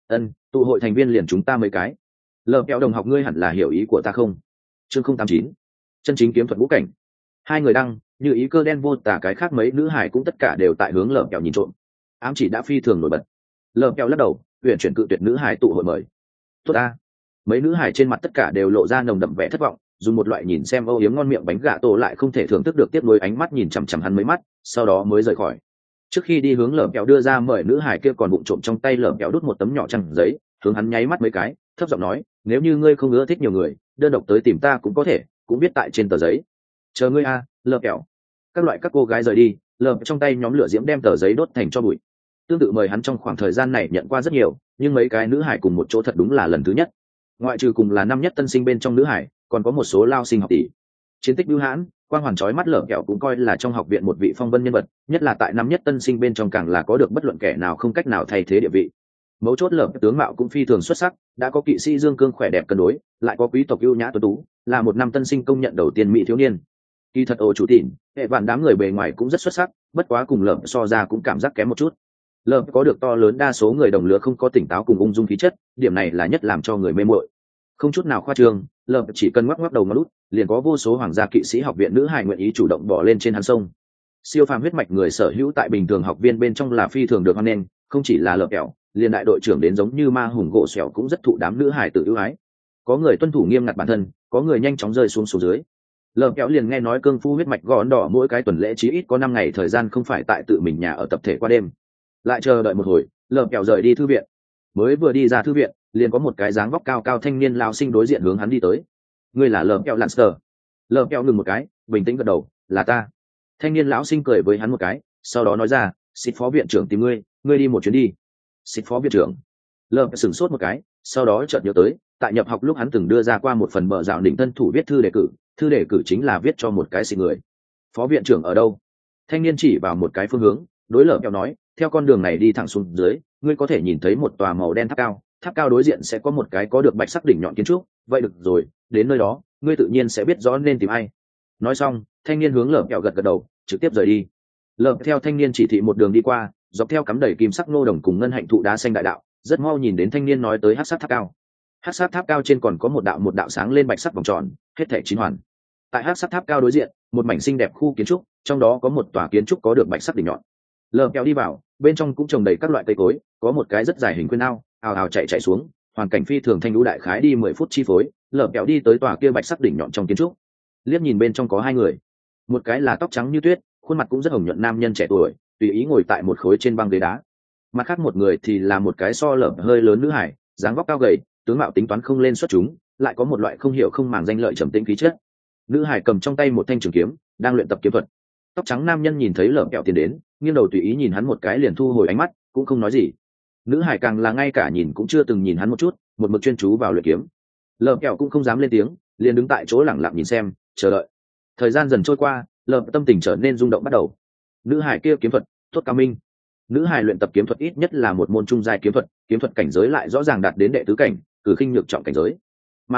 Tụ hội thành viên liền chúng ta mấy cái. Lờ kéo đồng học, ngươi hẳn là hiểu ý của ta không? Chương 089, chân chính kiếm thuật ngũ cảnh. Hai người đăng, như ý cơ đen vô tả cái khác mấy nữ hải cũng tất cả đều tại hướng Lờ kéo nhìn trộm. Ám chỉ đã phi thường nổi bật. Lờ kéo lắc đầu, huyền chuyển cự tuyệt nữ hải tụ hội mời. Tốt ta. Mấy nữ hải trên mặt tất cả đều lộ ra nồng đậm vẻ thất vọng, dùng một loại nhìn xem âu yếm ngon miệng bánh gà tổ lại không thể thưởng thức được tiếp nối ánh mắt nhìn chằm chằm hắn mấy mắt, sau đó mới rời khỏi. Trước khi đi hướng Lờ kéo đưa ra mời nữ hải kia còn bụng trộm trong tay Lờ kéo đút một tấm nhỏ trăng giấy, hướng hắn nháy mắt mấy cái, thấp giọng nói, nếu như ngươi không ưa thích nhiều người, đơn độc tới tìm ta cũng có thể, cũng viết tại trên tờ giấy. Chờ ngươi a, Lờ kéo. Các cô gái rời đi, Lờ trong tay nhóm lửa diễm đem tờ giấy đốt thành cho bụi. Tương tự mời hắn trong khoảng thời gian này nhận qua rất nhiều, nhưng mấy cái nữ hải cùng một chỗ thật đúng là lần thứ nhất. Ngoại trừ cùng là năm nhất tân sinh bên trong nữ hải, còn có một số lao sinh học tỷ. Chiến tích bưu hãn, quang hoàn chói mắt Lờ kéo cũng coi là trong học viện một vị phong vân nhân vật, nhất là tại năm nhất tân sinh bên trong càng là có được bất luận kẻ nào không cách nào thay thế địa vị. Mấu chốt Lờ tướng mạo cũng phi thường xuất sắc, đã có kỵ sĩ dương cương khỏe đẹp cân đối, lại có quý tộc ưu nhã tuấn tú, là một năm tân sinh công nhận đầu tiên mỹ thiếu niên. Kỳ thật ổ chủ tỉn, hệ vạn đám người bề ngoài cũng rất xuất sắc, bất quá cùng Lờ so ra cũng cảm giác kém một chút. Lờ có được to lớn đa số người đồng lứa không có tỉnh táo cùng ung dung khí chất, điểm này là nhất làm cho người mê mội. Không chút nào khoa trương, Lờ chỉ cần ngoắc ngoắc đầu ngón út, liền có vô số hoàng gia kỵ sĩ học viện nữ hài nguyện ý chủ động bỏ lên trên hắn sông. Siêu phàm huyết mạch người sở hữu tại bình thường học viên bên trong là phi thường được hoan nghênh, không chỉ là Lờ kẹo, liền đại đội trưởng đến giống như ma hùng gỗ xẻo cũng rất thụ đám nữ hài tự ưu ái. Có người tuân thủ nghiêm ngặt bản thân, có người nhanh chóng rơi xuống dưới. Lờ kẹo liền nghe nói cương phu huyết mạch gòn đỏ mỗi cái tuần lễ chí ít có 5 ngày thời gian không phải tại tự mình nhà ở tập thể qua đêm. Lại chờ đợi một hồi, Lờ kẹo rời đi thư viện. Mới vừa đi ra thư viện, liền có một cái dáng vóc cao cao thanh niên lao sinh đối diện hướng hắn đi tới. Ngươi là Lờ kẹo Lancer? Lờ kẹo ngừng một cái, bình tĩnh gật đầu, là ta. Thanh niên lão sinh cười với hắn một cái, sau đó nói ra, xịt phó viện trưởng tìm ngươi, ngươi đi một chuyến đi. Xịt phó viện trưởng? Lờ sửng sốt một cái, sau đó chợt nhớ tới, tại nhập học lúc hắn từng đưa ra qua một phần bợ dạo đỉnh thân thủ viết thư đề cử chính là viết cho một cái xịt người. Phó viện trưởng ở đâu? Thanh niên chỉ vào một cái phương hướng, đối Lờ kẹo nói, theo con đường này đi thẳng xuống dưới, ngươi có thể nhìn thấy một tòa màu đen tháp cao đối diện sẽ có một cái có được bạch sắc đỉnh nhọn kiến trúc. Vậy được rồi, đến nơi đó ngươi tự nhiên sẽ biết rõ nên tìm ai. Nói xong, thanh niên hướng Lờ kẹo gật gật đầu, trực tiếp rời đi. Lờ theo thanh niên chỉ thị một đường đi qua, dọc theo cắm đầy kim sắc nô đồng cùng ngân hạnh thụ đá xanh đại đạo, rất mau nhìn đến thanh niên nói tới hắc sát tháp cao. Hắc sát tháp cao trên còn có một đạo sáng lên bạch sắc vòng tròn, hết thảy 9 hoàn. Tại hắc sát tháp cao đối diện, một mảnh xinh đẹp khu kiến trúc, trong đó có một tòa kiến trúc có được bạch sắc đỉnh nhọn. Lờ kẹo đi vào, bên trong cũng trồng đầy các loại cây cối, có một cái rất dài hình khuyên ao, ào ào chạy xuống, hoàn cảnh phi thường thanh lũ đại khái đi 10 phút chi phối. Lờ kẹo đi tới tòa kia bạch sắc đỉnh nhọn trong kiến trúc, liếc nhìn bên trong có 2 người, một cái là tóc trắng như tuyết, khuôn mặt cũng rất hồng nhuận nam nhân trẻ tuổi, tùy ý ngồi tại một khối trên băng ghế đá. Mặt khác một người thì là một cái so Lờ hơi lớn nữ hải, dáng vóc cao gầy, tướng mạo tính toán không lên xuất chúng, lại có một loại không hiểu không màng danh lợi trầm tĩnh khí chất. Nữ hải cầm trong tay một thanh trường kiếm, đang luyện tập kiếm thuật. Tóc trắng nam nhân nhìn thấy Lờ kẹo tiến đến, nghiêng đầu tùy ý nhìn hắn một cái liền thu hồi ánh mắt, cũng không nói gì. Nữ hải càng là ngay cả nhìn cũng chưa từng nhìn hắn một chút, một mực chuyên chú vào luyện kiếm. Lờ kẹo cũng không dám lên tiếng, liền đứng tại chỗ lẳng lặng nhìn xem, chờ đợi. Thời gian dần trôi qua, Lờ tâm tình trở nên rung động bắt đầu. Nữ hải kia kiếm thuật tốt cao minh. Nữ hải luyện tập kiếm thuật ít nhất là một môn trung giai kiếm thuật cảnh giới lại rõ ràng đạt đến đệ tứ cảnh, cử khinh nhược trọng cảnh giới. Mà lại,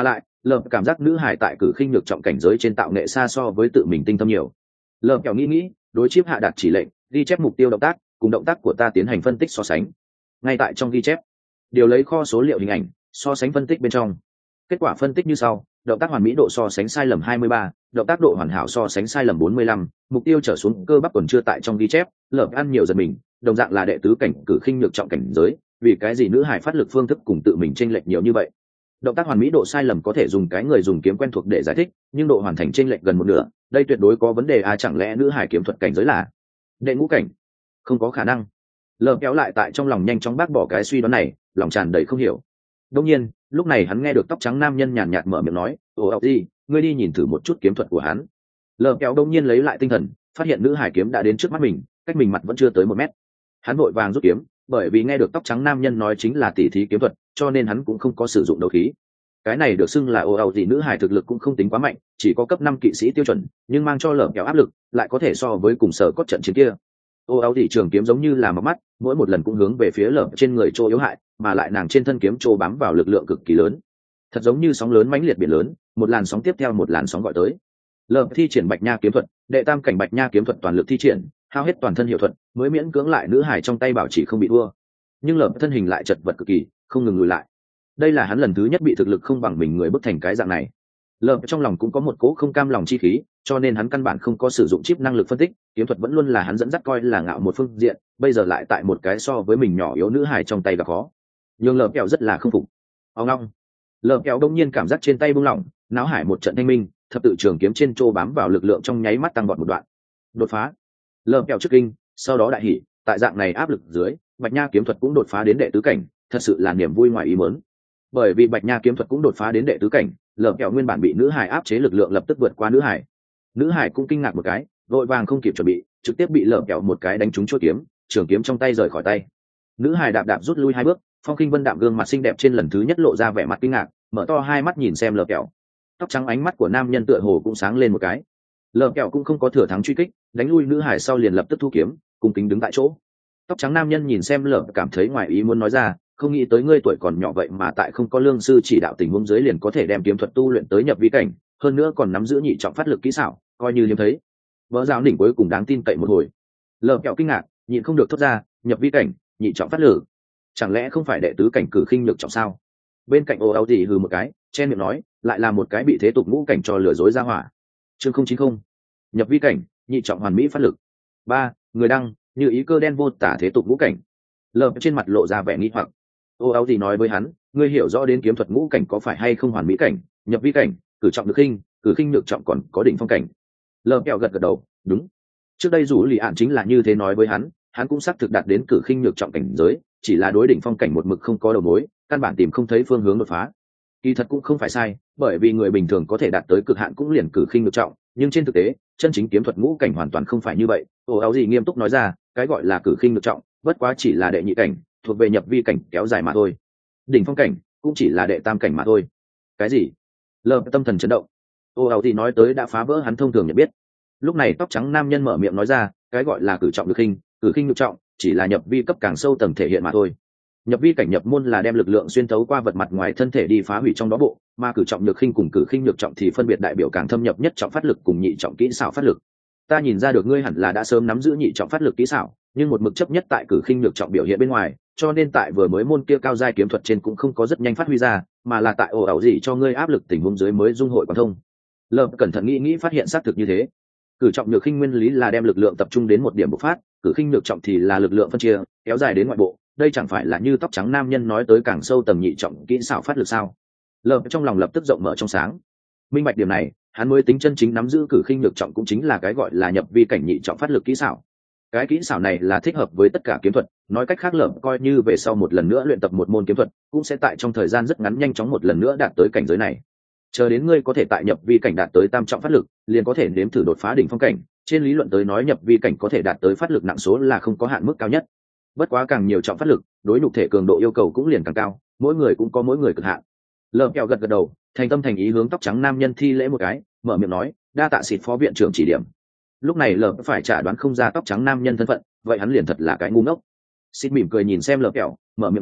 lợp cảm giác nữ hải tại cử khinh nhược trọng cảnh giới trên tạo nghệ xa so với tự mình tinh tâm nhiều. Lợp kẹo nghĩ đối chip hạ đạt chỉ lệnh ghi chép mục tiêu động tác cùng động tác của ta tiến hành phân tích so sánh. Ngay tại trong ghi chép điều lấy kho số liệu hình ảnh so sánh phân tích bên trong. Kết quả phân tích như sau: động tác hoàn mỹ độ so sánh sai lầm 23, động tác độ hoàn hảo so sánh sai lầm 45, mục tiêu trở xuống cơ bắp còn chưa tại trong ghi chép. Lợp ăn nhiều giật mình, đồng dạng là đệ tứ cảnh cử khinh nhược trọng cảnh giới, vì cái gì nữ hải phát lực phương thức cùng tự mình chênh lệch nhiều như vậy? Động tác hoàn mỹ độ sai lầm có thể dùng cái người dùng kiếm quen thuộc để giải thích, nhưng độ hoàn thành chênh lệch gần một nửa, đây tuyệt đối có vấn đề à? Chẳng lẽ nữ hải kiếm thuật cảnh giới là đệ ngũ cảnh? Không có khả năng. Lợp kéo lại tại trong lòng nhanh chóng bác bỏ cái suy đoán này, lòng tràn đầy không hiểu. Đông nhiên lúc này hắn nghe được tóc trắng nam nhân nhàn nhạt mở miệng nói: ồ ọc gì, ngươi đi nhìn thử một chút kiếm thuật của hắn. Lợp kéo đông nhiên lấy lại tinh thần, phát hiện nữ hải kiếm đã đến trước mắt mình, cách mình mặt vẫn chưa tới 1 mét. Hắn vội vàng rút kiếm, bởi vì nghe được tóc trắng nam nhân nói chính là tỉ thí kiếm thuật, cho nên hắn cũng không có sử dụng đấu khí. Cái này được xưng là ồ ọc gì, nữ hải thực lực cũng không tính quá mạnh, chỉ có cấp 5 kỵ sĩ tiêu chuẩn, nhưng mang cho lợp kéo áp lực lại có thể so với cùng sở cốt trận chiến kia. Ô áo thị trường kiếm giống như là mọc mắt, mỗi một lần cũng hướng về phía lợp trên người chỗ yếu hại, mà lại nàng trên thân kiếm chỗ bám vào lực lượng cực kỳ lớn, thật giống như sóng lớn mãnh liệt biển lớn, một làn sóng tiếp theo một làn sóng gọi tới. Lợp thi triển bạch nha kiếm thuật, đệ tam cảnh bạch nha kiếm thuật toàn lực thi triển, hao hết toàn thân hiệu thuật, mới miễn cưỡng lại nữ hải trong tay bảo chỉ không bị thua. Nhưng lợp thân hình lại chật vật cực kỳ, không ngừng lùi lại. Đây là hắn lần thứ nhất bị thực lực không bằng mình người bức thành cái dạng này. Lợp trong lòng cũng có một cỗ không cam lòng chi khí, cho nên hắn căn bản không có sử dụng chip năng lực phân tích, kiếm thuật vẫn luôn là hắn dẫn dắt coi là ngạo một phương diện, bây giờ lại tại một cái so với mình nhỏ yếu nữ hài trong tay gặp khó. Nhưng lợp kẹo rất là không phục. Ông long, lợp kẹo đông nhiên cảm giác trên tay buông lỏng, náo hải một trận thanh minh, thập tự trường kiếm trên trô bám vào lực lượng trong nháy mắt tăng vọt một đoạn. Đột phá. Lợp kẹo trước kinh, sau đó đại hỉ, tại dạng này áp lực dưới, bạch nha kiếm thuật cũng đột phá đến đệ tứ cảnh, thật sự là niềm vui ngoài ý muốn. Bởi vì bạch nha kiếm thuật cũng đột phá đến đệ tứ cảnh, lợp kẹo nguyên bản bị nữ hải áp chế lực lượng lập tức vượt qua nữ hải. Nữ hải cũng kinh ngạc một cái, vội vàng không kịp chuẩn bị, trực tiếp bị lợp kẹo một cái đánh trúng chuôi kiếm, trường kiếm trong tay rời khỏi tay. Nữ hải đạp đạp rút lui 2 bước, phong khinh vân đạm gương mặt xinh đẹp trên lần thứ nhất lộ ra vẻ mặt kinh ngạc, mở to 2 mắt nhìn xem lợp kẹo. Tóc trắng ánh mắt của nam nhân tựa hồ cũng sáng lên một cái. Lợp kẹo cũng không có thừa thắng truy kích, đánh lui nữ hải sau liền lập tức thu kiếm, cung kính đứng tại chỗ. Tóc trắng nam nhân nhìn xem lợp cảm thấy ngoài ý muốn nói ra: không nghĩ tới ngươi tuổi còn nhỏ vậy mà tại không có lương sư chỉ đạo tình huống dưới liền có thể đem kiếm thuật tu luyện tới nhập vi cảnh, hơn nữa còn nắm giữ nhị trọng phát lực kỹ xảo, coi như hiếm thấy. Vợ giáo đỉnh cuối cùng đáng tin cậy một hồi. Lợp kẹo kinh ngạc, nhịn không được thốt ra: nhập vi cảnh, nhị trọng phát lực, chẳng lẽ không phải đệ tứ cảnh cử khinh nhược trọng sao? Bên cạnh ồ áo gì hừ một cái, chen miệng nói: lại là một cái bị thế tục ngũ cảnh cho lừa dối ra hỏa. Chương 090, nhập vi cảnh, nhị trọng hoàn mỹ phát lực. 3. Người đăng như ý cơ đen vô tả thế tục ngũ cảnh. Lợp trên mặt lộ ra vẻ nghi hoặc. Ô áo gì nói với hắn: ngươi hiểu rõ đến kiếm thuật ngũ cảnh có phải hay không hoàn mỹ cảnh, nhập vi cảnh, cử trọng được khinh, cử khinh được trọng còn có đỉnh phong cảnh. Lợp kẹo gật gật đầu, đúng. Trước đây dù lì ạn chính là như thế nói với hắn cũng xác thực đạt đến cử khinh nhược trọng cảnh giới, chỉ là đối đỉnh phong cảnh một mực không có đầu mối, căn bản tìm không thấy phương hướng đột phá. Kỳ thật cũng không phải sai, bởi vì người bình thường có thể đạt tới cực hạn cũng liền cử khinh nhược trọng, nhưng trên thực tế, chân chính kiếm thuật ngũ cảnh hoàn toàn không phải như vậy. Ô áo gì nghiêm túc nói ra: cái gọi là cử khinh nhược trọng, bất quá chỉ là đệ nhị cảnh, thuộc về nhập vi cảnh kéo dài mà thôi. Đỉnh phong cảnh cũng chỉ là đệ tam cảnh mà thôi. Cái gì? Lợp tâm thần chấn động. Ô áo thì nói tới đã phá vỡ hắn thông thường nhận biết. Lúc này tóc trắng nam nhân mở miệng nói ra: cái gọi là cử trọng được khinh, cử khinh nhược trọng, chỉ là nhập vi cấp càng sâu tầng thể hiện mà thôi. Nhập vi cảnh nhập môn là đem lực lượng xuyên thấu qua vật mặt ngoài thân thể đi phá hủy trong đó bộ, mà cử trọng nhược khinh cùng cử khinh nhược trọng thì phân biệt đại biểu càng thâm nhập nhất trọng phát lực cùng nhị trọng kỹ xảo phát lực. Ta nhìn ra được ngươi hẳn là đã sớm nắm giữ nhị trọng phát lực kỹ xảo, nhưng một mực chấp nhất tại cử khinh nhược trọng biểu hiện bên ngoài, cho nên tại vừa mới môn kia cao giai kiếm thuật trên cũng không có rất nhanh phát huy ra, mà là tại ồ ảo gì cho ngươi áp lực tình huống dưới mới dung hội quan thông. Lợp cẩn thận nghĩ phát hiện xác thực như thế. Cử trọng nhược khinh nguyên lý là đem lực lượng tập trung đến một điểm bộc phát, cử khinh nhược trọng thì là lực lượng phân chia kéo dài đến ngoại bộ, đây chẳng phải là như tóc trắng nam nhân nói tới càng sâu tầng nhị trọng kỹ xảo phát lực sao? Lợp trong lòng lập tức rộng mở trong sáng, minh bạch điểm này, hắn mới tính chân chính nắm giữ cử khinh nhược trọng cũng chính là cái gọi là nhập vi cảnh nhị trọng phát lực kỹ xảo. Cái kỹ xảo này là thích hợp với tất cả kiếm thuật, nói cách khác lợp coi như về sau một lần nữa luyện tập một môn kiếm thuật, cũng sẽ tại trong thời gian rất ngắn nhanh chóng một lần nữa đạt tới cảnh giới này. Chờ đến ngươi có thể tại nhập vi cảnh đạt tới tam trọng phát lực, liền có thể nếm thử đột phá đỉnh phong cảnh. Trên lý luận tới nói nhập vi cảnh có thể đạt tới phát lực nặng số là không có hạn mức cao nhất. Bất quá càng nhiều trọng phát lực, đối nhục thể cường độ yêu cầu cũng liền càng cao, mỗi người cũng có mỗi người cực hạn. Lợp kẹo gật gật đầu, thành tâm thành ý hướng tóc trắng nam nhân thi lễ một cái, mở miệng nói: đa tạ xịt phó viện trưởng chỉ điểm. Lúc này lợp phải trả đoán không ra tóc trắng nam nhân thân phận, vậy hắn liền thật là cái ngu ngốc. Xịt mỉm cười nhìn xem lợp kẹo, mở miệng nói: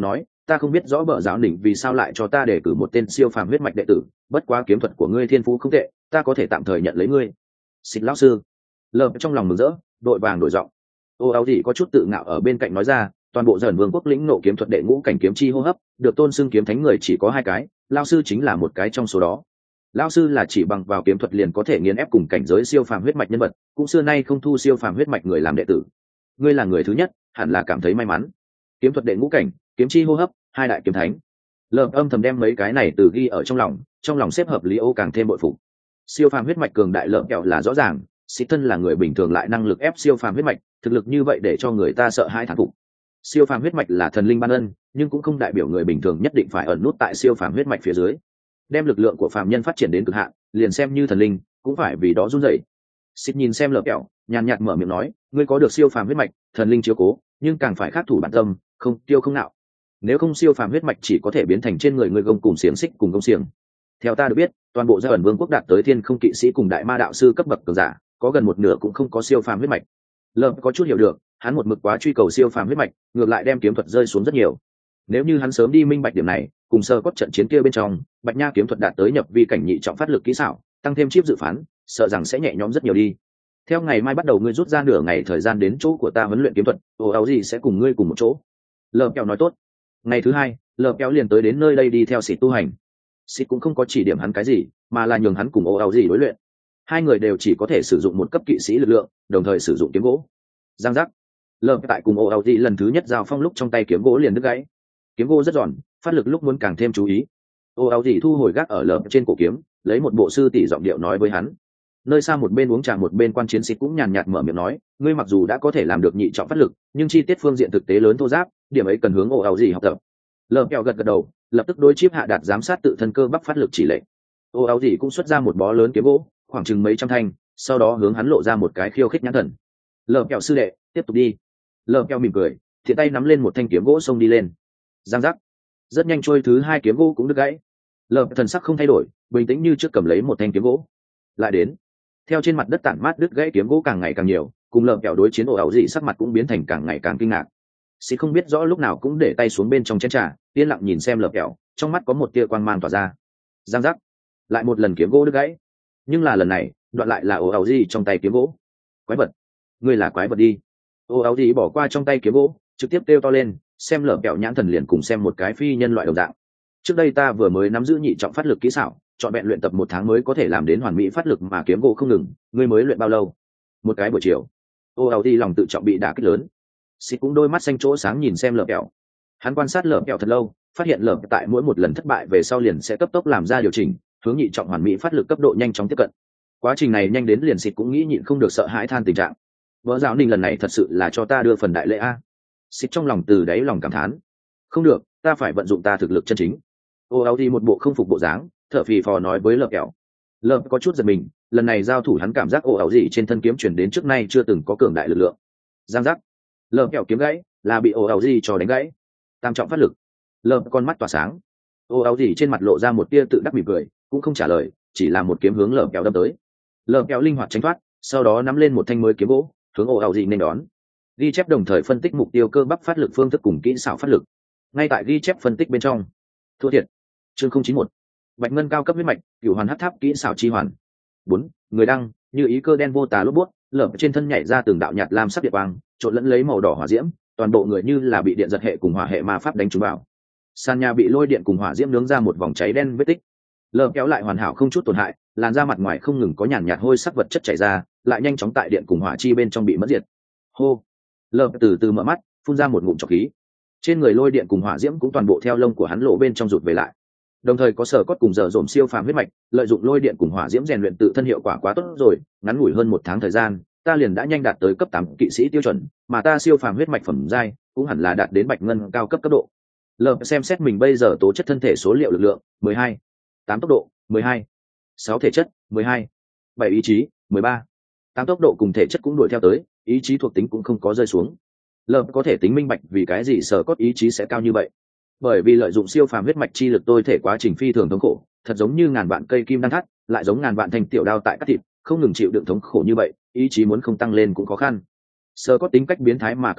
ta không biết rõ bợ giáo đỉnh vì sao lại cho ta đề cử một tên siêu phàm huyết mạch đệ tử, bất quá kiếm thuật của ngươi thiên phú không tệ, ta có thể tạm thời nhận lấy ngươi. Xịt lão sư. Lợp trong lòng mừng rỡ, đội vàng đổi giọng. Ô áo gì có chút tự ngạo ở bên cạnh nói ra, toàn bộ dần vương quốc lĩnh nộ kiếm thuật đệ ngũ cảnh kiếm chi hô hấp, được tôn xưng kiếm thánh người chỉ có 2 cái, lão sư chính là một cái trong số đó. Lão sư là chỉ bằng vào kiếm thuật liền có thể nghiền ép cùng cảnh giới siêu phàm huyết mạch nhân vật, cũng xưa nay không thu siêu phàm huyết mạch người làm đệ tử. Ngươi là người thứ nhất, hẳn là cảm thấy may mắn. Kiếm thuật đệ ngũ cảnh, kiếm chi hô hấp, 2 đại kiếm thánh. Lợp âm thầm đem mấy cái này từ ghi ở trong lòng xếp hợp lý ô càng thêm bội phục. Siêu phàm huyết mạch cường đại lợp kẹo là rõ ràng, sĩ thân là người bình thường lại năng lực ép siêu phàm huyết mạch, thực lực như vậy để cho người ta sợ hãi thán phục. Siêu phàm huyết mạch là thần linh ban ân, nhưng cũng không đại biểu người bình thường nhất định phải ẩn nút tại siêu phàm huyết mạch phía dưới. Đem lực lượng của phàm nhân phát triển đến cực hạn, liền xem như thần linh cũng phải vì đó run rẩy. Xịt nhìn xem lợp kẹo, nhàn nhạt mở miệng nói, ngươi có được siêu phàm huyết mạch, thần linh chiếu cố, nhưng càng phải khắc thủ bản tâm, không tiêu không nạo. Nếu không siêu phàm huyết mạch chỉ có thể biến thành trên người ngươi gông cùng xiềng xích cùng gông xiềng. Theo ta được biết, toàn bộ gia ẩn vương quốc đạt tới thiên không kỵ sĩ cùng đại ma đạo sư cấp bậc cường giả, có gần một nửa cũng không có siêu phàm huyết mạch. Lợp có chút hiểu được, hắn một mực quá truy cầu siêu phàm huyết mạch, ngược lại đem kiếm thuật rơi xuống rất nhiều. Nếu như hắn sớm đi minh bạch điểm này, cùng sơ cốt trận chiến kia bên trong, Bạch Nha kiếm thuật đạt tới nhập vi cảnh nhị trọng phát lực kỹ xảo, tăng thêm chip dự phán, sợ rằng sẽ nhẹ nhõm rất nhiều đi. Theo ngày mai bắt đầu ngươi rút ra nửa ngày thời gian đến chỗ của ta huấn luyện kiếm thuật, ồ áo gì sẽ cùng ngươi cùng một chỗ. Lợp kẹo nói tốt. Ngày thứ 2, lợp kéo liền tới đến nơi đây đi theo Xịt tu hành. Xịt cũng không có chỉ điểm hắn cái gì, mà là nhường hắn cùng ồ áo gì đối luyện. 2 người đều chỉ có thể sử dụng một cấp kỵ sĩ lực lượng, đồng thời sử dụng kiếm gỗ. Giang giác. Lợp tại cùng ồ áo gì lần thứ nhất giao phong lúc trong tay kiếm gỗ liền đứt gãy. Kiếm gỗ rất giòn, phát lực lúc muốn càng thêm chú ý. Ồ áo gì thu hồi gác ở lợp trên cổ kiếm, lấy một bộ sư tỷ giọng điệu nói với hắn. Nơi xa một bên uống trà một bên quan chiến sĩ cũng nhàn nhạt mở miệng nói, ngươi mặc dù đã có thể làm được nhị trọng phát lực, nhưng chi tiết phương diện thực tế lớn thô ráp, điểm ấy cần hướng ồ áo gì học tập. Lợp kẹo gật gật đầu, lập tức đối chip hạ đạt giám sát tự thân cơ bắp phát lực chỉ lệnh. Ô áo gì cũng xuất ra một bó lớn kiếm gỗ, khoảng chừng mấy trăm thanh, sau đó hướng hắn lộ ra một cái khiêu khích nhãn thần. Lợp kẹo sư đệ, tiếp tục đi. Lợp kẹo mỉm cười, thiện tay nắm lên một thanh kiếm gỗ xông đi lên. Giang giác. Rất nhanh trôi thứ 2 kiếm gỗ cũng đứt gãy. Lợp thần sắc không thay đổi, bình tĩnh như trước cầm lấy một thanh kiếm gỗ. Lại đến. Theo trên mặt đất tản mát đứt gãy kiếm gỗ càng ngày càng nhiều, cùng lợp kẹo đối chiến ồ áo gì sắc mặt cũng biến thành càng ngày càng kinh ngạc. Sĩ không biết rõ lúc nào cũng để tay xuống bên trong chén trà, yên lặng nhìn xem lợp kẹo, trong mắt có một tia quang mang tỏa ra. Giang giác. Lại một lần kiếm gỗ đứt gãy, nhưng là lần này đoạn lại là ồ áo gì trong tay kiếm gỗ. Quái vật, ngươi là quái vật đi. Ồ áo gì bỏ qua trong tay kiếm gỗ, trực tiếp kêu to lên, xem lợp kẹo nhãn thần liền cùng xem một cái phi nhân loại đồng dạng. Trước đây ta vừa mới nắm giữ nhị trọng phát lực kỹ xảo, chọn vẹn luyện tập 1 tháng mới có thể làm đến hoàn mỹ phát lực mà kiếm gỗ không ngừng, ngươi mới luyện bao lâu? Một cái buổi chiều. Ồ áo gì lòng tự trọng bị đả kích lớn. Xịt cũng đôi mắt xanh chỗ sáng nhìn xem lợp kẹo. Hắn quan sát lợp kẹo thật lâu, phát hiện lợp tại mỗi một lần thất bại về sau liền sẽ cấp tốc làm ra điều chỉnh, hướng nhị trọng hoàn mỹ phát lực cấp độ nhanh chóng tiếp cận. Quá trình này nhanh đến liền Xịt cũng nghĩ nhịn không được sợ hãi than tình trạng. Võ giáo Ninh lần này thật sự là cho ta đưa phần đại lễ a. Xịt trong lòng từ đáy lòng cảm thán. Không được, ta phải vận dụng ta thực lực chân chính. Ô áo thì một bộ không phục bộ dáng, thở phì phò nói với lợp kẹo. Lợp có chút giật mình, lần này giao thủ hắn cảm giác ồ áo gì trên thân kiếm chuyển đến trước nay chưa từng có cường đại lực lượng. Giang giác. Lợp kẹo kiếm gãy, là bị ồ áo gì cho đánh gãy. Tam trọng phát lực. Lợp con mắt tỏa sáng. Ồ áo gì trên mặt lộ ra một tia tự đắc mỉm cười, cũng không trả lời, chỉ là một kiếm hướng lợp kẹo đâm tới. Lợp kẹo linh hoạt tránh thoát, sau đó nắm lên một thanh mới kiếm gỗ, hướng ồ áo gì nên đón. Ghi chép đồng thời phân tích mục tiêu cơ bắp phát lực phương thức cùng kỹ xảo phát lực. Ngay tại ghi chép phân tích bên trong. Thua thiệt. Chương 091. Bạch ngân cao cấp huyết mạch, cửu hoàn hắc tháp kỹ xảo chi hoàn. 4. Người đăng, như ý cơ đen vô tà lốp bút, lợp trên thân nhảy ra từng đạo nhạt lam sắc điện quang, trộn lẫn lấy màu đỏ hỏa diễm, toàn bộ người như là bị điện giật hệ cùng hỏa hệ ma pháp đánh trúng vào. Sàn nhà bị lôi điện cùng hỏa diễm nướng ra một vòng cháy đen vết tích. Lợp kéo lại hoàn hảo không chút tổn hại, làn da mặt ngoài không ngừng có nhàn nhạt hôi sắc vật chất chảy ra, lại nhanh chóng tại điện cùng hỏa chi bên trong bị mất diệt. Hô. Lợp từ từ mở mắt, phun ra một ngụm trọc khí. Trên người lôi điện cùng hỏa diễm cũng toàn bộ theo lông của hắn lộ bên trong rụt về lại. Đồng thời có sở cốt cùng dở dồn siêu phàm huyết mạch, lợi dụng lôi điện cùng hỏa diễm rèn luyện tự thân hiệu quả quá tốt rồi, ngắn ngủi hơn 1 tháng thời gian, ta liền đã nhanh đạt tới cấp 8 kỵ sĩ tiêu chuẩn, mà ta siêu phàm huyết mạch phẩm giai cũng hẳn là đạt đến bạch ngân cao cấp cấp độ. Lờ xem xét mình bây giờ tố chất thân thể số liệu lực lượng 12, 8 tốc độ 12, 6 thể chất 12, 7 ý chí 13, 8 tốc độ cùng thể chất cũng đuổi theo tới, ý chí thuộc tính cũng không có rơi xuống. Lờ có thể tính minh bạch vì cái gì sở cốt ý chí sẽ cao như vậy, bởi vì lợi dụng siêu phàm huyết mạch chi lực tôi thể quá trình phi thường thống khổ, thật giống như ngàn vạn cây kim đan thắt, lại giống ngàn vạn thanh tiểu đao tại cắt thịt, không ngừng chịu đựng thống khổ như vậy, ý chí muốn không tăng lên cũng khó khăn. Sở cốt tính cách biến thái mà cực đoan,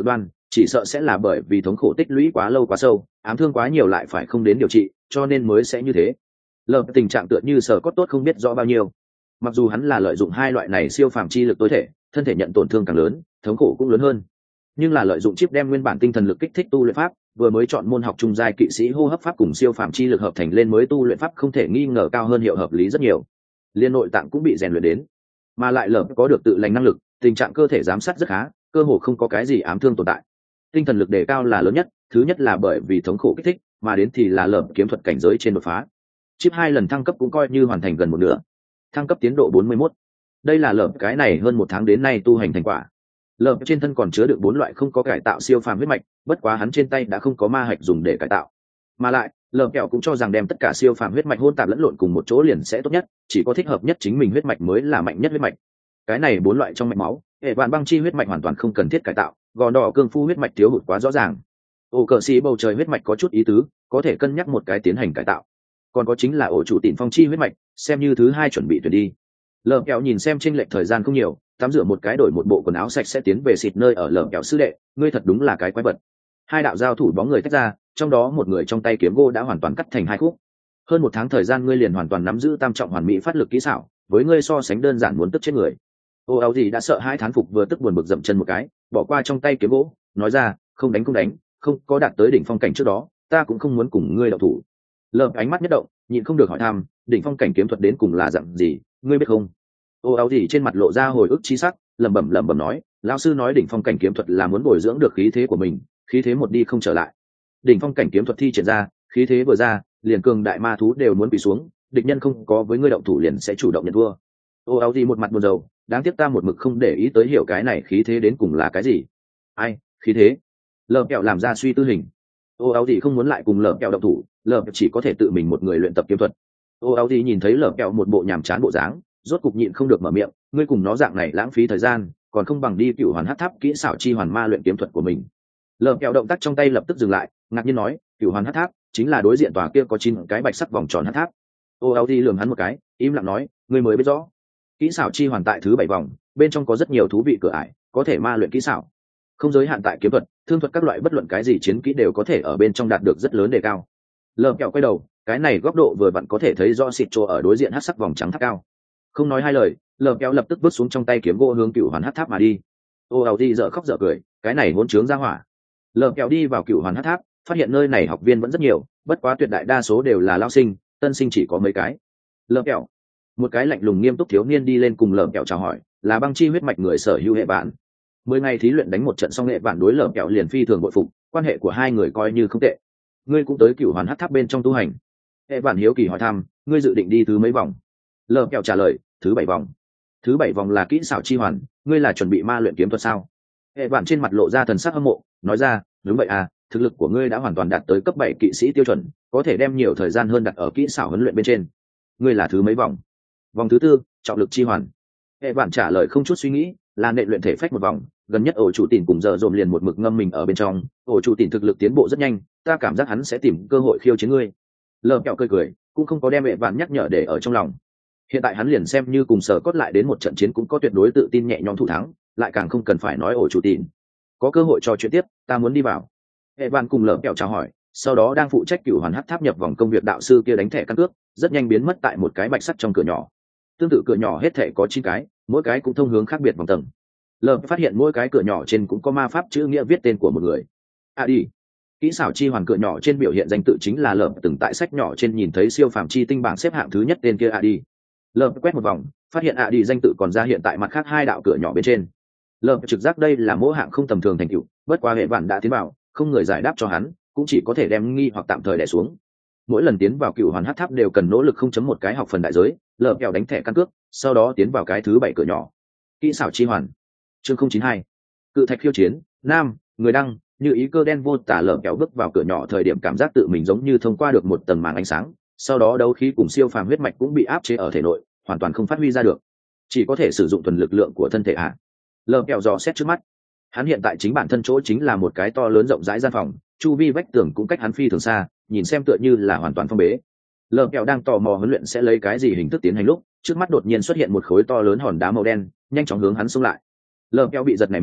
chỉ sợ sẽ là bởi vì thống khổ tích lũy quá lâu quá sâu, ám thương quá nhiều lại phải không đến điều trị, cho nên mới sẽ như thế. Lợp tình trạng tựa như sở cốt tốt không biết rõ bao nhiêu. Mặc dù hắn là lợi dụng hai loại này siêu phàm chi lực tối thể, thân thể nhận tổn thương càng lớn, thống khổ cũng lớn hơn, nhưng là lợi dụng chip đem nguyên bản tinh thần lực kích thích tu luyện pháp, vừa mới chọn môn học trung giai kỵ sĩ hô hấp pháp cùng siêu phàm chi lực hợp thành lên mới tu luyện pháp không thể nghi ngờ cao hơn hiệu hợp lý rất nhiều. Liên nội tạng cũng bị rèn luyện đến, mà lại lợp có được tự lành năng lực, tình trạng cơ thể giám sát rất khá, cơ hồ không có cái gì ám thương tồn tại. Tinh thần lực đề cao là lớn nhất, thứ nhất là bởi vì thống khổ kích thích, mà đến thì là lợp kiếm thuật cảnh giới trên đột phá. Chip 2 lần thăng cấp cũng coi như hoàn thành gần một nửa, thăng cấp tiến độ 41. Đây là lợp cái này hơn một tháng đến nay tu hành thành quả. Lợp trên thân còn chứa được 4 loại không có cải tạo siêu phàm huyết mạch, bất quá hắn trên tay đã không có ma hạch dùng để cải tạo. Mà lại, lợp kẹo cũng cho rằng đem tất cả siêu phàm huyết mạch hỗn tạp lẫn lộn cùng một chỗ liền sẽ tốt nhất, chỉ có thích hợp nhất chính mình huyết mạch mới là mạnh nhất huyết mạch. Cái này 4 loại trong mạch máu, hệ vạn băng chi huyết mạch hoàn toàn không cần thiết cải tạo, gò đỏ cương phu huyết mạch thiếu hụt quá rõ ràng. Ổ cờ xì bầu trời huyết mạch có chút ý tứ, có thể cân nhắc một cái tiến hành cải tạo. Còn có chính là ổ chủ tịnh phong chi huyết mạch, xem như thứ hai chuẩn bị tuyển đi. Lợp kẹo nhìn xem chênh lệch thời gian không nhiều, tắm rửa một cái đổi một bộ quần áo sạch sẽ tiến về xịt nơi ở. Lợp kẹo sư đệ, ngươi thật đúng là cái quái vật. Hai đạo giao thủ bóng người tách ra, trong đó một người trong tay kiếm gỗ đã hoàn toàn cắt thành hai khúc. Hơn một tháng thời gian ngươi liền hoàn toàn nắm giữ tam trọng hoàn mỹ phát lực kỹ xảo, với ngươi so sánh đơn giản muốn tức chết người. Ô áo gì đã sợ hai thán phục vừa tức buồn bực dậm chân một cái, bỏ qua trong tay kiếm gỗ, nói ra, không đánh, không có đạt tới đỉnh phong cảnh trước đó, ta cũng không muốn cùng ngươi đậu thủ. Lợp ánh mắt nhất động, nhịn không được hỏi thăm, đỉnh phong cảnh kiếm thuật đến cùng là dạng gì, ngươi biết không? Ô áo gì trên mặt lộ ra hồi ức chi sắc, lẩm bẩm nói, lão sư nói đỉnh phong cảnh kiếm thuật là muốn bồi dưỡng được khí thế của mình, khí thế một đi không trở lại. Đỉnh phong cảnh kiếm thuật thi triển ra, khí thế vừa ra, liền cường đại ma thú đều muốn quỳ xuống, địch nhân không có với ngươi động thủ liền sẽ chủ động nhận thua. Ô áo gì một mặt buồn rầu, đáng tiếc ta một mực không để ý tới hiểu cái này khí thế đến cùng là cái gì. Ai, khí thế? Lợp kẹo làm ra suy tư hình. Ô áo gì không muốn lại cùng lợp kẹo động thủ, lợp chỉ có thể tự mình một người luyện tập kiếm thuật. Ô áo gì nhìn thấy lợp kẹo một bộ nhàm chán bộ dáng, rốt cục nhịn không được mở miệng, ngươi cùng nó dạng này lãng phí thời gian, còn không bằng đi cựu hoàn hắc tháp kỹ xảo chi hoàn ma luyện kiếm thuật của mình. Lợp kẹo động tác trong tay lập tức dừng lại, ngạc nhiên nói, cựu hoàn hắc tháp chính là đối diện tòa kia có 9 cái bạch sắc vòng tròn hắc tháp. Ô áo gì lườm hắn một cái, im lặng nói, ngươi mới biết rõ. Kỹ xảo chi hoàn tại thứ 7 vòng, bên trong có rất nhiều thú vị cửa ải, có thể ma luyện kỹ xảo, không giới hạn tại kiếm thuật, thương thuật các loại, bất luận cái gì chiến kỹ đều có thể ở bên trong đạt được rất lớn đề cao. Lợp kẹo quay đầu, cái này góc độ vừa vặn có thể thấy rõ xịt trô ở đối diện hắc sắc vòng trắng tháp cao. Không nói hai lời, lợp kẹo lập tức vứt xuống trong tay kiếm gỗ hướng cựu hoàn hắc tháp mà đi. Ô áo đi dở khóc dở cười, cái này hỗn trướng ra hỏa. Lợp kẹo đi vào cựu hoàn hắc tháp, phát hiện nơi này học viên vẫn rất nhiều, bất quá tuyệt đại đa số đều là lao sinh, tân sinh chỉ có mấy cái. Lợp kẹo, một cái lạnh lùng nghiêm túc thiếu niên đi lên cùng lợp kẹo chào hỏi, là băng chi huyết mạch người sở hữu hệ bạn. 10 ngày thí luyện đánh một trận xong, hệ bạn đối lợp kẹo liền phi thường bội phục, quan hệ của hai người coi như không tệ. Ngươi cũng tới cựu hoàn hắc tháp bên trong tu hành? Hệ bạn hiếu kỳ hỏi thăm, ngươi dự định đi thứ mấy vòng? Lợp kẹo trả lời, thứ 7 vòng. Thứ 7 vòng là kỹ xảo chi hoàn, ngươi là chuẩn bị ma luyện kiếm thuật sao? Hệ bạn trên mặt lộ ra thần sắc hâm mộ, nói ra, đúng vậy à, thực lực của ngươi đã hoàn toàn đạt tới cấp 7 kỵ sĩ tiêu chuẩn, có thể đem nhiều thời gian hơn đặt ở kỹ xảo huấn luyện bên trên. Ngươi là thứ mấy vòng? Vòng thứ 4, trọng lực chi hoàn. Hệ bạn trả lời không chút suy nghĩ, là nệ luyện thể phách một vòng, gần nhất ổ chủ tỉn cùng giờ dồn liền một mực ngâm mình ở bên trong, ổ chủ tỉn thực lực tiến bộ rất nhanh, ta cảm giác hắn sẽ tìm cơ hội khiêu chiến ngươi. Lợp kẹo cười, cũng không có đem hệ bạn nhắc nhở để ở trong lòng. Hiện tại hắn liền xem như cùng sở cốt lại đến một trận chiến cũng có tuyệt đối tự tin nhẹ nhõm thủ thắng, lại càng không cần phải nói ổ chủ tỉn. Có cơ hội trò chuyện tiếp, ta muốn đi vào. Hệ bạn cùng lợp kẹo chào hỏi, sau đó đang phụ trách cựu hoàn hắc tháp nhập vòng công việc đạo sư kia đánh thẻ căn cước, rất nhanh biến mất tại một cái bạch sắt trong cửa nhỏ. Tương tự cửa nhỏ hết thảy có 9 cái, mỗi cái cũng thông hướng khác biệt vòng tầng. Lợp phát hiện mỗi cái cửa nhỏ trên cũng có ma pháp chữ nghĩa viết tên của một người. Đi. Kỹ xảo chi hoàn cửa nhỏ trên biểu hiện danh tự chính là Lợp từng tại sách nhỏ trên nhìn thấy siêu phàm chi tinh bảng xếp hạng thứ nhất tên kia đi. Lợp quét một vòng, phát hiện đi danh tự còn ra hiện tại mặt khác 2 đạo cửa nhỏ bên trên. Lợp trực giác đây là mỗi hạng không tầm thường thành tựu, bất qua hệ bản đã tiến vào, không người giải đáp cho hắn, cũng chỉ có thể đem nghi hoặc tạm thời đè xuống. Mỗi lần tiến vào cựu hoàn hắc tháp đều cần nỗ lực 0.1 cái học phần đại giới, Lợp kẹo đánh thẻ căn cước, sau đó tiến vào cái thứ 7 cửa nhỏ. Kỹ xảo chi hoàn. Chương 092. Cự thạch khiêu chiến, nam, người đăng, như ý cơ đen vô tả. Lợp kẹo bước vào cửa nhỏ thời điểm cảm giác tự mình giống như thông qua được một tầng màng ánh sáng, sau đó đấu khí cùng siêu phàm huyết mạch cũng bị áp chế ở thể nội, hoàn toàn không phát huy ra được, chỉ có thể sử dụng thuần lực lượng của thân thể Lợp kẹo dò xét trước mắt, hắn hiện tại chính bản thân chỗ chính là một cái to lớn rộng rãi gian phòng, chu vi vách tường cũng cách hắn phi thường xa, nhìn xem tựa như là hoàn toàn phong bế. Lợp kẹo đang tò mò huấn luyện sẽ lấy cái gì hình thức tiến hành lúc, trước mắt đột nhiên xuất hiện một khối to lớn hòn đá màu đen, nhanh chóng hướng hắn xông lại. Lợp kẹo bị giật nảy mình,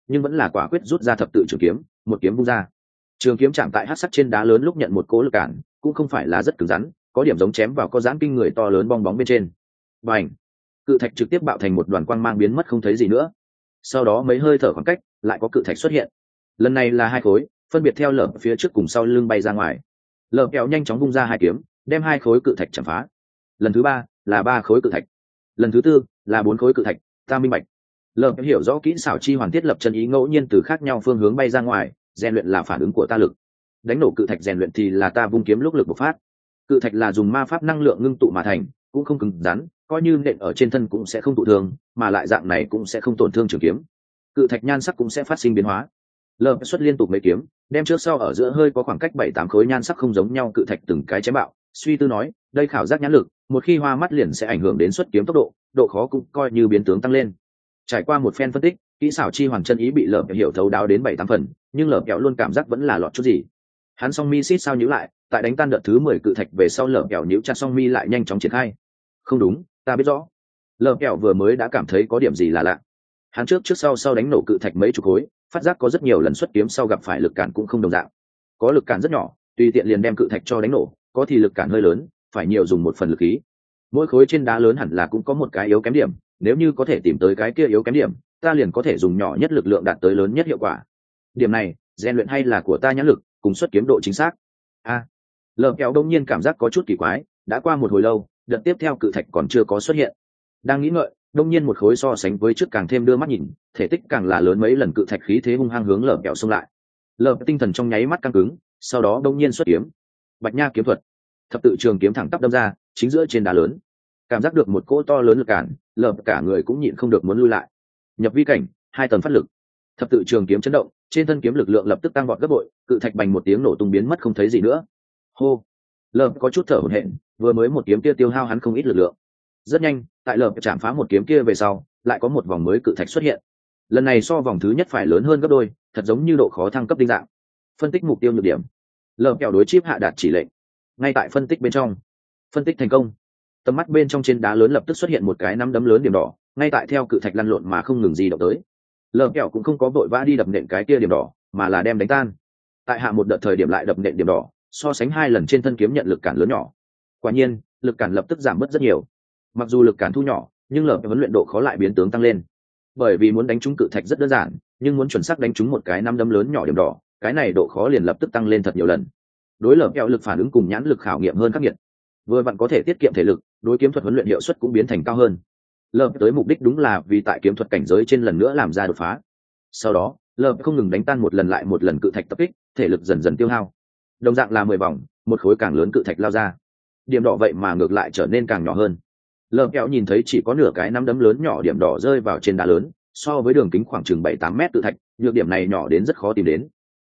nhưng vẫn là quả quyết rút ra thập tự trường kiếm, một kiếm vung ra. Trường kiếm chạm tại hắc sắc trên đá lớn lúc nhận một cỗ lực cản, cũng không phải là rất cứng rắn, có điểm giống chém vào có giãn kinh người to lớn bong bóng bên trên. Bành! Cự thạch trực tiếp bạo thành một đoàn quang mang biến mất không thấy gì nữa. Sau đó mấy hơi thở khoảng cách, lại có cự thạch xuất hiện. Lần này là hai khối, phân biệt theo lở phía trước cùng sau lưng bay ra ngoài. Lở kẹo nhanh chóng vung ra hai kiếm, đem hai khối cự thạch chạm phá. Lần thứ ba là ba khối cự thạch, lần thứ tư là bốn khối cự thạch. Ta minh bạch. Lở hiểu rõ kỹ xảo chi hoàn thiết lập chân ý ngẫu nhiên từ khác nhau phương hướng bay ra ngoài, rèn luyện là phản ứng của ta lực. Đánh nổ cự thạch rèn luyện thì là ta vung kiếm lúc lực bộc phát. Cự thạch là dùng ma pháp năng lượng ngưng tụ mà thành, cũng không cứng rắn, coi như nện ở trên thân cũng sẽ không tụ thương, mà lại dạng này cũng sẽ không tổn thương trường kiếm. Cự thạch nhan sắc cũng sẽ phát sinh biến hóa. Lở xuất liên tục mấy kiếm, đem trước sau ở giữa hơi có khoảng cách 7-8 khối nhan sắc không giống nhau cự thạch từng cái chém bạo. Suy tư nói, đây khảo giác nhãn lực, một khi hoa mắt liền sẽ ảnh hưởng đến xuất kiếm tốc độ, độ khó cũng coi như biến tướng tăng lên. Trải qua một phen phân tích, kỹ xảo chi hoàn chân ý bị Lở hiểu thấu đáo đến 7-8 phần, nhưng Lở kẹo luôn cảm giác vẫn là lọt chút gì. Hắn song mi xít sao nhíu lại, tại đánh tan đợt thứ 10 cự thạch về sau Lở kẹo nhíu chặt song mi lại nhanh chóng triển khai. Không đúng, ta biết rõ. Lở kẹo vừa mới đã cảm thấy có điểm gì là lạ. Hắn trước sau đánh nổ cự thạch mấy chục khối, phát giác có rất nhiều lần xuất kiếm sau gặp phải lực cản cũng không đồng dạng. Có lực cản rất nhỏ, tùy tiện liền đem cự thạch cho đánh nổ, có thì lực cản hơi lớn, phải nhiều dùng một phần lực khí. Mỗi khối trên đá lớn hẳn là cũng có một cái yếu kém điểm, nếu như có thể tìm tới cái kia yếu kém điểm, ta liền có thể dùng nhỏ nhất lực lượng đạt tới lớn nhất hiệu quả. Điểm này, rèn luyện hay là của ta nhãn lực, cùng xuất kiếm độ chính xác. Lở kẹo đông nhiên cảm giác có chút kỳ quái, đã qua một hồi lâu, đợt tiếp theo cự thạch còn chưa có xuất hiện. Đang nghĩ ngợi, đông nhiên một khối so sánh với trước càng thêm đưa mắt nhìn, thể tích càng là lớn mấy lần cự thạch khí thế hung hăng hướng Lở kẹo xông lại. Lở tinh thần trong nháy mắt căng cứng, sau đó đông nhiên xuất kiếm. Bạch nha kiếm thuật, thập tự trường kiếm thẳng tắp đâm ra, chính giữa trên đá lớn. Cảm giác được một cỗ to lớn lực cản, Lở cả người cũng nhịn không được muốn lui lại. Nhập vi cảnh, 2 tầng phát lực. Thập tự trường kiếm chấn động, trên thân kiếm lực lượng lập tức tăng vọt gấp bội, cự thạch bành một tiếng nổ tung biến mất không thấy gì nữa. Hô! Lở có chút thở hổn hển, vừa mới một kiếm kia tiêu hao hắn không ít lực lượng. Rất nhanh, tại Lở chạm phá một kiếm kia về sau, lại có một vòng mới cự thạch xuất hiện. Lần này so vòng thứ nhất phải lớn hơn gấp đôi, thật giống như độ khó thăng cấp đinh dạng. Phân tích mục tiêu nhược điểm. Lở kẹo đối chip hạ đạt chỉ lệnh. Ngay tại phân tích bên trong, phân tích thành công. Tầm mắt bên trong trên đá lớn lập tức xuất hiện một cái nắm đấm lớn điểm đỏ, ngay tại theo cự thạch lăn lộn mà không ngừng di động tới. Lở kẹo cũng không có vội vã đi đập nện cái kia điểm đỏ, mà là đem đánh tan. Tại hạ một đợt thời điểm lại đập nện điểm đỏ, so sánh 2 lần trên thân kiếm nhận lực cản lớn nhỏ. Quả nhiên, lực cản lập tức giảm bớt rất nhiều. Mặc dù lực cản thu nhỏ, nhưng Lở huấn luyện độ khó lại biến tướng tăng lên. Bởi vì muốn đánh trúng cự thạch rất đơn giản, nhưng muốn chuẩn xác đánh trúng một cái nắm đấm lớn nhỏ điểm đỏ, cái này độ khó liền lập tức tăng lên thật nhiều lần. Đối Lở kẹo lực phản ứng cùng nhãn lực khảo nghiệm hơn khắc nghiệt. Vừa vặn có thể tiết kiệm thể lực, đối kiếm thuật huấn luyện hiệu suất cũng biến thành cao hơn. Lở tới mục đích đúng là vì tại kiếm thuật cảnh giới trên lần nữa làm ra đột phá. Sau đó, Lở không ngừng đánh tan một lần lại một lần cự thạch tập kích, thể lực dần dần tiêu hao. Đồng dạng là 10 vòng, một khối càng lớn cự thạch lao ra. Điểm đỏ vậy mà ngược lại trở nên càng nhỏ hơn. Lở kẹo nhìn thấy chỉ có nửa cái nắm đấm lớn nhỏ điểm đỏ rơi vào trên đá lớn, so với đường kính khoảng chừng 7-8 mét cự thạch, nhược điểm này nhỏ đến rất khó tìm đến.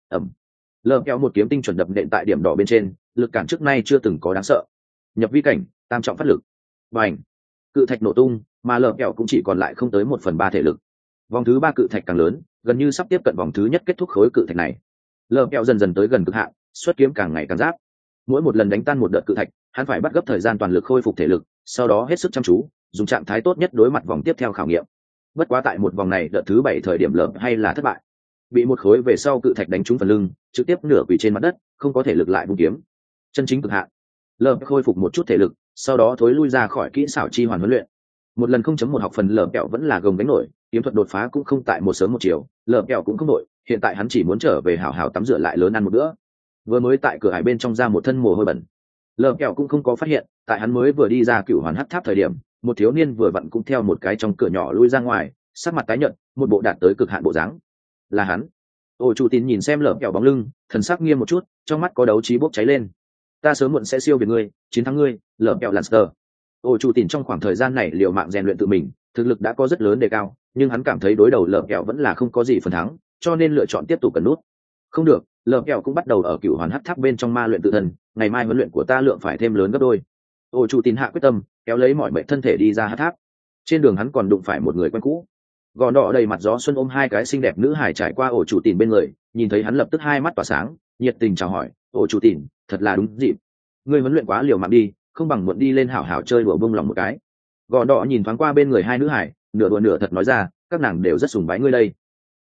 Lở kẹo một kiếm tinh chuẩn đập nện tại điểm đỏ bên trên, lực cản trước nay chưa từng có đáng sợ. Nhập vi cảnh, tam trọng phát lực. Bành! Cự thạch nổ tung, mà Lở kẹo cũng chỉ còn lại không tới 1/3 thể lực. Vòng thứ 3 cự thạch càng lớn, gần như sắp tiếp cận vòng thứ nhất kết thúc khối cự thạch này. Lở kẹo dần dần tới gần cực hạn, xuất kiếm càng ngày càng giáp. Mỗi một lần đánh tan một đợt cự thạch, hắn phải bắt gấp thời gian toàn lực khôi phục thể lực, sau đó hết sức chăm chú, dùng trạng thái tốt nhất đối mặt vòng tiếp theo khảo nghiệm. Bất quá tại một vòng này đợt thứ 7 thời điểm Lở hay là thất bại. Bị một khối về sau cự thạch đánh trúng phần lưng, trực tiếp nửa quỳ trên mặt đất, không có thể lực lại vung kiếm. Chân chính cực hạn. Lở khôi phục một chút thể lực, sau đó thối lui ra khỏi kỹ xảo chi hoàn huấn luyện. Một lần 0.1 học phần Lở kẹo vẫn là gồng đánh nổi, kiếm thuật đột phá cũng không tại một sớm một chiều, Lở kẹo cũng không nổi, hiện tại hắn chỉ muốn trở về hảo hảo tắm rửa lại lớn ăn một bữa. Vừa mới tại cửa hải bên trong ra một thân mồ hôi bẩn. Lở kẹo cũng không có phát hiện, tại hắn mới vừa đi ra Cửu Hoàn Hắc Tháp thời điểm, một thiếu niên vừa vặn cũng theo một cái trong cửa nhỏ lui ra ngoài, sắc mặt tái nhợt, một bộ đạt tới cực hạn bộ dáng. Là hắn. Ôi chủ tín nhìn xem Lở kẹo bóng lưng, thần sắc nghiêm một chút, trong mắt có đấu trí bốc cháy lên. Ta sớm muộn sẽ siêu việt ngươi, chiến thắng ngươi, Lở kẹo Lancer. Ôi chủ tín trong khoảng thời gian này liều mạng rèn luyện tự mình, thực lực đã có rất lớn đề cao, nhưng hắn cảm thấy đối đầu Lở kẹo vẫn là không có gì phần thắng, cho nên lựa chọn tiếp tục cẩn nút. Không được, Lở kẹo cũng bắt đầu ở Cửu Hoàn Hắc Tháp bên trong ma luyện tự thân, ngày mai huấn luyện của ta lượng phải thêm lớn gấp đôi. Ôi chủ tín hạ quyết tâm, kéo lấy mọi mệnh thân thể đi ra Hắc Tháp. Trên đường hắn còn đụng phải một người quen cũ. Gò đỏ đầy mặt gió xuân ôm hai cái xinh đẹp nữ hải trải qua ổ chủ tín bên người, nhìn thấy hắn lập tức hai mắt tỏa sáng, nhiệt tình chào hỏi, ổ chủ tín, thật là đúng dịp. Ngươi huấn luyện quá liều mạng đi, không bằng muộn đi lên hảo hảo chơi đùa bông lòng một cái. Gò đỏ nhìn thoáng qua bên người hai nữ hải, nửa đùa nửa thật nói ra, các nàng đều rất sùng bái ngươi đây.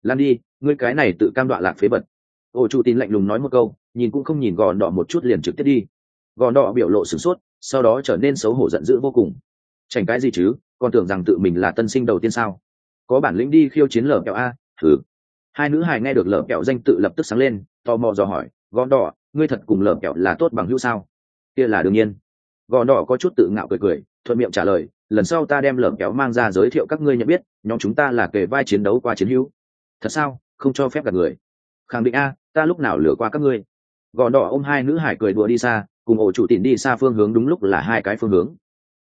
lan đi, ngươi cái này tự cam đoạ lạc phế vật. Ổ chủ tin lạnh lùng nói một câu, nhìn cũng không nhìn gòn đỏ một chút liền trực tiếp đi. Gòn đỏ biểu lộ sửng sốt, sau đó trở nên xấu hổ giận dữ vô cùng. Chảnh cái gì chứ, còn tưởng rằng tự mình là tân sinh đầu tiên sao? Có bản lĩnh đi khiêu chiến lở kẹo a, thử. Hai nữ hài nghe được lở kẹo danh tự lập tức sáng lên, tò mò dò hỏi, gòn đỏ, ngươi thật cùng lở kẹo là tốt bằng hữu sao? Kia là đương nhiên. Gòn đỏ có chút tự ngạo cười cười, thuận miệng trả lời, lần sau ta đem lở kẹo mang ra giới thiệu các ngươi nhận biết, nhóm chúng ta là kề vai chiến đấu qua chiến hữu. Thật sao? Không cho phép gạt người. Khẳng định a, ta lúc nào lừa qua các ngươi. Gòn đỏ ôm hai nữ hải cười đùa đi xa, cùng ổ chủ tỉn đi xa phương hướng đúng lúc là hai cái phương hướng.